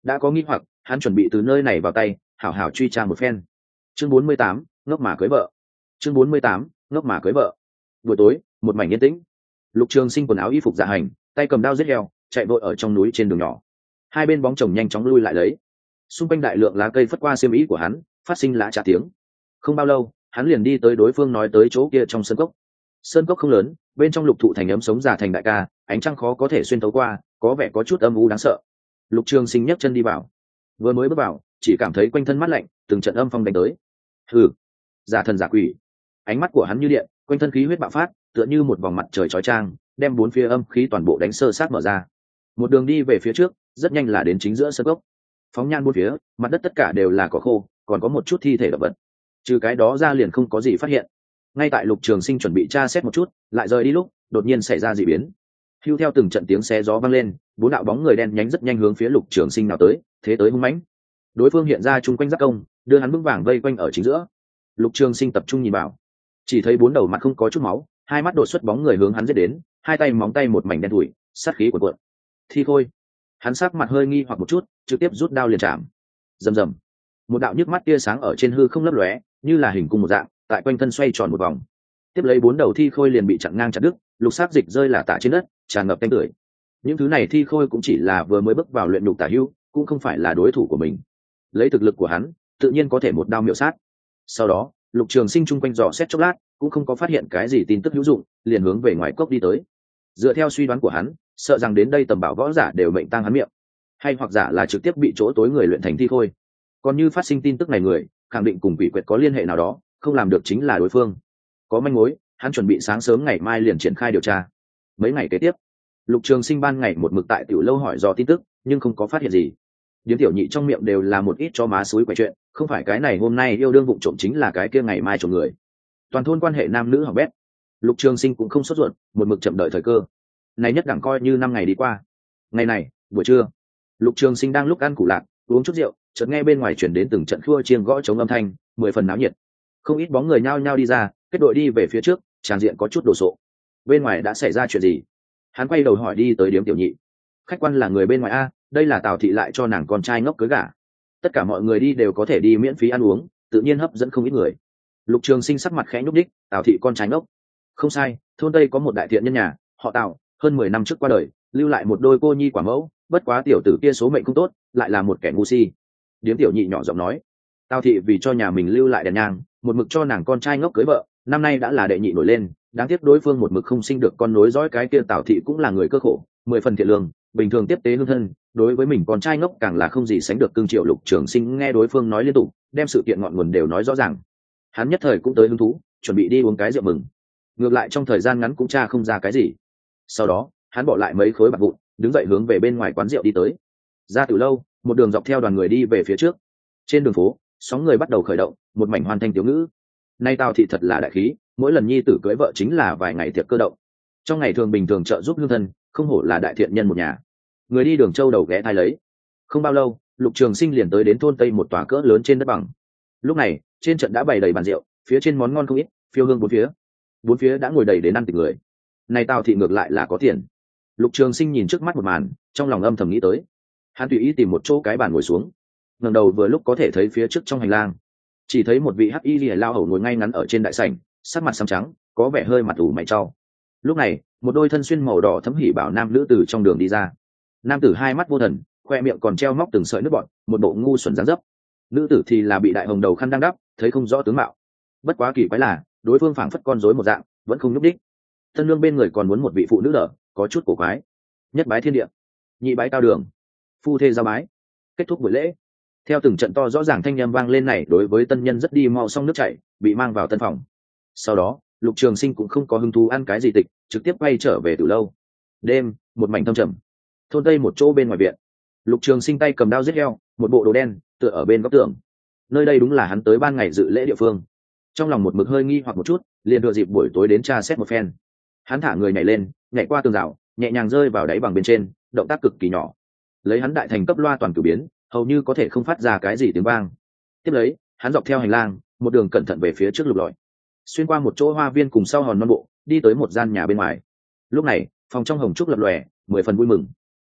đã có nghi hoặc, hắn chuẩn bị từ nơi này vào tay hảo hảo truy tra một phen. Chương 48, ngốc mà cưới vợ. Chương 48, ngốc mà cưới vợ. Buổi tối, một mảnh yên tĩnh. Lục Trường Sinh quần áo y phục dạ hành, tay cầm đao giết heo, chạy vội ở trong núi trên đường nhỏ. Hai bên bóng chồng nhanh chóng lui lại lấy. Xung quanh đại lượng lá cây phất qua xiêm y của hắn, phát sinh lã chả tiếng. Không bao lâu, hắn liền đi tới đối phương nói tới chỗ kia trong sơn cốc. Sơn cốc không lớn, bên trong lục thụ thành ấm sống già thành đại ca, ánh trăng khó có thể xuyên thấu qua, có vẻ có chút âm u đáng sợ. Lục Trường Sinh nhấc chân đi vào. Vừa mới bước vào, chỉ cảm thấy quanh thân mát lạnh, từng trận âm phong đánh tới. Hừ, giả thần giả quỷ. Ánh mắt của hắn như điện, quanh thân khí huyết bạo phát, tựa như một vòng mặt trời chói chang, đem bốn phía âm khí toàn bộ đánh sơ sát mở ra. Một đường đi về phía trước, rất nhanh là đến chính giữa sơn cốc. Phóng nhan bốn phía, mặt đất tất cả đều là cỏ khô, còn có một chút thi thể động vật. Trừ cái đó ra liền không có gì phát hiện. Ngay tại Lục Trường Sinh chuẩn bị tra xét một chút, lại rời đi lúc, đột nhiên xảy ra dị biến. Hưu theo từng trận tiếng xé gió vang lên, bốn đạo bóng người đen nhánh rất nhanh hướng phía Lục Trường Sinh nào tới, thế tới hung mãnh. Đối phương hiện ra chung quanh giáp công, đưa hắn vững vàng vây quanh ở chính giữa. Lục Trường Sinh tập trung nhìn vào, chỉ thấy bốn đầu mặt không có chút máu, hai mắt đột xuất bóng người hướng hắn giết đến, hai tay móng tay một mảnh đen thủi, sát khí cuồn cuộn. Thi khôi. Hắn sắc mặt hơi nghi hoặc một chút, trực tiếp rút đao liền chạm. Rầm rầm. Một đạo nhức mắt tia sáng ở trên hư không lấp lóe, như là hình cung một dạng, tại quanh thân xoay tròn một vòng. Tiếp lấy bốn đầu thi khôi liền bị chặn ngang chặt đứt, lục sắc dịch rơi là tả trên đất, tràn ngập tanh tưởi. Những thứ này thi khôi cũng chỉ là vừa mới bước vào luyện nhục tả hữu, cũng không phải là đối thủ của mình. Lấy thực lực của hắn, tự nhiên có thể một đao miểu sát. Sau đó, Lục Trường Sinh chung quanh dò xét chốc lát, cũng không có phát hiện cái gì tin tức hữu dụng, liền hướng về ngoài cốc đi tới. Dựa theo suy đoán của hắn, sợ rằng đến đây tầm bảo võ giả đều mệnh tang hắn miệng, hay hoặc giả là trực tiếp bị chỗ tối người luyện thành thi khôi. Còn như phát sinh tin tức này người, khẳng định cùng quỷ quyệt có liên hệ nào đó, không làm được chính là đối phương. Có manh mối, hắn chuẩn bị sáng sớm ngày mai liền triển khai điều tra. Mấy ngày kế tiếp, Lục Trường Sinh ban ngày một mực tại tiểu lâu hỏi dò tin tức, nhưng không có phát hiện gì. Điếm tiểu nhị trong miệng đều là một ít cho má xúi quậy chuyện, không phải cái này hôm nay yêu đương vụng trộm chính là cái kia ngày mai trộm người. Toàn thôn quan hệ nam nữ hỏng bét. Lục Trường Sinh cũng không sốt ruột, một mực chậm đợi thời cơ. Này nhất đẳng coi như 5 ngày đi qua. Ngày này, buổi trưa, Lục Trường Sinh đang lúc ăn củ lạc, uống chút rượu, chợt nghe bên ngoài truyền đến từng trận khua chiêng gõ trống âm thanh, 10 phần náo nhiệt. Không ít bóng người nhao nhao đi ra, kết đội đi về phía trước, tràn diện có chút đồ sộ. Bên ngoài đã xảy ra chuyện gì? Hắn quay đầu hỏi đi tới điếm tiểu nhị. Khách quan là người bên ngoài a, đây là Tào thị lại cho nàng con trai ngốc cưới gả. Tất cả mọi người đi đều có thể đi miễn phí ăn uống, tự nhiên hấp dẫn không ít người. Lục Trường Sinh sắc mặt khẽ nhúc nhích, Tào thị con trai ngốc. Không sai, thôn Tây có một đại thiện nhân nhà, họ Tào, hơn 10 năm trước qua đời, lưu lại một đôi cô nhi quả mẫu, bất quá tiểu tử kia số mệnh không tốt, lại là một kẻ ngu si. Điếm tiểu nhị nhỏ giọng nói. Tào thị vì cho nhà mình lưu lại đèn nhang, một mực cho nàng con trai ngốc cưới vợ, năm nay đã là đệ nhị nổi lên, đáng tiếc đối phương một mực không sinh được con nối dõi, cái kia Tào thị cũng là người cơ khổ, 10 phần thiện lương, bình thường tiếp tế hương thân, đối với mình con trai ngốc càng là không gì sánh được cưng chiều. Lục Trường Sinh nghe đối phương nói liên tục, đem sự kiện ngọn nguồn đều nói rõ ràng. Hắn nhất thời cũng tới hứng thú, chuẩn bị đi uống cái rượu mừng. Ngược lại trong thời gian ngắn cũng tra không ra cái gì. Sau đó, hắn bỏ lại mấy khối bạc vụn, đứng dậy hướng về bên ngoài quán rượu đi tới. Ra từ lâu, một đường dọc theo đoàn người đi về phía trước. Trên đường phố, sóng người bắt đầu khởi động, một mảnh hoàn thanh tiểu ngữ. Nay Tào thị thật là đại khí, mỗi lần nhi tử cưới vợ chính là vài ngày tiệc cơ động. Trong ngày thường bình thường trợ giúp hương thân, không hổ là đại thiện nhân một nhà. Người đi đường châu đầu ghé thai lấy. Không bao lâu, Lục Trường Sinh liền tới đến thôn Tây một tòa cỡ lớn trên đất bằng. Lúc này, trên trận đã bày đầy bàn rượu, phía trên món ngon không ít, phiêu hương bốn phía đã ngồi đầy đến ăn thịt người. Này Tào thị ngược lại là có tiền. Lục Trường Sinh nhìn trước mắt một màn, trong lòng âm thầm nghĩ tới. Hắn tùy ý tìm một chỗ cái bàn ngồi xuống, ngẩng đầu vừa lúc có thể thấy phía trước trong hành lang, chỉ thấy một vị hắc y lìa lao hầu ngồi ngay ngắn ở trên đại sảnh, sắc mặt xám trắng, có vẻ hơi mặt ủ mày trao. Lúc này, một đôi thân xuyên màu đỏ thấm hỉ bảo nam nữ từ trong đường đi ra. Nam tử hai mắt vô thần, khoe miệng còn treo móc từng sợi nước bọt, một bộ ngu xuẩn dáng dấp. Nữ tử thì là bị đại hồng đầu khăn đang đắp, thấy không rõ tướng mạo. Bất quá kỳ quái là, đối phương phảng phất con rối một dạng, vẫn không nhúc đích. Thân lương bên người còn muốn một vị phụ nữ đỡ, có chút cổ quái. Nhất bái thiên địa, nhị bái cao đường, phu thê giao bái. Kết thúc buổi lễ, theo từng trận to rõ ràng thanh â m vang lên này đối với tân nhân rất đi mau xong nước chảy, bị mang vào tân phòng. Sau đó, Lục Trường Sinh cũng không có hứng thú ăn cái gì tịch, trực tiếp quay trở về từ lâu. Đêm, một mảnh thâm trầm, thôn Tây một chỗ bên ngoài viện. Lục Trường Sinh tay cầm đao giết heo, một bộ đồ đen, tựa ở bên góc tường. Nơi đây đúng là hắn tới ban ngày dự lễ địa phương. Trong lòng một mực hơi nghi hoặc một chút, liền thừa dịp buổi tối đến tra xét một phen. Hắn thả người nhảy lên, nhảy qua tường rào, nhẹ nhàng rơi vào đáy bằng bên trên, động tác cực kỳ nhỏ. Lấy hắn đại thành cấp loa toàn cử biến, hầu như có thể không phát ra cái gì tiếng vang. Tiếp lấy, hắn dọc theo hành lang, một đường cẩn thận về phía trước lục lọi, xuyên qua một chỗ hoa viên cùng sau hòn non bộ, đi tới một gian nhà bên ngoài. Lúc này, phòng trong hồng trúc lập lòe, 10 phần vui mừng.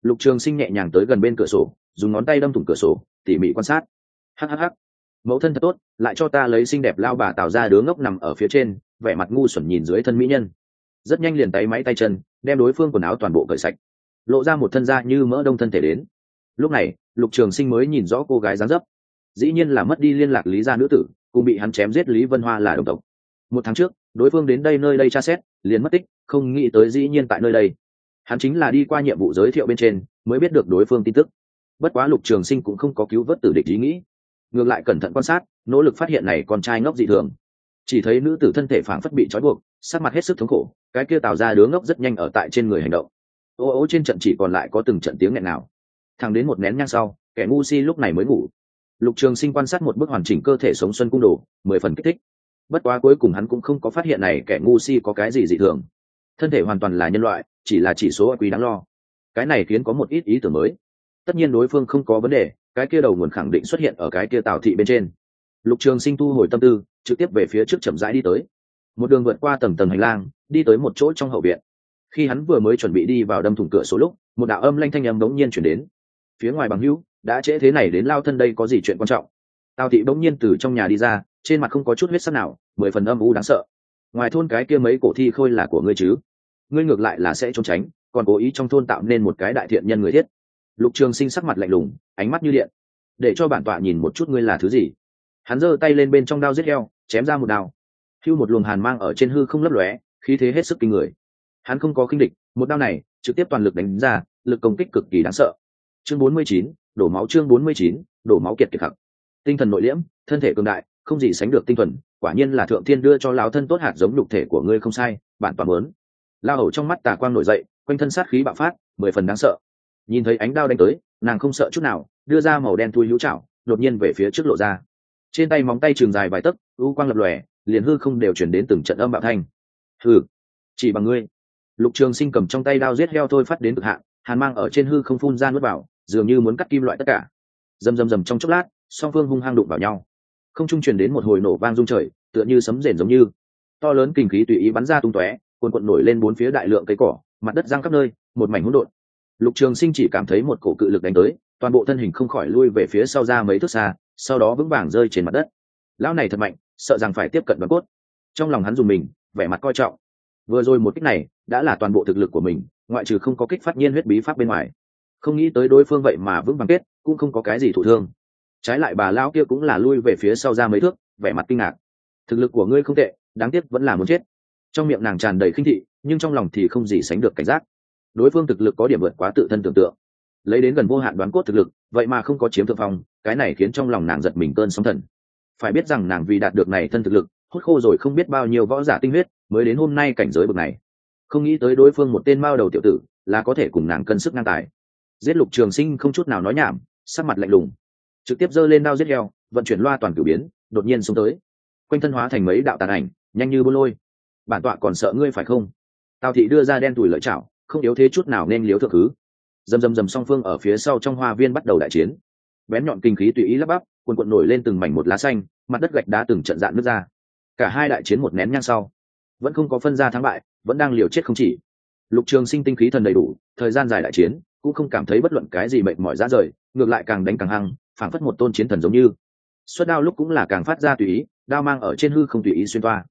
Lục Trường Sinh nhẹ nhàng tới gần bên cửa sổ, dùng ngón tay đâm thủng cửa sổ, tỉ mỉ quan sát. Hắc, mẫu thân thật tốt, lại cho ta lấy xinh đẹp lao bà tạo ra đứa ngốc nằm ở phía trên, vẻ mặt ngu xuẩn nhìn dưới thân mỹ nhân. Rất nhanh liền tay máy tay chân, đem đối phương quần áo toàn bộ cởi sạch, lộ ra một thân da như mỡ đông thân thể đến. Lúc này, Lục Trường Sinh mới nhìn rõ cô gái dáng dấp. Dĩ nhiên là mất đi liên lạc Lý gia nữ tử, cùng bị hắn chém giết Lý Vân Hoa là đồng tộc. 1 tháng trước, đối phương đến đây nơi đây tra xét, liền mất tích, không nghĩ tới dĩ nhiên tại nơi đây. Hắn chính là đi qua nhiệm vụ giới thiệu bên trên, mới biết được đối phương tin tức. Bất quá Lục Trường Sinh cũng không có cứu vớt tử địch ý nghĩ, ngược lại cẩn thận quan sát, nỗ lực phát hiện này con trai ngốc dị thường. Chỉ thấy nữ tử thân thể phảng phất bị trói buộc, sắc mặt hết sức thống khổ, cái kia tạo ra đứa ngốc rất nhanh ở tại trên người hành động. Ô trên trận chỉ còn lại có từng trận tiếng nghẹn nào. Thẳng đến 1 nén nhang sau, kẻ ngu si lúc này mới ngủ. Lục Trường Sinh quan sát một bức hoàn chỉnh cơ thể sống xuân cung đồ, 10 phần kích thích. Bất quá cuối cùng hắn cũng không có phát hiện này kẻ ngu si có cái gì dị thường. Thân thể hoàn toàn là nhân loại, chỉ là chỉ số IQ đáng lo. Cái này khiến có một ít ý tưởng mới. Tất nhiên đối phương không có vấn đề, cái kia đầu nguồn khẳng định xuất hiện ở cái kia Tào thị bên trên. Lục Trường Sinh thu hồi tâm tư, trực tiếp về phía trước chậm rãi đi tới. Một đường vượt qua tầng tầng hành lang, đi tới một chỗ trong hậu viện. Khi hắn vừa mới chuẩn bị đi vào đâm thủng cửa số lúc, một đạo âm lanh thanh âm bỗng nhiên truyền đến. Phía ngoài bằng hữu, đã trễ thế này đến lao thân đây có gì chuyện quan trọng? Tào thị bỗng nhiên từ trong nhà đi ra, trên mặt không có chút huyết sắc nào, 10 phần âm u đáng sợ. Ngoài thôn cái kia mấy cổ thi khôi là của ngươi chứ? Ngươi ngược lại là sẽ trốn tránh, còn cố ý trong thôn tạo nên một cái đại thiện nhân người thiết. Lục Trường Sinh sắc mặt lạnh lùng, ánh mắt như điện. Để cho bản tọa nhìn một chút ngươi là thứ gì. Hắn giơ tay lên bên trong đao giết heo, chém ra một đao. Hưu một luồng hàn mang ở trên hư không lấp lóe, khí thế hết sức kinh người. Hắn không có khinh địch, một đao này trực tiếp toàn lực đánh ra, lực công kích cực kỳ đáng sợ. Chương 49, đổ máu. Chương 49, đổ máu kiệt khắc. Tinh thần nội liễm, thân thể cường đại, không gì sánh được tinh thuần, quả nhiên là thượng thiên đưa cho lão thân tốt hạt giống nhục thể của ngươi không sai, bản tọa muốn. Lao hầu trong mắt tà quang nổi dậy, quanh thân sát khí bạo phát, 10 phần đáng sợ. Nhìn thấy ánh đao đánh tới, nàng không sợ chút nào, đưa ra màu đen thui hữu chảo, đột nhiên về phía trước lộ ra. Trên tay móng tay trường dài vài tấc, u quang lập lòe, liền hư không đều chuyển đến từng trận âm bạo thanh. Hừ, chỉ bằng ngươi. Lục Trường Sinh cầm trong tay đao giết heo thôi phát đến cực hạn, hàn mang ở trên hư không phun ra nuốt vào, dường như muốn cắt kim loại tất cả. Rầm rầm rầm trong chốc lát, song phương hung hăng đụng vào nhau. Không trung truyền đến một hồi nổ vang rung trời, tựa như sấm rền giống như. To lớn kinh khí tùy ý bắn ra tung tóe, cuồn cuộn nổi lên bốn phía đại lượng cây cỏ, mặt đất giăng khắp nơi, một mảnh hỗn độn. Lục Trường Sinh chỉ cảm thấy một cổ cự lực đánh tới, toàn bộ thân hình không khỏi lui về phía sau ra mấy thước xa, sau đó vững vàng rơi trên mặt đất. Lão này thật mạnh, sợ rằng phải tiếp cận Đoàn Cốt. Trong lòng hắn dùng mình, vẻ mặt coi trọng. Vừa rồi một kích này, đã là toàn bộ thực lực của mình, ngoại trừ không có kích phát nhiên huyết bí pháp bên ngoài. Không nghĩ tới đối phương vậy mà vững vàng kết, cũng không có cái gì thụ thương. Trái lại bà lão kia cũng là lui về phía sau ra mấy thước, vẻ mặt kinh ngạc. Thực lực của ngươi không tệ, đáng tiếc vẫn là muốn chết. Trong miệng nàng tràn đầy khinh thị, nhưng trong lòng thì không gì sánh được cảnh giác. Đối phương thực lực có điểm vượt quá tự thân tưởng tượng, lấy đến gần vô hạn Đoán Cốt thực lực, vậy mà không có chiếm thượng phong, cái này khiến trong lòng nàng giật mình cơn sóng thần. Phải biết rằng nàng vì đạt được này thân thực lực, hút khô rồi không biết bao nhiêu võ giả tinh huyết, mới đến hôm nay cảnh giới bậc này. Không nghĩ tới đối phương một tên mao đầu tiểu tử, là có thể cùng nàng cân sức ngang tài. Giết Lục Trường Sinh không chút nào nói nhảm, sắc mặt lạnh lùng, trực tiếp giơ lên đao giết heo, vận chuyển loa toàn cửu biến, đột nhiên xông tới, quanh thân hóa thành mấy đạo tàn ảnh, nhanh như bôn lôi. Bản tọa còn sợ ngươi phải không? Tào thị đưa ra đen tủi lợi chảo, không yếu thế chút nào nên liếu thượng thứ. Rầm rầm rầm song phương ở phía sau trong hoa viên bắt đầu đại chiến. Bén nhọn kinh khí tùy ý lắp bắp, cuồn cuộn nổi lên từng mảnh một lá xanh, mặt đất gạch đá từng trận dạn nứt ra. Cả hai đại chiến một nén nhang sau, vẫn không có phân ra thắng bại, vẫn đang liều chết không chỉ. Lục Trường Sinh tinh khí thần đầy đủ, thời gian dài đại chiến, cũng không cảm thấy bất luận cái gì mệt mỏi rã rời, ngược lại càng đánh càng hăng, phảng phất một tôn chiến thần giống như. Xuất đao lúc cũng là càng phát ra tùy ý, đao mang ở trên hư không tùy ý xuyên toa.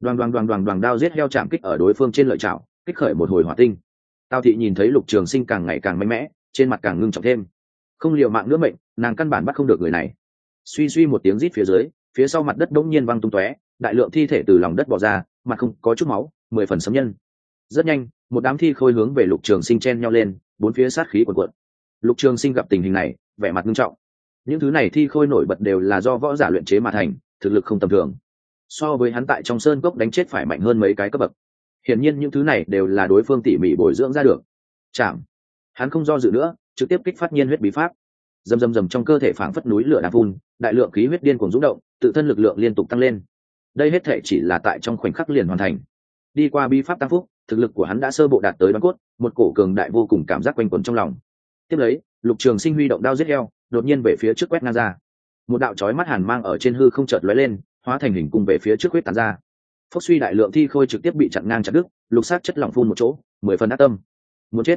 Đoàn đao giết heo chạm kích ở đối phương trên lợi chảo, kích khởi một hồi hỏa tinh. Tào thị nhìn thấy Lục Trường Sinh càng ngày càng mạnh mẽ, trên mặt càng ngưng trọng thêm. Không liều mạng nữa mệnh, nàng căn bản bắt không được người này. Suy suy một tiếng rít phía dưới, phía sau mặt đất đống nhiên văng tung tóe, đại lượng thi thể từ lòng đất bò ra, mặt không có chút máu, 10 phần sấm nhân. Rất nhanh, một đám thi khôi hướng về Lục Trường Sinh chen nhau lên, bốn phía sát khí cuồn cuộn. Lục Trường Sinh gặp tình hình này, vẻ mặt nghiêm trọng. Những thứ này thi khôi nổi bật đều là do võ giả luyện chế mà thành, thực lực không tầm thường. So với hắn tại trong sơn cốc đánh chết phải mạnh hơn mấy cái cấp bậc. Hiển nhiên những thứ này đều là đối phương tỉ mỉ bồi dưỡng ra được. Chạm. Hắn không do dự nữa, trực tiếp kích phát nhiên huyết bí pháp. Rầm rầm rầm trong cơ thể phảng phất núi lửa đang phun, đại lượng khí huyết điên cuồng dũng động, tự thân lực lượng liên tục tăng lên. Đây hết thể chỉ là tại trong khoảnh khắc liền hoàn thành. Đi qua bí pháp tăng phúc, thực lực của hắn đã sơ bộ đạt tới Đoán Cốt, một cổ cường đại vô cùng cảm giác quanh quẩn trong lòng. Tiếp lấy, Lục Trường Sinh huy động đao giết heo, đột nhiên về phía trước quét ngang ra. Một đạo chói mắt hàn mang ở trên hư không chợt lóe lên, hóa thành hình cung về phía trước huyết tán ra. Phốc suy đại lượng thi khôi trực tiếp bị chặn ngang chặt đứt, lục sát chất lỏng phun một chỗ, 10 phần ác tâm. Muốn chết.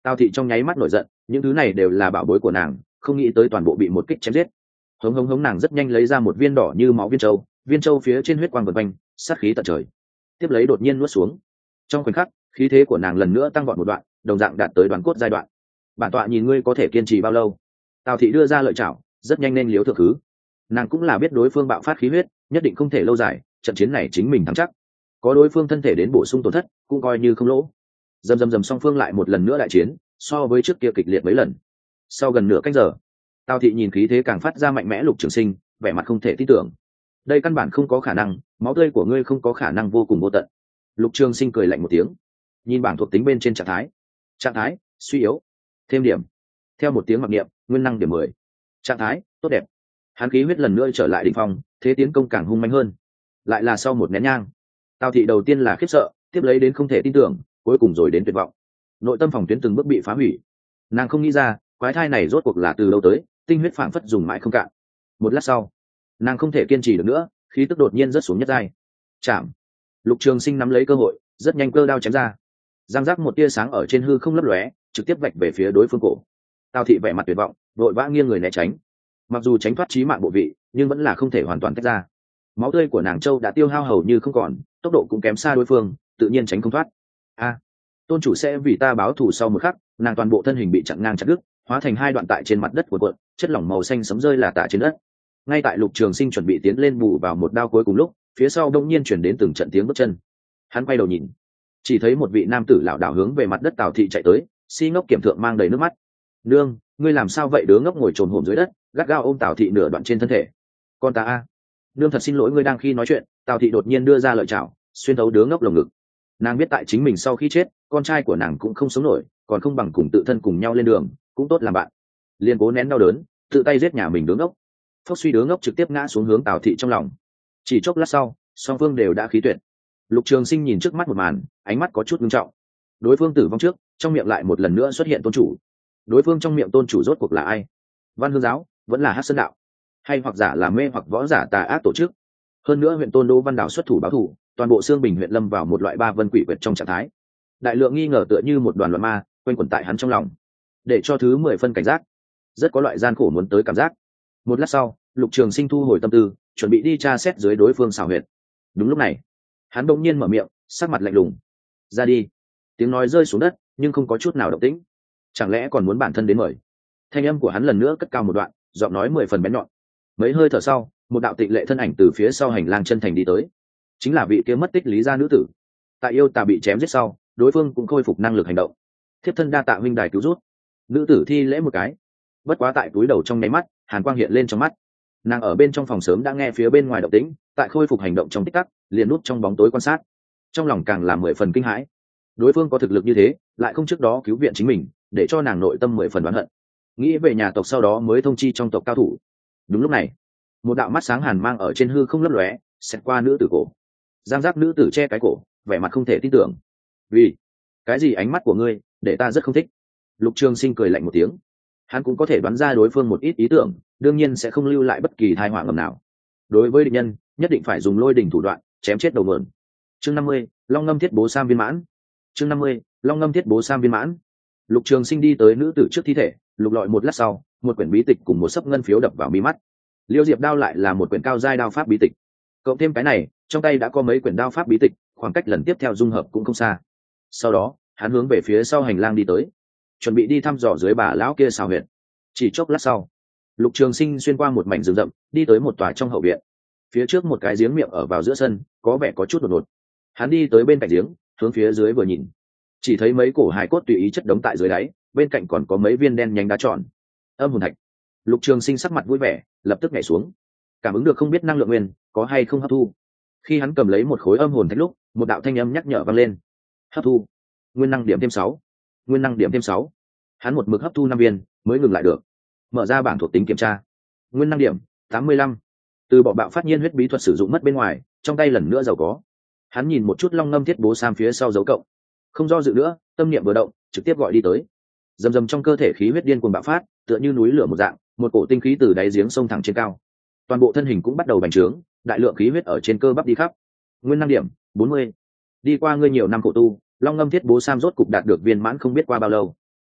Tào thị trong nháy mắt nổi giận, những thứ này đều là bảo bối của nàng, không nghĩ tới toàn bộ bị một kích chém giết. Hống hống hống, nàng rất nhanh lấy ra một viên đỏ như máu viên châu phía trên huyết quang vần quanh, sát khí tận trời. Tiếp lấy đột nhiên nuốt xuống. Trong khoảnh khắc, khí thế của nàng lần nữa tăng vọt một đoạn, đồng dạng đạt tới đoán cốt giai đoạn. Bản tọa nhìn ngươi có thể kiên trì bao lâu. Tào thị đưa ra lợi chảo, rất nhanh nên liếu thượng thứ. Nàng cũng là biết đối phương bạo phát khí huyết, nhất định không thể lâu dài, trận chiến này chính mình thắng chắc. Có đối phương thân thể đến bổ sung tổn thất, cũng coi như không lỗ. Dầm song phương lại một lần nữa đại chiến, so với trước kia kịch liệt mấy lần. Sau gần nửa canh giờ, Tào thị nhìn khí thế càng phát ra mạnh mẽ Lục Trường Sinh, vẻ mặt không thể tin tưởng. Đây căn bản không có khả năng, máu tươi của ngươi không có khả năng vô cùng vô tận. Lục Trường Sinh cười lạnh một tiếng, nhìn bảng thuộc tính bên trên trạng thái suy yếu, thêm điểm. Theo một tiếng mặc niệm, nguyên năng điểm 10. Trạng thái tốt đẹp. Hắn khí huyết lần nữa trở lại đỉnh phong, thế tiến công càng hung mãnh hơn. Lại là sau một nén nhang. Tào thị đầu tiên là khiếp sợ, tiếp lấy đến không thể tin tưởng, cuối cùng rồi đến tuyệt vọng. Nội tâm phòng tuyến từng bước bị phá hủy. Nàng không nghĩ ra, quái thai này rốt cuộc là từ đâu tới, tinh huyết phảng phất dùng mãi không cạn. Một lát sau, nàng không thể kiên trì được nữa, khí tức đột nhiên rớt xuống nhất giai. Chạm. Lục Trường Sinh nắm lấy cơ hội, rất nhanh cơ đao chém ra. Giang giác một tia sáng ở trên hư không lấp lóe, trực tiếp vạch về phía đối phương cổ. Tào thị vẻ mặt tuyệt vọng, vội vã nghiêng người né tránh. Mặc dù tránh thoát chí mạng bộ vị, nhưng vẫn là không thể hoàn toàn tách ra. Máu tươi của nàng châu đã tiêu hao hầu như không còn, tốc độ cũng kém xa đối phương, tự nhiên tránh không thoát. Tôn chủ sẽ vì ta báo thù. Sau một khắc, nàng toàn bộ thân hình bị chặn ngang chặt đứt, hóa thành hai đoạn tại trên mặt đất cuộn, chất lỏng màu xanh sấm rơi là tả trên đất. Ngay tại Lục Trường Sinh chuẩn bị tiến lên bù vào một đao cuối cùng lúc, phía sau đông nhiên chuyển đến từng trận tiếng bước chân. Hắn quay đầu nhìn, chỉ thấy một vị nam tử lảo đảo hướng về mặt đất Tào thị chạy tới, si ngốc kiểm thượng mang đầy nước mắt. Nương, ngươi làm sao vậy? Đứa ngốc ngồi trồn hổm dưới đất, gắt gao ôm Tào thị nửa đoạn trên thân thể. Con ta a, nương thật xin lỗi. Ngươi đang khi nói chuyện, Tào thị đột nhiên đưa ra lợi chảo, xuyên thấu đứa ngốc lồng ngực. Nàng biết tại chính mình sau khi chết, con trai của nàng cũng không sống nổi, còn không bằng cùng tự thân cùng nhau lên đường, cũng tốt làm bạn. Liên cố nén đau đớn, tự tay giết nhà mình đứa ngốc. Phốc suy, đứa ngốc trực tiếp ngã xuống hướng Tào thị trong lòng. Chỉ chốc lát sau, song phương đều đã khí tuyệt. Lục Trường Sinh nhìn trước mắt một màn, ánh mắt có chút nghiêm trọng. Đối phương tử vong trước, trong miệng lại một lần nữa xuất hiện tôn chủ. Đối phương trong miệng tôn chủ rốt cuộc là ai? Văn Hương giáo, vẫn là Hắc Sơn đạo, hay hoặc giả là mê hoặc võ giả tà ác tổ chức? Hơn nữa huyện Tôn Đô Văn Đảo xuất thủ báo thù, toàn bộ Xương Bình huyện lâm vào một loại ba vân quỷ quyệt trong trạng thái. Đại lượng nghi ngờ tựa như một đoàn loạn ma quanh quẩn tại hắn trong lòng, để cho thứ 10 phân cảnh giác, rất có loại gian khổ muốn tới cảm giác. Một lát sau, Lục Trường Sinh thu hồi tâm tư, chuẩn bị đi tra xét dưới đối phương xảo huyệt. Đúng lúc này, hắn bỗng nhiên mở miệng, sắc mặt lạnh lùng: "Ra đi." Tiếng nói rơi xuống đất, nhưng không có chút nào động tĩnh. Chẳng lẽ còn muốn bản thân đến mời? Thanh âm của hắn lần nữa cất cao một đoạn, giọng nói 10 phần bén nhọn. Mấy hơi thở sau, một đạo tịnh lệ thân ảnh từ phía sau hành lang chân thành đi tới, chính là vị kia mất tích Lý gia nữ tử. Tại yêu tà bị chém giết sau, đối phương cũng khôi phục năng lực hành động. Thiếp thân đa tạ huynh đài cứu rút. Nữ tử thi lễ một cái, bất quá tại túi đầu trong nháy mắt, hàn quang hiện lên trong mắt. Nàng ở bên trong phòng sớm đã nghe phía bên ngoài động tĩnh, tại khôi phục hành động trong tích tắc, liền núp trong bóng tối quan sát. Trong lòng càng là 10 phần kinh hãi. Đối phương có thực lực như thế, lại không trước đó cứu viện chính mình, để cho nàng nội tâm 10 phần oán hận. Nghĩ về nhà tộc sau đó mới thông chi trong tộc cao thủ. Đúng lúc này, một đạo mắt sáng hàn mang ở trên hư không lấp lóe, xẹt qua nữ tử cổ. Giang giác nữ tử che cái cổ, vẻ mặt không thể tin tưởng. Vì cái gì? Ánh mắt của ngươi để ta rất không thích. Lục Trường Sinh cười lạnh một tiếng. Hắn cũng có thể đoán ra đối phương một ít ý tưởng, đương nhiên sẽ không lưu lại bất kỳ tai họa ngầm nào. Đối với địch nhân, nhất định phải dùng lôi đỉnh thủ đoạn chém chết đầu mượn. Chương 50, Long Ngâm Thiết Bố Sam viên mãn. Chương 50, Long Ngâm Thiết Bố Sam viên mãn. Lục Trường Sinh đi tới nữ tử trước thi thể, lục lọi một lát sau, một quyển bí tịch cùng một sấp ngân phiếu đập vào mi mắt. Liêu Diệp đao lại là một quyển cao giai đao pháp bí tịch. Cộng thêm cái này, trong tay đã có mấy quyển đao pháp bí tịch, khoảng cách lần tiếp theo dung hợp cũng không xa. Sau đó, hắn hướng về phía sau hành lang đi tới, chuẩn bị đi thăm dò dưới bà lão kia xào huyệt. Chỉ chốc lát sau, Lục Trường Sinh xuyên qua một mảnh rừng rậm, đi tới một tòa trong hậu viện. Phía trước một cái giếng miệng ở vào giữa sân, có vẻ có chút đột ngột. Hắn đi tới bên cạnh giếng, hướng phía dưới vừa nhìn, chỉ thấy mấy cổ hài cốt tùy ý chất đống tại dưới đáy, bên cạnh còn có mấy viên đen nhánh đá tròn. Âm hồn thạch. Lục Trường Sinh sắc mặt vui vẻ, lập tức nhảy xuống, cảm ứng được không biết năng lượng nguyên có hay không hấp thu. Khi hắn cầm lấy một khối âm hồn thạch lúc, một đạo thanh âm nhắc nhở vang lên: hấp thu nguyên năng điểm thêm 6. Nguyên năng điểm thêm 6. Hắn một mực hấp thu 5 viên mới ngừng lại được. Mở ra bảng thuộc tính kiểm tra, nguyên năng điểm 85. Từ bỏ bạo phát nhiên huyết bí thuật sử dụng mất bên ngoài, trong tay lần nữa giàu có. Hắn nhìn một chút Long Ngâm Thiết Bố Sam phía sau dấu cộng, không do dự nữa, tâm niệm vừa động, trực tiếp gọi đi tới. Dầm dầm trong cơ thể khí huyết điên cuồng bạo phát, tựa như núi lửa một dạng, một cổ tinh khí từ đáy giếng sông thẳng trên cao. Toàn bộ thân hình cũng bắt đầu bành trướng, đại lượng khí huyết ở trên cơ bắp đi khắp. Nguyên năng điểm 40. Đi qua ngươi nhiều năm khổ tu, Long Ngâm Thiết Bố Sam rốt cục đạt được viên mãn không biết qua bao lâu.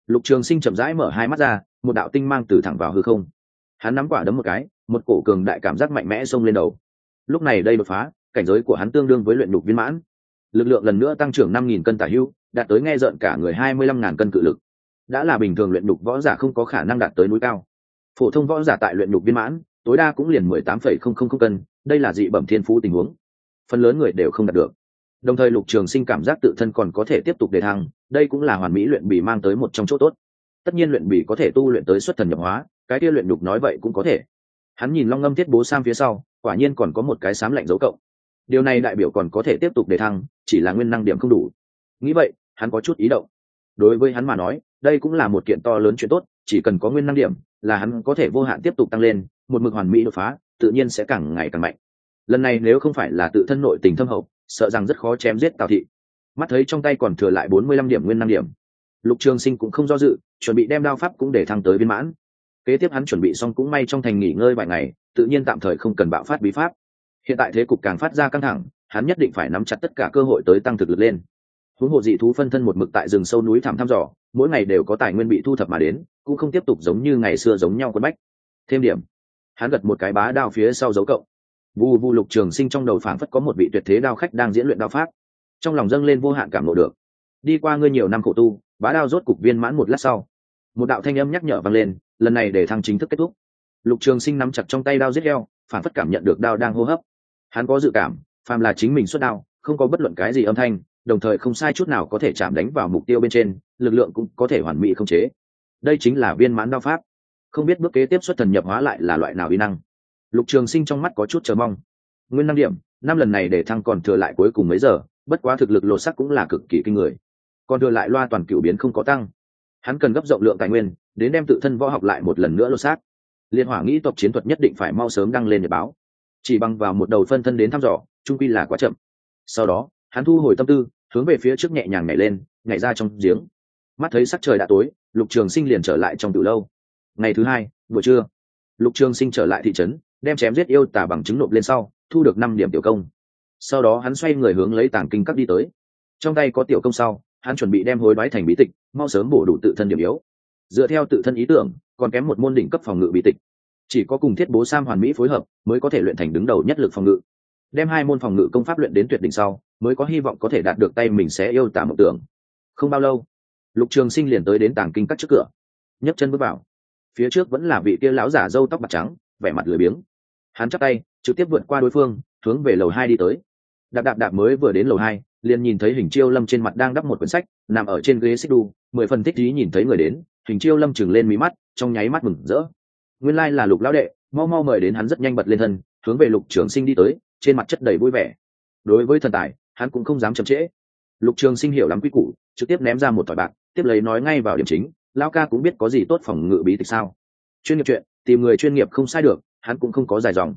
Lục Trường Sinh chậm rãi mở hai mắt ra, một đạo tinh mang từ thẳng vào hư không. Hắn nắm quả đấm một cái, một cổ cường đại cảm giác mạnh mẽ xông lên đầu. Lúc này đây đột phá, cảnh giới của hắn tương đương với luyện nhục viên mãn, lực lượng lần nữa tăng trưởng 5.000 cân tả hữu, đạt tới nghe rợn cả người 25.000 cân cự lực. Đã là bình thường luyện nhục võ giả không có khả năng đạt tới núi cao. Phổ thông võ giả tại luyện nhục viên mãn, tối đa cũng liền 18,000 cân, đây là dị bẩm thiên phú tình huống. Phần lớn người đều không đạt được. Đồng thời Lục Trường Sinh cảm giác tự thân còn có thể tiếp tục đề thăng, đây cũng là hoàn mỹ luyện bì mang tới một trong chỗ tốt. Tất nhiên luyện bì có thể tu luyện tới xuất thần nhập hóa, cái kia luyện nhục nói vậy cũng có thể. Hắn nhìn Long Ngâm Thiết Bố Sam phía sau, quả nhiên còn có một cái xám lạnh dấu cộng. Điều này đại biểu còn có thể tiếp tục đề thăng, chỉ là nguyên năng điểm không đủ. Nghĩ vậy, hắn có chút ý động. Đối với hắn mà nói, đây cũng là một kiện to lớn chuyện tốt, chỉ cần có nguyên năng điểm, là hắn có thể vô hạn tiếp tục tăng lên, một mực hoàn mỹ đột phá, tự nhiên sẽ càng ngày càng mạnh. Lần này nếu không phải là tự thân nội tình thâm hậu, sợ rằng rất khó chém giết Tào Thị. Mắt thấy trong tay còn thừa lại 45 điểm nguyên năng điểm, Lục Trường Sinh cũng không do dự, chuẩn bị đem đao pháp cũng để thăng tới viên mãn. Kế tiếp hắn chuẩn bị xong cũng may trong thành nghỉ ngơi vài ngày, tự nhiên tạm thời không cần bạo phát bí pháp. Hiện tại thế cục càng phát ra căng thẳng, hắn nhất định phải nắm chặt tất cả cơ hội tới tăng thực lực lên. Huống hồ dị thú phân thân một mực tại rừng sâu núi thẳm thăm dò, mỗi ngày đều có tài nguyên bị thu thập mà đến, cũng không tiếp tục giống như ngày xưa giống nhau quấn bách. Thêm điểm, hắn gật một cái bá đao phía sau dấu cộng. Vu Vu Lục Trường Sinh trong đầu phảng phất có một vị tuyệt thế đao khách đang diễn luyện đao pháp, trong lòng dâng lên vô hạn cảm ngộ được. Đi qua ngươi nhiều năm khổ tu, bá đao rốt cục viên mãn một lát sau, một đạo thanh âm nhắc nhở vang lên, lần này để thăng chính thức kết thúc. Lục Trường Sinh nắm chặt trong tay đao giết heo, phảng phất cảm nhận được đao đang hô hấp. Hắn có dự cảm, phàm là chính mình xuất đao, không có bất luận cái gì âm thanh, đồng thời không sai chút nào có thể chạm đánh vào mục tiêu bên trên, lực lượng cũng có thể hoàn mỹ khống chế. Đây chính là viên mãn đao pháp. Không biết bước kế tiếp xuất thần nhập hóa lại là loại nào uy năng. Lục Trường Sinh trong mắt có chút chờ mong. Nguyên năng điểm, năm lần này để thăng còn thừa lại cuối cùng mấy giờ, bất quá thực lực lột xác cũng là cực kỳ kinh người. Còn thừa lại loa toàn cửu biến không có tăng. Hắn cần gấp rộng lượng tài nguyên, đến đem tự thân võ học lại một lần nữa lột xác. Liên Hỏa nghĩ tộc chiến thuật nhất định phải mau sớm đăng lên để báo. Chỉ bằng vào một đầu phân thân đến thăm dò, chung quy là quá chậm. Sau đó, hắn thu hồi tâm tư, hướng về phía trước nhẹ nhàng nhảy lên, nhảy ra trong giếng. Mắt thấy sắc trời đã tối, Lục Trường Sinh liền trở lại trong tiểu lâu. Ngày thứ hai, buổi trưa, Lục Trường Sinh trở lại thị trấn, đem chém giết yêu tà bằng chứng nộp lên sau, thu được 5 điểm tiểu công. Sau đó hắn xoay người hướng lấy Tàng Kinh Các đi tới. Trong tay có tiểu công sau, hắn chuẩn bị đem hối đoái thành bí tịch, mau sớm bổ đủ tự thân điểm yếu. Dựa theo tự thân ý tưởng, còn kém một môn đỉnh cấp phòng ngự bí tịch. Chỉ có cùng Thiết Bố Sam hoàn mỹ phối hợp, mới có thể luyện thành đứng đầu nhất lực phòng ngự. Đem 2 môn phòng ngự công pháp luyện đến tuyệt đỉnh sau, mới có hy vọng có thể đạt được tay mình sẽ yêu tà mộng tưởng. Không bao lâu, Lục Trường Sinh liền tới đến Tàng Kinh Các trước cửa, nhấc chân bước vào. Phía trước vẫn là vị kia lão giả râu tóc bạc trắng, vẻ mặt lười biếng. Hắn chắp tay, trực tiếp vượt qua đối phương, hướng về lầu 2 đi tới. Đạp mới vừa đến lầu 2, liền nhìn thấy Hình Chiêu Lâm trên mặt đang đắp một quyển sách, nằm ở trên ghế xích đu, 10 phần thích ý nhìn thấy người đến, Hình Chiêu Lâm trừng lên mí mắt, trong nháy mắt mừng rỡ. Nguyên lai là Lục lão đệ, mau mời đến. Hắn rất nhanh bật lên thân, hướng về Lục Trường Sinh đi tới, trên mặt chất đầy vui vẻ. Đối với thần tài, hắn cũng không dám chậm trễ. Lục Trường Sinh hiểu lắm quy củ, trực tiếp ném ra một tỏi bạc, tiếp lấy nói ngay vào điểm chính, lão ca cũng biết có gì tốt phòng ngự bí tịch sao? Chuyên nghiệp chuyện, tìm người chuyên nghiệp không sai được, hắn cũng không có dài dòng.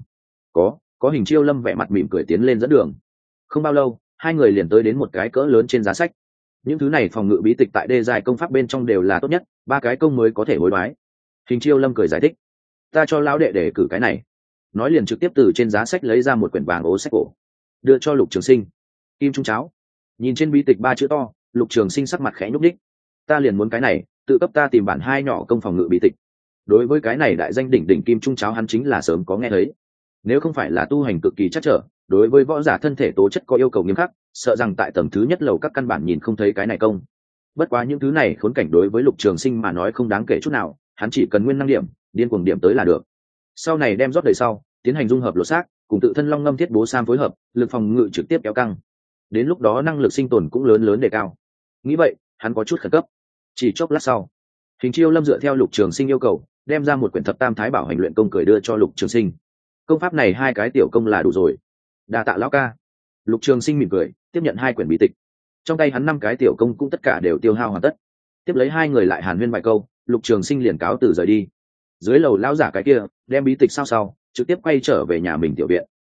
Có Hình Chiêu Lâm vẻ mặt mỉm cười tiến lên dẫn đường. Không bao lâu, hai người liền tới đến một cái cỡ lớn trên giá sách. Những thứ này phòng ngự bí tịch tại đê giai công pháp bên trong đều là tốt nhất, 3 cái công mới có thể hối đoái. Hình Chiêu Lâm cười giải thích, ta cho lão đệ để cử cái này. Nói liền trực tiếp từ trên giá sách lấy ra một quyển vàng ố sách cổ, đưa cho Lục Trường Sinh. Kim trung cháo. Nhìn trên bí tịch 3 chữ to, Lục Trường Sinh sắc mặt khẽ nhúc nhích. Ta liền muốn cái này, tự cấp ta tìm bản 2 nhỏ công phòng ngự bí tịch. Đối với cái này đại danh đỉnh đỉnh kim trung cháo hắn chính là sớm có nghe thấy. Nếu không phải là tu hành cực kỳ chắc trở, đối với võ giả thân thể tố chất có yêu cầu nghiêm khắc, sợ rằng tại tầng thứ nhất lầu các căn bản nhìn không thấy cái này công. Bất quá những thứ này khốn cảnh đối với Lục Trường Sinh mà nói không đáng kể chút nào, hắn chỉ cần nguyên năng điểm, điên cuồng điểm tới là được. Sau này đem rót đầy sau, tiến hành dung hợp lột xác, cùng tự thân Long Ngâm Thiết Bố Sam phối hợp, lực phòng ngự trực tiếp kéo căng. Đến lúc đó năng lực sinh tồn cũng lớn đề cao. Nghĩ vậy, hắn có chút khẩn cấp. Chỉ chốc lát sau, Hình Chiêu Lâm dựa theo Lục Trường Sinh yêu cầu, đem ra một quyển Thập Tam Thái Bảo Hành Luyện Công cười đưa cho Lục Trường Sinh. Công pháp này 2 cái tiểu công là đủ rồi. Đa tạ lão ca. Lục Trường Sinh mỉm cười, tiếp nhận 2 quyển bí tịch. Trong tay hắn 5 cái tiểu công cũng tất cả đều tiêu hao hoàn tất. Tiếp lấy 2 người lại hàn huyên vài câu, Lục Trường Sinh liền cáo từ rời đi. Dưới lầu lão giả cái kia, đem bí tịch sau, trực tiếp quay trở về nhà mình tiểu viện.